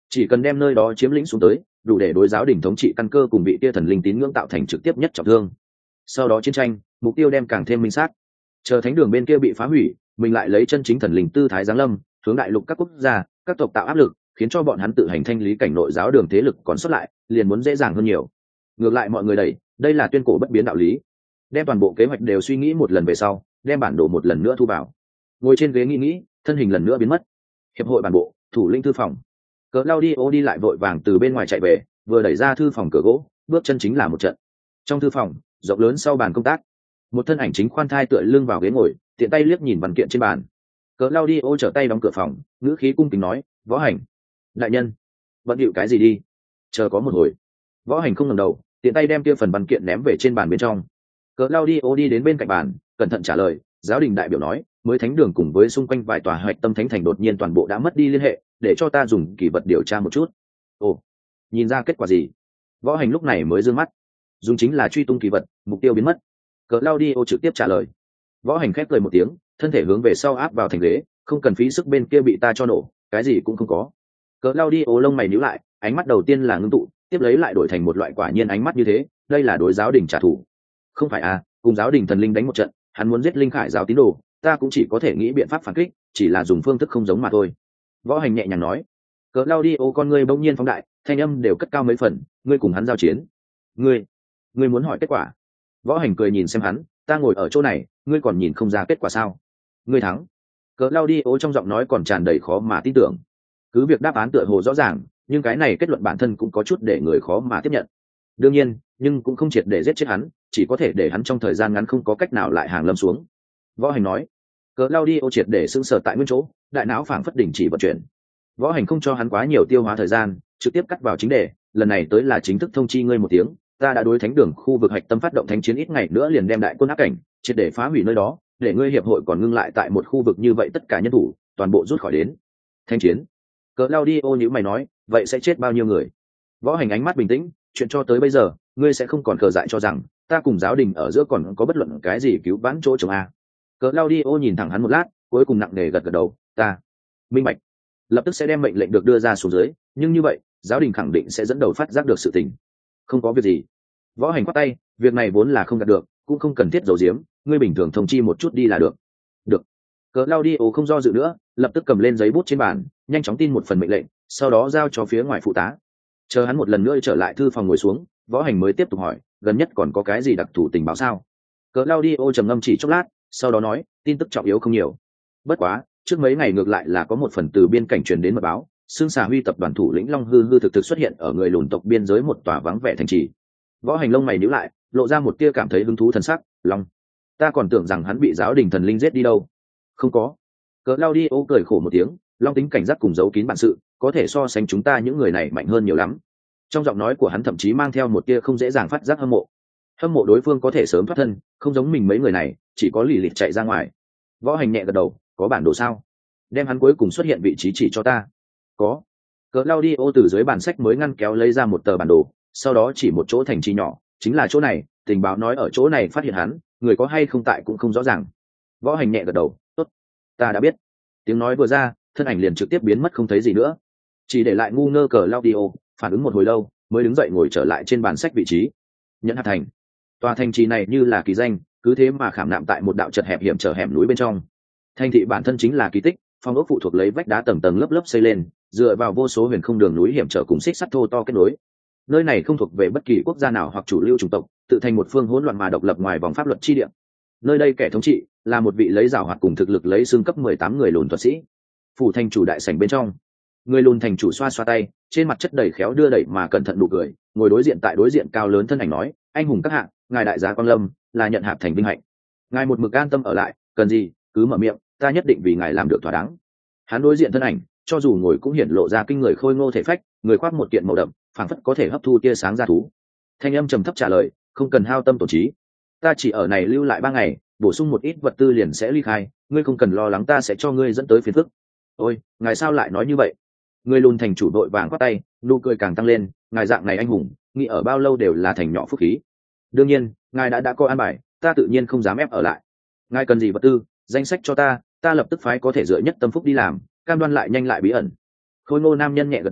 chỉ cần đem nơi đó chiếm lĩnh xuống tới, đủ để đối giáo đình thống trị căn cơ cùng vị tia thần linh tín ngưỡng tạo thành trực tiếp nhất trọng thương. Sau đó chiến tranh, mục tiêu đem càng thêm minh xác. Chờ thánh đường bên kia bị phá hủy, mình lại lấy chân chính thần linh tư thái giáng lâm, hướng đại lục các quốc gia, các tộc tạo áp lực, khiến cho bọn hắn tự hành thanh lý cảnh nội giáo đường thế lực còn sót lại, liền muốn dễ dàng hơn nhiều. Ngược lại mọi người đẩy, đây là tuyên cổ bất biến đạo lý. Đem toàn bộ kế hoạch đều suy nghĩ một lần về sau, đem bản đồ một lần nữa thu vào. Ngồi trên ghế nghĩ nghĩ, thân hình lần nữa biến mất. Hiệp hội bản bộ, thủ lĩnh thư phòng. Claudio đi lại vội vàng từ bên ngoài chạy về, vừa đẩy ra thư phòng cửa gỗ, bước chân chính là một trận. Trong thư phòng, rộng lớn sau bàn công tác, một thân ảnh chính khoan thai tựa lưng vào ghế ngồi, tiện tay liếc nhìn văn kiện trên bàn. Claudio trở tay đóng cửa phòng, ngữ khí cung kính nói, "Võ Hành, đại nhân, bận điệu cái gì đi? Chờ có một hồi." Võ Hành không ngẩng đầu, tiện tay đem kia phần văn kiện ném về trên bàn bên trong. Claudio đi đến bên cạnh bàn, cẩn thận trả lời, "Giáo đình đại biểu nói, mới thánh đường cùng với xung quanh vài tòa hạch tâm thánh thành đột nhiên toàn bộ đã mất đi liên hệ, để cho ta dùng kỳ vật điều tra một chút." Ồ, nhìn ra kết quả gì? Võ Hành lúc này mới giương mắt. Dùng chính là truy tung kỳ vật, mục tiêu biến mất. Claudio trực tiếp trả lời. Võ Hành khép cười một tiếng, thân thể hướng về sau áp vào thành ghế, "Không cần phí sức bên kia bị ta cho nổ, cái gì cũng không có." Claudio lông mày nhíu lại, ánh mắt đầu tiên là ngưng tụ, tiếp lấy lại đổi thành một loại quả nhiên ánh mắt như thế, đây là đối giáo đình trả thù. Không phải à, cùng giáo đình thần linh đánh một trận, hắn muốn giết linh khải giáo tín đồ, ta cũng chỉ có thể nghĩ biện pháp phản kích, chỉ là dùng phương thức không giống mà thôi. Võ Hành nhẹ nhàng nói. Claudio con ngươi bỗng nhiên phóng đại, thanh âm đều cất cao mấy phần, "Ngươi cùng hắn giao chiến, ngươi, ngươi muốn hỏi kết quả?" Võ Hành cười nhìn xem hắn, "Ta ngồi ở chỗ này, ngươi còn nhìn không ra kết quả sao? Ngươi thắng." Claudio trong giọng nói còn tràn đầy khó mà tin tưởng. Cứ việc đáp án tựa hồ rõ ràng, nhưng cái này kết luận bản thân cũng có chút để người khó mà tiếp nhận. Đương nhiên, nhưng cũng không triệt để giết chết hắn, chỉ có thể để hắn trong thời gian ngắn không có cách nào lại hàng lâm xuống. Võ Hành nói. Claudio triệt để sững sờ tại nguyên chỗ, đại não phảng phất đình chỉ vận chuyển. Võ Hành không cho hắn quá nhiều tiêu hóa thời gian, trực tiếp cắt vào chính đề, "Lần này tới là chính thức thông chi ngươi một tiếng, ta đã đối thánh đường khu vực hạch tâm phát động thánh chiến, ít ngày nữa liền đem đại quân áp cảnh, triệt để phá hủy nơi đó, để ngươi hiệp hội còn ngưng lại tại một khu vực như vậy, tất cả nhân thủ toàn bộ rút khỏi đến." Thánh chiến? Claudio nhíu mày nói, "Vậy sẽ chết bao nhiêu người?" Võ Hành ánh mắt bình tĩnh, "Chuyện cho tới bây giờ, ngươi sẽ không còn khờ dại cho rằng ta cùng giáo đình ở giữa còn có bất luận cái gì cứu vãn chỗ chồng a." Claudio nhìn thẳng hắn một lát, cuối cùng nặng nề gật gật đầu, "Ta minh bạch." Lập tức sẽ đem mệnh lệnh được đưa ra xuống dưới, nhưng như vậy, giáo đình khẳng định sẽ dẫn đầu phát giác được sự tình. "Không có việc gì." Võ Hành khoát tay, "Việc này vốn là không đạt được, cũng không cần thiết giấu giếm, ngươi bình thường thông chi một chút đi là được." "Được." Claudio không do dự nữa, lập tức cầm lên giấy bút trên bàn, nhanh chóng tin một phần mệnh lệnh, sau đó giao cho phía ngoài phụ tá. Chờ hắn một lần nữa trở lại thư phòng ngồi xuống, Võ Hành mới tiếp tục hỏi, "Gần nhất còn có cái gì đặc thù tình báo sao?" Claudio trầm ngâm chỉ chốc lát, sau đó nói, "Tin tức trọng yếu không nhiều. Bất quá, trước mấy ngày ngược lại là có một phần từ biên cảnh truyền đến mật báo, Sương Xà Huy tập đoàn thủ lĩnh Long Hư Hư thực thực xuất hiện ở người lùn tộc biên giới một tòa vắng vẻ thành trì." Võ Hành lông mày nhíu lại, lộ ra một tia cảm thấy hứng thú thần sắc, "Long, ta còn tưởng rằng hắn bị giáo đình thần linh giết đi đâu." "Không có." Claudio cười khổ một tiếng, "Long tính cảnh giác cùng giấu kín bản sự, có thể so sánh chúng ta những người này mạnh hơn nhiều lắm." Trong giọng nói của hắn thậm chí mang theo một tia không dễ dàng phát giác hâm mộ. Hâm mộ đối phương có thể sớm thoát thân, không giống mình mấy người này, chỉ có lì lịt chạy ra ngoài. Võ Hành nhẹ gật đầu, "Có bản đồ sao? Đem hắn cuối cùng xuất hiện vị trí chỉ cho ta." "Có." Claudio từ dưới bàn sách mới ngăn kéo lấy ra một tờ bản đồ, sau đó chỉ một chỗ thành trì nhỏ, "Chính là chỗ này, tình báo nói ở chỗ này phát hiện hắn, người có hay không tại cũng không rõ ràng." Võ Hành nhẹ gật đầu, "Tốt, ta đã biết." Tiếng nói vừa ra, thân ảnh liền trực tiếp biến mất không thấy gì nữa, chỉ để lại ngu ngơ Claudio, phản ứng một hồi lâu, mới đứng dậy ngồi trở lại trên bàn sách vị trí. Nhận hạt thành. Tòa thành trì này như là kỳ danh, cứ thế mà khảm nạm tại một đạo chật hẹp hiểm trở hẻm núi bên trong. Thành thị bản thân chính là kỳ tích, phong ốc phụ thuộc lấy vách đá tầng tầng lớp lớp xây lên, dựa vào vô số huyền không đường núi hiểm trở cùng xích sắt thô to kết nối. Nơi này không thuộc về bất kỳ quốc gia nào hoặc chủ lưu chủng tộc, tự thành một phương hỗn loạn mà độc lập ngoài vòng pháp luật chi địa. Nơi đây kẻ thống trị là một vị lấy giảo hoạt cùng thực lực lấy xương cấp mười tám người lùn thuật sĩ. Phủ thành chủ đại sảnh bên trong, người lùn thành chủ xoa xoa tay, trên mặt chất đầy khéo đưa đẩy mà cẩn thận nụ cười, ngồi đối diện tại đối diện cao lớn thân ảnh nói, "Anh hùng các hạng, ngài đại gia Quang Lâm, là nhận hạp thành vinh hạnh. Ngài một mực an tâm ở lại, cần gì cứ mở miệng, ta nhất định vì ngài làm được thỏa đáng." Hắn đối diện thân ảnh, cho dù ngồi cũng hiển lộ ra kinh người khôi ngô thể phách, người khoác một kiện màu đậm, phảng phất có thể hấp thu tia sáng ra thú. Thanh âm trầm thấp trả lời, "Không cần hao tâm tổn trí, ta chỉ ở này lưu lại ba ngày, bổ sung một ít vật tư liền sẽ ly khai, ngươi không cần lo lắng ta sẽ cho ngươi dẫn tới phiền phức." "Ôi, ngài sao lại nói như vậy?" Người lùn thành chủ đội vàng quát tay, nụ cười càng tăng lên, "Ngài dạng này anh hùng, nghĩ ở bao lâu đều là thành nhỏ phúc khí. Đương nhiên, ngài đã đã có an bài, ta tự nhiên không dám ép ở lại. Ngài cần gì vật tư, danh sách cho ta, ta lập tức phái có thể dựa nhất tâm phúc đi làm, cam đoan lại nhanh lại bí ẩn." Khôi ngô nam nhân nhẹ gật đầu,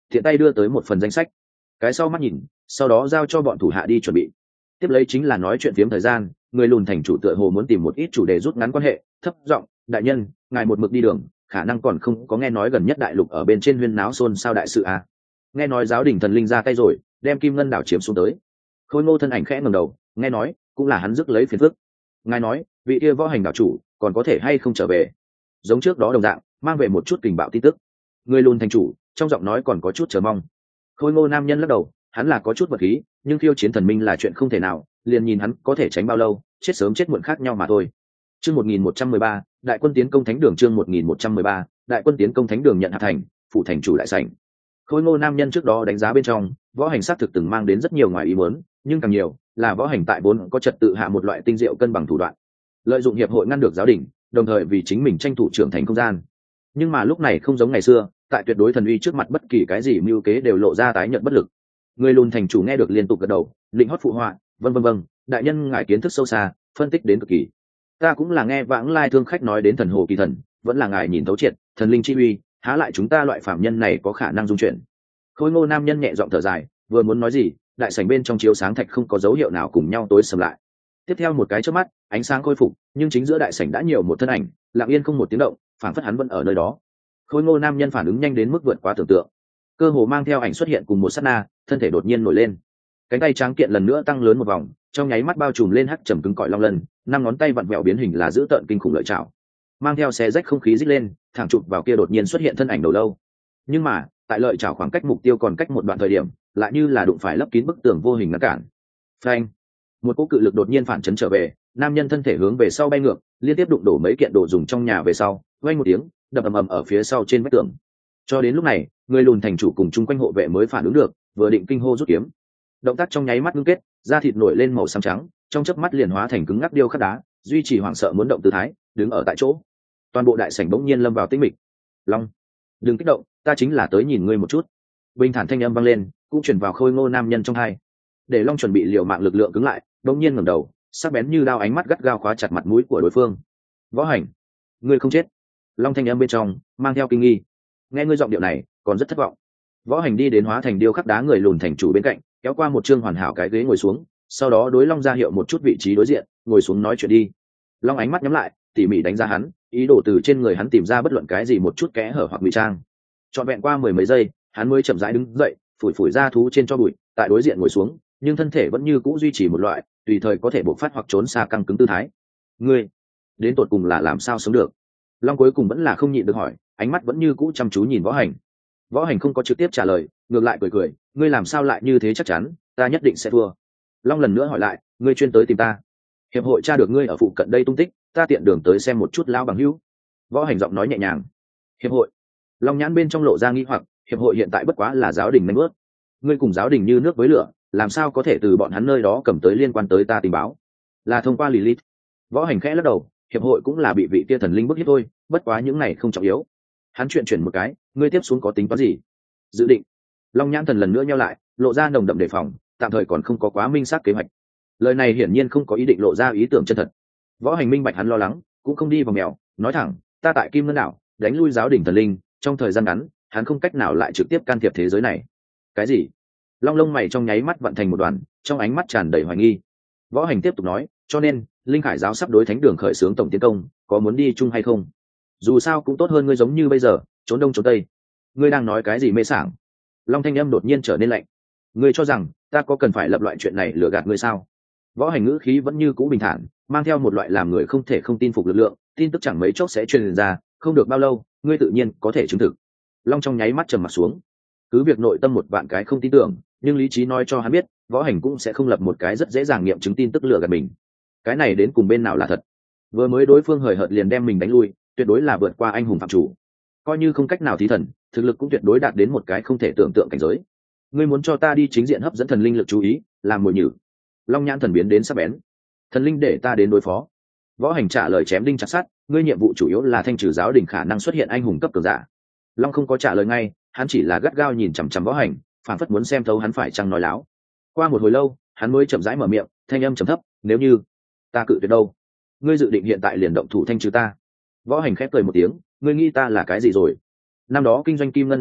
thiện tay đưa tới một phần danh sách, cái sau mắt nhìn, sau đó giao cho bọn thủ hạ đi chuẩn bị. Tiếp lấy chính là nói chuyện phiếm thời gian, người lùn thành chủ tựa hồ muốn tìm một ít chủ đề rút ngắn quan hệ, thấp giọng, đại nhân, ngài một mực đi đường, khả năng còn không có nghe nói gần nhất đại lục ở bên trên huyên náo xôn xao đại sự à. Nghe nói giáo đình thần linh ra tay rồi, đem kim ngân đảo chiếm xuống tới. Khôi Ngô thân ảnh khẽ ngẩng đầu, nghe nói cũng là hắn rước lấy phiền phức. Ngài nói vị kia võ hành đảo chủ còn có thể hay không trở về, giống trước đó đồng dạng mang về một chút tình bạo tin tức. Người lùn thành chủ trong giọng nói còn có chút chờ mong. Khôi Ngô nam nhân lắc đầu, hắn là có chút vật khí, nhưng khiêu chiến thần minh là chuyện không thể nào, liền nhìn hắn có thể tránh bao lâu, chết sớm chết muộn khác nhau mà thôi. Chương một nghìn một trăm mười ba, đại quân tiến công thánh đường. Chương một nghìn một trăm mười ba, đại quân tiến công thánh đường nhận hạt thành, phụ thành chủ đại sảnh. Khôi Ngô nam nhân trước đó đánh giá bên trong, võ hành sát thực từng mang đến rất nhiều ngoài ý muốn, nhưng càng nhiều là võ hành tại vốn có trật tự hạ một loại tinh diệu cân bằng thủ đoạn, lợi dụng hiệp hội ngăn được giáo đình, đồng thời vì chính mình tranh thủ trưởng thành không gian. Nhưng mà lúc này không giống ngày xưa, tại tuyệt đối thần uy trước mặt bất kỳ cái gì mưu kế đều lộ ra tái nhận bất lực. Người lùn thành chủ nghe được liên tục gật đầu, định hót phụ họa, vân vân vân, đại nhân ngài kiến thức sâu xa, phân tích đến cực kỳ. Ta cũng là nghe vãng lai thương khách nói đến thần hồ kỳ thần, vẫn là ngài nhìn thấu triệt, thần linh chi uy, há lại chúng ta loại phạm nhân này có khả năng dung chuyển. Khôi Ngô nam nhân nhẹ giọng thở dài, vừa muốn nói gì, đại sảnh bên trong chiếu sáng thạch không có dấu hiệu nào cùng nhau tối sầm lại. Tiếp theo một cái chớp mắt, ánh sáng khôi phục, nhưng chính giữa đại sảnh đã nhiều một thân ảnh, lặng yên không một tiếng động, phản phất hắn vẫn ở nơi đó. Khôi Ngô nam nhân phản ứng nhanh đến mức vượt quá tưởng tượng, cơ hồ mang theo ảnh xuất hiện cùng một sát na, thân thể đột nhiên nổi lên, cánh tay trắng kiện lần nữa tăng lớn một vòng, trong nháy mắt bao trùm lên hắc trầm cứng cỏi long lân, năm ngón tay vặn vẹo biến hình là giữ tợn kinh khủng lợi chảo, mang theo xé rách không khí rít lên, thẳng chụp vào kia đột nhiên xuất hiện thân ảnh đầu lâu. Nhưng mà tại lợi chảo khoảng cách mục tiêu còn cách một đoạn thời điểm, lại như là đụng phải lấp kín bức tường vô hình ngăn cản. Phanh! Một cỗ cự lực đột nhiên phản chấn trở về, nam nhân thân thể hướng về sau bay ngược, liên tiếp đụng đổ mấy kiện đồ dùng trong nhà về sau, vang một tiếng, đập ầm ầm ở phía sau trên vách tường. Cho đến lúc này, người lùn thành chủ cùng chung quanh hộ vệ mới phản ứng được, vừa định kinh hô rút kiếm. Động tác trong nháy mắt ngưng kết, da thịt nổi lên màu xám trắng, trong chớp mắt liền hóa thành cứng ngắc điêu khắc đá, duy trì hoảng sợ muốn động tư thái, đứng ở tại chỗ. Toàn bộ đại sảnh bỗng nhiên lâm vào tĩnh mịch. Long, đừng kích động, ta chính là tới nhìn ngươi một chút. Bình thản thanh âm vang lên, cũng truyền vào Khôi Ngô nam nhân trong tai. Để Long chuẩn bị liều mạng lực lượng cứng lại, bỗng nhiên ngẩng đầu, sắc bén như đao ánh mắt gắt gao khóa chặt mặt mũi của đối phương. Võ Hành, ngươi không chết. Long thanh âm bên trong mang theo kinh nghi. Nghe ngươi giọng điệu này, còn rất thất vọng. Võ Hành đi đến hóa thành điêu khắc đá người lùn thành chủ bên cạnh, kéo qua một chương hoàn hảo cái ghế ngồi xuống, sau đó đối Long ra hiệu một chút vị trí đối diện, ngồi xuống nói chuyện đi. Long ánh mắt nhắm lại, tỉ mỉ đánh giá hắn, ý đồ từ trên người hắn tìm ra bất luận cái gì một chút kẽ hở hoặc ngụy trang. Trọn vẹn qua mười mấy giây, hắn mới chậm rãi đứng dậy, phủi phủi ra thú trên cho bụi, tại đối diện ngồi xuống, nhưng thân thể vẫn như cũ duy trì một loại tùy thời có thể bộc phát hoặc trốn xa căng cứng tư thái. Ngươi đến tột cùng là làm sao sống được? Long cuối cùng vẫn là không nhịn được hỏi, ánh mắt vẫn như cũ chăm chú nhìn Võ Hành. Võ Hành không có trực tiếp trả lời, ngược lại cười cười, ngươi làm sao lại như thế chắc chắn, ta nhất định sẽ thua. Long lần nữa hỏi lại, ngươi chuyên tới tìm ta? Hiệp hội tra được ngươi ở phụ cận đây tung tích, ta tiện đường tới xem một chút lão bằng hữu. Võ Hành giọng nói nhẹ nhàng. Hiệp hội? Long nhãn bên trong lộ ra nghi hoặc, hiệp hội hiện tại bất quá là giáo đình nanh bước, ngươi cùng giáo đình như nước với lửa, làm sao có thể từ bọn hắn nơi đó cầm tới liên quan tới ta tình báo? Là thông qua Lilith. Võ Hành khẽ lắc đầu, hiệp hội cũng là bị vị kia thần linh bức hiếp thôi, bất quá những này không trọng yếu. Hắn chuyện chuyển một cái, ngươi tiếp xuống có tính toán gì? Dự định. Long nhãn thần lần nữa nheo lại, lộ ra nồng đậm đề phòng, tạm thời còn không có quá minh xác kế hoạch. Lời này hiển nhiên không có ý định lộ ra ý tưởng chân thật. Võ Hành minh bạch hắn lo lắng, cũng không đi vào mèo, nói thẳng, ta tại Kim Ngân đảo đánh lui giáo đình thần linh, trong thời gian ngắn hắn không cách nào lại trực tiếp can thiệp thế giới này. Cái gì? Long lông mày trong nháy mắt vận thành một đoàn, trong ánh mắt tràn đầy hoài nghi. Võ Hành tiếp tục nói, cho nên linh khải giáo sắp đối thánh đường khởi xướng tổng tiến công, có muốn đi chung hay không? Dù sao cũng tốt hơn ngươi giống như bây giờ trốn đông trốn tây. Ngươi đang nói cái gì mê sảng? Long thanh âm đột nhiên trở nên lạnh. Ngươi cho rằng ta có cần phải lập loại chuyện này lừa gạt ngươi sao? Võ Hành ngữ khí vẫn như cũ bình thản, mang theo một loại làm người không thể không tin phục lực lượng, tin tức chẳng mấy chốc sẽ truyền ra, không được bao lâu ngươi tự nhiên có thể chứng thực. Long trong nháy mắt trầm mặt xuống, cứ việc nội tâm một vạn cái không tin tưởng, nhưng lý trí nói cho hắn biết, Võ Hành cũng sẽ không lập một cái rất dễ dàng nghiệm chứng tin tức lừa gạt mình. Cái này đến cùng bên nào là thật? Vừa mới đối phương hời hợt liền đem mình đánh lui, tuyệt đối là vượt qua anh hùng phạm chủ, coi như không cách nào thí thần, thực lực cũng tuyệt đối đạt đến một cái không thể tưởng tượng cảnh giới. Ngươi muốn cho ta đi chính diện hấp dẫn thần linh lực chú ý, làm mồi nhử? Long nhãn thần biến đến sắc bén. Thần linh để ta đến đối phó? Võ Hành trả lời chém đinh chặt sắt, ngươi nhiệm vụ chủ yếu là thanh trừ giáo đình khả năng xuất hiện anh hùng cấp cường giả. Long không có trả lời ngay, hắn chỉ là gắt gao nhìn chằm chằm Võ Hành, phản phất muốn xem thấu hắn phải chăng nói láo. Qua một hồi lâu, hắn mới chậm rãi mở miệng, thanh âm trầm thấp, nếu như ta cự tuyệt đâu? Ngươi dự định hiện tại liền động thủ thanh trừ ta? Võ Hành khép cười một tiếng, ngươi nghĩ ta là cái gì rồi? Năm đó kinh doanh Kim Ngân đảo lúc,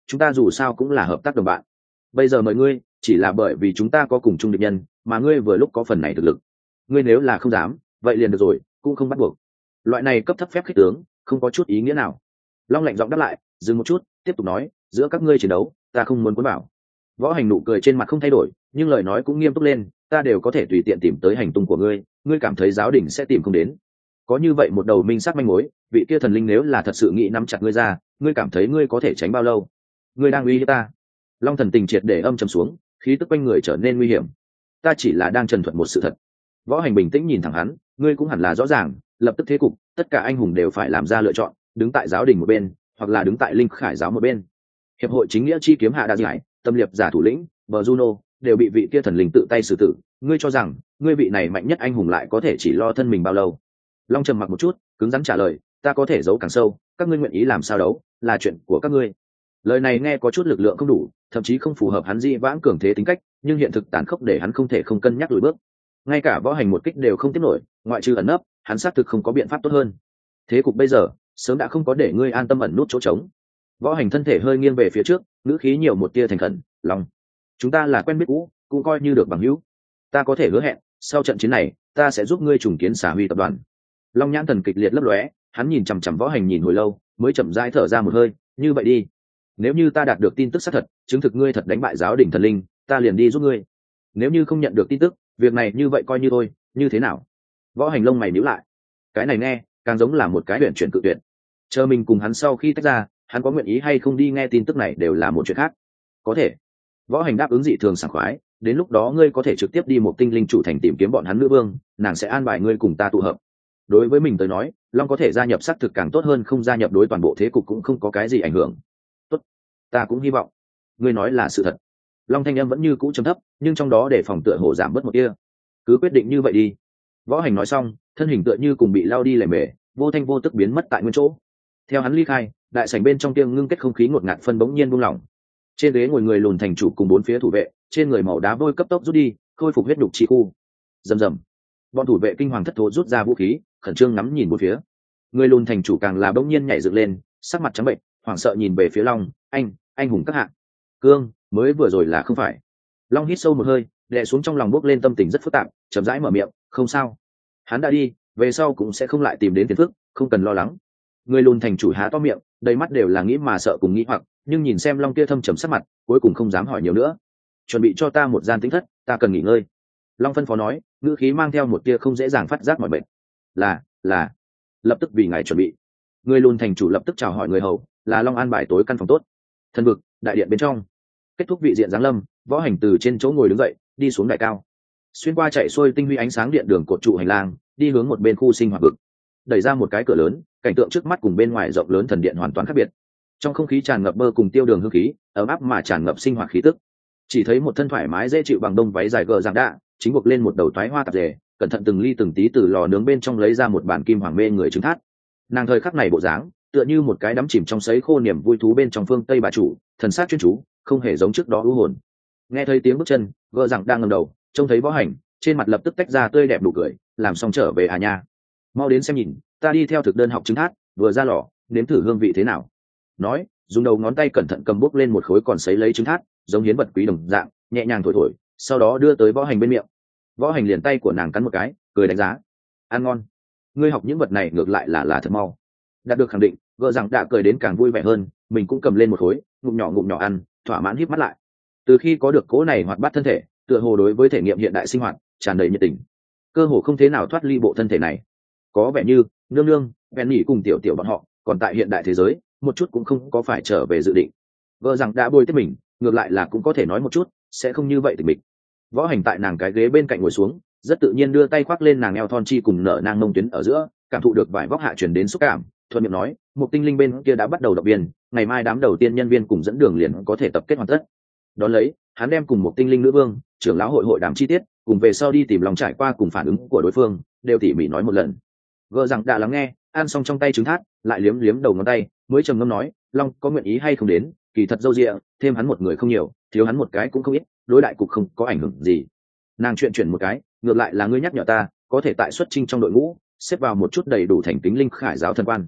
chúng ta dù sao cũng là hợp tác đồng bạn. Bây giờ mời ngươi chỉ là bởi vì chúng ta có cùng chung địch nhân, mà ngươi vừa lúc có phần này thực lực. Ngươi nếu là không dám, vậy liền được rồi, cũng không bắt buộc. Loại này cấp thấp phép khích tướng không có chút ý nghĩa nào. Long lạnh giọng đáp lại, dừng một chút, tiếp tục nói, giữa các ngươi chiến đấu, ta không muốn cuốn vào. Võ Hành nụ cười trên mặt không thay đổi, nhưng lời nói cũng nghiêm túc lên, ta đều có thể tùy tiện tìm tới hành tung của ngươi, ngươi cảm thấy giáo đình sẽ tìm không đến. Có như vậy một đầu minh sát manh mối, vị kia thần linh nếu là thật sự nghĩ nắm chặt ngươi ra, ngươi cảm thấy ngươi có thể tránh bao lâu? Ngươi đang uy hiếp ta. Long thần tình triệt để âm trầm xuống, khí tức quanh người trở nên nguy hiểm. Ta chỉ là đang trần thuật một sự thật. Võ Hành bình tĩnh nhìn thẳng hắn, ngươi cũng hẳn là rõ ràng, lập tức thế cục, tất cả anh hùng đều phải làm ra lựa chọn, đứng tại giáo đình một bên, hoặc là đứng tại linh khải giáo một bên. Hiệp hội chính nghĩa chi kiếm hạ đa giải, tâm liệt giả thủ lĩnh, bờ Juno, đều bị vị kia thần linh tự tay xử tử. Ngươi cho rằng, ngươi vị này mạnh nhất anh hùng lại có thể chỉ lo thân mình bao lâu? Long trầm mặc một chút, cứng rắn trả lời, ta có thể giấu càng sâu, các ngươi nguyện ý làm sao đấu, là chuyện của các ngươi. Lời này nghe có chút lực lượng không đủ, thậm chí không phù hợp hắn di vãng cường thế tính cách, nhưng hiện thực tàn khốc để hắn không thể không cân nhắc lùi bước. Ngay cả Võ Hành một kích đều không tiếp nổi, ngoại trừ ẩn nấp, hắn xác thực không có biện pháp tốt hơn. Thế cục bây giờ, sớm đã không có để ngươi an tâm ẩn nút chỗ trống. Võ Hành thân thể hơi nghiêng về phía trước, ngữ khí nhiều một tia thành khẩn, Long, chúng ta là quen biết cũ, cũng coi như được bằng hữu. Ta có thể hứa hẹn, sau trận chiến này, ta sẽ giúp ngươi trùng kiến Xà Huy tập đoàn. Long nhãn thần kịch liệt lấp lóe, hắn nhìn chằm chằm Võ Hành nhìn hồi lâu, mới chậm rãi thở ra một hơi, như vậy đi, nếu như ta đạt được tin tức xác thật, chứng thực ngươi thật đánh bại giáo đình thần linh, ta liền đi giúp ngươi. Nếu như không nhận được tin tức, việc này như vậy coi như thôi, như thế nào? Võ Hành lông mày nhíu lại, cái này nghe càng giống là một cái luyện chuyển cự tuyệt. Chờ mình cùng hắn sau khi tách ra, hắn có nguyện ý hay không đi nghe tin tức này đều là một chuyện khác. Có thể. Võ Hành đáp ứng dị thường sảng khoái, đến lúc đó ngươi có thể trực tiếp đi một tinh linh chủ thành tìm kiếm bọn hắn nữ vương, nàng sẽ an bài ngươi cùng ta tụ hợp. Đối với mình tới nói, Long có thể gia nhập xác thực càng tốt hơn không gia nhập, đối toàn bộ thế cục cũng không có cái gì ảnh hưởng. Tốt, ta cũng hy vọng. Ngươi nói là sự thật. Long thanh âm vẫn như cũ trầm thấp, nhưng trong đó để phòng tựa hồ giảm bớt một tia. Cứ quyết định như vậy đi. Võ Hành nói xong, thân hình tựa như cùng bị lao đi lẻ mề, vô thanh vô tức biến mất tại nguyên chỗ. Theo hắn ly khai, đại sảnh bên trong tiêng ngưng kết không khí ngột ngạt phân bỗng nhiên buông lỏng. Trên ghế ngồi người lùn thành chủ cùng bốn phía thủ vệ, trên người màu đá vôi cấp tốc rút đi, khôi phục huyết nhục chi khu. Rầm rầm. Bọn thủ vệ kinh hoàng thất thố rút ra vũ khí, khẩn trương ngắm nhìn bốn phía. Người lùn thành chủ càng là bỗng nhiên nhảy dựng lên, sắc mặt trắng bệnh, hoảng sợ nhìn về phía Long, anh, anh hùng các hạng. Cương, mới vừa rồi là không phải. Long hít sâu một hơi, đè xuống trong lòng bốc lên tâm tình rất phức tạp, chậm rãi mở miệng, không sao. Hắn đã đi, về sau cũng sẽ không lại tìm đến phiền phức, không cần lo lắng. Người lùn thành chủ há to miệng, đầy mắt đều là nghĩ mà sợ cùng nghĩ hoặc, nhưng nhìn xem Long kia thâm trầm sắc mặt, cuối cùng không dám hỏi nhiều nữa. Chuẩn bị cho ta một gian tĩnh thất, ta cần nghỉ ngơi. Long phân phó nói, ngữ khí mang theo một tia không dễ dàng phát giác mọi bệnh. Là, là, lập tức vì ngài chuẩn bị. Người lùn thành chủ lập tức chào hỏi người hầu, là Long an bài tối căn phòng tốt. Thần vực, đại điện bên trong. Kết thúc vị diện giáng lâm, Võ Hành từ trên chỗ ngồi đứng dậy, đi xuống đại cao, xuyên qua chạy xuôi tinh huy ánh sáng điện đường cột trụ hành lang, đi hướng một bên khu sinh hoạt vực. Đẩy ra một cái cửa lớn, cảnh tượng trước mắt cùng bên ngoài rộng lớn thần điện hoàn toàn khác biệt. Trong không khí tràn ngập bơ cùng tiêu đường hương khí, ấm áp mà tràn ngập sinh hoạt khí tức. Chỉ thấy một thân thoải mái dễ chịu bằng đông váy dài gờ giang đạ, chính buộc lên một đầu toái hoa tạp dề, cẩn thận từng ly từng tí từ lò nướng bên trong lấy ra một bản kim hoàng mê người trứng thát. Nàng thời khắc này bộ dáng, tựa như một cái đắm chìm trong sấy khô niềm vui thú bên trong phương tây bà chủ, thần sát chuyên chú, không hề giống trước đó u hồn. Nghe thấy tiếng bước chân, gờ giang đang ngẩng đầu, trông thấy Võ Hành, trên mặt lập tức tách ra tươi đẹp nụ cười, làm xong trở về à nha. Mau đến xem nhìn, ta đi theo thực đơn học trứng thát, vừa ra lò, nếm thử hương vị thế nào. Nói, dùng đầu ngón tay cẩn thận cầm bốc lên một khối còn sấy lấy trứng thát, giống hiến vật quý đồng dạng, nhẹ nhàng thổi thổi, sau đó đưa tới Võ Hành bên miệng. Võ Hành liền tay của nàng cắn một cái, cười đánh giá, ăn ngon. Ngươi học những vật này ngược lại là là thật mau. Đạt được khẳng định, gợ rằng đã cười đến càng vui vẻ hơn, mình cũng cầm lên một khối, ngụm nhỏ ngụm nhỏ ăn, thỏa mãn híp mắt lại. Từ khi có được cố này hoạt bát thân thể, tựa hồ đối với thể nghiệm hiện đại sinh hoạt tràn đầy nhiệt tình, cơ hồ không thế nào thoát ly bộ thân thể này. Có vẻ như nương nương bèn nhỉ cùng tiểu tiểu bọn họ còn tại hiện đại thế giới một chút cũng không có phải trở về dự định. Vợ rằng đã bôi tiếp mình, ngược lại là cũng có thể nói một chút, sẽ không như vậy tình mình. Võ Hành tại nàng cái ghế bên cạnh ngồi xuống, rất tự nhiên đưa tay khoác lên nàng eo thon chi cùng nở nang mông tuyến ở giữa, cảm thụ được vải vóc hạ truyền đến xúc cảm, thuận miệng nói, một tinh linh bên kia đã bắt đầu động viên, ngày mai đám đầu tiên nhân viên cùng dẫn đường liền có thể tập kết hoàn tất. Đón lấy, hắn đem cùng một tinh linh nữ vương, trưởng lão hội hội đàm chi tiết, cùng về sau đi tìm lòng trải qua cùng phản ứng của đối phương, đều tỉ mỉ nói một lần. Gờ rằng đã lắng nghe, ăn xong trong tay trứng thát, lại liếm liếm đầu ngón tay, mới trầm ngâm nói, Long có nguyện ý hay không đến, kỳ thật dâu dịa, thêm hắn một người không nhiều, thiếu hắn một cái cũng không ít, đối đại cục không có ảnh hưởng gì. Nàng chuyện chuyển một cái, ngược lại là ngươi nhắc nhở ta, có thể tại xuất chinh trong đội ngũ, xếp vào một chút đầy đủ thành kính linh khải giáo thần quan.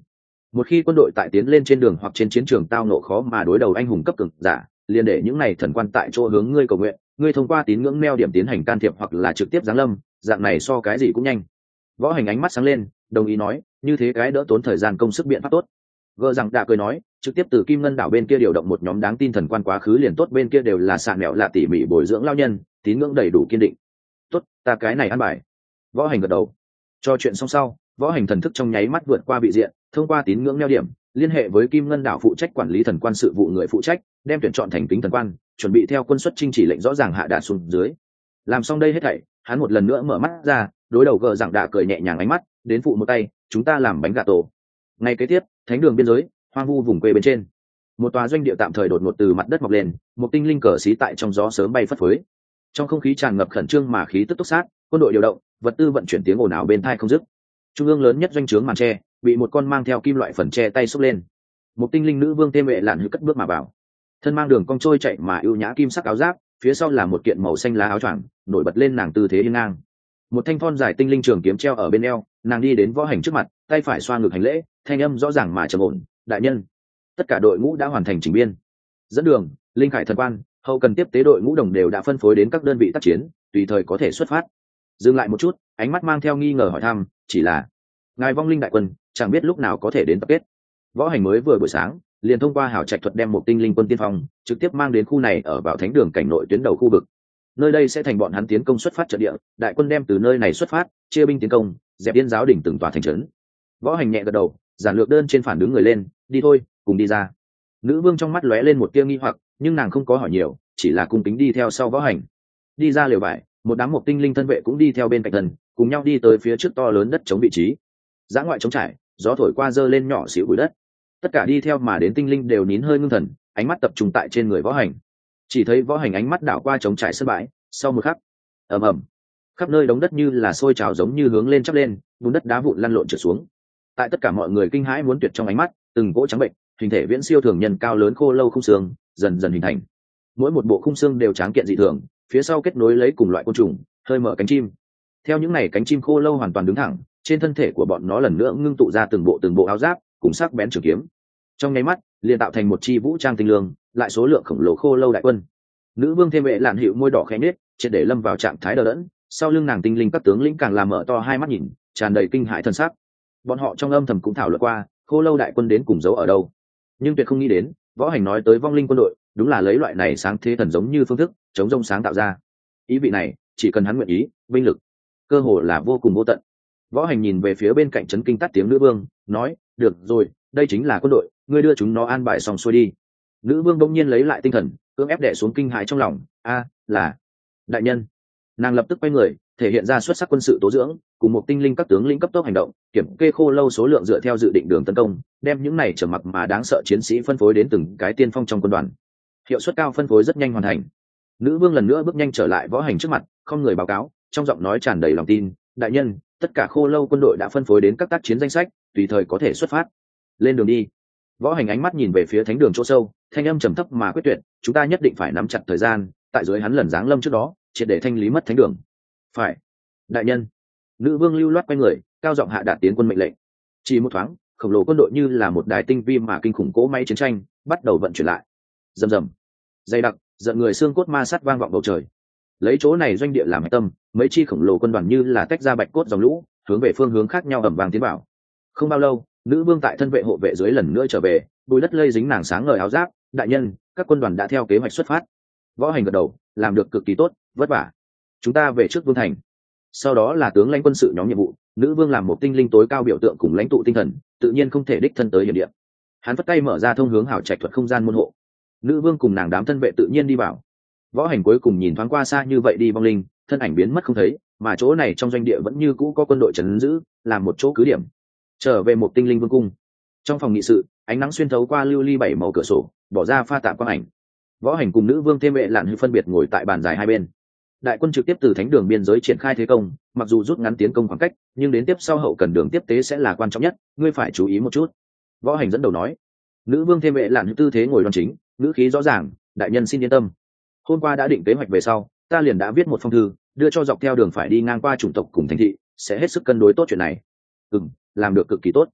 Một khi quân đội tại tiến lên trên đường hoặc trên chiến trường tao nộ khó mà đối đầu anh hùng cấp cường giả, liền để những này thần quan tại chỗ hướng ngươi cầu nguyện, ngươi thông qua tín ngưỡng neo điểm tiến hành can thiệp hoặc là trực tiếp giáng lâm, dạng này so cái gì cũng nhanh. Võ Hành ánh mắt sáng lên, đồng ý nói, như thế cái đỡ tốn thời gian công sức biện pháp tốt. Gờ rằng đã cười nói, trực tiếp từ Kim Ngân đảo bên kia điều động một nhóm đáng tin thần quan quá khứ liền tốt, bên kia đều là sạn mẹo lạ tỉ mỉ bồi dưỡng lao nhân, tín ngưỡng đầy đủ kiên định. Tốt, ta cái này ăn bài. Võ Hành gật đầu. Cho chuyện xong sau, Võ Hành thần thức trong nháy mắt vượt qua vị diện, thông qua tín ngưỡng neo điểm, liên hệ với Kim Ngân đảo phụ trách quản lý thần quan sự vụ người phụ trách, đem tuyển chọn thành kính thần quan, chuẩn bị theo quân xuất chinh chỉ lệnh rõ ràng hạ đạt xuống dưới. Làm xong đây hết thảy, hắn một lần nữa mở mắt ra, đối đầu gờ rằng đã cười nhẹ nhàng ánh mắt, đến phụ một tay, chúng ta làm bánh gà tổ. Ngày kế tiếp, thánh đường biên giới, hoang vu vùng quê bên trên, một tòa doanh địa tạm thời đột ngột từ mặt đất mọc lên, một tinh linh cờ xí tại trong gió sớm bay phất phới. Trong không khí tràn ngập khẩn trương mà khí tức túc sát, quân đội điều động, vật tư vận chuyển tiếng ồn ào bên tai không dứt. Trung ương lớn nhất doanh trướng màn tre bị một con mang theo kim loại phần tre tay xốc lên. Một tinh linh nữ vương tê mệ lạn hư cất bước mà vào, thân mang đường cong trôi chạy mà ưu nhã kim sắc áo giáp, phía sau là một kiện màu xanh lá áo choàng, nổi bật lên nàng tư thế hiên ngang. Một thanh thon dài tinh linh trường kiếm treo ở bên eo, nàng đi đến Võ Hành trước mặt, tay phải xoa ngực hành lễ, thanh âm rõ ràng mà trầm ổn, đại nhân. Tất cả đội ngũ đã hoàn thành chỉnh biên, dẫn đường, linh khải thần quan, hậu cần tiếp tế đội ngũ đồng đều đã phân phối đến các đơn vị tác chiến, tùy thời có thể xuất phát. Dừng lại một chút, ánh mắt mang theo nghi ngờ hỏi thăm, chỉ là ngài vong linh đại quân chẳng biết lúc nào có thể đến tập kết. Võ Hành mới vừa buổi sáng liền thông qua hảo trạch thuật đem một tinh linh quân tiên phong trực tiếp mang đến khu này ở vào thánh đường cảnh nội tuyến đầu khu vực. Nơi đây sẽ thành bọn hắn tiến công xuất phát trận địa, đại quân đem từ nơi này xuất phát, chia binh tiến công, dẹp yên giáo đỉnh từng tòa thành trấn. Võ Hành nhẹ gật đầu, giản lược đơn trên phản đứng người lên, đi thôi, cùng đi ra. Nữ vương trong mắt lóe lên một tia nghi hoặc, nhưng nàng không có hỏi nhiều, chỉ là cung kính đi theo sau Võ Hành. Đi ra lều vải, một đám một tinh linh thân vệ cũng đi theo bên cạnh thần, cùng nhau đi tới phía trước to lớn đất chống vị trí. Giã ngoại trống trải, gió thổi qua dơ lên nhỏ xíu bụi đất. Tất cả đi theo mà đến tinh linh đều nín hơi ngưng thần, ánh mắt tập trung tại trên người Võ Hành. Chỉ thấy Võ Hành ánh mắt đảo qua trống trải sân bãi, sau một khắc, ầm ầm, khắp nơi đống đất như là sôi trào giống như hướng lên chắp lên, bùn đất đá vụn lăn lộn trượt xuống. Tại tất cả mọi người kinh hãi muốn tuyệt trong ánh mắt, từng cỗ trắng bệnh, hình thể viễn siêu thường nhân cao lớn khô lâu khung xương dần dần hình thành. Mỗi một bộ khung xương đều tráng kiện dị thường, phía sau kết nối lấy cùng loại côn trùng, hơi mở cánh chim. Theo những này cánh chim khô lâu hoàn toàn đứng thẳng, trên thân thể của bọn nó lần nữa ngưng tụ ra từng bộ từng bộ áo giáp, cùng sắc bén trường kiếm. Trong nháy mắt, liền tạo thành một chi vũ trang tinh lương, lại số lượng khổng lồ khô lâu đại quân. Nữ vương thêm vệ lạn hiệu môi đỏ khẽ nết, triệt để lâm vào trạng thái đờ đẫn, sau lưng nàng tinh linh các tướng lĩnh càng làm mở to hai mắt nhìn, tràn đầy kinh hãi thân sắc. Bọn họ trong âm thầm cũng thảo luận qua, khô lâu đại quân đến cùng giấu ở đâu, nhưng tuyệt không nghĩ đến, Võ Hành nói tới vong linh quân đội, đúng là lấy loại này sáng thế thần giống như phương thức, chống rông sáng tạo ra. Ý vị này, chỉ cần hắn nguyện ý, binh lực, cơ hồ là vô cùng vô tận. Võ Hành nhìn về phía bên cạnh trấn kinh tắt tiếng nữ vương, nói, được rồi, đây chính là quân đội, ngươi đưa chúng nó an bài xong xuôi đi. Nữ vương bỗng nhiên lấy lại tinh thần, cưỡng ép đè xuống kinh hãi trong lòng, a, là đại nhân. Nàng lập tức quay người, thể hiện ra xuất sắc quân sự tố dưỡng, cùng một tinh linh các tướng lĩnh cấp tốc hành động, kiểm kê khô lâu số lượng dựa theo dự định đường tấn công, đem những này trầm mặc mà đáng sợ chiến sĩ phân phối đến từng cái tiên phong trong quân đoàn. Hiệu suất cao phân phối rất nhanh hoàn thành. Nữ vương lần nữa bước nhanh trở lại Võ Hành trước mặt, không người báo cáo, trong giọng nói tràn đầy lòng tin, đại nhân, tất cả khô lâu quân đội đã phân phối đến các tác chiến danh sách, tùy thời có thể xuất phát. Lên đường đi. Võ Hành ánh mắt nhìn về phía thánh đường chỗ sâu, thanh âm trầm thấp mà quyết tuyệt, chúng ta nhất định phải nắm chặt thời gian, tại dưới hắn lần giáng lâm trước đó, triệt để thanh lý mất thánh đường. Phải, đại nhân. Nữ vương lưu loát quay người, cao giọng hạ đạt tiến quân mệnh lệnh. Chỉ một thoáng, khổng lồ quân đội như là một đài tinh vi mà kinh khủng cỗ máy chiến tranh, bắt đầu vận chuyển lại. Rầm rầm, dày đặc, giận người xương cốt ma sát vang vọng bầu trời. Lấy chỗ này doanh địa làm hạch tâm, mấy chi khổng lồ quân đoàn như là tách ra bạch cốt dòng lũ, hướng về phương hướng khác nhau ầm vang tiến vào. Không bao lâu, nữ vương tại thân vệ hộ vệ dưới lần nữa trở về, bùi đất lây dính nàng sáng ngời áo giáp, đại nhân, các quân đoàn đã theo kế hoạch xuất phát. Võ Hành gật đầu, làm được cực kỳ tốt, vất vả. Chúng ta về trước vương thành. Sau đó là tướng lãnh quân sự nhóm nhiệm vụ, nữ vương làm một tinh linh tối cao biểu tượng cùng lãnh tụ tinh thần, tự nhiên không thể đích thân tới hiểm địa. Hắn vất tay mở ra thông hướng hảo trạch thuật không gian môn hộ. Nữ vương cùng nàng đám thân vệ tự nhiên đi vào. Võ Hành cuối cùng nhìn thoáng qua xa như vậy đi vong linh, thân ảnh biến mất không thấy, mà chỗ này trong doanh địa vẫn như cũ có quân đội trấn giữ, làm một chỗ cứ điểm. Trở về một tinh linh vương cung. Trong phòng nghị sự, ánh nắng xuyên thấu qua lưu ly bảy màu cửa sổ, bỏ ra pha tạp quang ảnh. Võ Hành cùng nữ vương thêm vệ lạn hư phân biệt ngồi tại bàn dài hai bên. Đại quân trực tiếp từ thánh đường biên giới triển khai thế công, mặc dù rút ngắn tiến công khoảng cách, nhưng đến tiếp sau hậu cần đường tiếp tế sẽ là quan trọng nhất, ngươi phải chú ý một chút. Võ Hành dẫn đầu nói. Nữ vương thêm vệ lạn hư tư thế ngồi đoan chính, ngữ khí rõ ràng, đại nhân xin yên tâm. Hôm qua đã định kế hoạch về sau, ta liền đã viết một phong thư, đưa cho dọc theo đường phải đi ngang qua chủng tộc cùng thành thị, sẽ hết sức cân đối tốt chuyện này. Ừm, làm được cực kỳ tốt.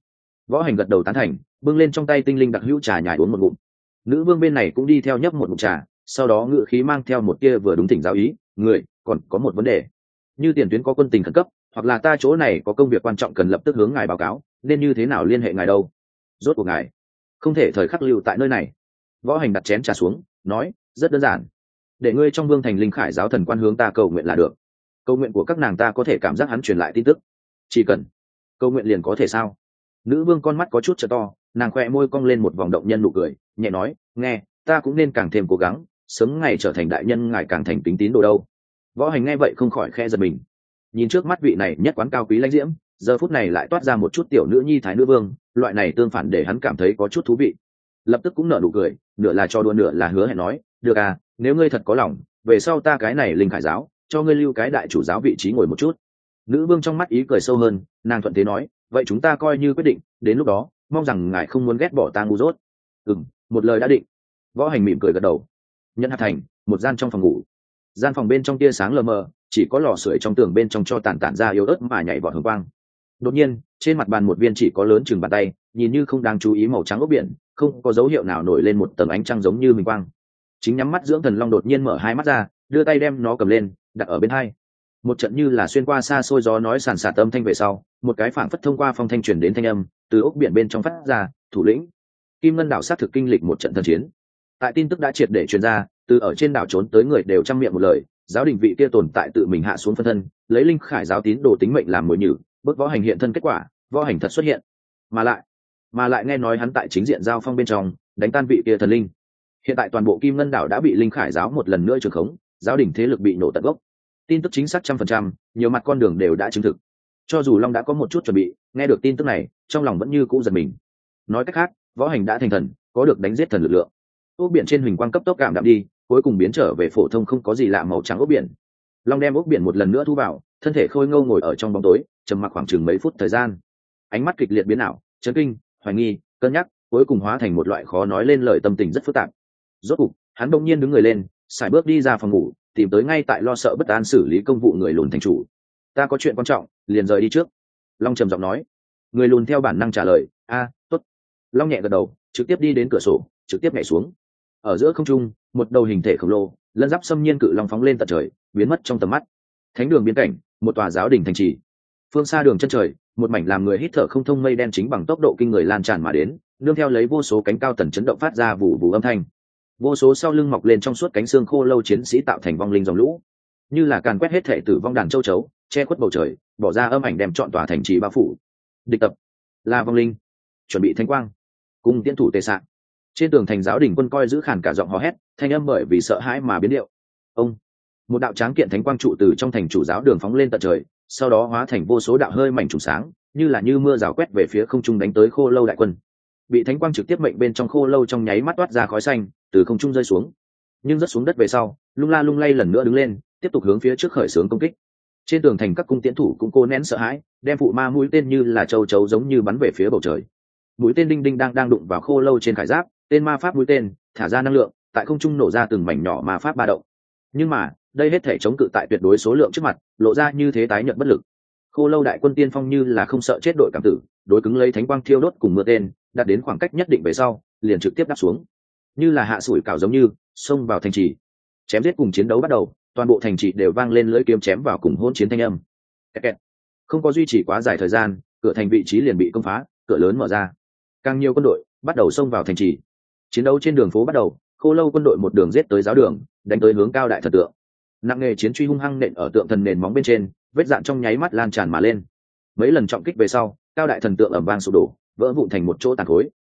Võ Hành gật đầu tán thành, bưng lên trong tay tinh linh đặc hữu trà nhài uống một ngụm. Nữ vương bên này cũng đi theo nhấp một ngụm trà, sau đó ngự khí mang theo một tia vừa đúng thỉnh giáo ý, người còn có một vấn đề, như tiền tuyến có quân tình khẩn cấp, hoặc là ta chỗ này có công việc quan trọng cần lập tức hướng ngài báo cáo, nên như thế nào liên hệ ngài đâu? Rốt của ngài không thể thời khắc lưu tại nơi này. Võ Hành đặt chén trà xuống, nói, rất đơn giản, để ngươi trong vương thành linh khải giáo thần quan hướng ta cầu nguyện là được. Cầu nguyện của các nàng ta có thể cảm giác hắn truyền lại tin tức, chỉ cần cầu nguyện liền có thể sao? Nữ vương con mắt có chút trợ to, nàng khoe môi cong lên một vòng động nhân nụ cười, nhẹ nói, nghe, ta cũng nên càng thêm cố gắng, sớm ngày trở thành đại nhân ngài càng thành kính tín đồ đâu. Võ Hành nghe vậy không khỏi khe giật mình, nhìn trước mắt vị này nhất quán cao quý lãnh diễm, giờ phút này lại toát ra một chút tiểu nữ nhi thái nữ vương, loại này tương phản để hắn cảm thấy có chút thú vị. Lập tức cũng nở nụ cười, nửa là cho đùa nửa là hứa hẹn nói, được à, nếu ngươi thật có lòng, về sau ta cái này linh khải giáo cho ngươi lưu cái đại chủ giáo vị trí ngồi một chút. Nữ vương trong mắt ý cười sâu hơn, nàng thuận thế nói, vậy chúng ta coi như quyết định, đến lúc đó mong rằng ngài không muốn ghét bỏ ta ngu dốt. Ừm, một lời đã định. Võ Hành mỉm cười gật đầu. Nhân hạt thành một gian trong phòng ngủ, gian phòng bên trong tia sáng lờ mờ, chỉ có lò sưởi trong tường bên trong cho tàn tản ra yếu ớt mà nhảy vọt hồng quang. Đột nhiên trên mặt bàn một viên chỉ có lớn chừng bàn tay, nhìn như không đáng chú ý màu trắng ốc biển, không có dấu hiệu nào nổi lên một tầng ánh trăng giống như minh quang. Chính nhắm mắt dưỡng thần long đột nhiên mở hai mắt ra, đưa tay đem nó cầm lên, đặt ở bên hai. Một trận như là xuyên qua xa xôi gió nói sàn sạt âm thanh về sau, một cái phảng phất thông qua phong thanh truyền đến thanh âm từ ốc biển bên trong phát ra, thủ lĩnh Kim Ngân đảo sát thực kinh lịch một trận thần chiến. Tại tin tức đã triệt để truyền ra, từ ở trên đảo trốn tới người đều trăm miệng một lời, giáo đình vị kia tồn tại tự mình hạ xuống phân thân, lấy linh khải giáo tín đồ tính mệnh làm mồi nhử, bước Võ Hành hiện thân kết quả, Võ Hành thật xuất hiện, mà lại mà lại nghe nói hắn tại chính diện giao phong bên trong đánh tan vị kia thần linh. Hiện tại toàn bộ Kim Ngân đảo đã bị linh khải giáo một lần nữa trường khống, giáo đình thế lực bị nổ tận gốc. Tin tức chính xác trăm phần trăm, nhiều mặt con đường đều đã chứng thực. Cho dù Long đã có một chút chuẩn bị, nghe được tin tức này, trong lòng vẫn như cũ giật mình. Nói cách khác, Võ Hành đã thành thần, có được đánh giết thần lực lượng. Ốc biển trên huỳnh quang cấp tốc cảm đạm đi, cuối cùng biến trở về phổ thông không có gì lạ màu trắng ốc biển. Long đem ốc biển một lần nữa thu vào, thân thể khôi ngô ngồi ở trong bóng tối, trầm mặc khoảng chừng mấy phút thời gian. Ánh mắt kịch liệt biến ảo, chấn kinh, hoài nghi, cân nhắc, cuối cùng hóa thành một loại khó nói lên lời tâm tình rất phức tạp. Rốt cục, hắn đột nhiên đứng người lên, sải bước đi ra phòng ngủ, tìm tới ngay tại lo sợ bất an xử lý công vụ người lùn thành chủ. Ta có chuyện quan trọng, liền rời đi trước. Long trầm giọng nói. Người lùn theo bản năng trả lời, a, tốt. Long nhẹ gật đầu, trực tiếp đi đến cửa sổ, trực tiếp nhảy xuống. Ở giữa không trung, một đầu hình thể khổng lồ, lân giáp xâm nhiên cự long phóng lên tận trời, biến mất trong tầm mắt. Thánh đường biên cảnh, một tòa giáo đình thành trì. Phương xa đường chân trời, một mảnh làm người hít thở không thông mây đen chính bằng tốc độ kinh người lan tràn mà đến, nương theo lấy vô số cánh cao tần chấn động phát ra vụ vụ âm thanh. Vô số sau lưng mọc lên trong suốt cánh xương khô lâu chiến sĩ tạo thành vong linh dòng lũ, như là càn quét hết thể tử vong đàn châu chấu, che khuất bầu trời, bỏ ra âm ảnh đem trọn tòa thành trì bao phủ. Địch tập là vong linh, chuẩn bị thanh quang, cùng tiến thủ tề sạn. Trên tường thành giáo đình quân coi giữ khàn cả giọng hò hét, thanh âm bởi vì sợ hãi mà biến điệu. Ông, một đạo tráng kiện thánh quang trụ từ trong thành chủ giáo đường phóng lên tận trời, sau đó hóa thành vô số đạo hơi mảnh trùng sáng, như là như mưa rào quét về phía không trung đánh tới khô lâu đại quân. Bị thánh quang trực tiếp mệnh bên trong khô lâu trong nháy mắt toát ra khói xanh, từ không trung rơi xuống, nhưng rớt xuống đất về sau, lung la lung lay lần nữa đứng lên, tiếp tục hướng phía trước khởi xướng công kích. Trên tường thành các cung tiễn thủ cũng cố nén sợ hãi, đem phụ ma mũi tên như là châu chấu giống như bắn về phía bầu trời. Mũi tên đinh đinh đang đang đụng vào khô lâu trên khải giáp, tên ma pháp mũi tên thả ra năng lượng, tại không trung nổ ra từng mảnh nhỏ ma pháp ba động. Nhưng mà đây hết thể chống cự tại tuyệt đối số lượng trước mặt, lộ ra như thế tái nhợt bất lực. Khô lâu đại quân tiên phong như là không sợ chết đội cảm tử, đối cứng lấy thánh quang thiêu đốt cùng mưa tên, đạt đến khoảng cách nhất định về sau, liền trực tiếp đáp xuống, như là hạ sủi cảo giống như xông vào thành trì. Chém giết cùng chiến đấu bắt đầu, toàn bộ thành trì đều vang lên lưỡi kiếm chém vào cùng hỗn chiến thanh âm. Kẹt. Không có duy trì quá dài thời gian, cửa thành vị trí liền bị công phá, cửa lớn mở ra, càng nhiều quân đội bắt đầu xông vào thành trì. Chiến đấu trên đường phố bắt đầu, khô lâu quân đội một đường giết tới giáo đường, đánh tới hướng cao đại thần tượng. Nặng nghề chiến truy hung hăng nện ở tượng thần nền móng bên trên, vết dạn trong nháy mắt lan tràn mà lên. Mấy lần trọng kích về sau, cao đại thần tượng ầm vang sụp đổ, vỡ vụn thành một chỗ tàn khối,